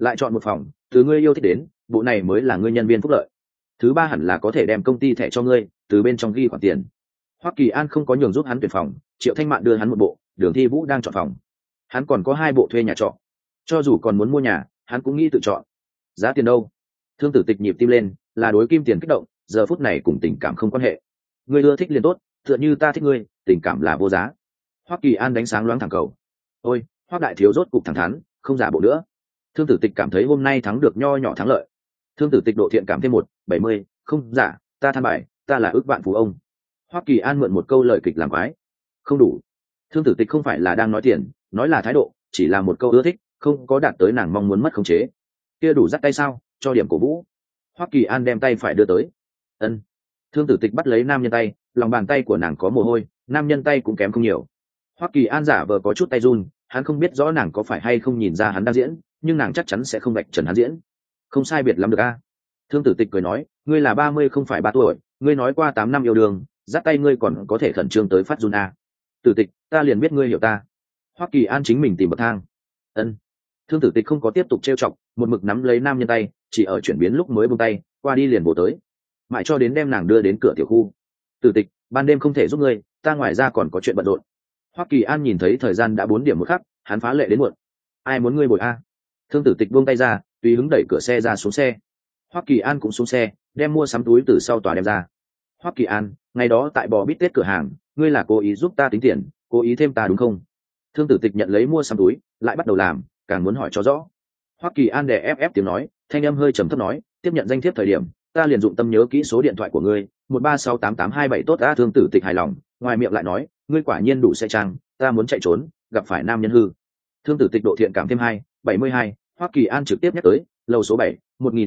lại chọn một phòng từ ngươi yêu thích đến, bộ này mới là ngươi nhân viên phúc lợi. Thứ ba hẳn là có thể đem công ty thẻ cho ngươi, từ bên trong ghi khoản tiền. Hoắc Kỳ An không có nhường giúp hắn tuyển phòng, Triệu Thanh Mạn đưa hắn một bộ, Đường Thi Vũ đang chọn phòng. Hắn còn có 2 bộ thuê nhà trọ. Cho dù còn muốn mua nhà, hắn cũng nghĩ tự chọn. Giá tiền đâu? Thương Tử Tịch nhịp tim lên, là đối kim tiền kích động, giờ phút này cùng tình cảm không quan hệ. Ngươi ưa thích liền tốt, tựa như ta thích ngươi, tình cảm là vô giá. Hoắc Kỳ An đánh sáng loáng thẳng cầu. Ôi, Hoắc đại thiếu rốt cục thẳng thắn, không giả bộ nữa. Thương Tử Tịch cảm thấy hôm nay thắng được nho nhỏ thắng lợi. Thương Tử Tịch độ thiện cảm thêm 170, không giả, ta than bài, ta là ước vạn phú ông. Hoắc Kỳ An mượn một câu lời kịch làm quái. Không đủ. Thương Tử Tịch không phải là đang nói tiền, nói là thái độ, chỉ là một câu ưa thích, không có đạt tới nàng mong muốn mất khống chế. Kia đủ dắt tay sao? Cho điểm cổ vũ. Hoắc Kỳ An đem tay phải đưa tới. Ân. Thương Tử Tịch bắt lấy nam nhân tay, lòng bàn tay của nàng có mồ hôi, nam nhân tay cũng kém không nhiều. Hoắc Kỳ An giả vờ có chút tay run, hắn không biết rõ nàng có phải hay không nhìn ra hắn đang diễn, nhưng nàng chắc chắn sẽ không vạch trần hắn diễn. Không sai biệt lắm được a. Thương Tử Tịch cười nói, ngươi là 30 không phải 3 tuổi, ngươi nói qua 8 năm yêu đương, dắt tay ngươi còn có thể khẩn trương tới phát run a. Tử Tịch, ta liền biết ngươi hiểu ta. Hoắc Kỳ An chính mình tìm bậc thang. Ân. Thương Tử Tịch không có tiếp tục trêu chọc, một mực nắm lấy nam nhân tay, chỉ ở chuyển biến lúc mới buông tay, qua đi liền bổ tới, mãi cho đến đem nàng đưa đến cửa tiểu khu. Tử Tịch, ban đêm không thể giúp ngươi, ta ngoài ra còn có chuyện bận rộn. Hoắc Kỳ An nhìn thấy thời gian đã 4 điểm một khắc, hắn phá lệ đến muộn. Ai muốn ngươi bồi a? Thương Tử Tịch buông tay ra, tùy hứng đẩy cửa xe ra xuống xe. Hoắc Kỳ An cũng xuống xe, đem mua sắm túi từ sau tòa đem ra. Hoắc Kỳ An, ngày đó tại bò bít tết cửa hàng, ngươi là cố ý giúp ta tính tiền, cố ý thêm ta đúng không? Thương Tử Tịch nhận lấy mua sắm túi, lại bắt đầu làm, càng muốn hỏi cho rõ. Hoắc Kỳ An đè ép tiếng nói, thanh âm hơi trầm thấp nói, tiếp nhận danh thiếp thời điểm, ta liền dụng tâm nhớ kỹ số điện thoại của ngươi, 1368827 tốt a. Thương Tử Tịch hài lòng, ngoài miệng lại nói, ngươi quả nhiên đủ xe trang, ta muốn chạy trốn, gặp phải nam nhân hư. Thương Tử Tịch độ thiện cảm thêm 272, Hoắc Kỳ An trực tiếp nhắc tới, lầu số 7,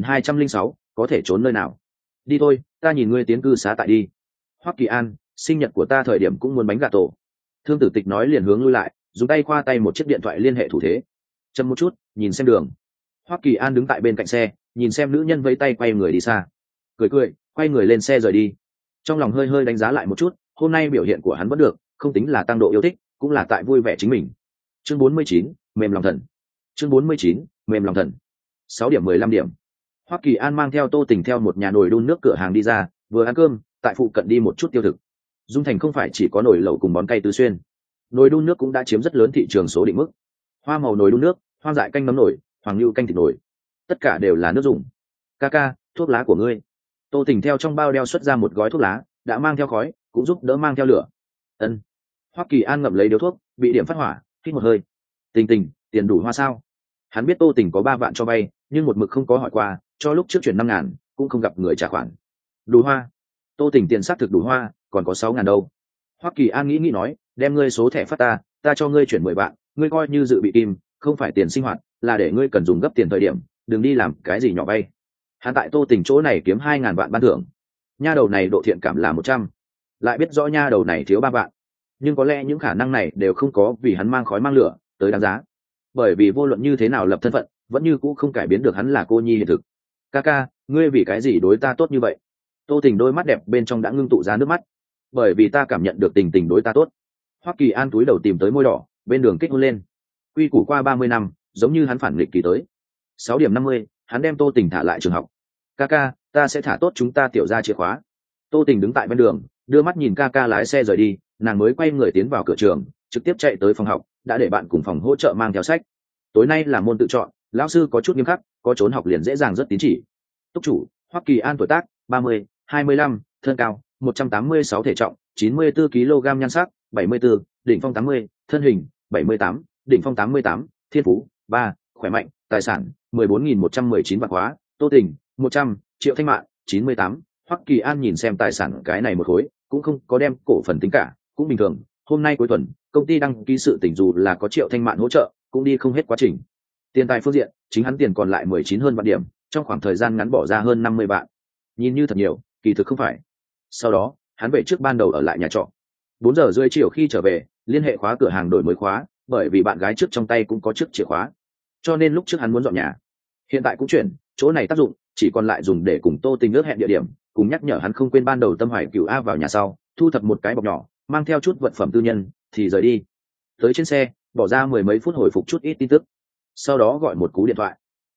1206, có thể trốn nơi nào? Đi thôi, ta nhìn ngươi tiến cư xá tại đi. Hoắc Kỳ An, sinh nhật của ta thời điểm cũng muốn bánh gà tổ. Thương Tử Tịch nói liền hướng lui lại, dùng tay khoa tay một chiếc điện thoại liên hệ thủ thế. Chậm một chút, nhìn xem đường. Hoắc Kỳ An đứng tại bên cạnh xe, nhìn xem nữ nhân vẫy tay quay người đi xa, cười, quay người lên xe rời đi. Trong lòng hơi hơi đánh giá lại một chút, hôm nay biểu hiện của hắn vẫn được, không tính là tăng độ yêu thích, cũng là tại vui vẻ chính mình. Chương 49, mềm lòng thần. Chương 49, mềm lòng thần. 6 điểm 15 điểm. Hoắc Kỳ An mang theo Tô Tình theo một nhà nồi đun nước cửa hàng đi ra, vừa ăn cơm, tại phụ cận đi một chút tiêu thực. Dung Thành không phải chỉ có nồi lẩu cùng món cay tứ xuyên, nồi đun nước cũng đã chiếm rất lớn thị trường số định mức. Hoa màu nồi đun nước, hoang dại canh nấm nồi, hoàng lưu canh thịt nồi, tất cả đều là nước dùng. Ca, thuốc lá của ngươi. Tô Tình theo trong bao đeo xuất ra một gói thuốc lá, đã mang theo khói, cũng giúp đỡ mang theo lửa. Ân. Hoắc Kỳ An ngậm lấy điếu thuốc, bị điểm phát hỏa, hít một hơi. Tình, tiền đủ hoa sao? Hắn biết Tô Tình có 3 vạn cho vay, nhưng một mực không có hỏi qua, cho lúc trước chuyển 5.000, cũng không gặp người trả khoản. Đủ hoa. Tô Tình tiền xác thực đủ hoa, còn có 6.000 đâu. Hoắc Kỳ An nghĩ nói, đem ngươi số thẻ phát ta cho ngươi chuyển 10 vạn, ngươi coi như dự bị kim, không phải tiền sinh hoạt, là để ngươi cần dùng gấp tiền thời điểm, đừng đi làm cái gì nhỏ vay. Hắn tại Tô Tình chỗ này kiếm 2.000 vạn ban thưởng. Nha đầu này độ thiện cảm là 100, lại biết rõ nha đầu này thiếu 3 vạn, nhưng có lẽ những khả năng này đều không có vì hắn mang khói mang lửa tới đáng giá, bởi vì vô luận như thế nào lập thân phận vẫn như cũ không cải biến được hắn là cô nhi hiện thực. Ca, ngươi vì cái gì đối ta tốt như vậy? Tô Tình đôi mắt đẹp bên trong đã ngưng tụ ra nước mắt. Bởi vì ta cảm nhận được Tình đối ta tốt. Hoắc Kỳ An túi đầu tìm tới môi đỏ, bên đường kích hôn lên. Quy củ qua 30 năm, giống như hắn phản nghịch kỳ tới. 6 điểm 50, hắn đem Tô Tình thả lại trường học. Ca, ta sẽ thả tốt chúng ta tiểu ra chìa khóa. Tô Tình đứng tại bên đường, đưa mắt nhìn ca lái xe rời đi, nàng mới quay người tiến vào cửa trường, trực tiếp chạy tới phòng học, đã để bạn cùng phòng hỗ trợ mang theo sách. Tối nay là môn tự chọn, lão sư có chút nghiêm khắc, có trốn học liền dễ dàng rất tín chỉ. Túc chủ: Hoắc Kỳ An, tuổi tác 30, 25, thân cao 186, thể trọng 94 kg, nhan sắc 74, đỉnh phong 80, thân hình 78, đỉnh phong 88, thiên phú 3, khỏe mạnh, tài sản 14.119 vạn hóa. Tô Tình 100, Triệu Thanh Mạn 98. Hoắc Kỳ An nhìn xem tài sản cái này một khối, cũng không có đem cổ phần tính cả, cũng bình thường. Hôm nay cuối tuần, công ty đăng ký sự tình dù là có Triệu Thanh Mạn hỗ trợ, cũng đi không hết quá trình. Tiền tài phương diện, chính hắn tiền còn lại 19 hơn vạn điểm, trong khoảng thời gian ngắn bỏ ra hơn 50 vạn. Nhìn như thật nhiều, kỳ thực không phải. Sau đó, hắn về trước ban đầu ở lại nhà trọ. 4 giờ rưỡi chiều khi trở về, liên hệ khóa cửa hàng đổi mới khóa, bởi vì bạn gái trước trong tay cũng có chiếc chìa khóa, cho nên lúc trước hắn muốn dọn nhà. Hiện tại cũng chuyển, chỗ này tác dụng, chỉ còn lại dùng để cùng Tô Tình ước hẹn địa điểm, cùng nhắc nhở hắn không quên ban đầu tâm hoài cửu A vào nhà sau, thu thập một cái bọc nhỏ, mang theo chút vật phẩm tư nhân, thì rời đi. Tới trên xe, bỏ ra 10 mấy phút hồi phục chút ít tin tức, sau đó gọi một cú điện thoại.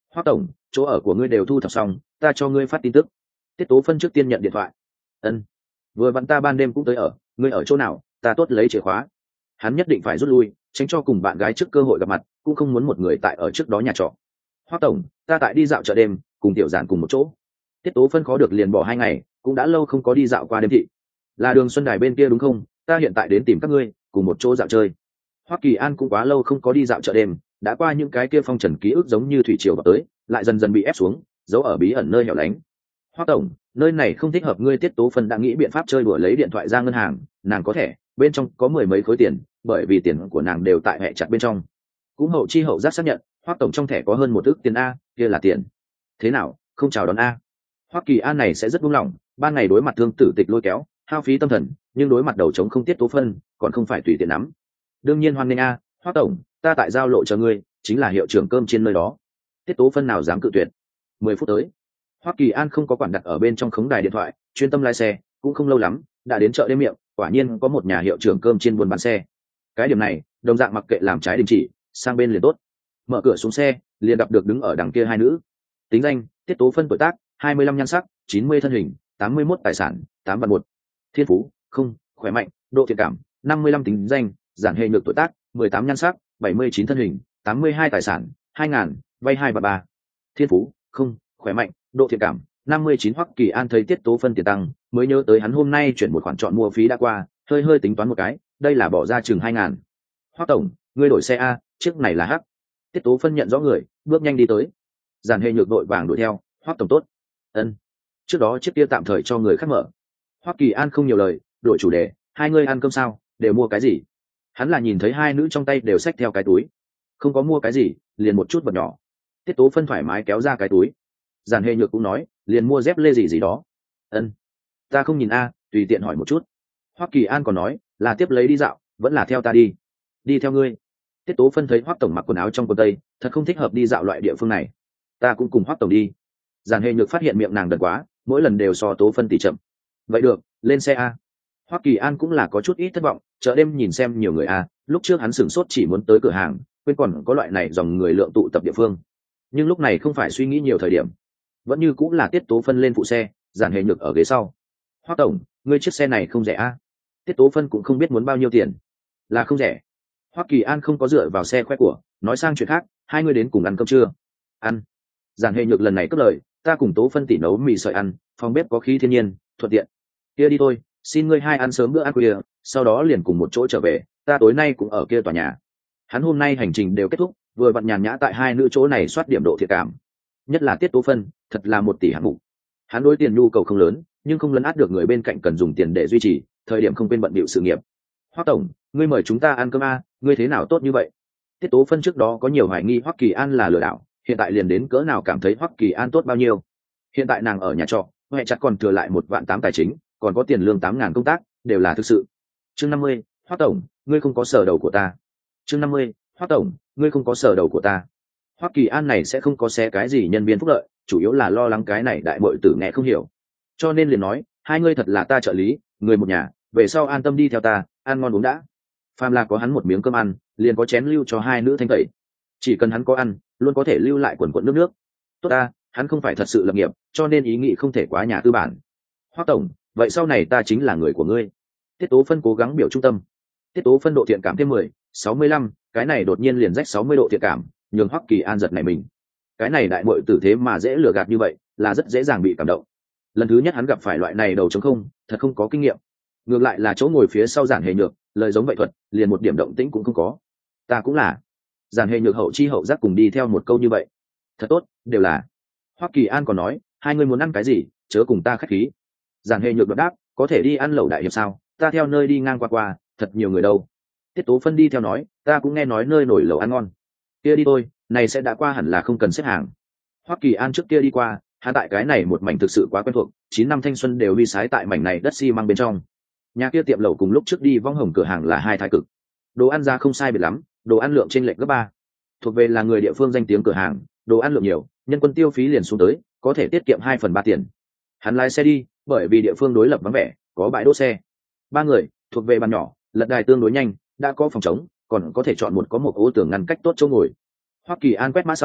Hoắc tổng, chỗ ở của ngươi đều thu thập xong, ta cho ngươi phát tin tức. Tiết Tố Phân trước tiên nhận điện thoại. Ân, vừa vặn ta ban đêm cũng tới ở, ngươi ở chỗ nào, ta tốt lấy chìa khóa. Hắn nhất định phải rút lui, tránh cho cùng bạn gái trước cơ hội gặp mặt, cũng không muốn một người tại ở trước đó nhà trọ. Hoắc tổng, ta tại đi dạo chợ đêm, cùng tiểu giản cùng một chỗ. Tiết Tố Phân khó được liền bỏ 2 ngày, cũng đã lâu không có đi dạo qua đêm thị. Là Đường Xuân Đài bên kia đúng không? Ta hiện tại đến tìm các ngươi, cùng một chỗ dạo chơi. Hoắc Kỳ An cũng quá lâu không có đi dạo chợ đêm, đã qua những cái kia phong trần ký ức giống như thủy triều vào tới, lại dần dần bị ép xuống, giấu ở bí ẩn nơi hẻo lánh. Hoắc tổng, nơi này không thích hợp ngươi. Tiết Tố Phân đã nghĩ biện pháp chơi đùa lấy điện thoại ra ngân hàng, nàng có thẻ, bên trong có 10 mấy khối tiền, bởi vì tiền của nàng đều tại hệ chặt bên trong. Cũng hậu chi hậu giác xác nhận, Hoắc tổng trong thẻ có hơn 1 ức tiền a, kia là tiền. Thế nào, không chào đón a? Hoắc Kỳ An này sẽ rất buông lỏng, ban ngày đối mặt Thương Tử Tịch lôi kéo, hao phí tâm thần, nhưng đối mặt đầu trống không. Tiết Tố Phân, còn không phải tùy tiện nắm. Đương nhiên hoan nghênh a, Hoắc tổng, ta tại giao lộ chờ ngươi, chính là hiệu trưởng cơm trên nơi đó. Tiết Tố Phân nào dám cự tuyệt. 10 phút tới, Hoắc Kỳ An không có quản đặt ở bên trong khống đài điện thoại, chuyên tâm lái xe, cũng không lâu lắm, đã đến chợ đêm miệng, quả nhiên có một nhà hiệu trưởng cơm trên buôn bán xe. Cái điểm này, đồng dạng mặc kệ làm trái đình chỉ, sang bên liền tốt. Mở cửa xuống xe, liền gặp được đứng ở đằng kia hai nữ. Tính danh: Tiết Tố Phân, tuổi tác 25, nhan sắc 90, thân hình 81, tài sản 8 vạn 1, thiên phú không, khỏe mạnh, độ thiện cảm 55. Tính danh: Giản Hề Nhược, tuổi tác 18, nhan sắc 79, thân hình 82, tài sản 2000, vay 2 và 3, thiên phú không, khỏe mạnh, độ thiện cảm 59. Hoắc Kỳ An thấy Tiết Tố Phân tiền tăng, mới nhớ tới hắn hôm nay chuyển một khoản chọn mua phí đã qua, hơi tính toán một cái, đây là bỏ ra chừng 2000. Hoắc tổng, ngươi đổi xe a, chiếc này là hắc. Tiết Tố Phân nhận rõ người, bước nhanh đi tới. Giản Hề Nhược đội vàng đuổi theo. Hoắc tổng tốt. Ân, trước đó chiếc kia tạm thời cho người khác mở. Hoắc Kỳ An không nhiều lời, đổi chủ đề. Hai người ăn cơm sao, đều mua cái gì? Hắn là nhìn thấy hai nữ trong tay đều xách theo cái túi, không có mua cái gì, liền một chút vật nhỏ. Tiết Tố Phân thoải mái kéo ra cái túi. Giản Hề Nhược cũng nói, liền mua dép lê gì đó. Ân, ta không nhìn a, tùy tiện hỏi một chút. Hoắc Kỳ An còn nói, là tiếp lấy đi dạo, vẫn là theo ta đi? Đi theo ngươi. Tiết Tố Phân thấy Hoắc tổng mặc quần áo trong quần tây, thật không thích hợp đi dạo loại địa phương này. Ta cũng cùng Hoắc tổng đi. Giản Hề Nhược phát hiện miệng nàng đần quá, mỗi lần đều so Tố Phân tỉ chậm. Vậy được, lên xe a. Hoắc Kỳ An cũng là có chút ít thất vọng, chợ đêm nhìn xem nhiều người a, lúc trước hắn sửng sốt chỉ muốn tới cửa hàng, quên còn có loại này dòng người lượng tụ tập địa phương. Nhưng lúc này không phải suy nghĩ nhiều thời điểm, vẫn như cũng là Tiết Tố Phân lên phụ xe, Giản Hề Nhược ở ghế sau. Hoắc tổng, ngươi chiếc xe này không rẻ a? Tiết Tố Phân cũng không biết muốn bao nhiêu tiền. Là không rẻ. Hoắc Kỳ An không có dựa vào xe khoe của, nói sang chuyện khác, hai người đến cùng ăn cơm trưa. Ăn. Giản Hề Nhược lần này cất lời, ta cùng Tố Phân tỉ nấu mì sợi ăn, phòng bếp có khí thiên nhiên, thuận tiện. Kia đi thôi, xin ngươi hai ăn sớm bữa ăn khuya, sau đó liền cùng một chỗ trở về, ta tối nay cũng ở kia tòa nhà. Hắn hôm nay hành trình đều kết thúc, vừa vặn nhàn nhã tại hai nữ chỗ này soát điểm độ thiện cảm. Nhất là Tiết Tố Phân, thật là 1 tỷ hạng mục. Hắn đối tiền nhu cầu không lớn, nhưng không lấn át được người bên cạnh cần dùng tiền để duy trì, thời điểm không quên bận bịu sự nghiệp. Hoắc tổng, ngươi mời chúng ta ăn cơm a, ngươi thế nào tốt như vậy? Tiết Tố Phân trước đó có nhiều hoài nghi Hoắc Kỳ An là lừa đảo, hiện tại liền đến cỡ nào cảm thấy Hoắc Kỳ An tốt bao nhiêu. Hiện tại nàng ở nhà trọ, mẹ chặt còn thừa lại 1.800.000 tài chính, còn có tiền lương 8.000 công tác, đều là thực sự. Chương 50, Hoắc tổng, ngươi không có sở đầu của ta. Chương 50, Hoắc tổng, ngươi không có sở đầu của ta. Hoắc Kỳ An này sẽ không có xé cái gì nhân viên phúc lợi, chủ yếu là lo lắng cái này đại muội tử nghe không hiểu, cho nên liền nói, hai ngươi thật là ta trợ lý, người một nhà, về sau an tâm đi theo ta, ăn ngon uống đã. Phàm là có hắn một miếng cơm ăn, liền có chén lưu cho hai nữ thanh tẩy. Chỉ cần hắn có ăn, luôn có thể lưu lại quần quần nước. Tốt ta, hắn không phải thật sự lập nghiệp, cho nên ý nghĩ không thể quá nhà tư bản. Hoắc tổng, vậy sau này ta chính là người của ngươi. Tiết Tố Phân cố gắng biểu trung tâm. Tiết Tố Phân độ thiện cảm thêm 10, 65, cái này đột nhiên liền rách 60 độ thiện cảm, nhường Hoắc Kỳ An giật nảy mình. Cái này đại muội tử thế mà dễ lừa gạt như vậy, là rất dễ dàng bị cảm động. Lần thứ nhất hắn gặp phải loại này đầu trống không, thật không có kinh nghiệm. Ngược lại là chỗ ngồi phía sau Giản Hề Nhược, lời giống vậy thuật, liền một điểm động tĩnh cũng không có. Ta cũng là. Giản Hề Nhược hậu chi hậu giác cùng đi theo một câu như vậy. Thật tốt, đều là. Hoắc Kỳ An còn nói, hai người muốn ăn cái gì, chớ cùng ta khách khí. Giản Hề Nhược đáp, có thể đi ăn lẩu đại hiệp sao, ta theo nơi đi ngang qua, thật nhiều người đâu. Tiết Tố Phân đi theo nói, ta cũng nghe nói nơi nổi lẩu ăn ngon. Kia đi thôi, này sẽ đã qua hẳn là không cần xếp hàng. Hoắc Kỳ An trước kia đi qua, hắn tại cái này một mảnh thực sự quá quen thuộc, 9 năm thanh xuân đều vi sái tại mảnh này đất xi măng bên trong. Nhà kia tiệm lẩu cùng lúc trước đi vong hồng cửa hàng là hai thái cực. Đồ ăn ra không sai biệt lắm, đồ ăn lượng trên lệch gấp 3. Thuộc về là người địa phương danh tiếng cửa hàng, đồ ăn lượng nhiều, nhân quân tiêu phí liền xuống tới, có thể tiết kiệm 2/3 tiền. Hắn lái xe đi, bởi vì địa phương đối lập vắng vẻ, có bãi đỗ xe. 3 người, thuộc về bàn nhỏ, lật đài tương đối nhanh, đã có phòng trống, còn có thể chọn một có một ô tường ngăn cách tốt chỗ ngồi. Hoắc Kỳ An quét mã sau,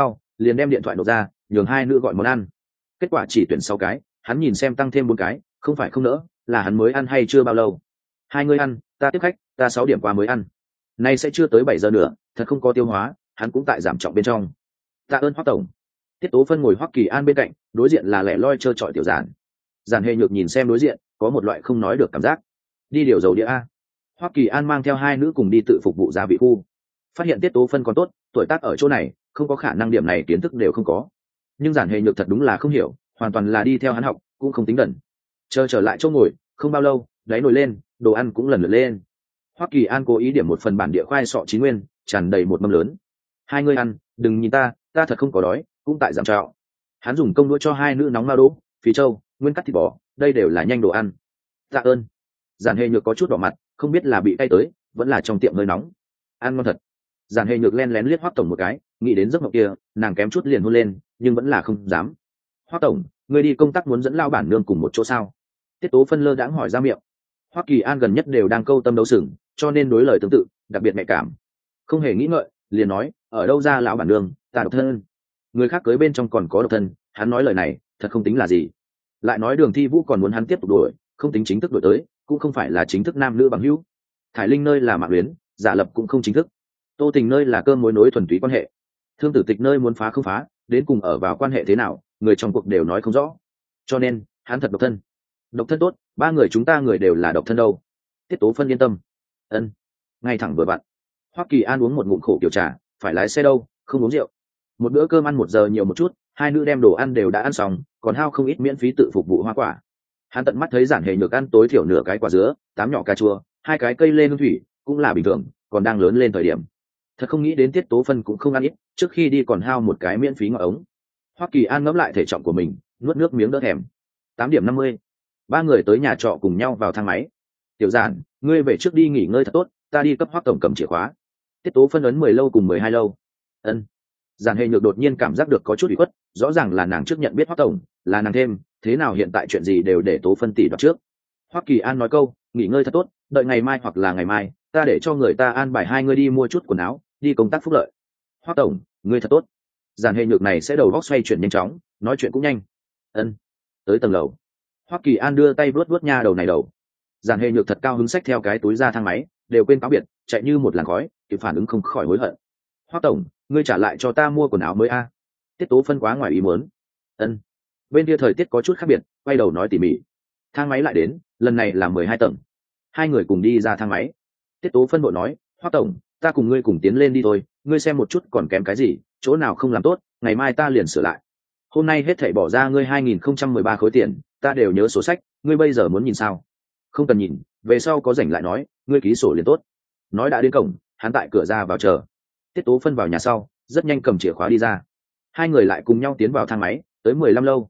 liền đem điện thoại nộp ra nhường hai nữ gọi món ăn. Kết quả chỉ tuyển 6 cái, hắn nhìn xem tăng thêm 4 cái, không phải không nỡ, là hắn mới ăn hay chưa bao lâu. Hai người ăn, ta tiếp khách, ta 6 điểm qua mới ăn. Nay sẽ chưa tới 7 giờ nữa, thật không có tiêu hóa, hắn cũng tại giảm trọng bên trong. Tạ ơn Hoắc tổng. Tiết Tố Phân ngồi Hoắc Kỳ An bên cạnh, đối diện là lẻ loi trơ trọi Tiểu Giản. Giản Hề Nhược nhìn xem đối diện, có một loại không nói được cảm giác. Đi điều dầu đĩa a. Hoắc Kỳ An mang theo hai nữ cùng đi tự phục vụ gia vị khu. Phát hiện Tiết Tố Phân còn tốt, tuổi tác ở chỗ này, không có khả năng điểm này kiến thức đều không có. Nhưng Giản Hề Nhược thật đúng là không hiểu, hoàn toàn là đi theo hắn học, cũng không tính đần. Chờ trở lại chỗ ngồi, không bao lâu, đáy nồi lên, đồ ăn cũng lần lượt lên. Hoắc Kỳ An cố ý điểm một phần bản địa khoai sọ chín nguyên, tràn đầy một mâm lớn. Hai người ăn, đừng nhìn ta thật không có đói, cũng tại giảm trạo. Hắn dùng công đũa cho hai nữ nóng mao đỗ, phí châu, nguyên cắt thịt bò, đây đều là nhanh đồ ăn. Tạ ơn. Giản Hề Nhược có chút đỏ mặt, không biết là bị cay tới, vẫn là trong tiệm hơi nóng. Ăn ngon thật. Giản Hề Nhược len lén liếc Hoắc tổng một cái, nghĩ đến giấc mộng kia, nàng kém chút liền hôn lên, nhưng vẫn là không dám. Hoắc tổng, ngươi đi công tác muốn dẫn lao bản nương cùng một chỗ sao? Tiết Tố Phân lơ đãng hỏi ra miệng. Hoắc Kỳ An gần nhất đều đang câu tâm đấu sừng, cho nên đối lời tương tự, đặc biệt nhạy cảm. Không hề nghĩ ngợi, liền nói, ở đâu ra lão bản nương, ta độc thân. Người khác cưới bên trong còn có độc thân, hắn nói lời này, thật không tính là gì. Lại nói Đường Thi Vũ còn muốn hắn tiếp tục đuổi, không tính chính thức đuổi tới, cũng không phải là chính thức nam nữ bằng hữu. Thải Linh nơi là mạng luyến, giả lập cũng không chính thức. Tô Tình nơi là cơm mối nối thuần túy quan hệ. Thương Tử Tịch nơi muốn phá không phá, đến cùng ở vào quan hệ thế nào, người trong cuộc đều nói không rõ. Cho nên, hắn thật độc thân. Độc thân tốt, ba người chúng ta người đều là độc thân đâu. Tiết Tố Phân yên tâm. Ân, ngay thẳng vừa vặn. Hoắc Kỳ An uống một ngụm khổ kiểu trà, phải lái xe đâu, không uống rượu. Một bữa cơm ăn 1 giờ nhiều một chút, hai nữ đem đồ ăn đều đã ăn xong, còn hao không ít miễn phí tự phục vụ hoa quả. Hắn tận mắt thấy Giản Hề Nhược ăn tối thiểu nửa cái quả dứa, 8 nhỏ cà chua, 2 cái cây lê hương thủy, cũng là bình thường, còn đang lớn lên thời điểm. Thật không nghĩ đến Tiết Tố Phân cũng không ăn ít, trước khi đi còn hao một cái miễn phí ngọ ống. Hoắc Kỳ An ngẫm lại thể trọng của mình, nuốt nước miếng đỡ thèm. 8:50. Ba người tới nhà trọ cùng nhau vào thang máy. Tiểu Giản, ngươi về trước đi nghỉ ngơi thật tốt, ta đi cấp Hoắc tổng cầm chìa khóa. Tiết Tố Phân ấn 10 lâu cùng 12 lâu. Ân. Giản Hề Nhược đột nhiên cảm giác được có chút ủy khuất, rõ ràng là nàng trước nhận biết Hoắc tổng, là nàng thêm, thế nào hiện tại chuyện gì đều để Tố Phân tỷ đoạt trước. Hoắc Kỳ An nói câu, nghỉ ngơi thật tốt, đợi ngày mai hoặc là ngày mai, ta để cho người ta an bài hai người đi mua chút quần áo, đi công tác phúc lợi. Hoắc tổng, ngươi thật tốt. Giản Hề Nhược này sẽ đầu óc xoay chuyển nhanh chóng, nói chuyện cũng nhanh. Ân. Tới tầng lầu. Hoắc Kỳ An đưa tay vuốt vuốt nha đầu này đầu. Giản Hề Nhược thật cao hứng xách theo cái túi ra thang máy, đều quên cáo biệt, chạy như một làn khói, kịp phản ứng không khỏi hối hận. Hoắc tổng, ngươi trả lại cho ta mua quần áo mới a. Tiết Tố Phân quá ngoài ý muốn. Ân. Bên kia thời tiết có chút khác biệt, quay đầu nói tỉ mỉ. Thang máy lại đến, lần này là 12 tầng. Hai người cùng đi ra thang máy. Tiết Tố Phân vội nói, Hoắc tổng, ta cùng ngươi cùng tiến lên đi thôi, ngươi xem một chút còn kém cái gì, chỗ nào không làm tốt, ngày mai ta liền sửa lại. Hôm nay hết thảy bỏ ra ngươi 2013 khối tiền, ta đều nhớ sổ sách, ngươi bây giờ muốn nhìn sao? Không cần nhìn, về sau có rảnh lại nói, ngươi ký sổ liền tốt. Nói đã đến cổng, hắn tại cửa ra vào chờ. Tiết Tố Phân vào nhà sau, rất nhanh cầm chìa khóa đi ra. Hai người lại cùng nhau tiến vào thang máy, tới 15 lâu.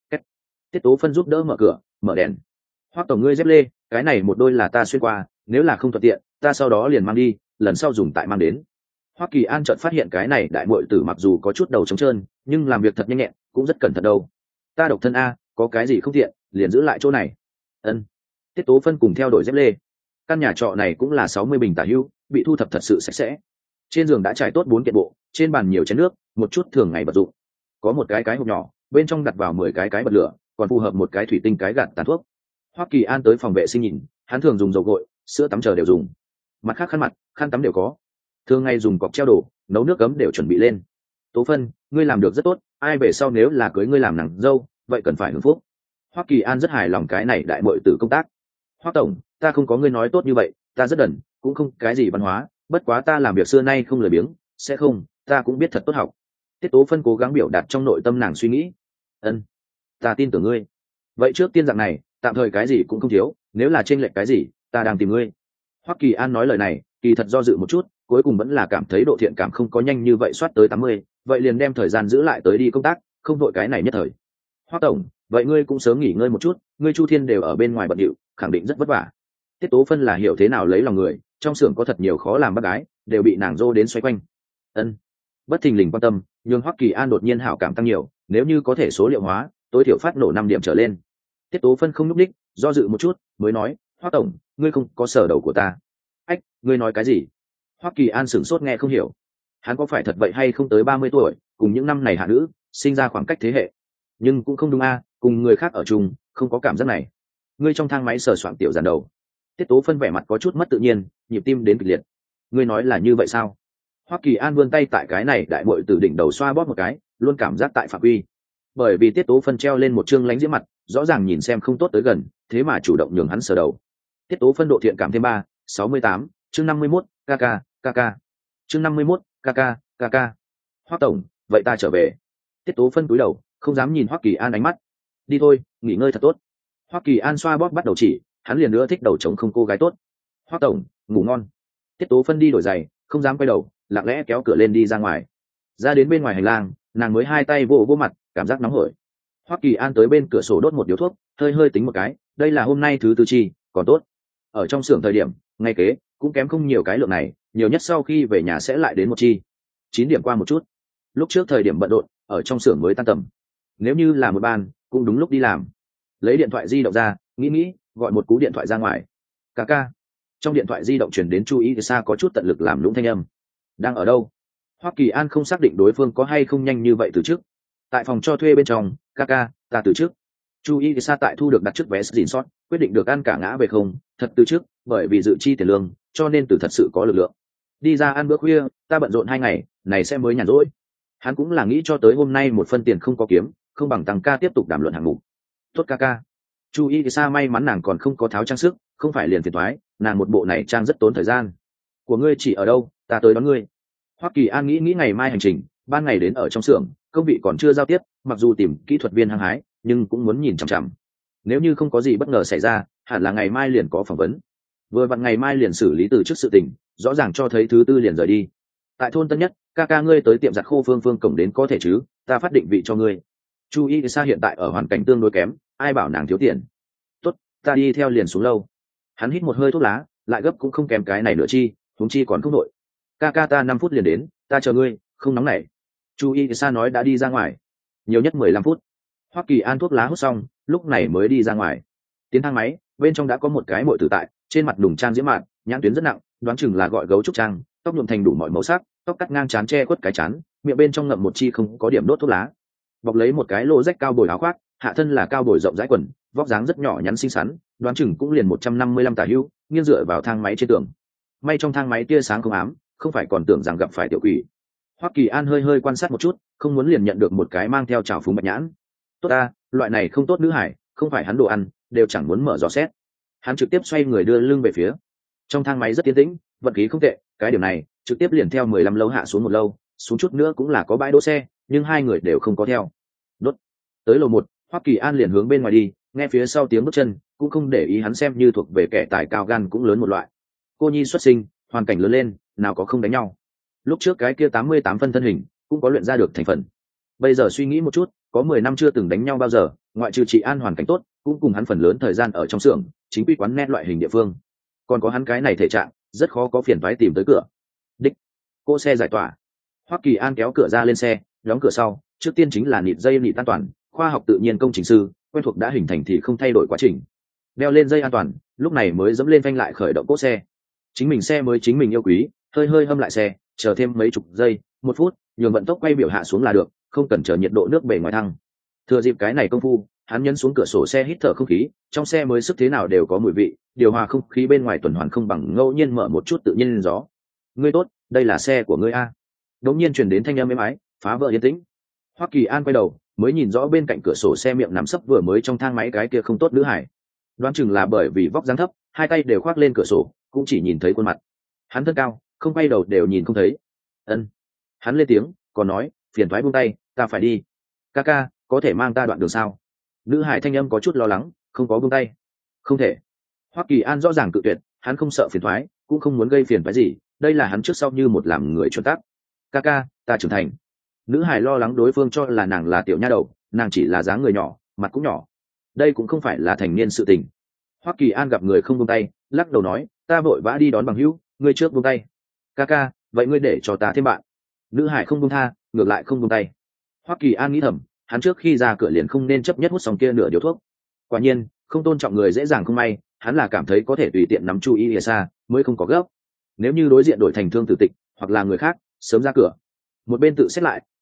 Tiết Tố Phân giúp đỡ mở cửa, mở đèn. Hoắc tổng, ngươi dép lê, cái này một đôi là ta xuyên qua, nếu là không thuận tiện, ta sau đó liền mang đi, lần sau dùng tại mang đến. Hoắc Kỳ An chợt phát hiện cái này đại muội tử mặc dù có chút đầu trống trơn, nhưng làm việc thật nhanh nhẹn, cũng rất cẩn thận đâu. Ta độc thân a, có cái gì không tiện, liền giữ lại chỗ này. Ân. Tiết Tố Phân cùng theo đổi dép lê. Căn nhà trọ này cũng là 60 bình tả hữu, bị thu thập thật sự sạch sẽ. Trên giường đã trải tốt 4 kiện bộ, trên bàn nhiều chén nước, một chút thường ngày vật dụng. Có một cái hộp nhỏ, bên trong đặt vào 10 cái bật lửa, còn phù hợp một cái thủy tinh cái gạt tàn thuốc. Hoắc Kỳ An tới phòng vệ sinh nhìn, hắn thường dùng dầu gội, sữa tắm chờ đều dùng. Mặt khác khăn mặt, khăn tắm đều có. Thường ngày dùng cọc treo đồ, nấu nước ấm đều chuẩn bị lên. Tố Phân, ngươi làm được rất tốt, ai về sau nếu là cưới ngươi làm nàng dâu, vậy cần phải hưởng phúc. Hoắc Kỳ An rất hài lòng cái này đại muội tử công tác. Hoắc tổng, ta không có ngươi nói tốt như vậy, ta rất đần, cũng không cái gì văn hóa, bất quá ta làm việc xưa nay không lười biếng, sẽ không, ta cũng biết thật tốt học. Tiết Tố Phân cố gắng biểu đạt trong nội tâm nàng suy nghĩ. Ân, ta tin tưởng ngươi. Vậy trước tiên dạng này, tạm thời cái gì cũng không thiếu, nếu là chênh lệch cái gì, ta đang tìm ngươi. Hoắc Kỳ An nói lời này, kỳ thật do dự một chút, cuối cùng vẫn là cảm thấy độ thiện cảm không có nhanh như vậy soát tới 80, vậy liền đem thời gian giữ lại tới đi công tác, không vội cái này nhất thời. Hoắc tổng, vậy ngươi cũng sớm nghỉ ngơi một chút, ngươi Chu Thiên đều ở bên ngoài bận điệu, khẳng định rất vất vả. Tiết Tố Phân là hiểu thế nào lấy lòng người, trong xưởng có thật nhiều khó làm bác gái, đều bị nàng dô đến xoay quanh. Ân. Bất thình lình quan tâm, nhưng Hoắc Kỳ An đột nhiên hảo cảm tăng nhiều, nếu như có thể số liệu hóa, tối thiểu phát nổ 5 điểm trở lên. Tiết Tố Phân không nhúc đích, do dự một chút, mới nói, Hoắc tổng, ngươi không có sở đầu của ta. Ách, ngươi nói cái gì? Hoắc Kỳ An sửng sốt nghe không hiểu. Hắn có phải thật vậy hay không tới 30 tuổi, cùng những năm này hạ nữ sinh ra khoảng cách thế hệ. Nhưng cũng không đúng a, cùng người khác ở chung không có cảm giác này. Ngươi trong thang máy sờ soạng tiểu giàn đầu. Tiết Tố Phân vẻ mặt có chút mất tự nhiên, nhịp tim đến kịch liệt. Ngươi nói là như vậy sao? Hoắc Kỳ An vươn tay tại cái này đại muội từ đỉnh đầu xoa bóp một cái, luôn cảm giác tại phạm vi. Bởi vì Tiết Tố Phân treo lên một trương lánh diễm mặt, rõ ràng nhìn xem không tốt tới gần, thế mà chủ động nhường hắn sờ đầu. Tiết Tố Phân độ thiện cảm thêm 68, chương 51, kk. Chương 51, kk. Hoắc tổng, vậy ta trở về. Tiết Tố Phân cúi đầu, không dám nhìn Hoắc Kỳ An ánh mắt. Đi thôi, nghỉ ngơi thật tốt. Hoắc Kỳ An xoa bóp bắt đầu chỉ, hắn liền nữa thích đầu trống không cô gái tốt. Hoắc tổng, ngủ ngon. Tiết Tố Phân đi đổi giày, không dám quay đầu, lặng lẽ kéo cửa lên đi ra ngoài. Ra đến bên ngoài hành lang, nàng mới hai tay vỗ vỗ mặt, cảm giác nóng hổi. Hoắc Kỳ An tới bên cửa sổ đốt một điếu thuốc, hơi tính một cái, đây là hôm nay thứ tư chi, còn tốt. Ở trong xưởng thời điểm, ngay kế cũng kém không nhiều cái lượng này, nhiều nhất sau khi về nhà sẽ lại đến một chi. 9 điểm qua một chút. Lúc trước thời điểm bận rộn, ở trong xưởng mới tan tầm. Nếu như là một ban, cũng đúng lúc đi làm. Lấy điện thoại di động ra, nghĩ, gọi một cú điện thoại ra ngoài. Ca. Trong điện thoại di động truyền đến Chu Y Sa có chút tận lực làm lũng thanh âm. Đang ở đâu? Hoắc Kỳ An không xác định đối phương có hay không nhanh như vậy từ trước. Tại phòng cho thuê bên trong, ca, ta từ trước. Chu Y Sa tại thu được đặt trước vé dìn sót, quyết định được ăn cả ngã về không, thật từ trước, bởi vì dự chi tiền lương, cho nên từ thật sự có lực lượng. Đi ra ăn bữa khuya, ta bận rộn 2 ngày, này sẽ mới nhàn rỗi. Hắn cũng là nghĩ cho tới hôm nay một phân tiền không có kiếm, không bằng tăng ca tiếp tục đàm luận hạng mục. Tốt ca. Chu Y Sa may mắn nàng còn không có tháo trang sức, không phải liền phiền toái, nàng một bộ này trang rất tốn thời gian. Của ngươi chỉ ở đâu, ta tới đón ngươi. Hoắc Kỳ An nghĩ ngày mai hành trình, ban ngày đến ở trong xưởng, công vị còn chưa giao tiếp, mặc dù tìm kỹ thuật viên hăng hái, nhưng cũng muốn nhìn chằm chằm. Nếu như không có gì bất ngờ xảy ra, hẳn là ngày mai liền có phỏng vấn. Vừa vặn ngày mai liền xử lý từ trước sự tình, rõ ràng cho thấy thứ tư liền rời đi. Tại thôn Tân Nhất, ca ngươi tới tiệm giặt khô Phương cổng đến có thể chứ, ta phát định vị cho ngươi. Chu Y Sa hiện tại ở hoàn cảnh tương đối kém, ai bảo nàng thiếu tiền. Tốt, ta đi theo liền xuống lâu. Hắn hít một hơi thuốc lá, lại gấp cũng không kém cái này nữa chi, huống chi còn không đội. Ca ta 5 phút liền đến, ta chờ ngươi, không nóng nảy. Chu Y Sa nói đã đi ra ngoài. Nhiều nhất 15 phút. Hoắc Kỳ An thuốc lá hút xong, lúc này mới đi ra ngoài. Tiến thang máy, bên trong đã có một cái muội tử tại, trên mặt đùng trang diễm mạn, nhãn tuyến rất nặng, đoán chừng là gọi gấu trúc trang, tóc nhuộm thành đủ mọi màu sắc, tóc cắt ngang trán che khuất cái trán, miệng bên trong ngậm một chi không có điểm đốt thuốc lá. Bọc lấy một cái lô rách cao bồi áo khoác, hạ thân là cao bồi rộng rãi quần, vóc dáng rất nhỏ nhắn xinh xắn, đoán chừng cũng liền 155 tả hữu, nghiêng dựa vào thang máy trên tường. May trong thang máy tia sáng không ám, không phải còn tưởng rằng gặp phải tiểu quỷ. Hoắc Kỳ An hơi quan sát một chút, không muốn liền nhận được một cái mang theo trào phúng bạch nhãn. Tốt ta, loại này không tốt nữ hải, không phải hắn đồ ăn, đều chẳng muốn mở dò xét. Hắn trực tiếp xoay người đưa lưng về phía. Trong thang máy rất tiến tĩnh, vận khí không tệ, cái điểm này trực tiếp liền theo 15 lâu hạ xuống một lâu, xuống chút nữa cũng là có bãi đỗ xe, nhưng hai người đều không có theo. Đốt. Tới lầu 1, Hoắc Kỳ An liền hướng bên ngoài đi, nghe phía sau tiếng bước chân, cũng không để ý hắn xem như thuộc về kẻ tài cao gan cũng lớn một loại. Cô nhi xuất sinh, hoàn cảnh lớn lên, nào có không đánh nhau. Lúc trước cái kia 88 phân thân hình, cũng có luyện ra được thành phần. Bây giờ suy nghĩ một chút, có 10 năm chưa từng đánh nhau bao giờ, ngoại trừ chị An hoàn cảnh tốt, cũng cùng hắn phần lớn thời gian ở trong xưởng, chính quy quán net loại hình địa phương. Còn có hắn cái này thể trạng, rất khó có phiền toái tìm tới cửa. Đích. Cô xe giải tỏa. Hoắc Kỳ An kéo cửa ra lên xe, đóng cửa sau, trước tiên chính là nịt dây nịt an toàn, khoa học tự nhiên công trình sư, quen thuộc đã hình thành thì không thay đổi quá trình. Đeo lên dây an toàn, lúc này mới dẫm lên phanh lại khởi động cỗ xe. Chính mình xe mới chính mình yêu quý, hơi hâm lại xe, chờ thêm mấy chục giây, 1 phút, nhường vận tốc quay biểu hạ xuống là được, không cần chờ nhiệt độ nước bề ngoài thăng. Thừa dịp cái này công phu, hắn nhấn xuống cửa sổ xe hít thở không khí, trong xe mới sức thế nào đều có mùi vị, điều hòa không khí bên ngoài tuần hoàn không bằng ngẫu nhiên mở một chút tự nhiên gió. Ngươi tốt, đây là xe của ngươi a. Đột nhiên truyền đến thanh âm êm ái, phá vỡ yên tĩnh. Hoắc Kỳ An quay đầu, mới nhìn rõ bên cạnh cửa sổ xe miệng nằm sấp vừa mới trong thang máy cái kia không tốt nữ hải. Đoán chừng là bởi vì vóc dáng thấp, hai tay đều khoác lên cửa sổ, cũng chỉ nhìn thấy khuôn mặt. Hắn thân cao, không quay đầu đều nhìn không thấy. Ân. Hắn lên tiếng, còn nói, phiền thoái buông tay, ta phải đi. Ca, có thể mang ta đoạn đường sao? Nữ hải thanh âm có chút lo lắng, không có buông tay. Không thể. Hoắc Kỳ An rõ ràng cự tuyệt, hắn không sợ phiền thoái, cũng không muốn gây phiền phái gì, đây là hắn trước sau như một làm người chuẩn tắc. Ca, ta trưởng thành. Nữ hải lo lắng đối phương cho là nàng là tiểu nha đầu, nàng chỉ là dáng người nhỏ, mặt cũng nhỏ. Đây cũng không phải là thành niên sự tình. Hoắc Kỳ An gặp người không buông tay, lắc đầu nói, ta vội vã đi đón bằng hữu, ngươi trước buông tay. Ca, vậy ngươi để cho ta thêm bạn. Nữ hải không buông tha, ngược lại không buông tay. Hoắc Kỳ An nghĩ thầm, hắn trước khi ra cửa liền không nên chấp nhất hút xong kia nửa điếu thuốc. Quả nhiên, không tôn trọng người dễ dàng không may, hắn là cảm thấy có thể tùy tiện nắm Chu Y Sa, mới không có gấp. Nếu như đối diện đổi thành Thương Tử Tịch, hoặc là người khác, sớm ra cửa. Một bên tự xét lại,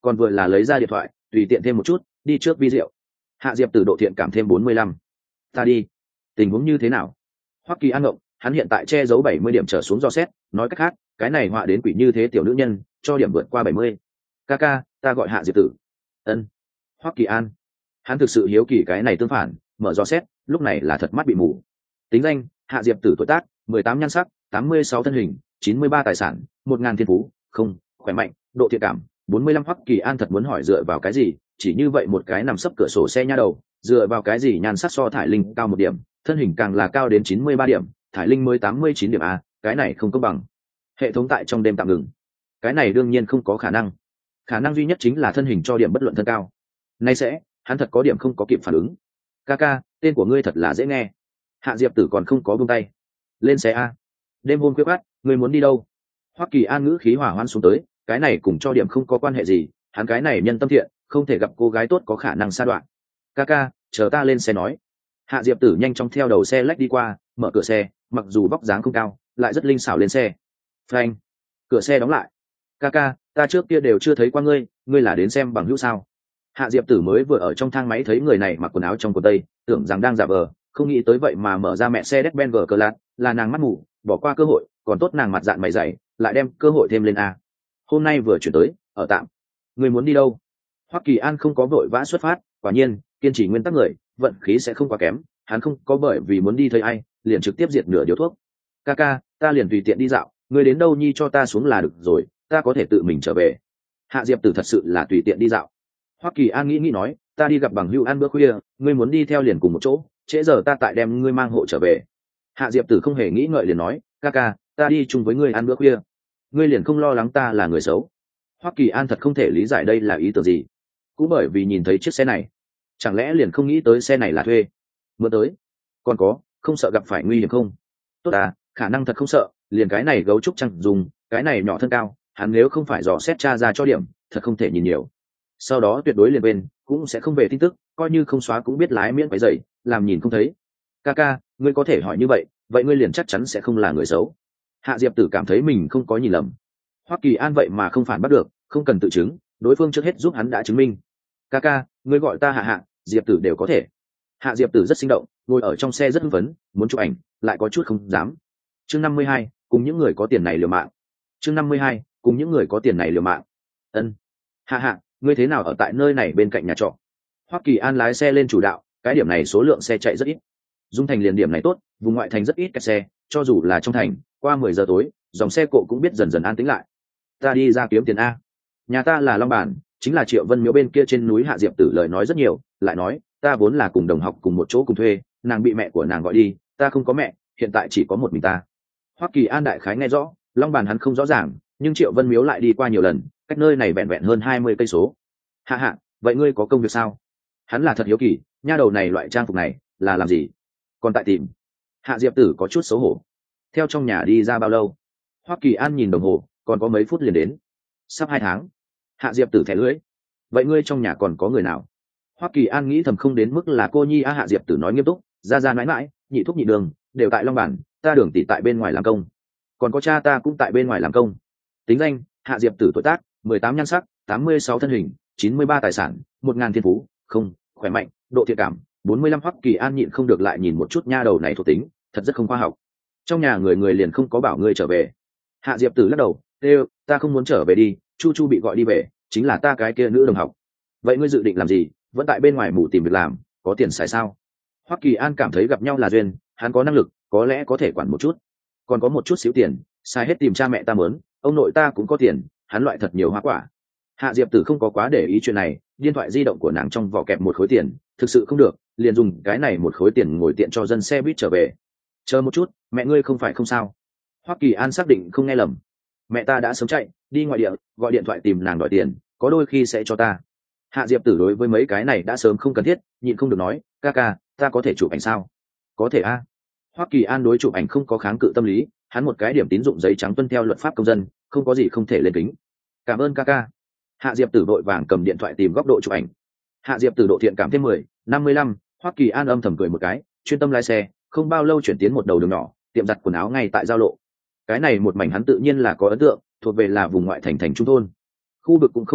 còn vừa là lấy ra điện thoại tùy tiện thêm một chút đi trước vi rượu. Hạ Diệp Tử độ thiện cảm thêm 45. Ta đi. Tình huống như thế nào? Hoắc Kỳ An ngộng, hắn hiện tại che giấu 70 điểm trở xuống do xét, nói cách khác cái này họa đến quỷ như thế tiểu nữ nhân cho điểm vượt qua 70. Ca, ta gọi Hạ Diệp Tử. Ân. Hoắc Kỳ An, hắn thực sự hiếu kỳ cái này tương phản, mở do xét lúc này là thật mắt bị mù. Tính danh: Hạ Diệp Tử, tuổi tác: 18 nhan sắc, 86 thân hình, 93 tài sản, 1000 thiên phú, không, khỏe mạnh, độ thiện cảm 45. Hoắc Kỳ An thật muốn hỏi dựa vào cái gì, chỉ như vậy một cái nằm sấp cửa sổ xe nha đầu, dựa vào cái gì nhan sắc so Thải Linh cao 1 điểm, thân hình càng là cao đến 93 điểm, Thải Linh mới 89 điểm a, cái này không công bằng. Hệ thống tại trong đêm tạm ngừng. Cái này đương nhiên không có khả năng. Khả năng duy nhất chính là thân hình cho điểm bất luận thân cao. Nay sẽ, hắn thật có điểm không có kịp phản ứng. Ca, tên của ngươi thật là dễ nghe. Hạ Diệp Tử còn không có buông tay. Lên xe a. Đêm hôm khuya khoắt, ngươi muốn đi đâu? Hoắc Kỳ An ngữ khí hỏa hoãn xuống tới, cái này cùng cho điểm không có quan hệ gì, hắn cái này nhân tâm thiện, không thể gặp cô gái tốt có khả năng sa đoạn. Ca, chờ ta lên xe nói. Hạ Diệp Tử nhanh chóng theo đầu xe lách đi qua, mở cửa xe, mặc dù vóc dáng không cao, lại rất linh xảo lên xe. Phanh, cửa xe đóng lại. Ca, ta trước kia đều chưa thấy qua ngươi, ngươi là đến xem bằng hữu sao? Hạ Diệp Tử mới vừa ở trong thang máy thấy người này mặc quần áo trong quần tây, tưởng rằng đang giả vờ, không nghĩ tới vậy mà mở ra mẹ xe Mercedes-Benz cờ lạt, là nàng mắt mù, bỏ qua cơ hội, còn tốt nàng mặt dạn mày dày, lại đem cơ hội thêm lên a. Hôm nay vừa chuyển tới, ở tạm. Ngươi muốn đi đâu? Hoắc Kỳ An không có vội vã xuất phát, quả nhiên, kiên trì nguyên tắc người, vận khí sẽ không quá kém, hắn không có bởi vì muốn đi thấy ai, liền trực tiếp diệt nửa điếu thuốc. Ca, ta liền tùy tiện đi dạo, ngươi đến đâu nhi cho ta xuống là được rồi, ta có thể tự mình trở về. Hạ Diệp Tử thật sự là tùy tiện đi dạo. Hoắc Kỳ An nghĩ nói, ta đi gặp bằng hữu ăn bữa khuya, ngươi muốn đi theo liền cùng một chỗ, trễ giờ ta tại đem ngươi mang hộ trở về. Hạ Diệp Tử không hề nghĩ ngợi liền nói, ca, ta đi chung với ngươi ăn bữa khuya, ngươi liền không lo lắng ta là người xấu. Hoắc Kỳ An thật không thể lý giải đây là ý tưởng gì, cũng bởi vì nhìn thấy chiếc xe này, chẳng lẽ liền không nghĩ tới xe này là thuê mượn tới? Còn có, không sợ gặp phải nguy hiểm không? Tốt à, khả năng thật không sợ, liền cái này gấu trúc chẳng dùng, cái này nhỏ thân cao, hắn nếu không phải dò xét tra ra cho điểm, thật không thể nhìn nhiều. Sau đó tuyệt đối liền bên cũng sẽ không về tin tức, coi như không xóa cũng biết lái miễn phải dậy, làm nhìn không thấy. Ca, ngươi có thể hỏi như vậy ngươi liền chắc chắn sẽ không là người xấu. Hạ Diệp Tử cảm thấy mình không có nhìn lầm. Hoắc Kỳ An vậy mà không phản bắt được, không cần tự chứng, đối phương trước hết giúp hắn đã chứng minh. Ca, ngươi gọi ta Hạ, Diệp Tử đều có thể. Hạ Diệp Tử rất sinh động, ngồi ở trong xe rất hưng phấn, muốn chụp ảnh, lại có chút không dám. Chương 52, cùng những người có tiền này liều mạng. Chương 52, cùng những người có tiền này liều mạng. Ân. Hạ, ngươi thế nào ở tại nơi này bên cạnh nhà trọ? Hoắc Kỳ An lái xe lên chủ đạo, cái điểm này số lượng xe chạy rất ít. Dung thành liền điểm này tốt, vùng ngoại thành rất ít kẹt xe, cho dù là trong thành, qua 10 giờ tối, dòng xe cộ cũng biết dần dần an tĩnh lại. Ta đi ra kiếm tiền a. Nhà ta là Long Bản, chính là Triệu Vân Miếu bên kia trên núi. Hạ Diệp Tử lời nói rất nhiều, lại nói, ta vốn là cùng đồng học cùng một chỗ cùng thuê, nàng bị mẹ của nàng gọi đi, ta không có mẹ, hiện tại chỉ có một mình ta. Hoắc Kỳ An đại khái nghe rõ, Long Bản hắn không rõ ràng, nhưng Triệu Vân Miếu lại đi qua nhiều lần, cách nơi này vẹn vẹn hơn 20 cây số. Hạ, vậy ngươi có công việc sao? Hắn là thật hiếu kỳ, nha đầu này loại trang phục này là làm gì? Còn tại tìm. Hạ Diệp Tử có chút xấu hổ. Theo trong nhà đi ra bao lâu? Hoắc Kỳ An nhìn đồng hồ, còn có mấy phút liền đến. Sắp 2 tháng. Hạ Diệp Tử thẻ lưỡi. Vậy ngươi trong nhà còn có người nào? Hoắc Kỳ An nghĩ thầm không đến mức là cô nhi. Hạ Diệp Tử nói nghiêm túc, ra mãi mãi, nhị thúc nhị đường đều tại Long Bản, ta Đường tỷ tại bên ngoài làm công, còn có cha ta cũng tại bên ngoài làm công. Tính danh: Hạ Diệp Tử, tuổi tác: 18 nhan sắc, 86 thân hình, 93 tài sản, 1000 thiên phú, không, khỏe mạnh, độ thiện cảm 45. Hoắc Kỳ An nhịn không được lại nhìn một chút nha đầu này thuộc tính, thật rất không khoa học. Trong nhà người liền không có bảo ngươi trở về. Hạ Diệp Tử lắc đầu, ta không muốn trở về đi, Chu bị gọi đi về, chính là ta cái kia nữ đồng học. Vậy ngươi dự định làm gì? Vẫn tại bên ngoài mù tìm việc làm, có tiền xài sao? Hoắc Kỳ An cảm thấy gặp nhau là duyên, hắn có năng lực, có lẽ có thể quản một chút, còn có một chút xíu tiền, xài hết tìm cha mẹ ta mớn, ông nội ta cũng có tiền, hắn loại thật nhiều hoa quả. Hạ Diệp Tử không có quá để ý chuyện này, điện thoại di động của nàng trong vỏ kẹp một khối tiền, thực sự không được, liền dùng cái này một khối tiền ngồi tiện cho dân xe buýt trở về. Chờ một chút, mẹ ngươi không phải không sao? Hoắc Kỳ An xác định không nghe lầm. Mẹ ta đã sớm chạy đi ngoại địa, gọi điện thoại tìm nàng đòi tiền, có đôi khi sẽ cho ta. Hạ Diệp Tử đối với mấy cái này đã sớm không cần thiết, nhịn không được nói, ca, ta có thể chụp ảnh sao? Có thể a. Hoắc Kỳ An đối chụp ảnh không có kháng cự tâm lý, hắn một cái điểm tín dụng giấy trắng tuân theo luật pháp công dân, không có gì không thể lên kính. Cảm ơn ca. Hạ Diệp Tử vội vàng cầm điện thoại tìm góc độ chụp ảnh. Hạ Diệp Tử độ thiện cảm thêm 10, 55. Hoắc Kỳ An âm thầm cười một cái, chuyên tâm lái xe, không bao lâu chuyển tiến một đầu đường nhỏ, tiệm giặt quần áo ngay tại giao lộ. Cái này một mảnh hắn tự nhiên là có ấn tượng, thuộc về là vùng ngoại thành trung thôn. Khu vực cũng không chênh lệch,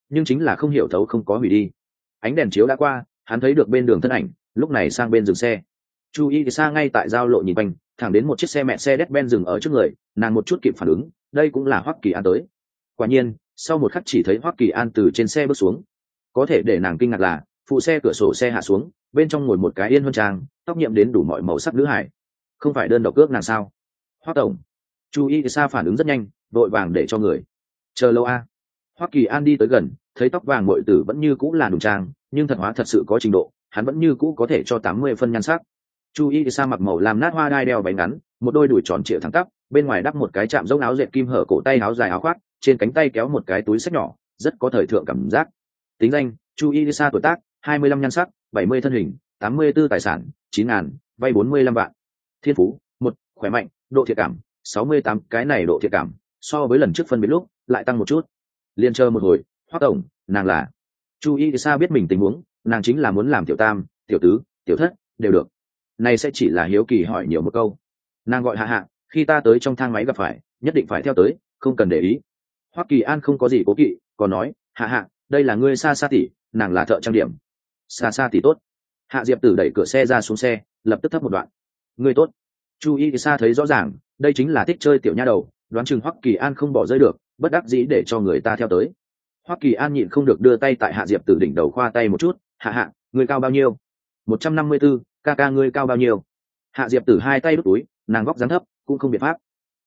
nhưng chính là không hiểu thấu không có hủy đi. Ánh đèn chiếu đã qua, hắn thấy được bên đường thân ảnh, lúc này sang bên dừng xe. Chu Y Sa ngay tại giao lộ nhìn quanh, thẳng đến một chiếc xe mẹ xe Mercedes-Benz dừng ở trước người, nàng một chút kịp phản ứng, đây cũng là Hoắc Kỳ An tới. Quả nhiên, sau một khắc chỉ thấy Hoắc Kỳ An từ trên xe bước xuống. Có thể để nàng kinh ngạc là, phụ xe cửa sổ xe hạ xuống, bên trong ngồi một cái yên huân trang, tóc nhuộm đến đủ mọi màu sắc nữ hải. Không phải đơn độc cước nàng sao? Hoắc tổng. Chu Y Sa phản ứng rất nhanh, đội vàng để cho người. Chờ lâu a. Hoắc Kỳ An đi tới gần, thấy tóc vàng muội tử vẫn như cũ là nùng trang, nhưng thật hóa thật sự có trình độ, hắn vẫn như cũ có thể cho 80 phân nhan sắc. Chu Y Sa mặc màu làm nát hoa đai đeo váy ngắn, một đôi đùi tròn trịa thẳng tắp, bên ngoài đắp một cái chạm rỗng áo dệt kim hở cổ tay áo dài áo khoác, trên cánh tay kéo một cái túi xách nhỏ, rất có thời thượng cảm giác. Tính danh: Chu Y Sa, tuổi tác: 25 nhan sắc, 70 thân hình, 84 tài sản, 9.000, vay 45 vạn. Thiên phú: 1, khỏe mạnh, độ thiện cảm 68, cái này độ thiện cảm so với lần trước phân biệt lúc lại tăng một chút. Liên chờ một hồi, Hoắc tổng, nàng là. Chu Y Sa biết mình tình huống, nàng chính là muốn làm tiểu tam, tiểu tứ, tiểu thất đều được. Này sẽ chỉ là hiếu kỳ hỏi nhiều một câu. Nàng gọi Hạ Hạ, khi ta tới trong thang máy gặp phải, nhất định phải theo tới, không cần để ý. Hoắc Kỳ An không có gì cố kỵ, còn nói, Hạ Hạ, đây là ngươi Sa Sa tỷ, nàng là thợ trang điểm. Sa Sa tỷ tốt. Hạ Diệp Tử đẩy cửa xe ra xuống xe, lập tức thấp một đoạn. Ngươi tốt. Chu Y Sa thấy rõ ràng, đây chính là thích chơi tiểu nha đầu, đoán chừng Hoắc Kỳ An không bỏ rơi được, bất đắc dĩ để cho người ta theo tới. Hoắc Kỳ An nhịn không được đưa tay tại Hạ Diệp Tử đỉnh đầu khoa tay một chút. Hạ Hạ, ngươi cao bao nhiêu? 154, ca ngươi cao bao nhiêu? Hạ Diệp Tử hai tay đút túi, nàng góc dáng thấp, cũng không biện pháp.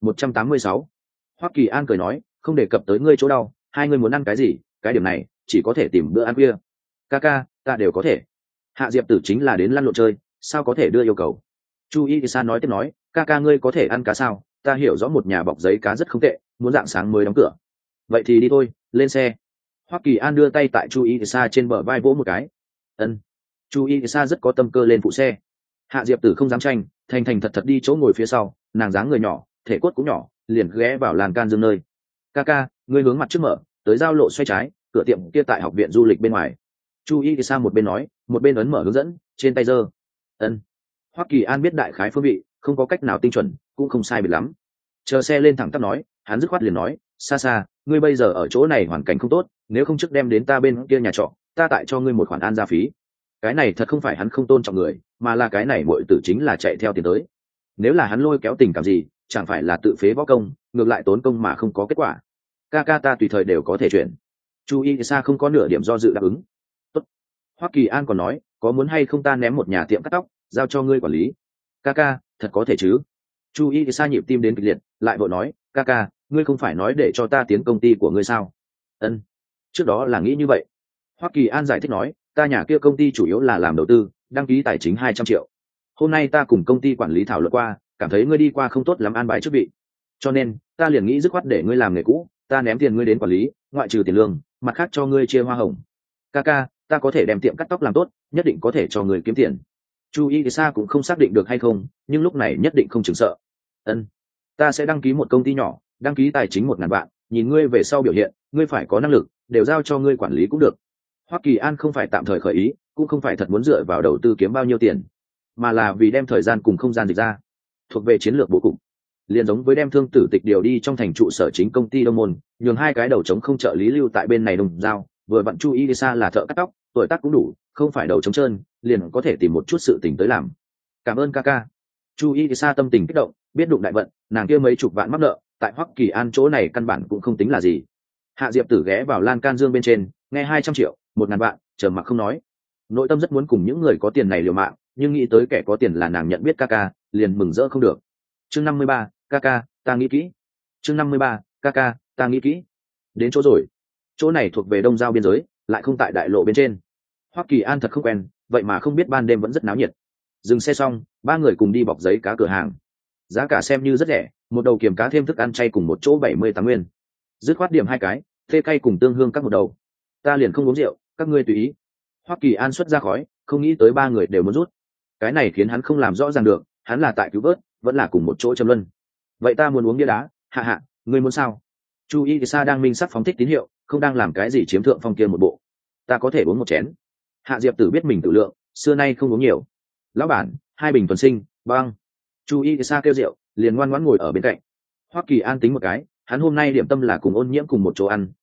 186. Hoắc Kỳ An cười nói, không đề cập tới ngươi chỗ đau, hai ngươi muốn ăn cái gì, cái điểm này chỉ có thể tìm bữa ăn khuya. Ca, ta đều có thể. Hạ Diệp Tử chính là đến lăn lộn chơi, sao có thể đưa yêu cầu. Chu Y Sa nói tiếp nói, ca ngươi có thể ăn cá sao? Ta hiểu rõ một nhà bọc giấy cá rất không tệ, muốn rạng sáng mới đóng cửa. Vậy thì đi thôi, lên xe. Hoắc Kỳ An đưa tay tại Chu Y Sa trên bờ vai vỗ một cái. Ân. Chu Y Sa rất có tâm cơ lên phụ xe. Hạ Diệp Tử không dám tranh, thành thật đi chỗ ngồi phía sau, nàng dáng người nhỏ, thể cốt cũng nhỏ, liền ghé vào làn can dương nơi. Ca, ngươi hướng mặt trước mở, tới giao lộ xoay trái, cửa tiệm kia tại học viện du lịch bên ngoài. Chu Y Sa một bên nói, một bên ấn mở hướng dẫn, trên tay giơ. Ân. Hoắc Kỳ An biết đại khái phương vị, không có cách nào tinh chuẩn, cũng không sai biệt lắm. Chờ xe lên thẳng tắp nói, hắn dứt khoát liền nói, Sa, ngươi bây giờ ở chỗ này hoàn cảnh không tốt, nếu không trước đem đến ta bên kia nhà trọ, ta tại cho ngươi một khoản an gia phí. Cái này thật không phải hắn không tôn trọng người, mà là cái này muội tử chính là chạy theo tiền tới. Nếu là hắn lôi kéo tình cảm gì, chẳng phải là tự phế võ công, ngược lại tốn công mà không có kết quả. Ca ta tùy thời đều có thể chuyển. Chu Y Sa không có nửa điểm do dự đáp ứng. Tốt. Hoắc Kỳ An còn nói, có muốn hay không ta ném một nhà tiệm cắt tóc, giao cho ngươi quản lý. Ca, thật có thể chứ? Chu Y Sa nhịp tim đến kịch liệt, lại vội nói, ca, ngươi không phải nói để cho ta tiến công ty của ngươi sao? Ân. Trước đó là nghĩ như vậy. Hoắc Kỳ An giải thích nói, ta nhà kia công ty chủ yếu là làm đầu tư, đăng ký tài chính 200 triệu. Hôm nay ta cùng công ty quản lý thảo luận qua, cảm thấy ngươi đi qua không tốt lắm an bài chức vị, cho nên ta liền nghĩ dứt khoát để ngươi làm nghề cũ, ta ném tiền ngươi đến quản lý, ngoại trừ tiền lương, mặt khác cho ngươi chia hoa hồng. Ca, ta có thể đem tiệm cắt tóc làm tốt, nhất định có thể cho người kiếm tiền. Chu Y Sa cũng không xác định được hay không, nhưng lúc này nhất định không chừng sợ. Ân, ta sẽ đăng ký một công ty nhỏ, đăng ký tài chính 1.000 vạn, nhìn ngươi về sau biểu hiện, ngươi phải có năng lực, đều giao cho ngươi quản lý cũng được. Hoắc Kỳ An không phải tạm thời khởi ý, cũng không phải thật muốn dựa vào đầu tư kiếm bao nhiêu tiền, mà là vì đem thời gian cùng không gian dịch ra, thuộc về chiến lược bố cục. Liền giống với đem Thương Tử Tịch điều đi trong thành trụ sở chính công ty Đông Môn, nhường hai cái đầu trống không trợ lý lưu tại bên này đồng giao, vừa vặn Chu Y Sa là thợ cắt tóc, tuổi tác cũng đủ, không phải đầu trống trơn, liền có thể tìm một chút sự tình tới làm. Cảm ơn ca. Chu Y Sa tâm tình kích động, biết đụng đại vận, nàng kia mấy chục vạn mắc nợ, tại Hoắc Kỳ An chỗ này căn bản cũng không tính là gì. Hạ Diệp Tử ghé vào lan can dương bên trên, nghe 200 triệu, 1.000 vạn, trầm mặc không nói. Nội tâm rất muốn cùng những người có tiền này liều mạng, nhưng nghĩ tới kẻ có tiền là nàng nhận biết ca, liền mừng rỡ không được. Chương 53, ca, ta nghĩ kỹ. Chương 53, ca, ta nghĩ kỹ. Đến chỗ rồi. Chỗ này thuộc về đông giao biên giới, lại không tại đại lộ bên trên. Hoắc Kỳ An thật không quen, vậy mà không biết ban đêm vẫn rất náo nhiệt. Dừng xe xong, ba người cùng đi bọc giấy cá cửa hàng. Giá cả xem như rất rẻ, một đầu kiềm cá thêm thức ăn chay cùng một chỗ 78 nguyên. Dứt khoát điểm hai cái, phê cay cùng tương hương các một đầu. Ta liền không uống rượu, các ngươi tùy ý. Hoắc Kỳ An xuất ra khói, không nghĩ tới ba người đều muốn rút. Cái này khiến hắn không làm rõ ràng được, hắn là tại cứu vớt, vẫn là cùng một chỗ châm luân. Vậy ta muốn uống bia đá, Hạ, ngươi muốn sao? Chu Y Sa đang minh sắc phóng thích tín hiệu, không đang làm cái gì chiếm thượng phong kia một bộ. Ta có thể uống một chén. Hạ Diệp Tử biết mình tự lượng, xưa nay không uống nhiều. Lão bản, 2 bình tuần sinh, băng. Chu Y Sa kêu rượu, liền ngoan ngoãn ngồi ở bên cạnh. Hoắc Kỳ An tính một cái, hắn hôm nay điểm tâm là cùng Ôn Nhiễm cùng một chỗ ăn,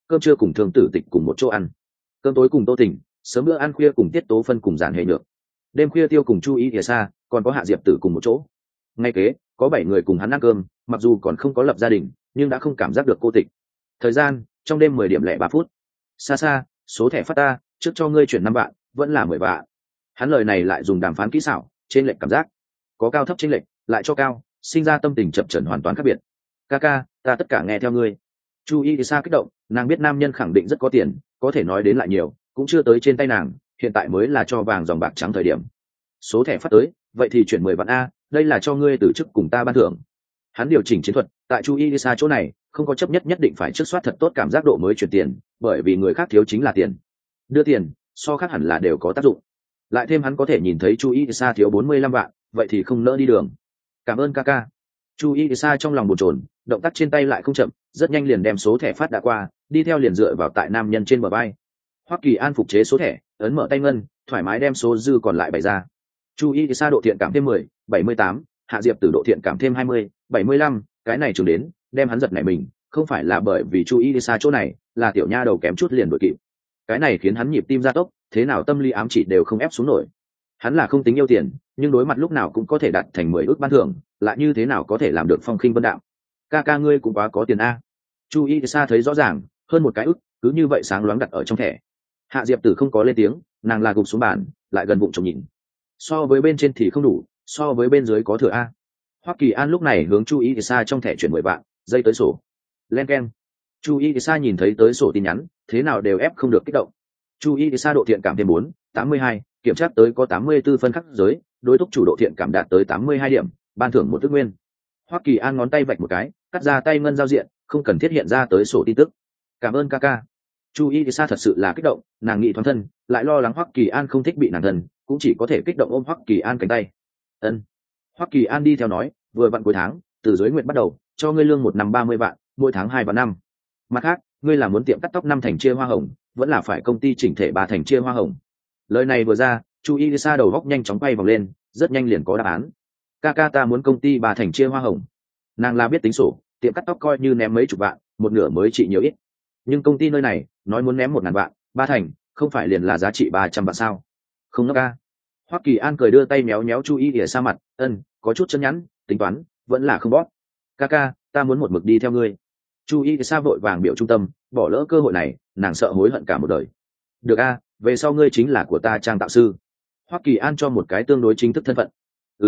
cơm trưa cùng Thương Tử Tịch cùng một chỗ ăn, cơm tối cùng Tô Tình, sớm bữa ăn khuya cùng Tiết Tố Phân cùng Giản Hệ Nhược, đêm khuya Tiêu cùng Chu Ý Thìa Sa, còn có Hạ Diệp Tử cùng một chỗ. Ngay kế có 7 người cùng hắn ăn cơm, mặc dù còn không có lập gia đình nhưng đã không cảm giác được cô tịch. Thời gian trong đêm 10 điểm lẻ 3 phút. Xa xa, số thẻ phát ta, trước cho ngươi chuyển 5 vạn, vẫn là 10 vạn. Hắn lời này lại dùng đàm phán kỹ xảo, trên lệch cảm giác, có cao thấp trên lệch, lại cho cao, sinh ra tâm tình chập chờn hoàn toàn khác biệt. Ca, ta tất cả nghe theo ngươi. Chu Y Sa kích động, nàng biết nam nhân khẳng định rất có tiền, có thể nói đến lại nhiều, cũng chưa tới trên tay nàng, hiện tại mới là cho vàng dòng bạc trắng thời điểm. Số thẻ phát tới, vậy thì chuyển 10 vạn a, đây là cho ngươi từ chức cùng ta ban thưởng. Hắn điều chỉnh chiến thuật, tại Chu Y Sa chỗ này, không có chấp nhất định phải trước soát thật tốt cảm giác độ mới chuyển tiền, bởi vì người khác thiếu chính là tiền. Đưa tiền, so khác hẳn là đều có tác dụng. Lại thêm hắn có thể nhìn thấy Chu Y Sa thiếu 45 vạn, vậy thì không nỡ đi đường. Cảm ơn ca. Chu Y Sa trong lòng bồn chồn, động tác trên tay lại không chậm, rất nhanh liền đem số thẻ phát đã qua, đi theo liền dựa vào tại nam nhân trên bờ vai. Hoắc Kỳ An phục chế số thẻ, ấn mở tay ngân, thoải mái đem số dư còn lại bày ra. Chu Y Sa độ thiện cảm thêm 10, 78, Hạ Diệp Tử độ thiện cảm thêm 20, 75, cái này trường đến, đem hắn giật nảy mình, không phải là bởi vì Chu Y Sa chỗ này, là tiểu nha đầu kém chút liền đuổi kịp. Cái này khiến hắn nhịp tim gia tốc, thế nào tâm lý ám chỉ đều không ép xuống nổi. Hắn là không tính yêu tiền, nhưng đối mặt lúc nào cũng có thể đạt thành 10 ước ban thưởng, lại như thế nào có thể làm được phong khinh vân đạm. Ca ngươi cũng quá có tiền a. Chu Y Sa thấy rõ ràng, hơn một cái ức, cứ như vậy sáng loáng đặt ở trong thẻ. Hạ Diệp Tử không có lên tiếng, nàng là gục xuống bàn, lại gần bụng chồng nhìn. So với bên trên thì không đủ, so với bên dưới có thừa a. Hoắc Kỳ An lúc này hướng Chu Y Sa trong thẻ chuyển 10 vạn, dây tới sổ. Len keng. Chu Y Sa nhìn thấy tới sổ tin nhắn, thế nào đều ép không được kích động. Chu Y Sa độ thiện cảm thêm 4, 82, kiểm tra tới có 84 phân khắc giới, đối thúc chủ độ thiện cảm đạt tới 82 điểm, ban thưởng một tức nguyên. Hoắc Kỳ An ngón tay vạch một cái, cắt ra tay ngân giao diện, không cần thiết hiện ra tới sổ tin tức. Cảm ơn ca. Chu Y Sa thật sự là kích động, nàng nghĩ thoáng thân, lại lo lắng Hoắc Kỳ An không thích bị nàng thân, cũng chỉ có thể kích động ôm Hoắc Kỳ An cánh tay. Ân. Hoắc Kỳ An đi theo nói, vừa vặn cuối tháng, từ dưới nguyện bắt đầu, cho ngươi lương 1 năm 30 vạn, mỗi tháng 2 và 5. Mặt khác, ngươi là muốn tiệm cắt tóc 5 thành chia hoa hồng, vẫn là phải công ty chỉnh thể 3 thành chia hoa hồng. Lời này vừa ra, Chu Y Sa đầu góc nhanh chóng quay vòng lên, rất nhanh liền có đáp án. Ca ta muốn công ty 3 thành chia hoa hồng. Nàng là biết tính sổ, tiệm cắt tóc coi như ném mấy chục vạn, một nửa mới trị nhiều ít. Nhưng công ty nơi này, nói muốn ném 1.000 vạn, 3 thành, không phải liền là giá trị 300 vạn sao? Không ngốc ca. Hoắc Kỳ An cười đưa tay méo Chu Y Sa mặt, có chút chân nhẵn, tính toán, vẫn là không bóp. Ca, ta muốn một mực đi theo ngươi. Chu Y Sa vội vàng biểu trung tâm, bỏ lỡ cơ hội này, nàng sợ hối hận cả một đời. Được a, về sau ngươi chính là của ta trang tạo sư. Hoắc Kỳ An cho một cái tương đối chính thức thân phận.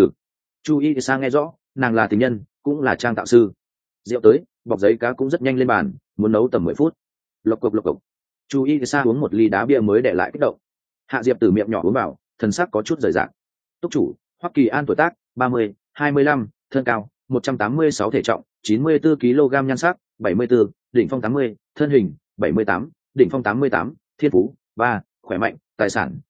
Chu Y Sa nghe rõ, nàng là tình nhân, cũng là trang tạo sư. Rượu tới, bọc giấy cá cũng rất nhanh lên bàn, muốn nấu tầm 10 phút. Lộc cộc. Chu Y Sa uống một ly đá bia mới để lại kích động. Hạ Diệp Tử miệng nhỏ uống vào, thần sắc có chút rời rạc. Túc chủ, Hoắc Kỳ An tuổi tác 30, 25, thân cao 186 thể trọng 94 kg nhan sắc 74, đỉnh phong 80, thân hình 78, đỉnh phong 88, thiên phú 3, khỏe mạnh, tài sản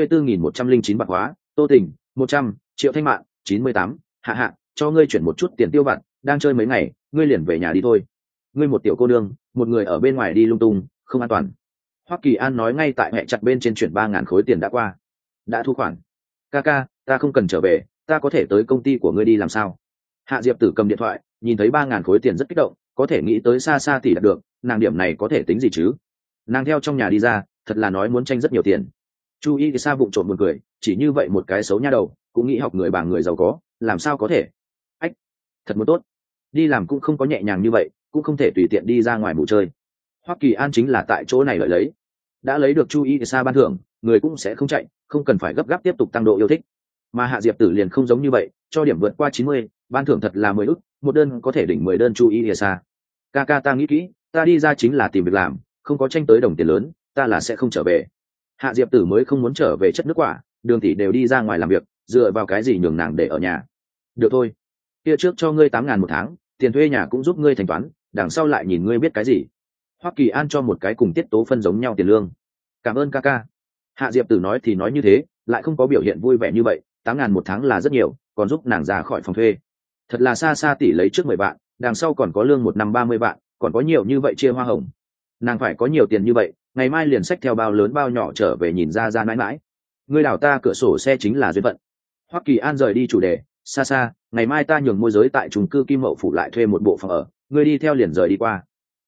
24.109 bạc hóa, Tô Tình 100, Triệu Thanh Mạn 98, hạ, cho ngươi chuyển một chút tiền tiêu vặt, đang chơi mấy ngày, ngươi liền về nhà đi thôi. Ngươi một tiểu cô nương, một người ở bên ngoài đi lung tung, không an toàn. Hoắc Kỳ An nói ngay tại mẹ chặt bên trên chuyển 3.000 khối tiền đã qua. Đã thu khoản. Ca, ta không cần trở về, ta có thể tới công ty của ngươi đi làm sao? Hạ Diệp Tử cầm điện thoại, nhìn thấy 3.000 khối tiền rất kích động, có thể nghĩ tới xa tỷ đạt được, nàng điểm này có thể tính gì chứ? Nàng theo trong nhà đi ra, thật là nói muốn tranh rất nhiều tiền. Chu Y Sa vụng trộm buồn cười, chỉ như vậy một cái xấu nha đầu, cũng nghĩ học người bà người giàu có, làm sao có thể? Ách, thật muốn tốt. Đi làm cũng không có nhẹ nhàng như vậy, cũng không thể tùy tiện đi ra ngoài bù chơi. Hoắc Kỳ An chính là tại chỗ này lợi lấy, đã lấy được Chu Y Sa ban thưởng, người cũng sẽ không chạy, không cần phải gấp gáp tiếp tục tăng độ yêu thích. Mà Hạ Diệp Tử liền không giống như vậy, cho điểm vượt qua 90, ban thưởng thật là 10 ức, một đơn có thể đỉnh 10 đơn Chu Y Sa. Ca ta nghĩ kỹ, ta đi ra chính là tìm việc làm, không có tranh tới đồng tiền lớn, ta là sẽ không trở về. Hạ Diệp Tử mới không muốn trở về chất nước quả, Đường tỷ đều đi ra ngoài làm việc, dựa vào cái gì nhường nàng để ở nhà? Được thôi, kia trước cho ngươi 8.000 một tháng, tiền thuê nhà cũng giúp ngươi thanh toán, đằng sau lại nhìn ngươi biết cái gì. Hoắc Kỳ An cho một cái cùng Tiết Tố Phân giống nhau tiền lương. Cảm ơn ca. Hạ Diệp Tử nói thì nói như thế, lại không có biểu hiện vui vẻ như vậy. 8.000 một tháng là rất nhiều, còn giúp nàng ra khỏi phòng thuê. Thật là xa tỷ lấy trước 10 vạn, đằng sau còn có lương 1 năm 30 vạn, còn có nhiều như vậy chia hoa hồng. Nàng phải có nhiều tiền như vậy, ngày mai liền xách theo bao lớn bao nhỏ trở về nhìn ra mãi mãi. Ngươi đào ta cửa sổ xe chính là duyên phận. Hoắc Kỳ An rời đi chủ đề, xa, ngày mai ta nhường môi giới tại chung cư Kim Mậu phủ lại thuê một bộ phòng ở, ngươi đi theo liền rời đi qua.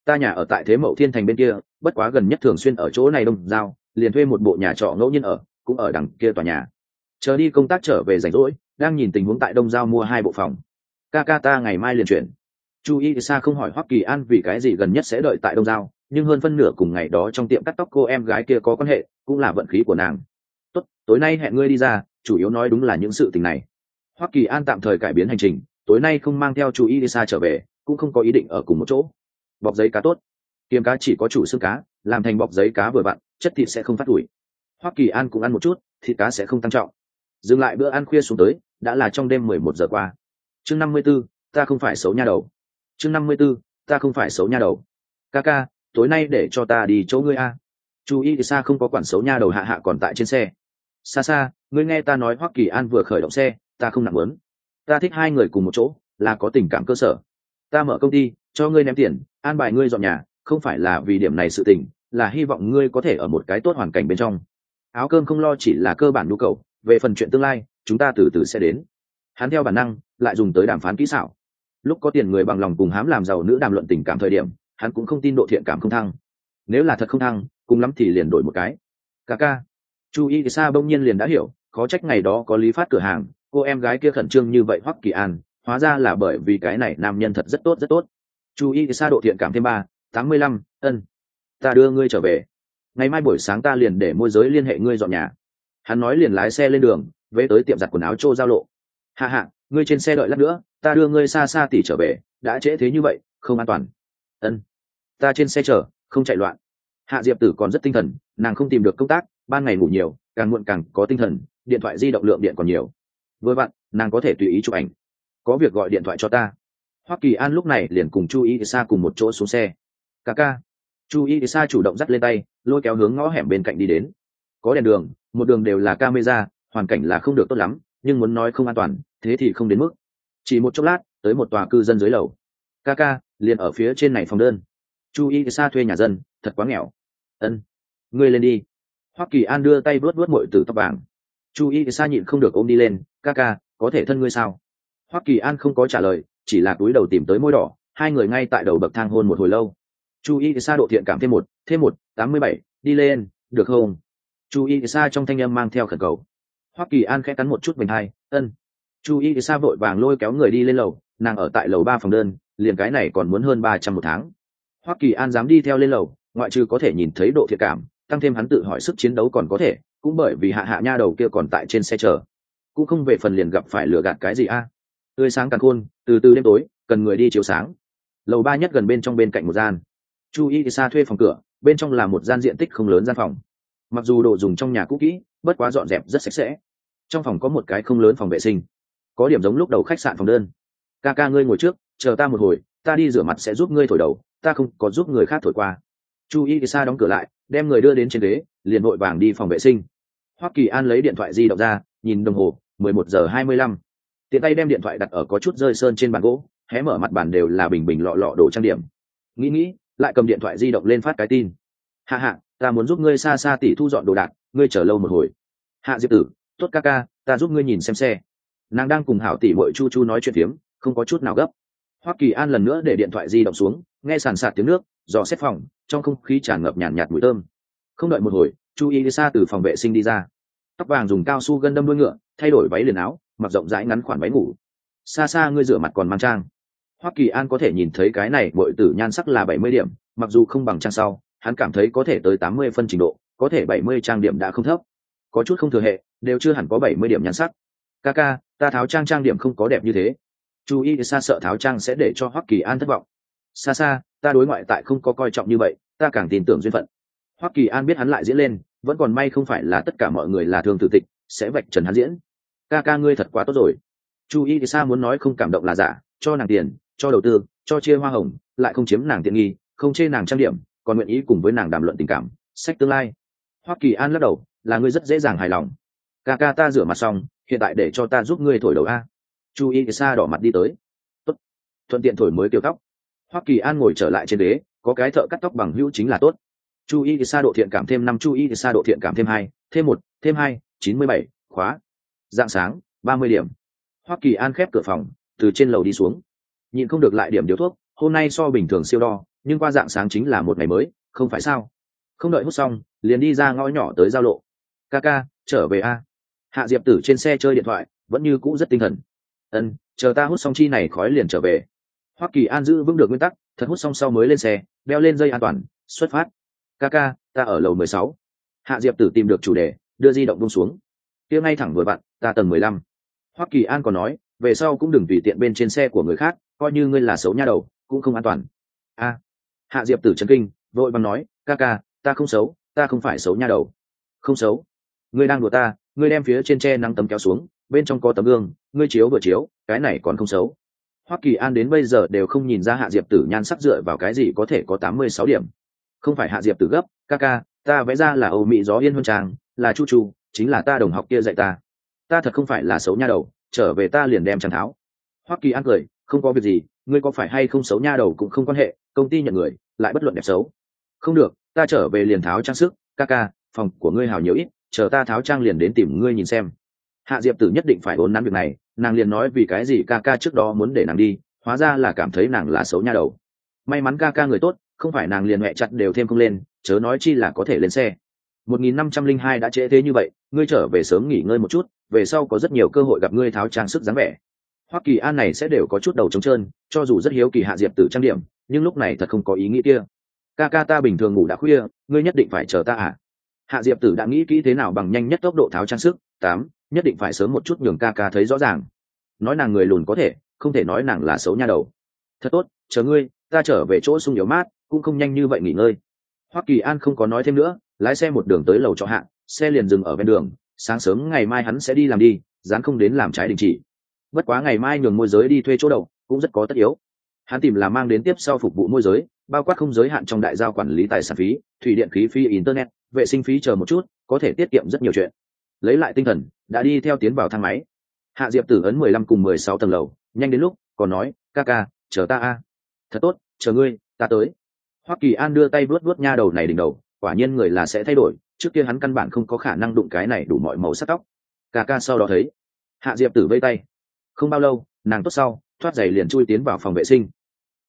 Ta nhà ở tại Thế Mậu Thiên Thành bên kia, bất quá gần nhất thường xuyên ở chỗ này đông giao, liền thuê một bộ nhà trọ ngẫu nhiên ở, cũng ở đằng kia tòa nhà. Chờ đi công tác trở về rảnh rỗi, đang nhìn tình huống tại đông giao mua 2 bộ phòng. Ca ta ngày mai liền chuyển. Chu Y Sa không hỏi Hoắc Kỳ An vì cái gì gần nhất sẽ đợi tại đông giao, nhưng hơn phân nửa cùng ngày đó trong tiệm cắt tóc cô em gái kia có quan hệ, cũng là vận khí của nàng. Tốt, tối nay hẹn ngươi đi ra, chủ yếu nói đúng là những sự tình này. Hoắc Kỳ An tạm thời cải biến hành trình, tối nay không mang theo Chu Y Sa trở về, cũng không có ý định ở cùng một chỗ. Bọc giấy cá tốt, kiếm cá chỉ có chủ xương cá, làm thành bọc giấy cá vừa vặn, chất thịt sẽ không phát ủi. Hoắc Kỳ An cũng ăn một chút, thịt cá sẽ không tăng trọng. Dừng lại bữa ăn khuya xuống tới, đã là trong đêm 11 giờ qua. Chương 54, ta không phải xấu nha đầu. Chương 54, ta không phải xấu nha đầu. Ca, tối nay để cho ta đi chỗ ngươi a. Chu Y Sa không có quản xấu nha đầu hạ còn tại trên xe. Xa, ngươi nghe ta nói Hoắc Kỳ An vừa khởi động xe, ta không nặng muốn. Ta thích hai người cùng một chỗ, là có tình cảm cơ sở. Ta mở công ty, cho ngươi ném tiền, an bài ngươi dọn nhà, không phải là vì điểm này sự tình, là hy vọng ngươi có thể ở một cái tốt hoàn cảnh bên trong. Áo cơm không lo chỉ là cơ bản nhu cầu, về phần chuyện tương lai, chúng ta từ từ sẽ đến. Hắn theo bản năng, lại dùng tới đàm phán kỹ xảo. Lúc có tiền người bằng lòng cùng hám làm giàu nữ đàm luận tình cảm thời điểm, hắn cũng không tin độ thiện cảm không thăng. Nếu là thật không thăng, cùng lắm thì liền đổi một cái. Ca. Chu Y Sa bỗng nhiên liền đã hiểu, khó trách ngày đó có Lý Phát cửa hàng, cô em gái kia khẩn trương như vậy Hoắc Kỳ An, hóa ra là bởi vì cái này nam nhân thật rất tốt. Chu Y Sa độ thiện cảm thêm 385, ta đưa ngươi trở về. Ngày mai buổi sáng ta liền để môi giới liên hệ ngươi dọn nhà. Hắn nói liền lái xe lên đường, về tới tiệm giặt quần áo Trô Giao Lộ. Hạ, ngươi trên xe đợi lát nữa, ta đưa ngươi xa tỉ trở về, đã trễ thế như vậy, không an toàn. Ta trên xe chở, không chạy loạn. Hạ Diệp Tử còn rất tinh thần, nàng không tìm được công tác, ban ngày ngủ nhiều, càng muộn càng có tinh thần, điện thoại di động lượng điện còn nhiều. Vừa vặn, nàng có thể tùy ý chụp ảnh. Có việc gọi điện thoại cho ta. Hoắc Kỳ An lúc này liền cùng Chu Y Sa cùng một chỗ xuống xe. Ca. Chu Y Sa chủ động dắt lên tay, lôi kéo hướng ngõ hẻm bên cạnh đi đến. Có đèn đường, một đường đều là camera, hoàn cảnh là không được tốt lắm, nhưng muốn nói không an toàn, thế thì không đến mức. Chỉ một chốc lát, tới một tòa cư dân dưới lầu. Ca, liền ở phía trên này phòng đơn. Chu Y Sa thuê nhà dân, thật quá nghèo. Ngươi lên đi. Hoắc Kỳ An đưa tay vuốt muội tử tóc vàng. Chu Y Sa nhịn không được ôm đi lên. Ca, có thể thân ngươi sao? Hoắc Kỳ An không có trả lời, chỉ là cúi đầu tìm tới môi đỏ, hai người ngay tại đầu bậc thang hôn một hồi lâu. Chu Y Sa độ thiện cảm thêm một 87, đi lên, được không? Chu Y Sa trong thanh âm mang theo khẩn cầu. Hoắc Kỳ An khẽ cắn một chút vành hai, Chu Y Sa vội vàng lôi kéo người đi lên lầu, nàng ở tại lầu 3 phòng đơn, liền cái này còn muốn hơn 300 một tháng. Hoắc Kỳ An dám đi theo lên lầu, ngoại trừ có thể nhìn thấy độ thiện cảm, tăng thêm hắn tự hỏi sức chiến đấu còn có thể, cũng bởi vì hạ nha đầu kia còn tại trên xe chờ, cũng không về phần liền gặp phải lừa gạt cái gì a. Tươi sáng càng khôn, từ từ đêm tối, cần người đi chiếu sáng. Lầu 3 nhất gần bên trong bên cạnh một gian. Chu Y Sa thuê phòng cửa, bên trong là một gian diện tích không lớn gian phòng. Mặc dù đồ dùng trong nhà cũ kỹ, bất quá dọn dẹp rất sạch sẽ. Trong phòng có một cái không lớn phòng vệ sinh, có điểm giống lúc đầu khách sạn phòng đơn. Ca ngươi ngồi trước, chờ ta một hồi, ta đi rửa mặt sẽ giúp ngươi thổi đầu, ta không có giúp người khác thổi qua. Chu Y Sa đóng cửa lại, đem người đưa đến trên ghế, liền vội vàng đi phòng vệ sinh. Hoắc Kỳ An lấy điện thoại di động ra, nhìn đồng hồ, 11 giờ 25. Tiện tay đem điện thoại đặt ở có chút rơi sơn trên bàn gỗ, hé mở mặt bàn đều là bình bình lọ đồ trang điểm. Nghĩ, lại cầm điện thoại di động lên phát cái tin. Hạ, ta muốn giúp ngươi xa tỉ thu dọn đồ đạc, ngươi chờ lâu một hồi. Hạ Diệp Tử, tốt ca, ta giúp ngươi nhìn xem xe. Nàng đang cùng hảo tỷ muội Chu nói chuyện phiếm, không có chút nào gấp. Hoắc Kỳ An lần nữa để điện thoại di động xuống, nghe sàn sạt tiếng nước, dò xét phòng, trong không khí tràn ngập nhàn nhạt mùi thơm. Không đợi một hồi, Chu Y Sa từ phòng vệ sinh đi ra, tóc vàng dùng cao su gân đâm đuôi ngựa, thay đổi váy liền áo, mặc rộng rãi ngắn khoản váy ngủ. Xa ngươi rửa mặt còn mang trang. Hoắc Kỳ An có thể nhìn thấy cái này muội tử nhan sắc là 70 điểm, mặc dù không bằng trang sau, hắn cảm thấy có thể tới 80 phân trình độ, có thể 70 trang điểm đã không thấp. Có chút không thừa hệ, đều chưa hẳn có 70 điểm nhan sắc. Ca, ta tháo trang điểm không có đẹp như thế. Chu Y Sa sợ tháo trang sẽ để cho Hoắc Kỳ An thất vọng. Xa, ta đối ngoại tại không có coi trọng như vậy, ta càng tin tưởng duyên phận. Hoắc Kỳ An biết hắn lại diễn lên, vẫn còn may không phải là tất cả mọi người là thường tử tịch, sẽ vạch trần hắn diễn. Ca ngươi thật quá tốt rồi. Chu Y Sa muốn nói không cảm động là giả, cho nàng tiền, cho đầu tư, cho chia hoa hồng, lại không chiếm nàng tiện nghi, không chê nàng trang điểm, còn nguyện ý cùng với nàng đàm luận tình cảm, sách tương lai. Hoắc Kỳ An lắc đầu, là ngươi rất dễ dàng hài lòng. Ca ta rửa mặt xong, hiện tại để cho ta giúp ngươi thổi đầu a. Chu Y Sa đỏ mặt đi tới. Tốt, thuận tiện thổi mới kiểu tóc. Hoắc Kỳ An ngồi trở lại trên ghế, có cái thợ cắt tóc bằng hữu chính là tốt. Chu Y Sa độ thiện cảm thêm 5, Chu Y Sa độ thiện cảm thêm 2, thêm 1, thêm 2, 97, khóa. Dạng sáng, 30 điểm. Hoắc Kỳ An khép cửa phòng, từ trên lầu đi xuống. Nhịn không được lại điểm điếu thuốc, hôm nay so bình thường siêu đo, nhưng qua dạng sáng chính là một ngày mới, không phải sao? Không đợi hút xong liền đi ra ngõ nhỏ tới giao lộ. Ca ca, trở về a. Hạ Diệp Tử trên xe chơi điện thoại vẫn như cũ rất tinh thần. Ân, chờ ta hút xong chi này khói liền trở về. Hoắc Kỳ An giữ vững được nguyên tắc, thật hút xong sau mới lên xe, đeo lên dây an toàn, xuất phát. Ca ca, ta ở lầu 16. Hạ Diệp Tử tìm được chủ đề, đưa di động buông xuống. Kia ngay thẳng vừa vặn, ta tầng 15. Hoắc Kỳ An còn nói, về sau cũng đừng tùy tiện bên trên xe của người khác, coi như ngươi là xấu nha đầu, cũng không an toàn. A. Hạ Diệp Tử chấn kinh, vội vàng nói, ca ca, ta không xấu, ta không phải xấu nha đầu. Không xấu. Ngươi đang đùa ta, ngươi đem phía trên tre nắng tấm kéo xuống, bên trong có tấm gương, ngươi chiếu vừa chiếu, cái này còn không xấu. Hoắc Kỳ An đến bây giờ đều không nhìn ra Hạ Diệp Tử nhan sắc dựa vào cái gì có thể có 86 điểm. Không phải Hạ Diệp Tử gấp, ca ca, ta vẽ ra là Âu Mỹ gió yên huân trang, là Chu Chu, chính là ta đồng học kia dạy ta. Ta thật không phải là xấu nha đầu, trở về ta liền đem trang tháo. Hoắc Kỳ An cười, không có việc gì, ngươi có phải hay không xấu nha đầu cũng không quan hệ, công ty nhận người, lại bất luận đẹp xấu. Không được, ta trở về liền tháo trang sức, ca ca, phòng của ngươi hào nhiều ít, chờ ta tháo trang liền đến tìm ngươi nhìn xem. Hạ Diệp Tử nhất định phải ốn nắn việc này, nàng liền nói vì cái gì ca ca trước đó muốn để nàng đi, hóa ra là cảm thấy nàng là xấu nha đầu. May mắn ca ca người tốt, không phải nàng liền mẹ chặt đều thêm không lên, chớ nói chi là có thể lên xe. 1502 đã trễ thế như vậy, ngươi trở về sớm nghỉ ngơi một chút, về sau có rất nhiều cơ hội gặp ngươi tháo trang sức dáng vẻ. Hoắc Kỳ An này sẽ đều có chút đầu trống trơn, cho dù rất hiếu kỳ Hạ Diệp Tử trang điểm, nhưng lúc này thật không có ý nghĩ kia. Ca ca, ta bình thường ngủ đã khuya, ngươi nhất định phải chờ ta à? Hạ Diệp Tử đã nghĩ kỹ thế nào bằng nhanh nhất tốc độ tháo trang sức. 8, nhất định phải sớm một chút nhường ca ca thấy rõ ràng. Nói nàng người lùn có thể, không thể nói nàng là xấu nha đầu. Thật tốt, chờ ngươi, ta trở về chỗ sung yếu mát, cũng không nhanh như vậy nghỉ ngơi. Hoắc Kỳ An không có nói thêm nữa, lái xe một đường tới lầu trọ Hạ, xe liền dừng ở ven đường. Sáng sớm ngày mai hắn sẽ đi làm đi, dán không đến làm trái đình chỉ. Bất quá ngày mai nhường môi giới đi thuê chỗ đậu, cũng rất có tất yếu. Hắn tìm là mang đến tiếp sau phục vụ môi giới, bao quát không giới hạn trong đại giao quản lý tài sản phí, thủy điện khí phí, internet, vệ sinh phí chờ một chút, có thể tiết kiệm rất nhiều chuyện. Lấy lại tinh thần, đã đi theo tiến vào thang máy. Hạ Diệp Tử ấn 15 cùng 16 tầng lầu, nhanh đến lúc, còn nói, ca ca, chờ ta a. Thật tốt, chờ ngươi, ta tới. Hoắc Kỳ An đưa tay vuốt vuốt nha đầu này đỉnh đầu, quả nhiên người là sẽ thay đổi, trước kia hắn căn bản không có khả năng đụng cái này đủ mọi màu sắc tóc. Ca ca sau đó thấy. Hạ Diệp Tử vây tay. Không bao lâu, nàng tốt sau, thoát giày liền chui tiến vào phòng vệ sinh.